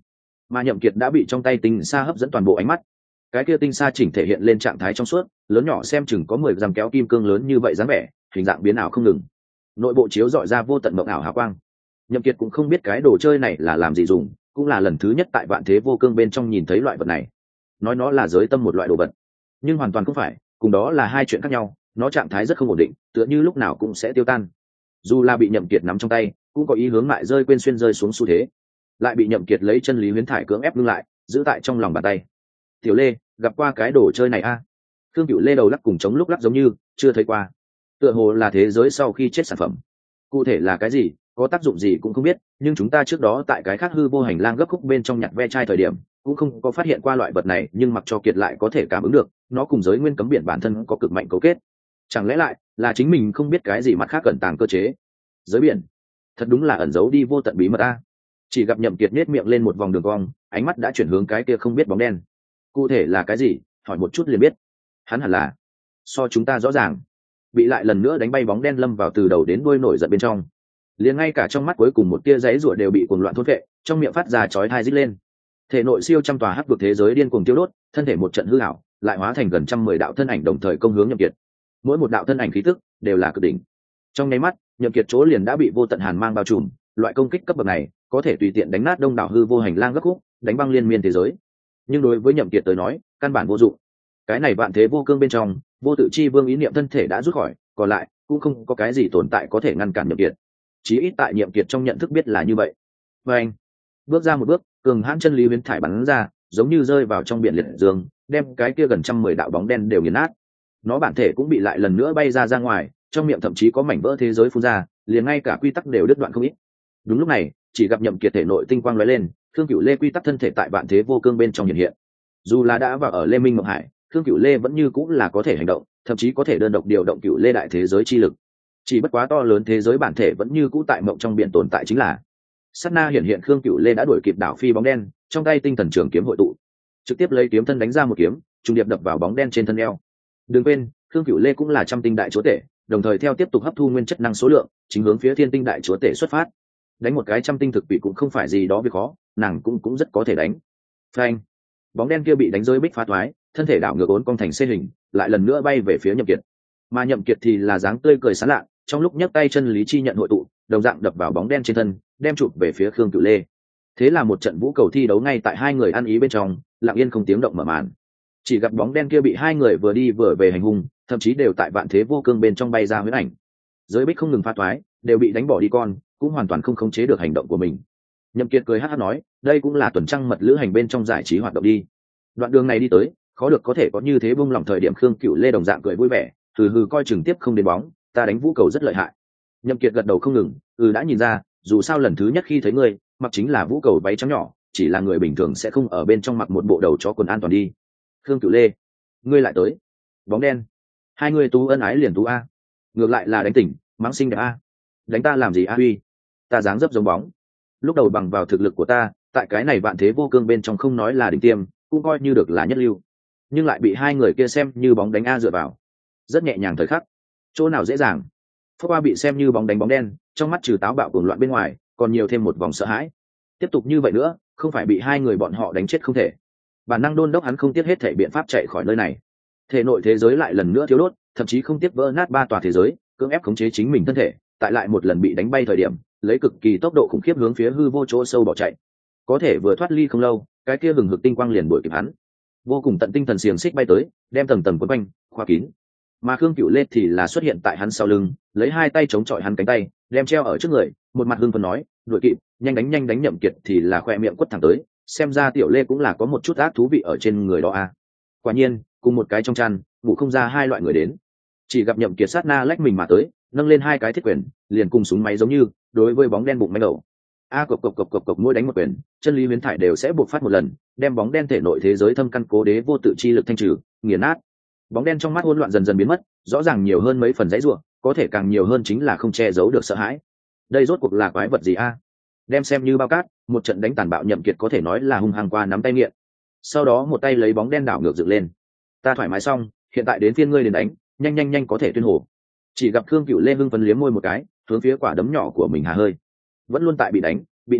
mà Nhậm Kiệt đã bị trong tay tinh sa hấp dẫn toàn bộ ánh mắt. Cái kia tinh sa chỉnh thể hiện lên trạng thái trong suốt, lớn nhỏ xem chừng có mười dặm kéo kim cương lớn như vậy dáng vẻ, hình dạng biến ảo không ngừng. Nội bộ chiếu dọi ra vô tận mộng ảo hào quang. Nhậm Kiệt cũng không biết cái đồ chơi này là làm gì dùng, cũng là lần thứ nhất tại vạn thế vô cương bên trong nhìn thấy loại vật này. Nói nó là giới tâm một loại đồ vật, nhưng hoàn toàn không phải, cùng đó là hai chuyện khác nhau. Nó trạng thái rất không ổn định, tựa như lúc nào cũng sẽ tiêu tan. Dù là bị Nhậm Kiệt nắm trong tay, cũng có ý hướng mại rơi quên xuyên rơi xuống xu thế, lại bị Nhậm Kiệt lấy chân lý huyễn thải cưỡng ép ngưng lại, giữ tại trong lòng bàn tay. Tiểu Lê, gặp qua cái đồ chơi này a? À? Khương Cửu Lê đầu lắc cùng chống lúc lắc giống như chưa thấy qua, tựa hồ là thế giới sau khi chết sản phẩm. Cụ thể là cái gì, có tác dụng gì cũng không biết, nhưng chúng ta trước đó tại cái khác hư vô hành lang gấp khúc bên trong nhặt ve chai thời điểm cũng không có phát hiện qua loại vật này, nhưng mặc cho Kiệt lại có thể cảm ứng được, nó cùng giới nguyên cấm biển bản thân có cực mạnh cấu kết. Chẳng lẽ lại là chính mình không biết cái gì mặt khác cẩn tàng cơ chế? Giới biển thật đúng là ẩn giấu đi vô tận bí mật a. Chỉ gặp Nhậm Kiệt nhếch miệng lên một vòng đường cong, ánh mắt đã chuyển hướng cái kia không biết bóng đen. Cụ thể là cái gì, hỏi một chút liền biết. Hắn hẳn là so chúng ta rõ ràng. Bị lại lần nữa đánh bay bóng đen lâm vào từ đầu đến đuôi nổi giận bên trong, liền ngay cả trong mắt cuối cùng một tia giấy rủa đều bị cuồng loạn thôn vệ, trong miệng phát ra chói tai rít lên. Thể nội siêu trăm tòa hắc vực thế giới điên cuồng tiêu đốt, thân thể một trận hư ảo, lại hóa thành gần trăm mười đạo thân ảnh đồng thời công hướng Nhậm Kiệt. Mỗi một đạo thân ảnh khí tức đều là cực đỉnh. Trong nháy mắt, Nhậm Kiệt chỗ liền đã bị vô tận hàn mang bao trùm, loại công kích cấp bậc này có thể tùy tiện đánh nát đông đảo hư vô hành lang gấp khúc, đánh băng liên miên thế giới. Nhưng đối với Nhậm Kiệt tới nói, căn bản vô dụng. Cái này vạn thế vô cương bên trong, vô tự chi vương ý niệm thân thể đã rút khỏi, còn lại cũng không có cái gì tồn tại có thể ngăn cản Nhậm Kiệt. Chí ít tại Nhậm Kiệt trong nhận thức biết là như vậy. Và anh bước ra một bước, cường hãn chân lý huyễn thải bắn ra, giống như rơi vào trong biển liệt dương, đem cái kia gần trăm mười đạo bóng đen đều nghiền nát. Nó bản thể cũng bị lại lần nữa bay ra ra ngoài, trong miệng thậm chí có mảnh vỡ thế giới phun ra, liền ngay cả quy tắc đều đứt đoạn không ít. Đúng lúc này, chỉ gặp Nhậm Kiệt thể nội tinh quang lóe lên, Khương Cửu Lê quy tắc thân thể tại vạn thế vô cương bên trong hiện hiện. Dù là đã vào ở Lê Minh Mộng Hải, Khương Cửu Lê vẫn như cũng là có thể hành động, thậm chí có thể đơn độc điều động Cửu Lê đại thế giới chi lực. Chỉ bất quá to lớn thế giới bản thể vẫn như cũ tại mộng trong biển tồn tại chính là. Sát na hiện hiện Khương Cửu Lê đã đuổi kịp đảo phi bóng đen, trong tay tinh thần trường kiếm hội tụ, trực tiếp lấy kiếm thân đánh ra một kiếm, trùng điệp đập vào bóng đen trên thân eo. Đừng quên, Khương Cửu Lê cũng là trăm tinh đại chúa tể, đồng thời theo tiếp tục hấp thu nguyên chất năng số lượng, chính hướng phía thiên tinh đại chúa tể xuất phát. Đánh một cái trăm tinh thực bị cũng không phải gì đó việc khó, nàng cũng cũng rất có thể đánh. Phanh! Bóng đen kia bị đánh rơi bích phá toái, thân thể đảo ngược ốn cong thành xê hình, lại lần nữa bay về phía Nhậm Kiệt. Mà Nhậm Kiệt thì là dáng tươi cười sán lạ, trong lúc nhấc tay chân lý chi nhận hội tụ, đồng dạng đập vào bóng đen trên thân, đem chụp về phía Khương Cửu Lê. Thế là một trận vũ cầu thi đấu ngay tại hai người ăn ý bên trong, lặng yên không tiếng động mở màn. Chỉ gặp bóng đen kia bị hai người vừa đi vừa về hành hung, thậm chí đều tại vạn thế vô cương bên trong bay ra huyễn ảnh. Giới bích không ngừng phá toái, đều bị đánh bỏ đi con, cũng hoàn toàn không khống chế được hành động của mình. Nhậm Kiệt cười hắc hắc nói, đây cũng là tuần trăng mật lữ hành bên trong giải trí hoạt động đi. Đoạn đường này đi tới, khó được có thể có như thế bung lòng thời điểm. Khương Cửu Lê đồng dạng cười vui vẻ, hừ hừ coi chừng tiếp không đến bóng, ta đánh vũ cầu rất lợi hại. Nhậm Kiệt gật đầu không ngừng, ừ đã nhìn ra, dù sao lần thứ nhất khi thấy ngươi, mặc chính là vũ cầu váy trắng nhỏ, chỉ là người bình thường sẽ không ở bên trong mặc một bộ đầu chó quần an toàn đi. Khương Cửu Lê, ngươi lại tới. Bóng đen, hai người tú ân ái liền tú a, ngược lại là đánh tỉnh, mắng xinh đẹp a. Đánh ta làm gì a huy? Ta dáng dấp giống bóng. Lúc đầu bằng vào thực lực của ta, tại cái này vạn thế vô cương bên trong không nói là đỉnh tiêm, cũng coi như được là nhất lưu, nhưng lại bị hai người kia xem như bóng đánh a dựa vào, rất nhẹ nhàng thời khắc, chỗ nào dễ dàng. Phúc Ba bị xem như bóng đánh bóng đen, trong mắt trừ táo bạo cuồng loạn bên ngoài, còn nhiều thêm một vòng sợ hãi. Tiếp tục như vậy nữa, không phải bị hai người bọn họ đánh chết không thể. Bản năng đôn đốc hắn không tiếc hết thể biện pháp chạy khỏi nơi này. Thể nội thế giới lại lần nữa thiếu đốt, thậm chí không tiếc vỡ nát ba tòa thế giới, cưỡng ép khống chế chính mình thân thể, tại lại một lần bị đánh bay thời điểm, lấy cực kỳ tốc độ khủng khiếp hướng phía hư vô chỗ sâu bỏ chạy. Có thể vừa thoát ly không lâu, cái kia hừng hực tinh quang liền đuổi kịp hắn. Vô cùng tận tinh thần xiềng xích bay tới, đem tầng tầng quấn quanh, khóa kín. Mà Khương Cửu Lê thì là xuất hiện tại hắn sau lưng, lấy hai tay chống chọi hắn cánh tay, đem treo ở trước người, một mặt hưng phấn nói, đuổi kịp, nhanh đánh nhanh đánh. Nhậm Kiệt thì là khoe miệng quất thẳng tới, xem ra Tiểu Lê cũng là có một chút ác thú vị ở trên người đó a. Quả nhiên, cùng một cái trong chăn, ngủ không ra hai loại người đến. Chỉ gặp Nhậm Kiệt sát na lách mình mà tới, nâng lên hai cái thiết quyền, liền cùng súng máy giống như, đối với bóng đen bụng manh đầu. A cộc cộc cộc cộc cộc mỗi đánh một quyền, chân lý huyễn thải đều sẽ buộc phát một lần, đem bóng đen thể nội thế giới thâm căn cố đế vô tự chi lực thanh trừ, nghiền nát. Bóng đen trong mắt hỗn loạn dần dần biến mất, rõ ràng nhiều hơn mấy phần dãy rủa, có thể càng nhiều hơn chính là không che giấu được sợ hãi. Đây rốt cuộc là quái vật gì a? Đem xem như bao cát, một trận đánh tàn bạo. Nhậm Kiệt có thể nói là hung hăng qua nắm tay nghiện. Sau đó một tay lấy bóng đen đảo ngược dựng lên. Ta thoải mái xong, hiện tại đến phiên ngươi đến đánh, nhanh nhanh nhanh có thể tuyên hồ. Chỉ gặp Khương Cửu Lê hưng phấn liếm môi một cái, hướng phía quả đấm nhỏ của mình hà hơi. Vẫn luôn tại bị đánh, bị ngược,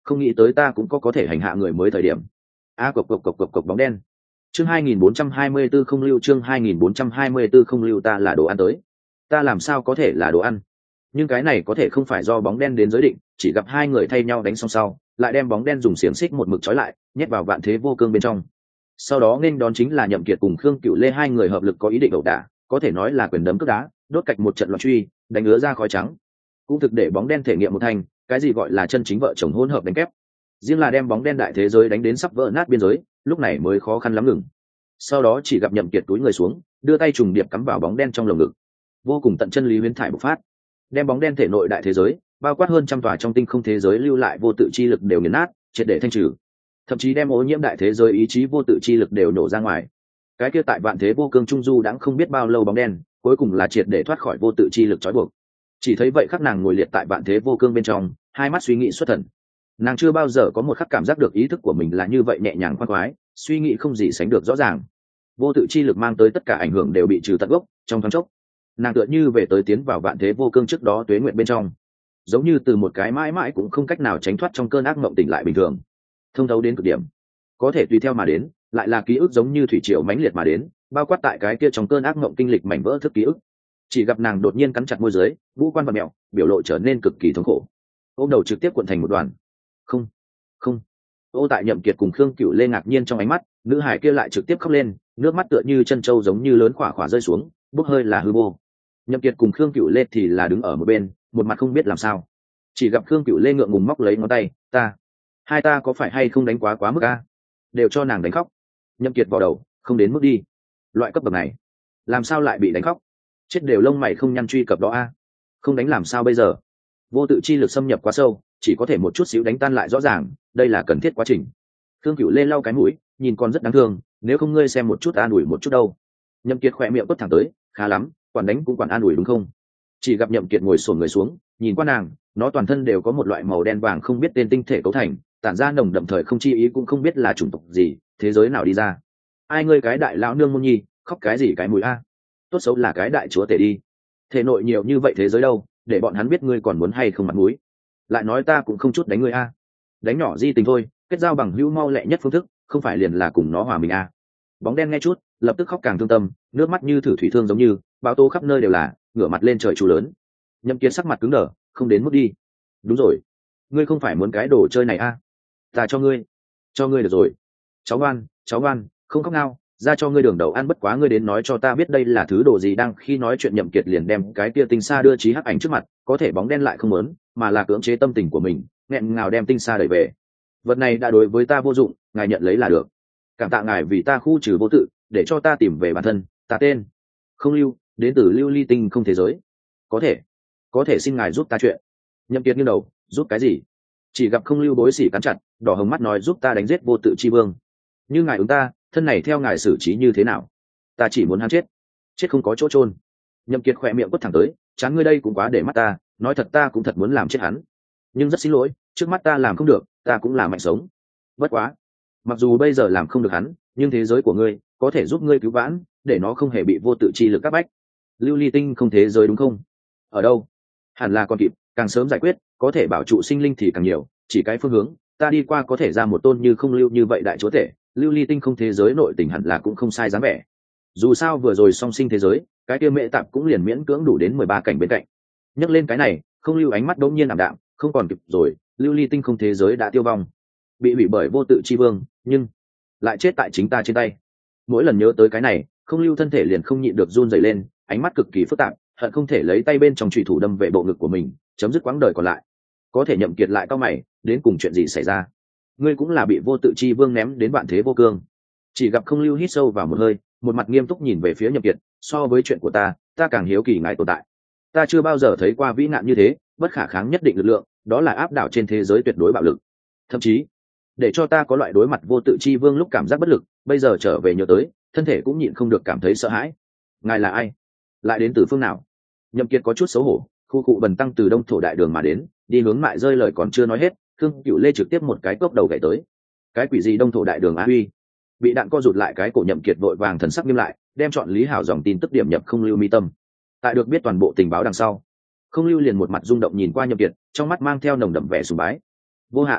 không nghĩ tới ta cũng có có thể hành hạ người mới thời điểm. A à, cộc cộc cộc cộc cộc bóng đen. Chương hai nghìn bốn trăm hai mươi 24 không lưu chương hai nghìn bốn trăm hai mươi 24 không lưu ta là đồ ăn tới. Ta làm sao có thể là đồ ăn? Nhưng cái này có thể không phải do bóng đen đến giới định, chỉ gặp hai người thay nhau đánh xong sau, lại đem bóng đen dùng xiềng xích một mực trói lại, nhét vào vạn thế vô cương bên trong. Sau đó nên đón chính là Nhậm Kiệt cùng Khương Cửu Lê hai người hợp lực có ý định ẩu đả, có thể nói là quyền đấm cước đá, đốt cạch một trận loạn truy, đánh ứa ra khói trắng. Cũng thực để bóng đen thể nghiệm một thành, cái gì gọi là chân chính vợ chồng hỗn hợp đánh kép. Riêng là đem bóng đen đại thế giới đánh đến sắp vỡ nát biên giới, lúc này mới khó khăn lắm ngừng. Sau đó chỉ gặp Nhậm Kiệt túi người xuống, đưa tay trùng điệp cắm vào bóng đen trong lồng ngực, vô cùng tận chân lý huyễn thải bộc phát, đem bóng đen thể nội đại thế giới bao quát hơn trăm tòa trong tinh không thế giới lưu lại vô tự chi lực đều nghiền nát, triệt để thanh trừ, thậm chí đem ô nhiễm đại thế giới ý chí vô tự chi lực đều nổ ra ngoài. Cái kia tại vạn thế vô cương trung du đãng không biết bao lâu bóng đen, cuối cùng là triệt để thoát khỏi vô tự chi lực trói buộc. Chỉ thấy vậy khắc nàng ngồi liệt tại vạn thế vô cương bên trong, hai mắt suy nghĩ xuất thần. Nàng chưa bao giờ có một khắc cảm giác được ý thức của mình là như vậy nhẹ nhàng khoan khoái, suy nghĩ không gì sánh được rõ ràng. Vô tự chi lực mang tới tất cả ảnh hưởng đều bị trừ tận gốc, trong thoáng chốc nàng tựa như về tới tiến vào vạn thế vô cương trước đó tuế nguyện bên trong, giống như từ một cái mãi mãi cũng không cách nào tránh thoát trong cơn ác mộng tỉnh lại bình thường, thông thấu đến cực điểm. Có thể tùy theo mà đến lại là ký ức giống như thủy triều mãnh liệt mà đến, bao quát tại cái kia trong cơn ác mộng kinh lịch mảnh vỡ thức ký ức. Chỉ gặp nàng đột nhiên cắn chặt môi dưới, vũ quan và mẹo, biểu lộ trở nên cực kỳ thống khổ, ôm đầu trực tiếp cuộn thành một đoàn. Không, không. Ô tại Nhậm Kiệt cùng Khương Cửu Lê ngạc nhiên trong ánh mắt, nữ hải kia lại trực tiếp khóc lên, nước mắt tựa như chân trâu giống như lớn khỏa khỏa rơi xuống, bốc hơi là hư vô. Nhậm Kiệt cùng Khương Cửu Lê thì là đứng ở một bên, một mặt không biết làm sao. Chỉ gặp Khương Cửu Lê ngượng ngùng móc lấy ngón tay, ta, hai ta có phải hay không đánh quá quá mức a? Đều cho nàng đánh khóc. Nhậm Kiệt vào đầu, không đến mức đi. Loại cấp bậc này, làm sao lại bị đánh khóc? Chết đều lông mày không nhăn truy cập đó a. Không đánh làm sao bây giờ? Vô tự chi lực xâm nhập quá sâu, chỉ có thể một chút xíu đánh tan lại rõ ràng, đây là cần thiết quá trình. Khương Cửu Lê lau cái mũi, nhìn con rất đáng thương, nếu không ngươi xem một chút an ủi một chút đâu. Nhậm Kiệt khỏe miệng quất thẳng tới, khá lắm, quản đánh cũng quản an ủi đúng không? Chỉ gặp Nhậm Kiệt ngồi xổm người xuống, nhìn qua nàng, nó toàn thân đều có một loại màu đen vàng không biết tên tinh thể cấu thành, tản ra nồng đậm thời không chi ý cũng không biết là chủng tộc gì, thế giới nào đi ra. Ai ngươi cái đại lão nương môn nhi, khóc cái gì cái mũi a? Tốt xấu là cái đại chúa tể đi. Thể nội nhiều như vậy thế giới đâu, để bọn hắn biết ngươi còn muốn hay không mặt mũi. Lại nói ta cũng không chút đánh ngươi a. Đánh nhỏ di tình thôi, kết giao bằng hữu mau lẹ nhất phương thức, không phải liền là cùng nó hòa mình a. Bóng đen nghe chút, lập tức khóc càng thương tâm, nước mắt như thử thủy thương giống như bão tố khắp nơi đều là, ngửa mặt lên trời chú lớn. Nhậm Kiệt sắc mặt cứng đờ, không đến mức đi. Đúng rồi, ngươi không phải muốn cái đồ chơi này a? Ta cho ngươi, cho ngươi được rồi. Cháu ngoan, cháu ngoan, không khóc ngao, ra cho ngươi đường đầu ăn, bất quá ngươi đến nói cho ta biết đây là thứ đồ gì. Đang khi nói chuyện Nhậm Kiệt liền đem cái kia tinh sa đưa trí hắc ảnh trước mặt, có thể bóng đen lại không muốn, mà là cưỡng chế tâm tình của mình, nghẹn ngào đem tinh sa đẩy về. Vật này đã đối với ta vô dụng, ngài nhận lấy là được. Cảm tạ ngài vì ta khu trừ vô tự, để cho ta tìm về bản thân. Ta tên Không Lưu, đến từ Lưu Ly Tinh không thế giới. Có thể, có thể xin ngài giúp ta chuyện. Nhậm Kiệt nghiêng đầu, giúp cái gì? Chỉ gặp Không Lưu bối sỉ cắn chặt, đỏ hồng mắt nói giúp ta đánh giết vô tự chi vương. Như ngài ứng ta, thân này theo ngài xử trí như thế nào? Ta chỉ muốn hắn chết, chết không có chỗ chôn. Nhậm Kiệt khỏe miệng quất thẳng tới, chán ngươi đây cũng quá để mắt ta, nói thật ta cũng thật muốn làm chết hắn, nhưng rất xin lỗi, trước mắt ta làm không được, ta cũng là mạnh sống. Bất quá, mặc dù bây giờ làm không được hắn, nhưng thế giới của ngươi có thể giúp ngươi cứu vãn, để nó không hề bị vô tự chi lực các bách. Lưu Ly Tinh không thế giới đúng không? Ở đâu? Hẳn là còn kịp, càng sớm giải quyết, có thể bảo trụ sinh linh thì càng nhiều. Chỉ cái phương hướng, ta đi qua có thể ra một tôn như Không Lưu như vậy đại chúa tể. Lưu Ly Tinh không thế giới nội tình hẳn là cũng không sai dáng vẻ. Dù sao vừa rồi song sinh thế giới, cái kia mẹ tạp cũng liền miễn cưỡng đủ đến mười ba cảnh bên cạnh. Nhắc lên cái này, Không Lưu ánh mắt đống nhiên ảm đạm, không còn kịp rồi. Lưu Ly Tinh không thế giới đã tiêu vong, bị hủy bởi vô tự chi vương, nhưng lại chết tại chính ta trên tay. Mỗi lần nhớ tới cái này, Không Lưu thân thể liền không nhịn được run rẩy lên, ánh mắt cực kỳ phức tạp, hận không thể lấy tay bên trong chủy thủ đâm về bộ ngực của mình, chấm dứt quãng đời còn lại. Có thể Nhậm Kiệt lại cao mày, đến cùng chuyện gì xảy ra? Ngươi cũng là bị vô tự chi vương ném đến vạn thế vô cương. Chỉ gặp Không Lưu hít sâu vào một hơi, một mặt nghiêm túc nhìn về phía Nhậm Kiệt, so với chuyện của ta, ta càng hiếu kỳ ngài tồn tại. Ta chưa bao giờ thấy qua vĩ nạn như thế, bất khả kháng nhất định lực lượng, đó là áp đảo trên thế giới tuyệt đối bạo lực. Thậm chí, để cho ta có loại đối mặt vô tự chi vương lúc cảm giác bất lực, bây giờ trở về nhớ tới, thân thể cũng nhịn không được cảm thấy sợ hãi. Ngài là ai? Lại đến từ phương nào? Nhậm Kiệt có chút xấu hổ, khu cụ bần tăng từ đông thổ đại đường mà đến, đi hướng mại rơi lời còn chưa nói hết, Khương Cửu Lê trực tiếp một cái cốc đầu gãy tới. Cái quỷ gì đông thổ đại đường á huy? Bị đạn co rụt lại cái cổ Nhậm Kiệt vội vàng thần sắc nghiêm lại, đem chọn Lý Hảo dòng tin tức điểm nhập Không Lưu mi tâm. Tại được biết toàn bộ tình báo đằng sau, Không Lưu liền một mặt rung động nhìn qua Nhậm Kiệt, trong mắt mang theo nồng đậm vẻ sùng bái. Vô hạn,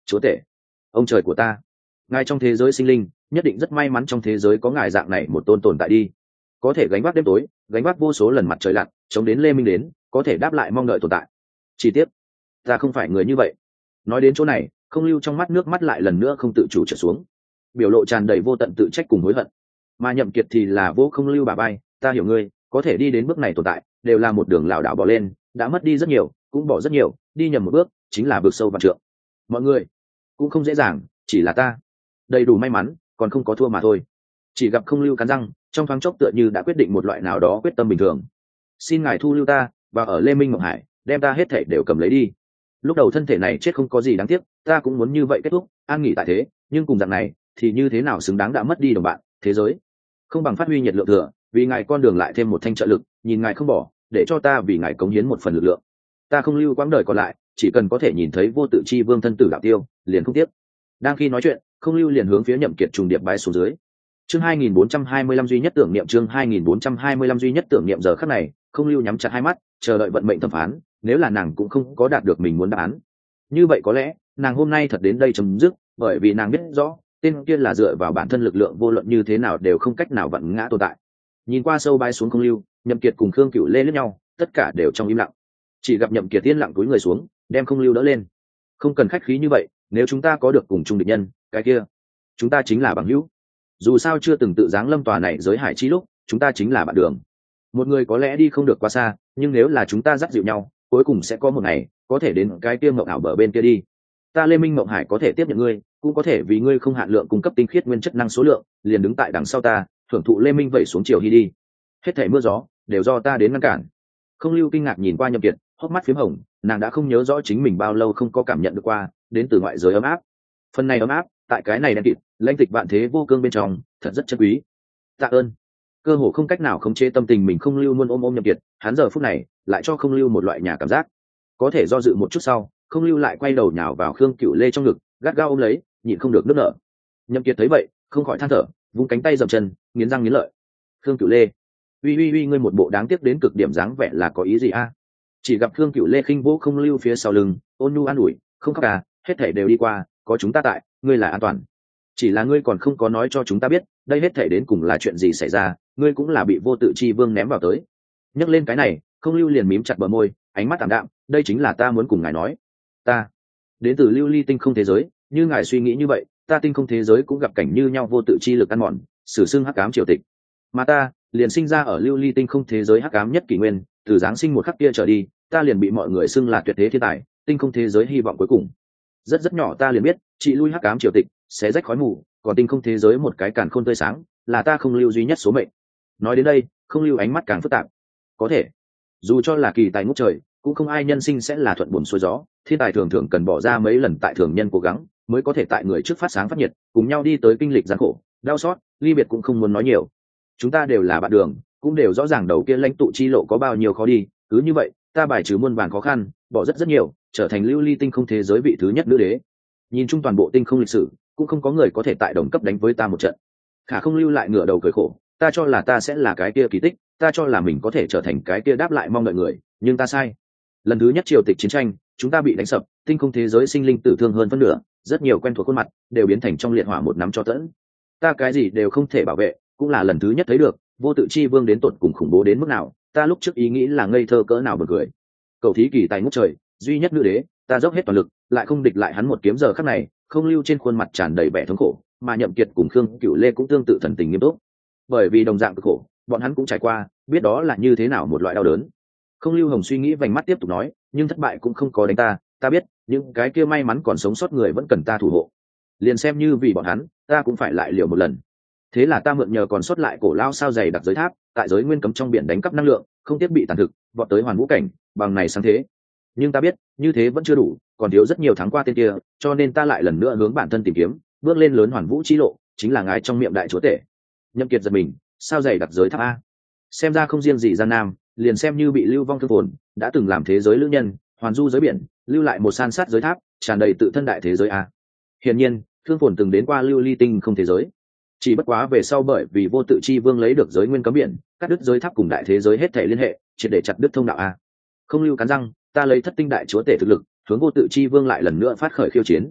chúa tể, ông trời của ta, ngài trong thế giới sinh linh nhất định rất may mắn trong thế giới có ngài dạng này một tôn tồn tại đi, có thể gánh vác đêm tối, gánh vác vô số lần mặt trời lặn, chống đến lê minh đến, có thể đáp lại mong đợi tồn tại. Chi tiết, ta không phải người như vậy. Nói đến chỗ này, Không Lưu trong mắt nước mắt lại lần nữa không tự chủ trở xuống, biểu lộ tràn đầy vô tận tự trách cùng hối hận. Mà Nhậm Kiệt thì là vô Không Lưu bà bay, ta hiểu ngươi, có thể đi đến bước này tồn tại đều là một đường lảo đảo bỏ lên, đã mất đi rất nhiều, cũng bỏ rất nhiều, đi nhầm một bước chính là bước sâu vạn trượng. Mọi người cũng không dễ dàng, chỉ là ta đầy đủ may mắn, còn không có thua mà thôi. Chỉ gặp Không Lưu cắn răng, trong thoáng chốc tựa như đã quyết định một loại nào đó quyết tâm bình thường. Xin ngài thu lưu ta, và ở Lê Minh Mộng Hải, đem ta hết thảy đều cầm lấy đi. Lúc đầu thân thể này chết không có gì đáng tiếc, ta cũng muốn như vậy kết thúc, an nghỉ tại thế, nhưng cùng dạng này thì như thế nào xứng đáng đã mất đi đồng bạn, thế giới không bằng phát huy nhiệt lượng thừa, vì ngài con đường lại thêm một thanh trợ lực, nhìn ngài không bỏ, để cho ta vì ngài cống hiến một phần lực lượng. Ta Không Lưu quãng đời còn lại, chỉ cần có thể nhìn thấy Vô Tự Chi Vương thân tử đạo tiêu, liền không tiếc. Đang khi nói chuyện, Không Lưu liền hướng phía Nhậm Kiệt trùng điệp bái xuống dưới. Chương hai nghìn bốn trăm hai mươi lăm duy nhất tưởng niệm, chương hai nghìn bốn trăm hai mươi lăm duy nhất tưởng niệm. Giờ khắc này, Không Lưu nhắm chặt hai mắt, chờ đợi vận mệnh thẩm phán. Nếu là nàng cũng không có đạt được mình muốn đáp án, như vậy có lẽ nàng hôm nay thật đến đây chấm dứt, bởi vì nàng biết rõ tên kia là dựa vào bản thân lực lượng vô luận như thế nào đều không cách nào vặn ngã tồn tại. Nhìn qua sâu bái xuống Không Lưu, Nhậm Kiệt cùng Khương Cửu Lê liếc nhau, tất cả đều trong im lặng. Chỉ gặp Nhậm Kiệt yên lặng cúi người xuống, đem Không Lưu đỡ lên. Không cần khách khí như vậy, nếu chúng ta có được cùng chung địch nhân, cái kia chúng ta chính là bằng hữu. Dù sao chưa từng tự giáng lâm tòa này giới hải chi lúc, chúng ta chính là bạn đường. Một người có lẽ đi không được quá xa, nhưng nếu là chúng ta dắt dịu nhau, cuối cùng sẽ có một ngày có thể đến cái kia mộng ảo bờ bên kia đi. Ta Lê Minh Mộng Hải có thể tiếp nhận ngươi, cũng có thể vì ngươi không hạn lượng cung cấp tinh khiết nguyên chất năng số lượng, liền đứng tại đằng sau ta, thưởng thụ Lê Minh vẩy xuống chiều hy đi. Hết thảy mưa gió đều do ta đến ngăn cản. Không Lưu kinh ngạc nhìn qua Nhậm Kiệt, hốc mắt phím hồng, nàng đã không nhớ rõ chính mình bao lâu không có cảm nhận được qua đến từ ngoại giới ấm áp. Phần này ấm áp, tại cái này đen kịt, lãnh tịch vạn thế vô cương bên trong, thật rất chân quý. Tạ ơn. Cơ hồ không cách nào khống chế tâm tình mình, Không Lưu luôn ôm ôm Nhậm Kiệt, hắn giờ phút này lại cho Không Lưu một loại nhà cảm giác. Có thể do dự một chút sau, Không Lưu lại quay đầu nhào vào Khương Cửu Lê trong ngực, gắt gao ôm lấy, nhịn không được nức nở. Nhậm Kiệt thấy vậy, không khỏi than thở, vung cánh tay dậm chân, nghiến răng nghiến lợi. Khương Cửu Lê, uy uy uy, ngươi một bộ đáng tiếc đến cực điểm dáng vẻ là có ý gì a? Chỉ gặp Khương Cửu Lê khinh vỗ Không Lưu phía sau lưng, ôn nhu an ủi, không khóc à, hết thảy đều đi qua, có chúng ta tại, ngươi là an toàn. Chỉ là ngươi còn không có nói cho chúng ta biết, đây hết thảy đến cùng là chuyện gì xảy ra, ngươi cũng là bị Vô Tự Chi Vương ném vào tới. Nhắc lên cái này, Không Lưu liền mím chặt bờ môi, ánh mắt tạm đạm, đây chính là ta muốn cùng ngài nói. Ta đến từ Lưu Ly tinh không thế giới, như ngài suy nghĩ như vậy, ta tinh không thế giới cũng gặp cảnh như nhau vô tự chi lực ăn mòn, sử xưng hắc ám triều tịch. Mà ta liền sinh ra ở Lưu Ly tinh không thế giới hắc ám nhất kỷ nguyên, từ giáng sinh một khắc kia trở đi, ta liền bị mọi người xưng là tuyệt thế thiên tài, tinh không thế giới hy vọng cuối cùng. Rất rất nhỏ ta liền biết, chị lui hắc ám triều tịch, xé rách khói mù, còn tinh không thế giới một cái càn khôn tươi sáng, là ta Không Lưu duy nhất số mệnh. Nói đến đây, Không Lưu ánh mắt càng phức tạp. Có thể, dù cho là kỳ tài ngút trời, cũng không ai nhân sinh sẽ là thuận buồm xuôi gió, thiên tài thường thường cần bỏ ra mấy lần tại thường nhân cố gắng, mới có thể tại người trước phát sáng phát nhiệt, cùng nhau đi tới kinh lịch gian khổ, đau xót, ly biệt cũng không muốn nói nhiều. Chúng ta đều là bạn đường, cũng đều rõ ràng đầu kia lãnh tụ chi lộ có bao nhiêu khó đi, cứ như vậy, ta bài trừ muôn vàn khó khăn, bỏ rất rất nhiều, trở thành Lưu Ly tinh không thế giới vị thứ nhất nữ đế. Nhìn chung toàn bộ tinh không lịch sử, cũng không có người có thể tại đồng cấp đánh với ta một trận. Khả Không Lưu lại ngửa đầu cười khổ, ta cho là ta sẽ là cái kia kỳ tích, ta cho là mình có thể trở thành cái kia đáp lại mong đợi người, nhưng ta sai. Lần thứ nhất triều tịch chiến tranh, chúng ta bị đánh sập, tinh không thế giới sinh linh tử thương hơn phân nửa, rất nhiều quen thuộc khuôn mặt đều biến thành trong liệt hỏa một nắm cho tẫn. Ta cái gì đều không thể bảo vệ, cũng là lần thứ nhất thấy được Vô Tự Chi Vương đến tột cùng khủng bố đến mức nào. Ta lúc trước ý nghĩ là ngây thơ cỡ nào buồn cười. Cầu thí kỳ tài ngút trời, duy nhất nữ đế, ta dốc hết toàn lực, lại không địch lại hắn một kiếm. Giờ khắc này, Không Lưu trên khuôn mặt tràn đầy vẻ thống khổ, mà Nhậm Kiệt cùng Khương Cửu Lê cũng tương tự thần tình nghiêm túc, bởi vì đồng dạng cực khổ, bọn hắn cũng trải qua, biết đó là như thế nào một loại đau đớn. Không Lưu Hồng suy nghĩ vành mắt tiếp tục nói, nhưng thất bại cũng không có đánh ta, ta biết những cái kia may mắn còn sống sót người vẫn cần ta thủ hộ, liền xem như vì bọn hắn, ta cũng phải lại liều một lần. Thế là ta mượn nhờ còn sót lại cổ lao sao dày đặc giới tháp, tại giới nguyên cấm trong biển đánh cắp năng lượng, không tiếc bị tàn thực, vọt tới hoàn vũ cảnh, bằng này sáng thế. Nhưng ta biết như thế vẫn chưa đủ, còn thiếu rất nhiều tháng qua tên kia, cho nên ta lại lần nữa hướng bản thân tìm kiếm, bước lên lớn hoàn vũ chi lộ, chính là ngài trong miệng đại chúa tể. Nhậm Kiệt giật mình, sao dày đặc giới tháp a? Xem ra không riêng gì Gian Nam, liền xem như bị lưu vong thương phồn, đã từng làm thế giới lữ nhân, hoàn du giới biển, lưu lại một san sát giới tháp, tràn đầy tự thân đại thế giới a. Hiển nhiên, thương phồn từng đến qua Lưu Ly tinh không thế giới. Chỉ bất quá về sau bởi vì Vô Tự Chi Vương lấy được giới nguyên cấm biển, cắt đứt giới tháp cùng đại thế giới hết thảy liên hệ, triệt để chặt đứt thông đạo a. Không Lưu cắn răng, ta lấy thất tinh đại chúa tể thực lực, hướng Vô Tự Chi Vương lại lần nữa phát khởi khiêu chiến.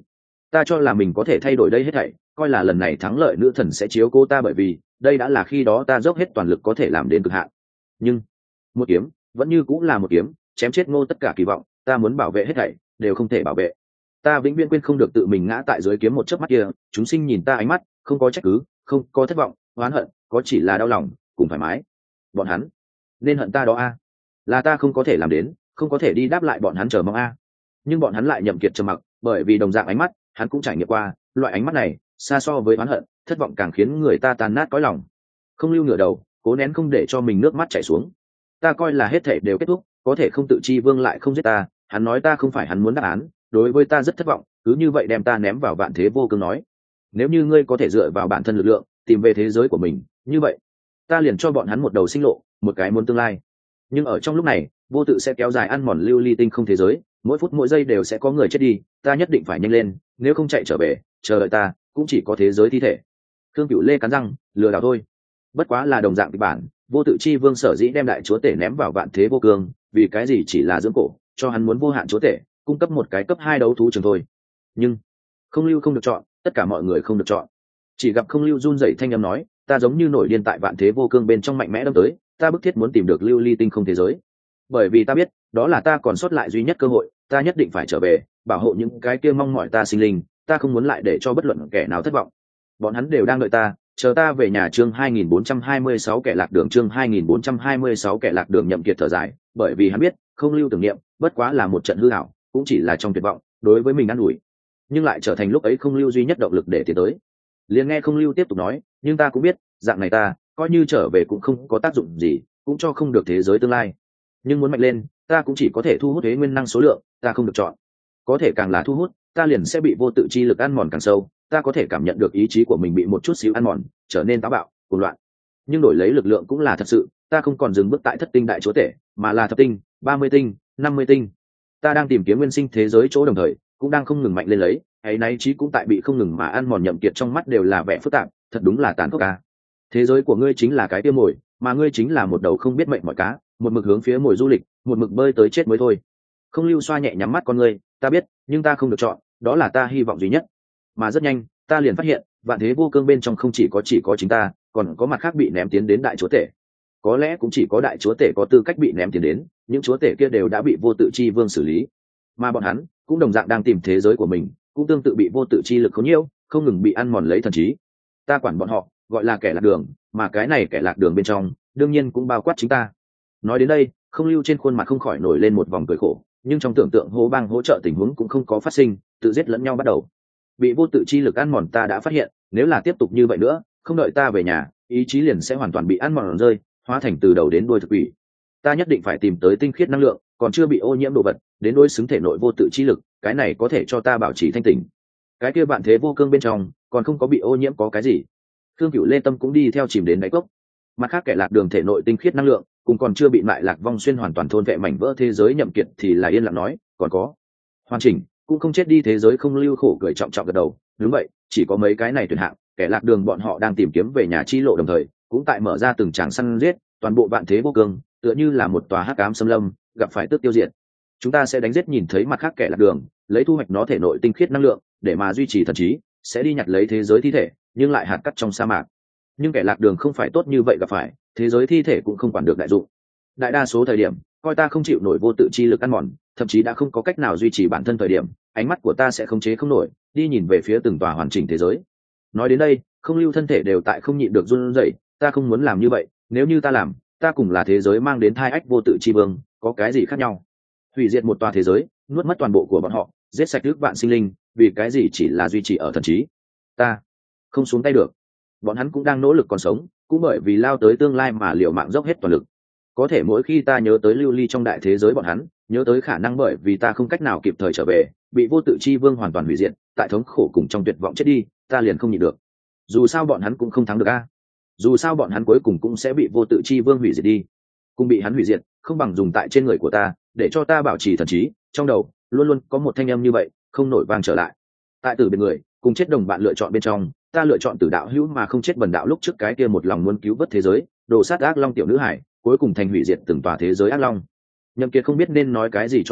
Ta cho là mình có thể thay đổi đây hết thảy, coi là lần này thắng lợi nữ thần sẽ chiếu cô ta, bởi vì đây đã là khi đó ta dốc hết toàn lực có thể làm đến cực hạn. Nhưng một kiếm vẫn như cũng là một kiếm, chém chết Ngô tất cả kỳ vọng. Ta muốn bảo vệ hết thảy đều không thể bảo vệ. Ta vĩnh viễn quên không được tự mình ngã tại dưới kiếm một chớp mắt kia. Chúng sinh nhìn ta ánh mắt không có trách cứ, không có thất vọng, oán hận, có chỉ là đau lòng cùng thoải mái. Bọn hắn nên hận ta đó a, là ta không có thể làm đến, không có thể đi đáp lại bọn hắn chờ mong a. Nhưng bọn hắn lại nhậm kiệt trầm mặc, bởi vì đồng dạng ánh mắt hắn cũng trải nghiệm qua. Loại ánh mắt này xa so với oán hận, thất vọng càng khiến người ta tan nát cõi lòng. Không lưu ngửa đầu, cố nén không để cho mình nước mắt chảy xuống. Ta coi là hết thảy đều kết thúc, có thể không tự chi vương lại không giết ta. Hắn nói ta không phải hắn muốn đáp án, đối với ta rất thất vọng, cứ như vậy đem ta ném vào vạn thế vô cương, nói nếu như ngươi có thể dựa vào bản thân lực lượng tìm về thế giới của mình, như vậy ta liền cho bọn hắn một đầu sinh lộ, một cái muốn tương lai. Nhưng ở trong lúc này, vô tự sẽ kéo dài ăn mòn lưu ly tinh không thế giới, mỗi phút mỗi giây đều sẽ có người chết đi. Ta nhất định phải nhanh lên, nếu không chạy trở về chờ đợi ta cũng chỉ có thế giới thi thể. Thương Cửu Lê cắn răng, lừa đảo thôi. Bất quá là đồng dạng kịch bản, vô tự chi vương sở dĩ đem đại chúa tể ném vào vạn thế vô cương, vì cái gì? Chỉ là dưỡng cổ, cho hắn muốn vô hạn chúa tể, cung cấp một cái cấp hai đấu thú trường thôi. Nhưng không lưu không được chọn, tất cả mọi người không được chọn. Chỉ gặp không lưu run rẩy thanh âm nói, ta giống như nổi điên tại vạn thế vô cương bên trong mạnh mẽ đâm tới, ta bức thiết muốn tìm được lưu ly tinh không thế giới, bởi vì ta biết đó là ta còn sót lại duy nhất cơ hội. Ta nhất định phải trở về, bảo hộ những cái kia mong mỏi ta sinh linh. Ta không muốn lại để cho bất luận kẻ nào thất vọng. Bọn hắn đều đang đợi ta, chờ ta về nhà. Chương hai nghìn bốn trăm hai mươi sáu kẻ lạc đường. Chương hai nghìn bốn trăm hai mươi sáu kẻ lạc đường. Nhậm Kiệt thở dài, bởi vì hắn biết không lưu tưởng niệm bất quá là một trận hư ảo, cũng chỉ là trong tuyệt vọng đối với mình ăn ủi, nhưng lại trở thành lúc ấy không lưu duy nhất động lực để tiến tới. Liền nghe không lưu tiếp tục nói, nhưng ta cũng biết dạng này ta coi như trở về cũng không có tác dụng gì, cũng cho không được thế giới tương lai. Nhưng muốn mạnh lên, ta cũng chỉ có thể thu hút thế nguyên năng số lượng, ta không được chọn. Có thể càng là thu hút, ta liền sẽ bị vô tự chi lực ăn mòn càng sâu. Ta có thể cảm nhận được ý chí của mình bị một chút xíu ăn mòn, trở nên táo bạo cuồng loạn. Nhưng đổi lấy lực lượng cũng là thật sự, ta không còn dừng bước tại thất tinh đại chúa tể, mà là thập tinh, ba mươi tinh, năm mươi tinh. Ta đang tìm kiếm nguyên sinh thế giới chỗ, đồng thời cũng đang không ngừng mạnh lên lấy. Ấy nay chí cũng tại bị không ngừng mà ăn mòn. Nhậm Kiệt trong mắt đều là vẻ phức tạp, thật đúng là tàn khốc ca. Thế giới của ngươi chính là cái tiêu mồi, mà ngươi chính là một đầu không biết mệnh mọi cá, một mực hướng phía mồi du lịch, một mực bơi tới chết mới thôi. Không lưu xoa nhẹ nhắm mắt con ngươi, ta biết, nhưng ta không được chọn, đó là ta hy vọng duy nhất. Mà rất nhanh, ta liền phát hiện, vạn thế vô cương bên trong không chỉ có chỉ có chính ta, còn có mặt khác bị ném tiến đến đại chúa tể. Có lẽ cũng chỉ có đại chúa tể có tư cách bị ném tiến đến, những chúa tể kia đều đã bị vô tự chi vương xử lý. Mà bọn hắn cũng đồng dạng đang tìm thế giới của mình, cũng tương tự bị vô tự chi lực khống nhiễu, không ngừng bị ăn mòn lấy thần trí. Ta quản bọn họ gọi là kẻ lạc đường, mà cái này kẻ lạc đường bên trong đương nhiên cũng bao quát chính ta. Nói đến đây, không lưu trên khuôn mặt không khỏi nổi lên một vòng cười khổ, nhưng trong tưởng tượng hô bang hỗ trợ tình huống cũng không có phát sinh, tự giết lẫn nhau bắt đầu. Bị vô tự chi lực ăn mòn ta đã phát hiện, nếu là tiếp tục như vậy nữa, không đợi ta về nhà, ý chí liền sẽ hoàn toàn bị ăn mòn rơi, hóa thành từ đầu đến đuôi thực quỷ. Ta nhất định phải tìm tới tinh khiết năng lượng, còn chưa bị ô nhiễm đồ vật, đến đối xứng thể nội vô tự chi lực, cái này có thể cho ta bảo trì thanh tỉnh. Cái kia bạn thế vô cương bên trong, còn không có bị ô nhiễm có cái gì. Thương Cửu Lê tâm cũng đi theo chìm đến đáy cốc. Mặt khác kẻ lạc đường thể nội tinh khiết năng lượng, cùng còn chưa bị lại lạc vong xuyên hoàn toàn thôn vệ mảnh vỡ thế giới. Nhậm Kiệt thì là yên lặng nói, còn có hoàn chỉnh cũng không chết đi thế giới. Không lưu khổ cười trọng trọng gật đầu, đúng vậy, chỉ có mấy cái này tuyển hạng. Kẻ lạc đường bọn họ đang tìm kiếm về nhà chi lộ, đồng thời cũng tại mở ra từng tràng săn giết toàn bộ vạn thế vô cương, tựa như là một tòa hắc ám xâm lâm gặp phải tước tiêu diệt. Chúng ta sẽ đánh giết nhìn thấy mặt khác kẻ lạc đường, lấy thu hoạch nó thể nội tinh khiết năng lượng để mà duy trì thần trí, sẽ đi nhặt lấy thế giới thi thể nhưng lại hạt cắt trong sa mạc. Nhưng kẻ lạc đường không phải tốt như vậy gặp phải, thế giới thi thể cũng không quản được đại dụng. Đại đa số thời điểm coi ta không chịu nổi vô tự chi lực ăn mòn, thậm chí đã không có cách nào duy trì bản thân thời điểm, ánh mắt của ta sẽ khống chế không nổi, đi nhìn về phía từng tòa hoàn chỉnh thế giới. Nói đến đây, không lưu thân thể đều tại không nhịn được run rẩy. Ta không muốn làm như vậy, nếu như ta làm, ta cùng là thế giới mang đến thai ách vô tự chi vương, có cái gì khác nhau? Hủy diệt một tòa thế giới, nuốt mất toàn bộ của bọn họ, giết sạch ước vạn sinh linh, vì cái gì chỉ là duy trì ở thần trí? Ta không xuống tay được. Bọn hắn cũng đang nỗ lực còn sống, cũng bởi vì lao tới tương lai mà liều mạng dốc hết toàn lực. Có thể mỗi khi ta nhớ tới lưu ly trong đại thế giới bọn hắn, nhớ tới khả năng bởi vì ta không cách nào kịp thời trở về, bị vô tự chi vương hoàn toàn hủy diệt, tại thống khổ cùng trong tuyệt vọng chết đi, ta liền không nhịn được. Dù sao bọn hắn cũng không thắng được a. Dù sao bọn hắn cuối cùng cũng sẽ bị vô tự chi vương hủy diệt đi. Cùng bị hắn hủy diệt, không bằng dùng tại trên người của ta, để cho ta bảo trì thần trí. Trong đầu luôn luôn có một thanh âm như vậy, không nổi vang trở lại. Tại tử bên người, cùng chết đồng bạn lựa chọn bên trong, ta lựa chọn tử đạo hữu mà không chết bần đạo. Lúc trước cái kia một lòng muốn cứu vớt thế giới, đồ sát ác long tiểu nữ hải, cuối cùng thành hủy diệt từng tòa thế giới ác long. Nhậm Kiệt không biết nên nói cái gì cho phải,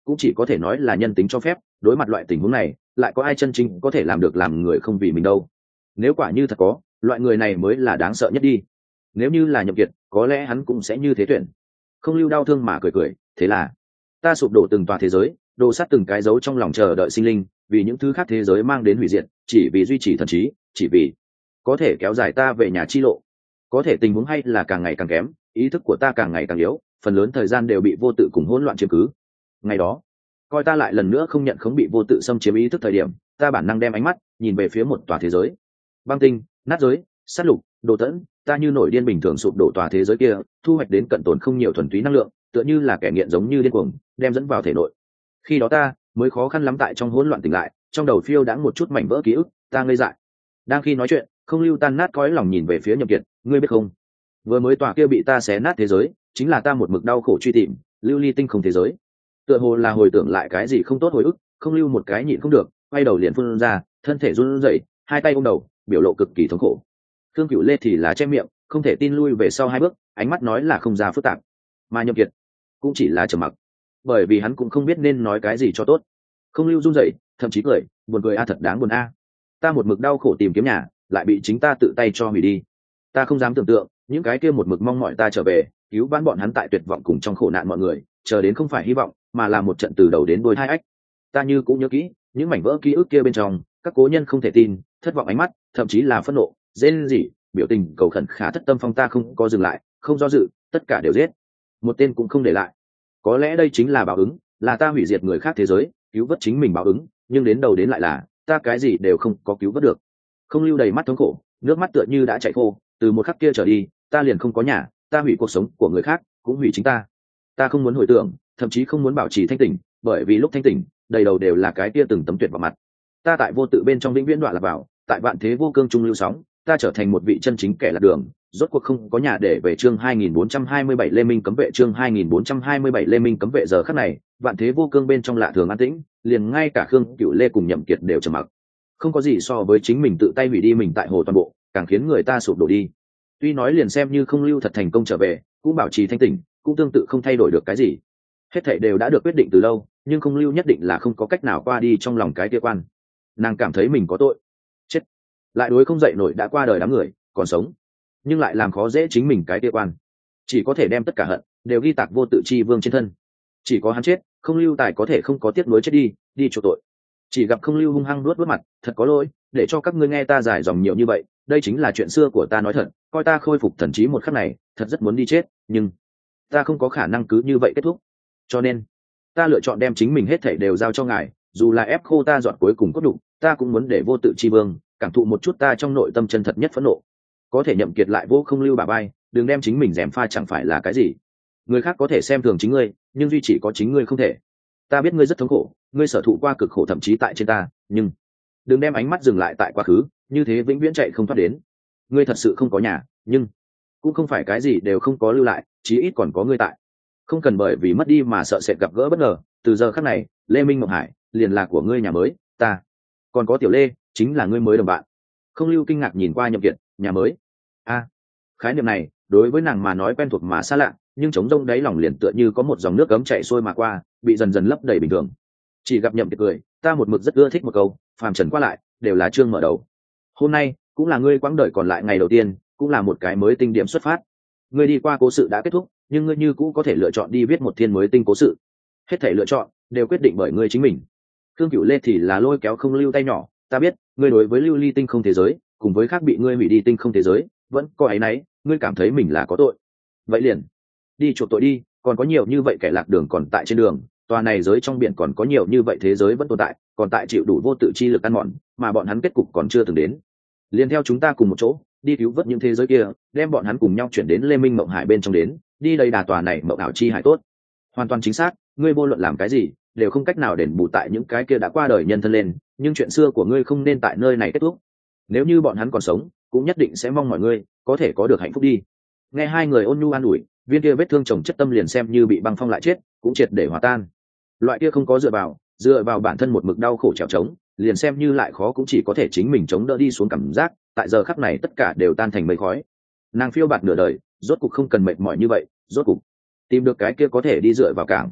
cũng chỉ có thể nói là nhân tính cho phép. Đối mặt loại tình huống này, lại có ai chân chính có thể làm được làm người không vì mình đâu? Nếu quả như thật có, loại người này mới là đáng sợ nhất đi. Nếu như là Nhậm Kiệt, có lẽ hắn cũng sẽ như thế tuyển. Không Lưu đau thương mà cười cười, thế là ta sụp đổ từng tòa thế giới, đồ sắt từng cái dấu trong lòng chờ đợi sinh linh, vì những thứ khác thế giới mang đến hủy diệt, chỉ vì duy trì thần trí, chỉ vì có thể kéo dài ta về nhà chi lộ. Có thể tình huống hay là càng ngày càng kém, ý thức của ta càng ngày càng yếu, phần lớn thời gian đều bị vô tự cùng hỗn loạn chiếm cứ. Ngày đó, coi ta lại lần nữa không nhận khống bị vô tự xâm chiếm ý thức thời điểm, ta bản năng đem ánh mắt nhìn về phía một tòa thế giới. Băng tinh, nát giới, sát lục, đồ tẫn, ta như nổi điên bình thường sụp đổ tòa thế giới kia, thu hoạch đến cận tồn không nhiều thuần túy năng lượng, tựa như là kẻ nghiện giống như điên cuồng, đem dẫn vào thể nội. Khi đó ta mới khó khăn lắm tại trong hỗn loạn tỉnh lại, trong đầu phiêu đãng một chút mảnh vỡ ký ức, ta ngây dại. Đang khi nói chuyện, Không Lưu tan nát cõi lòng nhìn về phía Nhậm Kiệt, ngươi biết không, vừa mới tòa kia bị ta xé nát thế giới, chính là ta một mực đau khổ truy tìm, lưu ly tinh không thế giới. Tựa hồ là hồi tưởng lại cái gì không tốt hồi ức, Không Lưu một cái nhịn không được, quay đầu liền phun ra, thân thể run rẩy, hai tay ôm đầu, biểu lộ cực kỳ thống khổ. Thương Cửu Lê thì là che miệng, không thể tin lui về sau hai bước, ánh mắt nói là không ra phức tạp. Mà Nhậm Kiệt cũng chỉ là trầm mặc, bởi vì hắn cũng không biết nên nói cái gì cho tốt. Không Lưu run rẩy, thậm chí cười, buồn cười a, thật đáng buồn a. Ta một mực đau khổ tìm kiếm nhà, lại bị chính ta tự tay cho hủy đi. Ta không dám tưởng tượng, những cái kia một mực mong mọi ta trở về, cứu vãn bọn hắn tại tuyệt vọng cùng trong khổ nạn mọi người, chờ đến không phải hy vọng, mà là một trận từ đầu đến đuôi hai ách. Ta như cũng nhớ kỹ, những mảnh vỡ ký ức kia bên trong, các cố nhân không thể tin, thất vọng ánh mắt, thậm chí là phẫn nộ, rên rỉ, biểu tình cầu khẩn khả thất tâm phong, ta không có dừng lại, không do dự, tất cả đều giết, một tên cũng không để lại. Có lẽ đây chính là báo ứng, là ta hủy diệt người khác thế giới, cứu vớt chính mình báo ứng, nhưng đến đầu đến lại là ta cái gì đều không có cứu vớt được. Không Lưu đầy mắt thống khổ, nước mắt tựa như đã chảy khô, từ một khắc kia trở đi, ta liền không có nhà, ta hủy cuộc sống của người khác, cũng hủy chính ta. Ta không muốn hồi tưởng, thậm chí không muốn bảo trì thanh tỉnh, bởi vì lúc thanh tỉnh, đầy đầu đều là cái kia từng tấm tuyệt vào mặt. Ta tại vô tự bên trong vĩnh viễn đoạn lạc vào, tại vạn thế vô cương trung lưu sóng, ta trở thành một vị chân chính kẻ lạc đường, rốt cuộc không có nhà để về. Chương hai nghìn bốn trăm hai mươi bảy Lê Minh cấm vệ, chương hai nghìn bốn trăm hai mươi bảy Lê Minh cấm vệ. Giờ khắc này, vạn thế vô cương bên trong lạ thường an tĩnh, liền ngay cả Khương Cửu Lê cùng Nhậm Kiệt đều trầm mặc. Không có gì so với chính mình tự tay hủy đi mình tại hồ toàn bộ, càng khiến người ta sụp đổ đi. Tuy nói liền xem như Không Lưu thật thành công trở về, cũng bảo trì thanh tỉnh, cũng tương tự không thay đổi được cái gì. Hết thảy đều đã được quyết định từ lâu, nhưng Không Lưu nhất định là không có cách nào qua đi trong lòng cái kia quan. Nàng cảm thấy mình có tội, chết, lại đối không dậy nổi đã qua đời đám người, còn sống, nhưng lại làm khó dễ chính mình cái kia quan, chỉ có thể đem tất cả hận đều ghi tạc vô tự chi vương trên thân. Chỉ có hắn chết, Không Lưu tài có thể không có tiếc nuối chết đi, đi chỗ tội. Chỉ gặp Không Lưu hung hăng nuốt nuốt mặt, thật có lỗi, để cho các ngươi nghe ta giải dòng nhiều như vậy, đây chính là chuyện xưa của ta nói thật, coi ta khôi phục thần trí một khắc này, thật rất muốn đi chết, nhưng ta không có khả năng cứ như vậy kết thúc, cho nên ta lựa chọn đem chính mình hết thảy đều giao cho ngài, dù là ép khô ta giọt cuối cùng cốt đục, ta cũng muốn để vô tự chi vương cảm thụ một chút ta trong nội tâm chân thật nhất phẫn nộ. Có thể Nhậm Kiệt lại vô Không Lưu bà bay, đừng đem chính mình gièm pha chẳng phải là cái gì. Người khác có thể xem thường chính ngươi, nhưng duy chỉ có chính ngươi không thể. Ta biết ngươi rất thống khổ, ngươi sở thụ qua cực khổ thậm chí tại trên ta, nhưng đừng đem ánh mắt dừng lại tại quá khứ, như thế vĩnh viễn chạy không thoát đến. Ngươi thật sự không có nhà, nhưng cũng không phải cái gì đều không có lưu lại, chí ít còn có ngươi tại. Không cần bởi vì mất đi mà sợ sệt gặp gỡ bất ngờ, từ giờ khắc này, Lê Minh Mộng Hải liền là của ngươi nhà mới, ta còn có Tiểu Lê chính là ngươi mới đồng bạn. Không Lưu kinh ngạc nhìn qua Nhậm Kiệt, nhà mới. A, à, khái niệm này đối với nàng mà nói quen thuộc mà xa lạ, nhưng trống rông đáy lòng liền tựa như có một dòng nước cấm chảy xuôi mà qua, bị dần dần lấp đầy bình thường. Chỉ gặp Nhậm Kiệt cười, ta một mực rất ưa thích một câu, phàm trần qua lại đều là chương mở đầu. Hôm nay cũng là ngươi quãng đời còn lại ngày đầu tiên, cũng là một cái mới tinh điểm xuất phát. Ngươi đi qua cố sự đã kết thúc, nhưng ngươi như cũ có thể lựa chọn đi viết một thiên mới tinh cố sự. Hết thảy lựa chọn đều quyết định bởi ngươi chính mình. Khương Cửu Lê thì là lôi kéo Không Lưu tay nhỏ, ta biết ngươi đối với lưu ly tinh không thế giới cùng với khác bị ngươi hủy đi tinh không thế giới vẫn có áy náy, ngươi cảm thấy mình là có tội, vậy liền đi chuộc tội đi, còn có nhiều như vậy kẻ lạc đường còn tại trên đường, tòa này giới trong biển còn có nhiều như vậy thế giới vẫn tồn tại, còn tại chịu đủ vô tự chi lực ăn mòn, mà bọn hắn kết cục còn chưa từng đến. Liền theo chúng ta cùng một chỗ đi cứu vớt những thế giới kia, đem bọn hắn cùng nhau chuyển đến Lê Minh Mộng Hải bên trong đến, đi đầy đà tòa này mộng ảo chi hải tốt. Hoàn toàn chính xác, ngươi vô luận làm cái gì đều không cách nào đền bù tại những cái kia đã qua đời nhân thân lên, nhưng chuyện xưa của ngươi không nên tại nơi này kết thúc. Nếu như bọn hắn còn sống, cũng nhất định sẽ mong mọi ngươi có thể có được hạnh phúc đi. Nghe hai người ôn nhu an ủi, viên kia vết thương chồng chất tâm liền xem như bị băng phong lại chết, cũng triệt để hòa tan. Loại kia không có dựa vào, dựa vào bản thân một mực đau khổ trèo trống, liền xem như lại khó cũng chỉ có thể chính mình chống đỡ đi xuống cảm giác, tại giờ khắc này tất cả đều tan thành mây khói. Nàng phiêu bạt nửa đời, rốt cục không cần mệt mỏi như vậy, rốt cục tìm được cái kia có thể đi dựa vào cảng.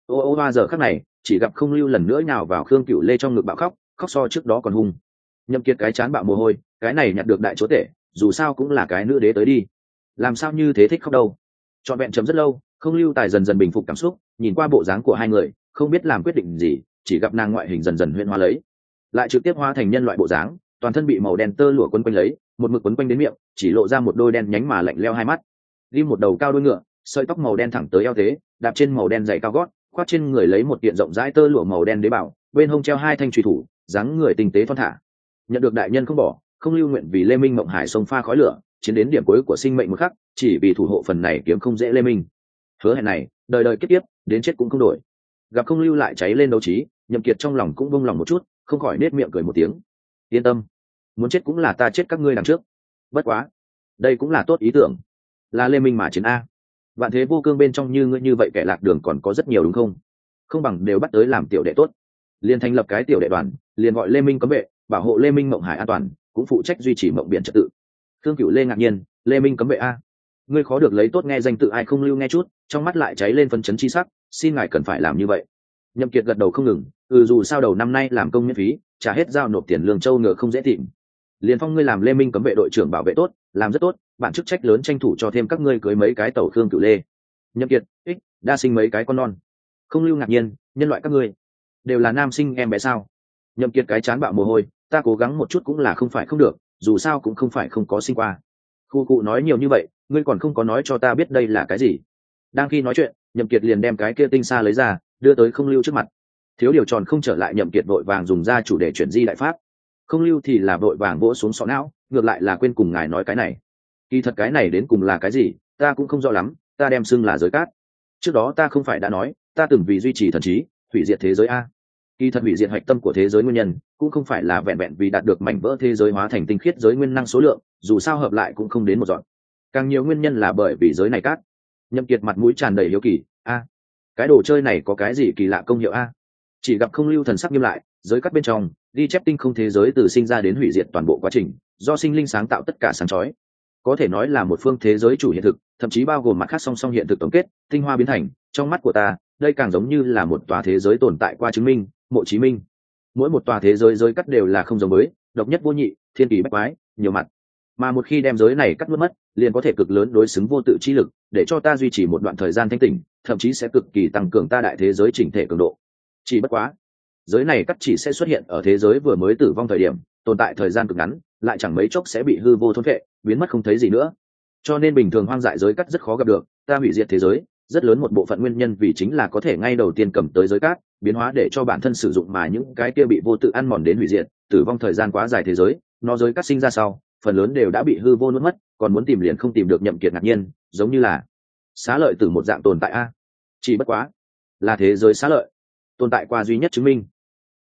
ô ô ba giờ khắc này chỉ gặp không lưu lần nữa nhào vào khương cựu lê trong ngực bạo khóc, khóc so trước đó còn hung. Nhậm Kiệt cái chán bạo mồ hôi, cái này nhặt được đại chúa tể, dù sao cũng là cái nữ đế tới đi, làm sao như thế thích khóc đâu. Trọn vẹn chấm rất lâu, không lưu tài dần dần bình phục cảm xúc, nhìn qua bộ dáng của hai người, không biết làm quyết định gì, chỉ gặp nàng ngoại hình dần dần huyễn hóa lấy, lại trực tiếp hóa thành nhân loại bộ dáng, toàn thân bị màu đen tơ lụa quấn quanh lấy, một mực quấn quanh đến miệng, chỉ lộ ra một đôi đen nhánh mà lạnh lẽo hai mắt. Ghim một đầu cao đuôi ngựa, sợi tóc màu đen thẳng tới eo thế, đạp trên màu đen dày cao gót, khoác trên người lấy một kiện rộng rãi tơ lụa màu đen đế bảo, bên hông treo hai thanh chùy thủ, dáng người tinh tế thon thả. Nhận được đại nhân không bỏ, không lưu nguyện vì Lê Minh Mộng Hải sông pha khói lửa, chiến đến điểm cuối của sinh mệnh một khắc, chỉ vì thủ hộ phần này kiếm không dễ Lê Minh. Hứa hẹn này, đời đời kiếp kiếp, đến chết cũng không đổi. Gặp không lưu lại cháy lên đấu trí, Nhậm Kiệt trong lòng cũng buông lòng một chút, không khỏi nết miệng cười một tiếng. Yên tâm, muốn chết cũng là ta chết các ngươi đằng trước. Bất quá, đây cũng là tốt ý tưởng. Là Lê Minh mà chiến a. Vạn thế vô cương bên trong như ngươi như vậy kẻ lạc đường còn có rất nhiều đúng không? Không bằng đều bắt tới làm tiểu đệ tốt. Liên thành lập cái tiểu đệ đoàn, liền gọi Lê Minh cấm vệ, bảo hộ Lê Minh Mộng Hải an toàn, cũng phụ trách duy trì mộng biển trật tự. Thương Cửu Lê ngạc nhiên, Lê Minh cấm vệ a? Ngươi khó được lấy tốt nghe danh tự ai không lưu nghe chút, trong mắt lại cháy lên phân chấn chi sắc, xin ngài cần phải làm như vậy. Nhậm Kiệt gật đầu không ngừng, ừ dù sao đầu năm nay làm công miễn phí, trả hết giao nộp tiền lương châu ngựa không dễ tìm. Liên phong ngươi làm Lê Minh cấm vệ đội trưởng bảo vệ tốt, làm rất tốt, bản chức trách lớn tranh thủ cho thêm các ngươi cưới mấy cái tẩu Khương Cửu Lê. Nhậm Kiệt, ích, đa sinh mấy cái con non. Không lưu ngạc nhiên, nhân loại các ngươi đều là nam sinh em bé sao? Nhậm Kiệt cái chán bạo mồ hôi, ta cố gắng một chút cũng là không phải không được, dù sao cũng không phải không có sinh qua. Khu cụ nói nhiều như vậy, ngươi còn không có nói cho ta biết đây là cái gì. Đang khi nói chuyện, Nhậm Kiệt liền đem cái kia tinh sa lấy ra, đưa tới không lưu trước mặt. Thiếu điều tròn không trở lại, Nhậm Kiệt vội vàng dùng ra chủ đề chuyển di đại pháp. Không lưu thì là vội vàng vỗ xuống sọ não, ngược lại là quên cùng ngài nói cái này. Kỳ thật cái này đến cùng là cái gì, ta cũng không rõ lắm, ta đem xưng là giới cát. Trước đó ta không phải đã nói, ta từng vì duy trì thần trí, hủy diệt thế giới a. Kỳ thật hủy diệt hạch tâm của thế giới nguyên nhân, cũng không phải là vẹn vẹn vì đạt được mảnh vỡ thế giới hóa thành tinh khiết giới nguyên năng số lượng, dù sao hợp lại cũng không đến một dọn. Càng nhiều nguyên nhân là bởi vì giới này cát. Nhậm Kiệt mặt mũi tràn đầy hiếu kỳ, a, cái đồ chơi này có cái gì kỳ lạ công hiệu a? Chỉ gặp không lưu thần sắc nghiêm lại, giới cát bên trong ghi chép tinh không thế giới từ sinh ra đến hủy diệt toàn bộ quá trình, do sinh linh sáng tạo tất cả sáng chói, có thể nói là một phương thế giới chủ hiện thực, thậm chí bao gồm mặt khác song song hiện thực tổng kết, tinh hoa biến thành. Trong mắt của ta, đây càng giống như là một tòa thế giới tồn tại qua chứng minh, Mộ Chí Minh. Mỗi một tòa thế giới giới cắt đều là không giống với, độc nhất vô nhị, thiên kỳ bách quái, nhiều mặt. Mà một khi đem giới này cắt nuốt mất, liền có thể cực lớn đối xứng vô tự chi lực, để cho ta duy trì một đoạn thời gian thanh tỉnh, thậm chí sẽ cực kỳ tăng cường ta đại thế giới chỉnh thể cường độ. Chỉ bất quá, giới này cắt chỉ sẽ xuất hiện ở thế giới vừa mới tử vong thời điểm, tồn tại thời gian cực ngắn, lại chẳng mấy chốc sẽ bị hư vô thôn phệ, biến mất không thấy gì nữa. Cho nên bình thường hoang dại giới cắt rất khó gặp được, ta hủy diệt thế giới, rất lớn một bộ phận nguyên nhân vì chính là có thể ngay đầu tiên cầm tới giới cát, biến hóa để cho bản thân sử dụng, mà những cái kia bị vô tự ăn mòn đến hủy diệt, tử vong thời gian quá dài thế giới, nó giới cát sinh ra sau, phần lớn đều đã bị hư vô nuốt mất, còn muốn tìm liền không tìm được. Nhậm Kiệt ngạc nhiên, giống như là xá lợi tử một dạng tồn tại a. Chỉ bất quá, là thế giới xá lợi, tồn tại qua duy nhất chứng minh.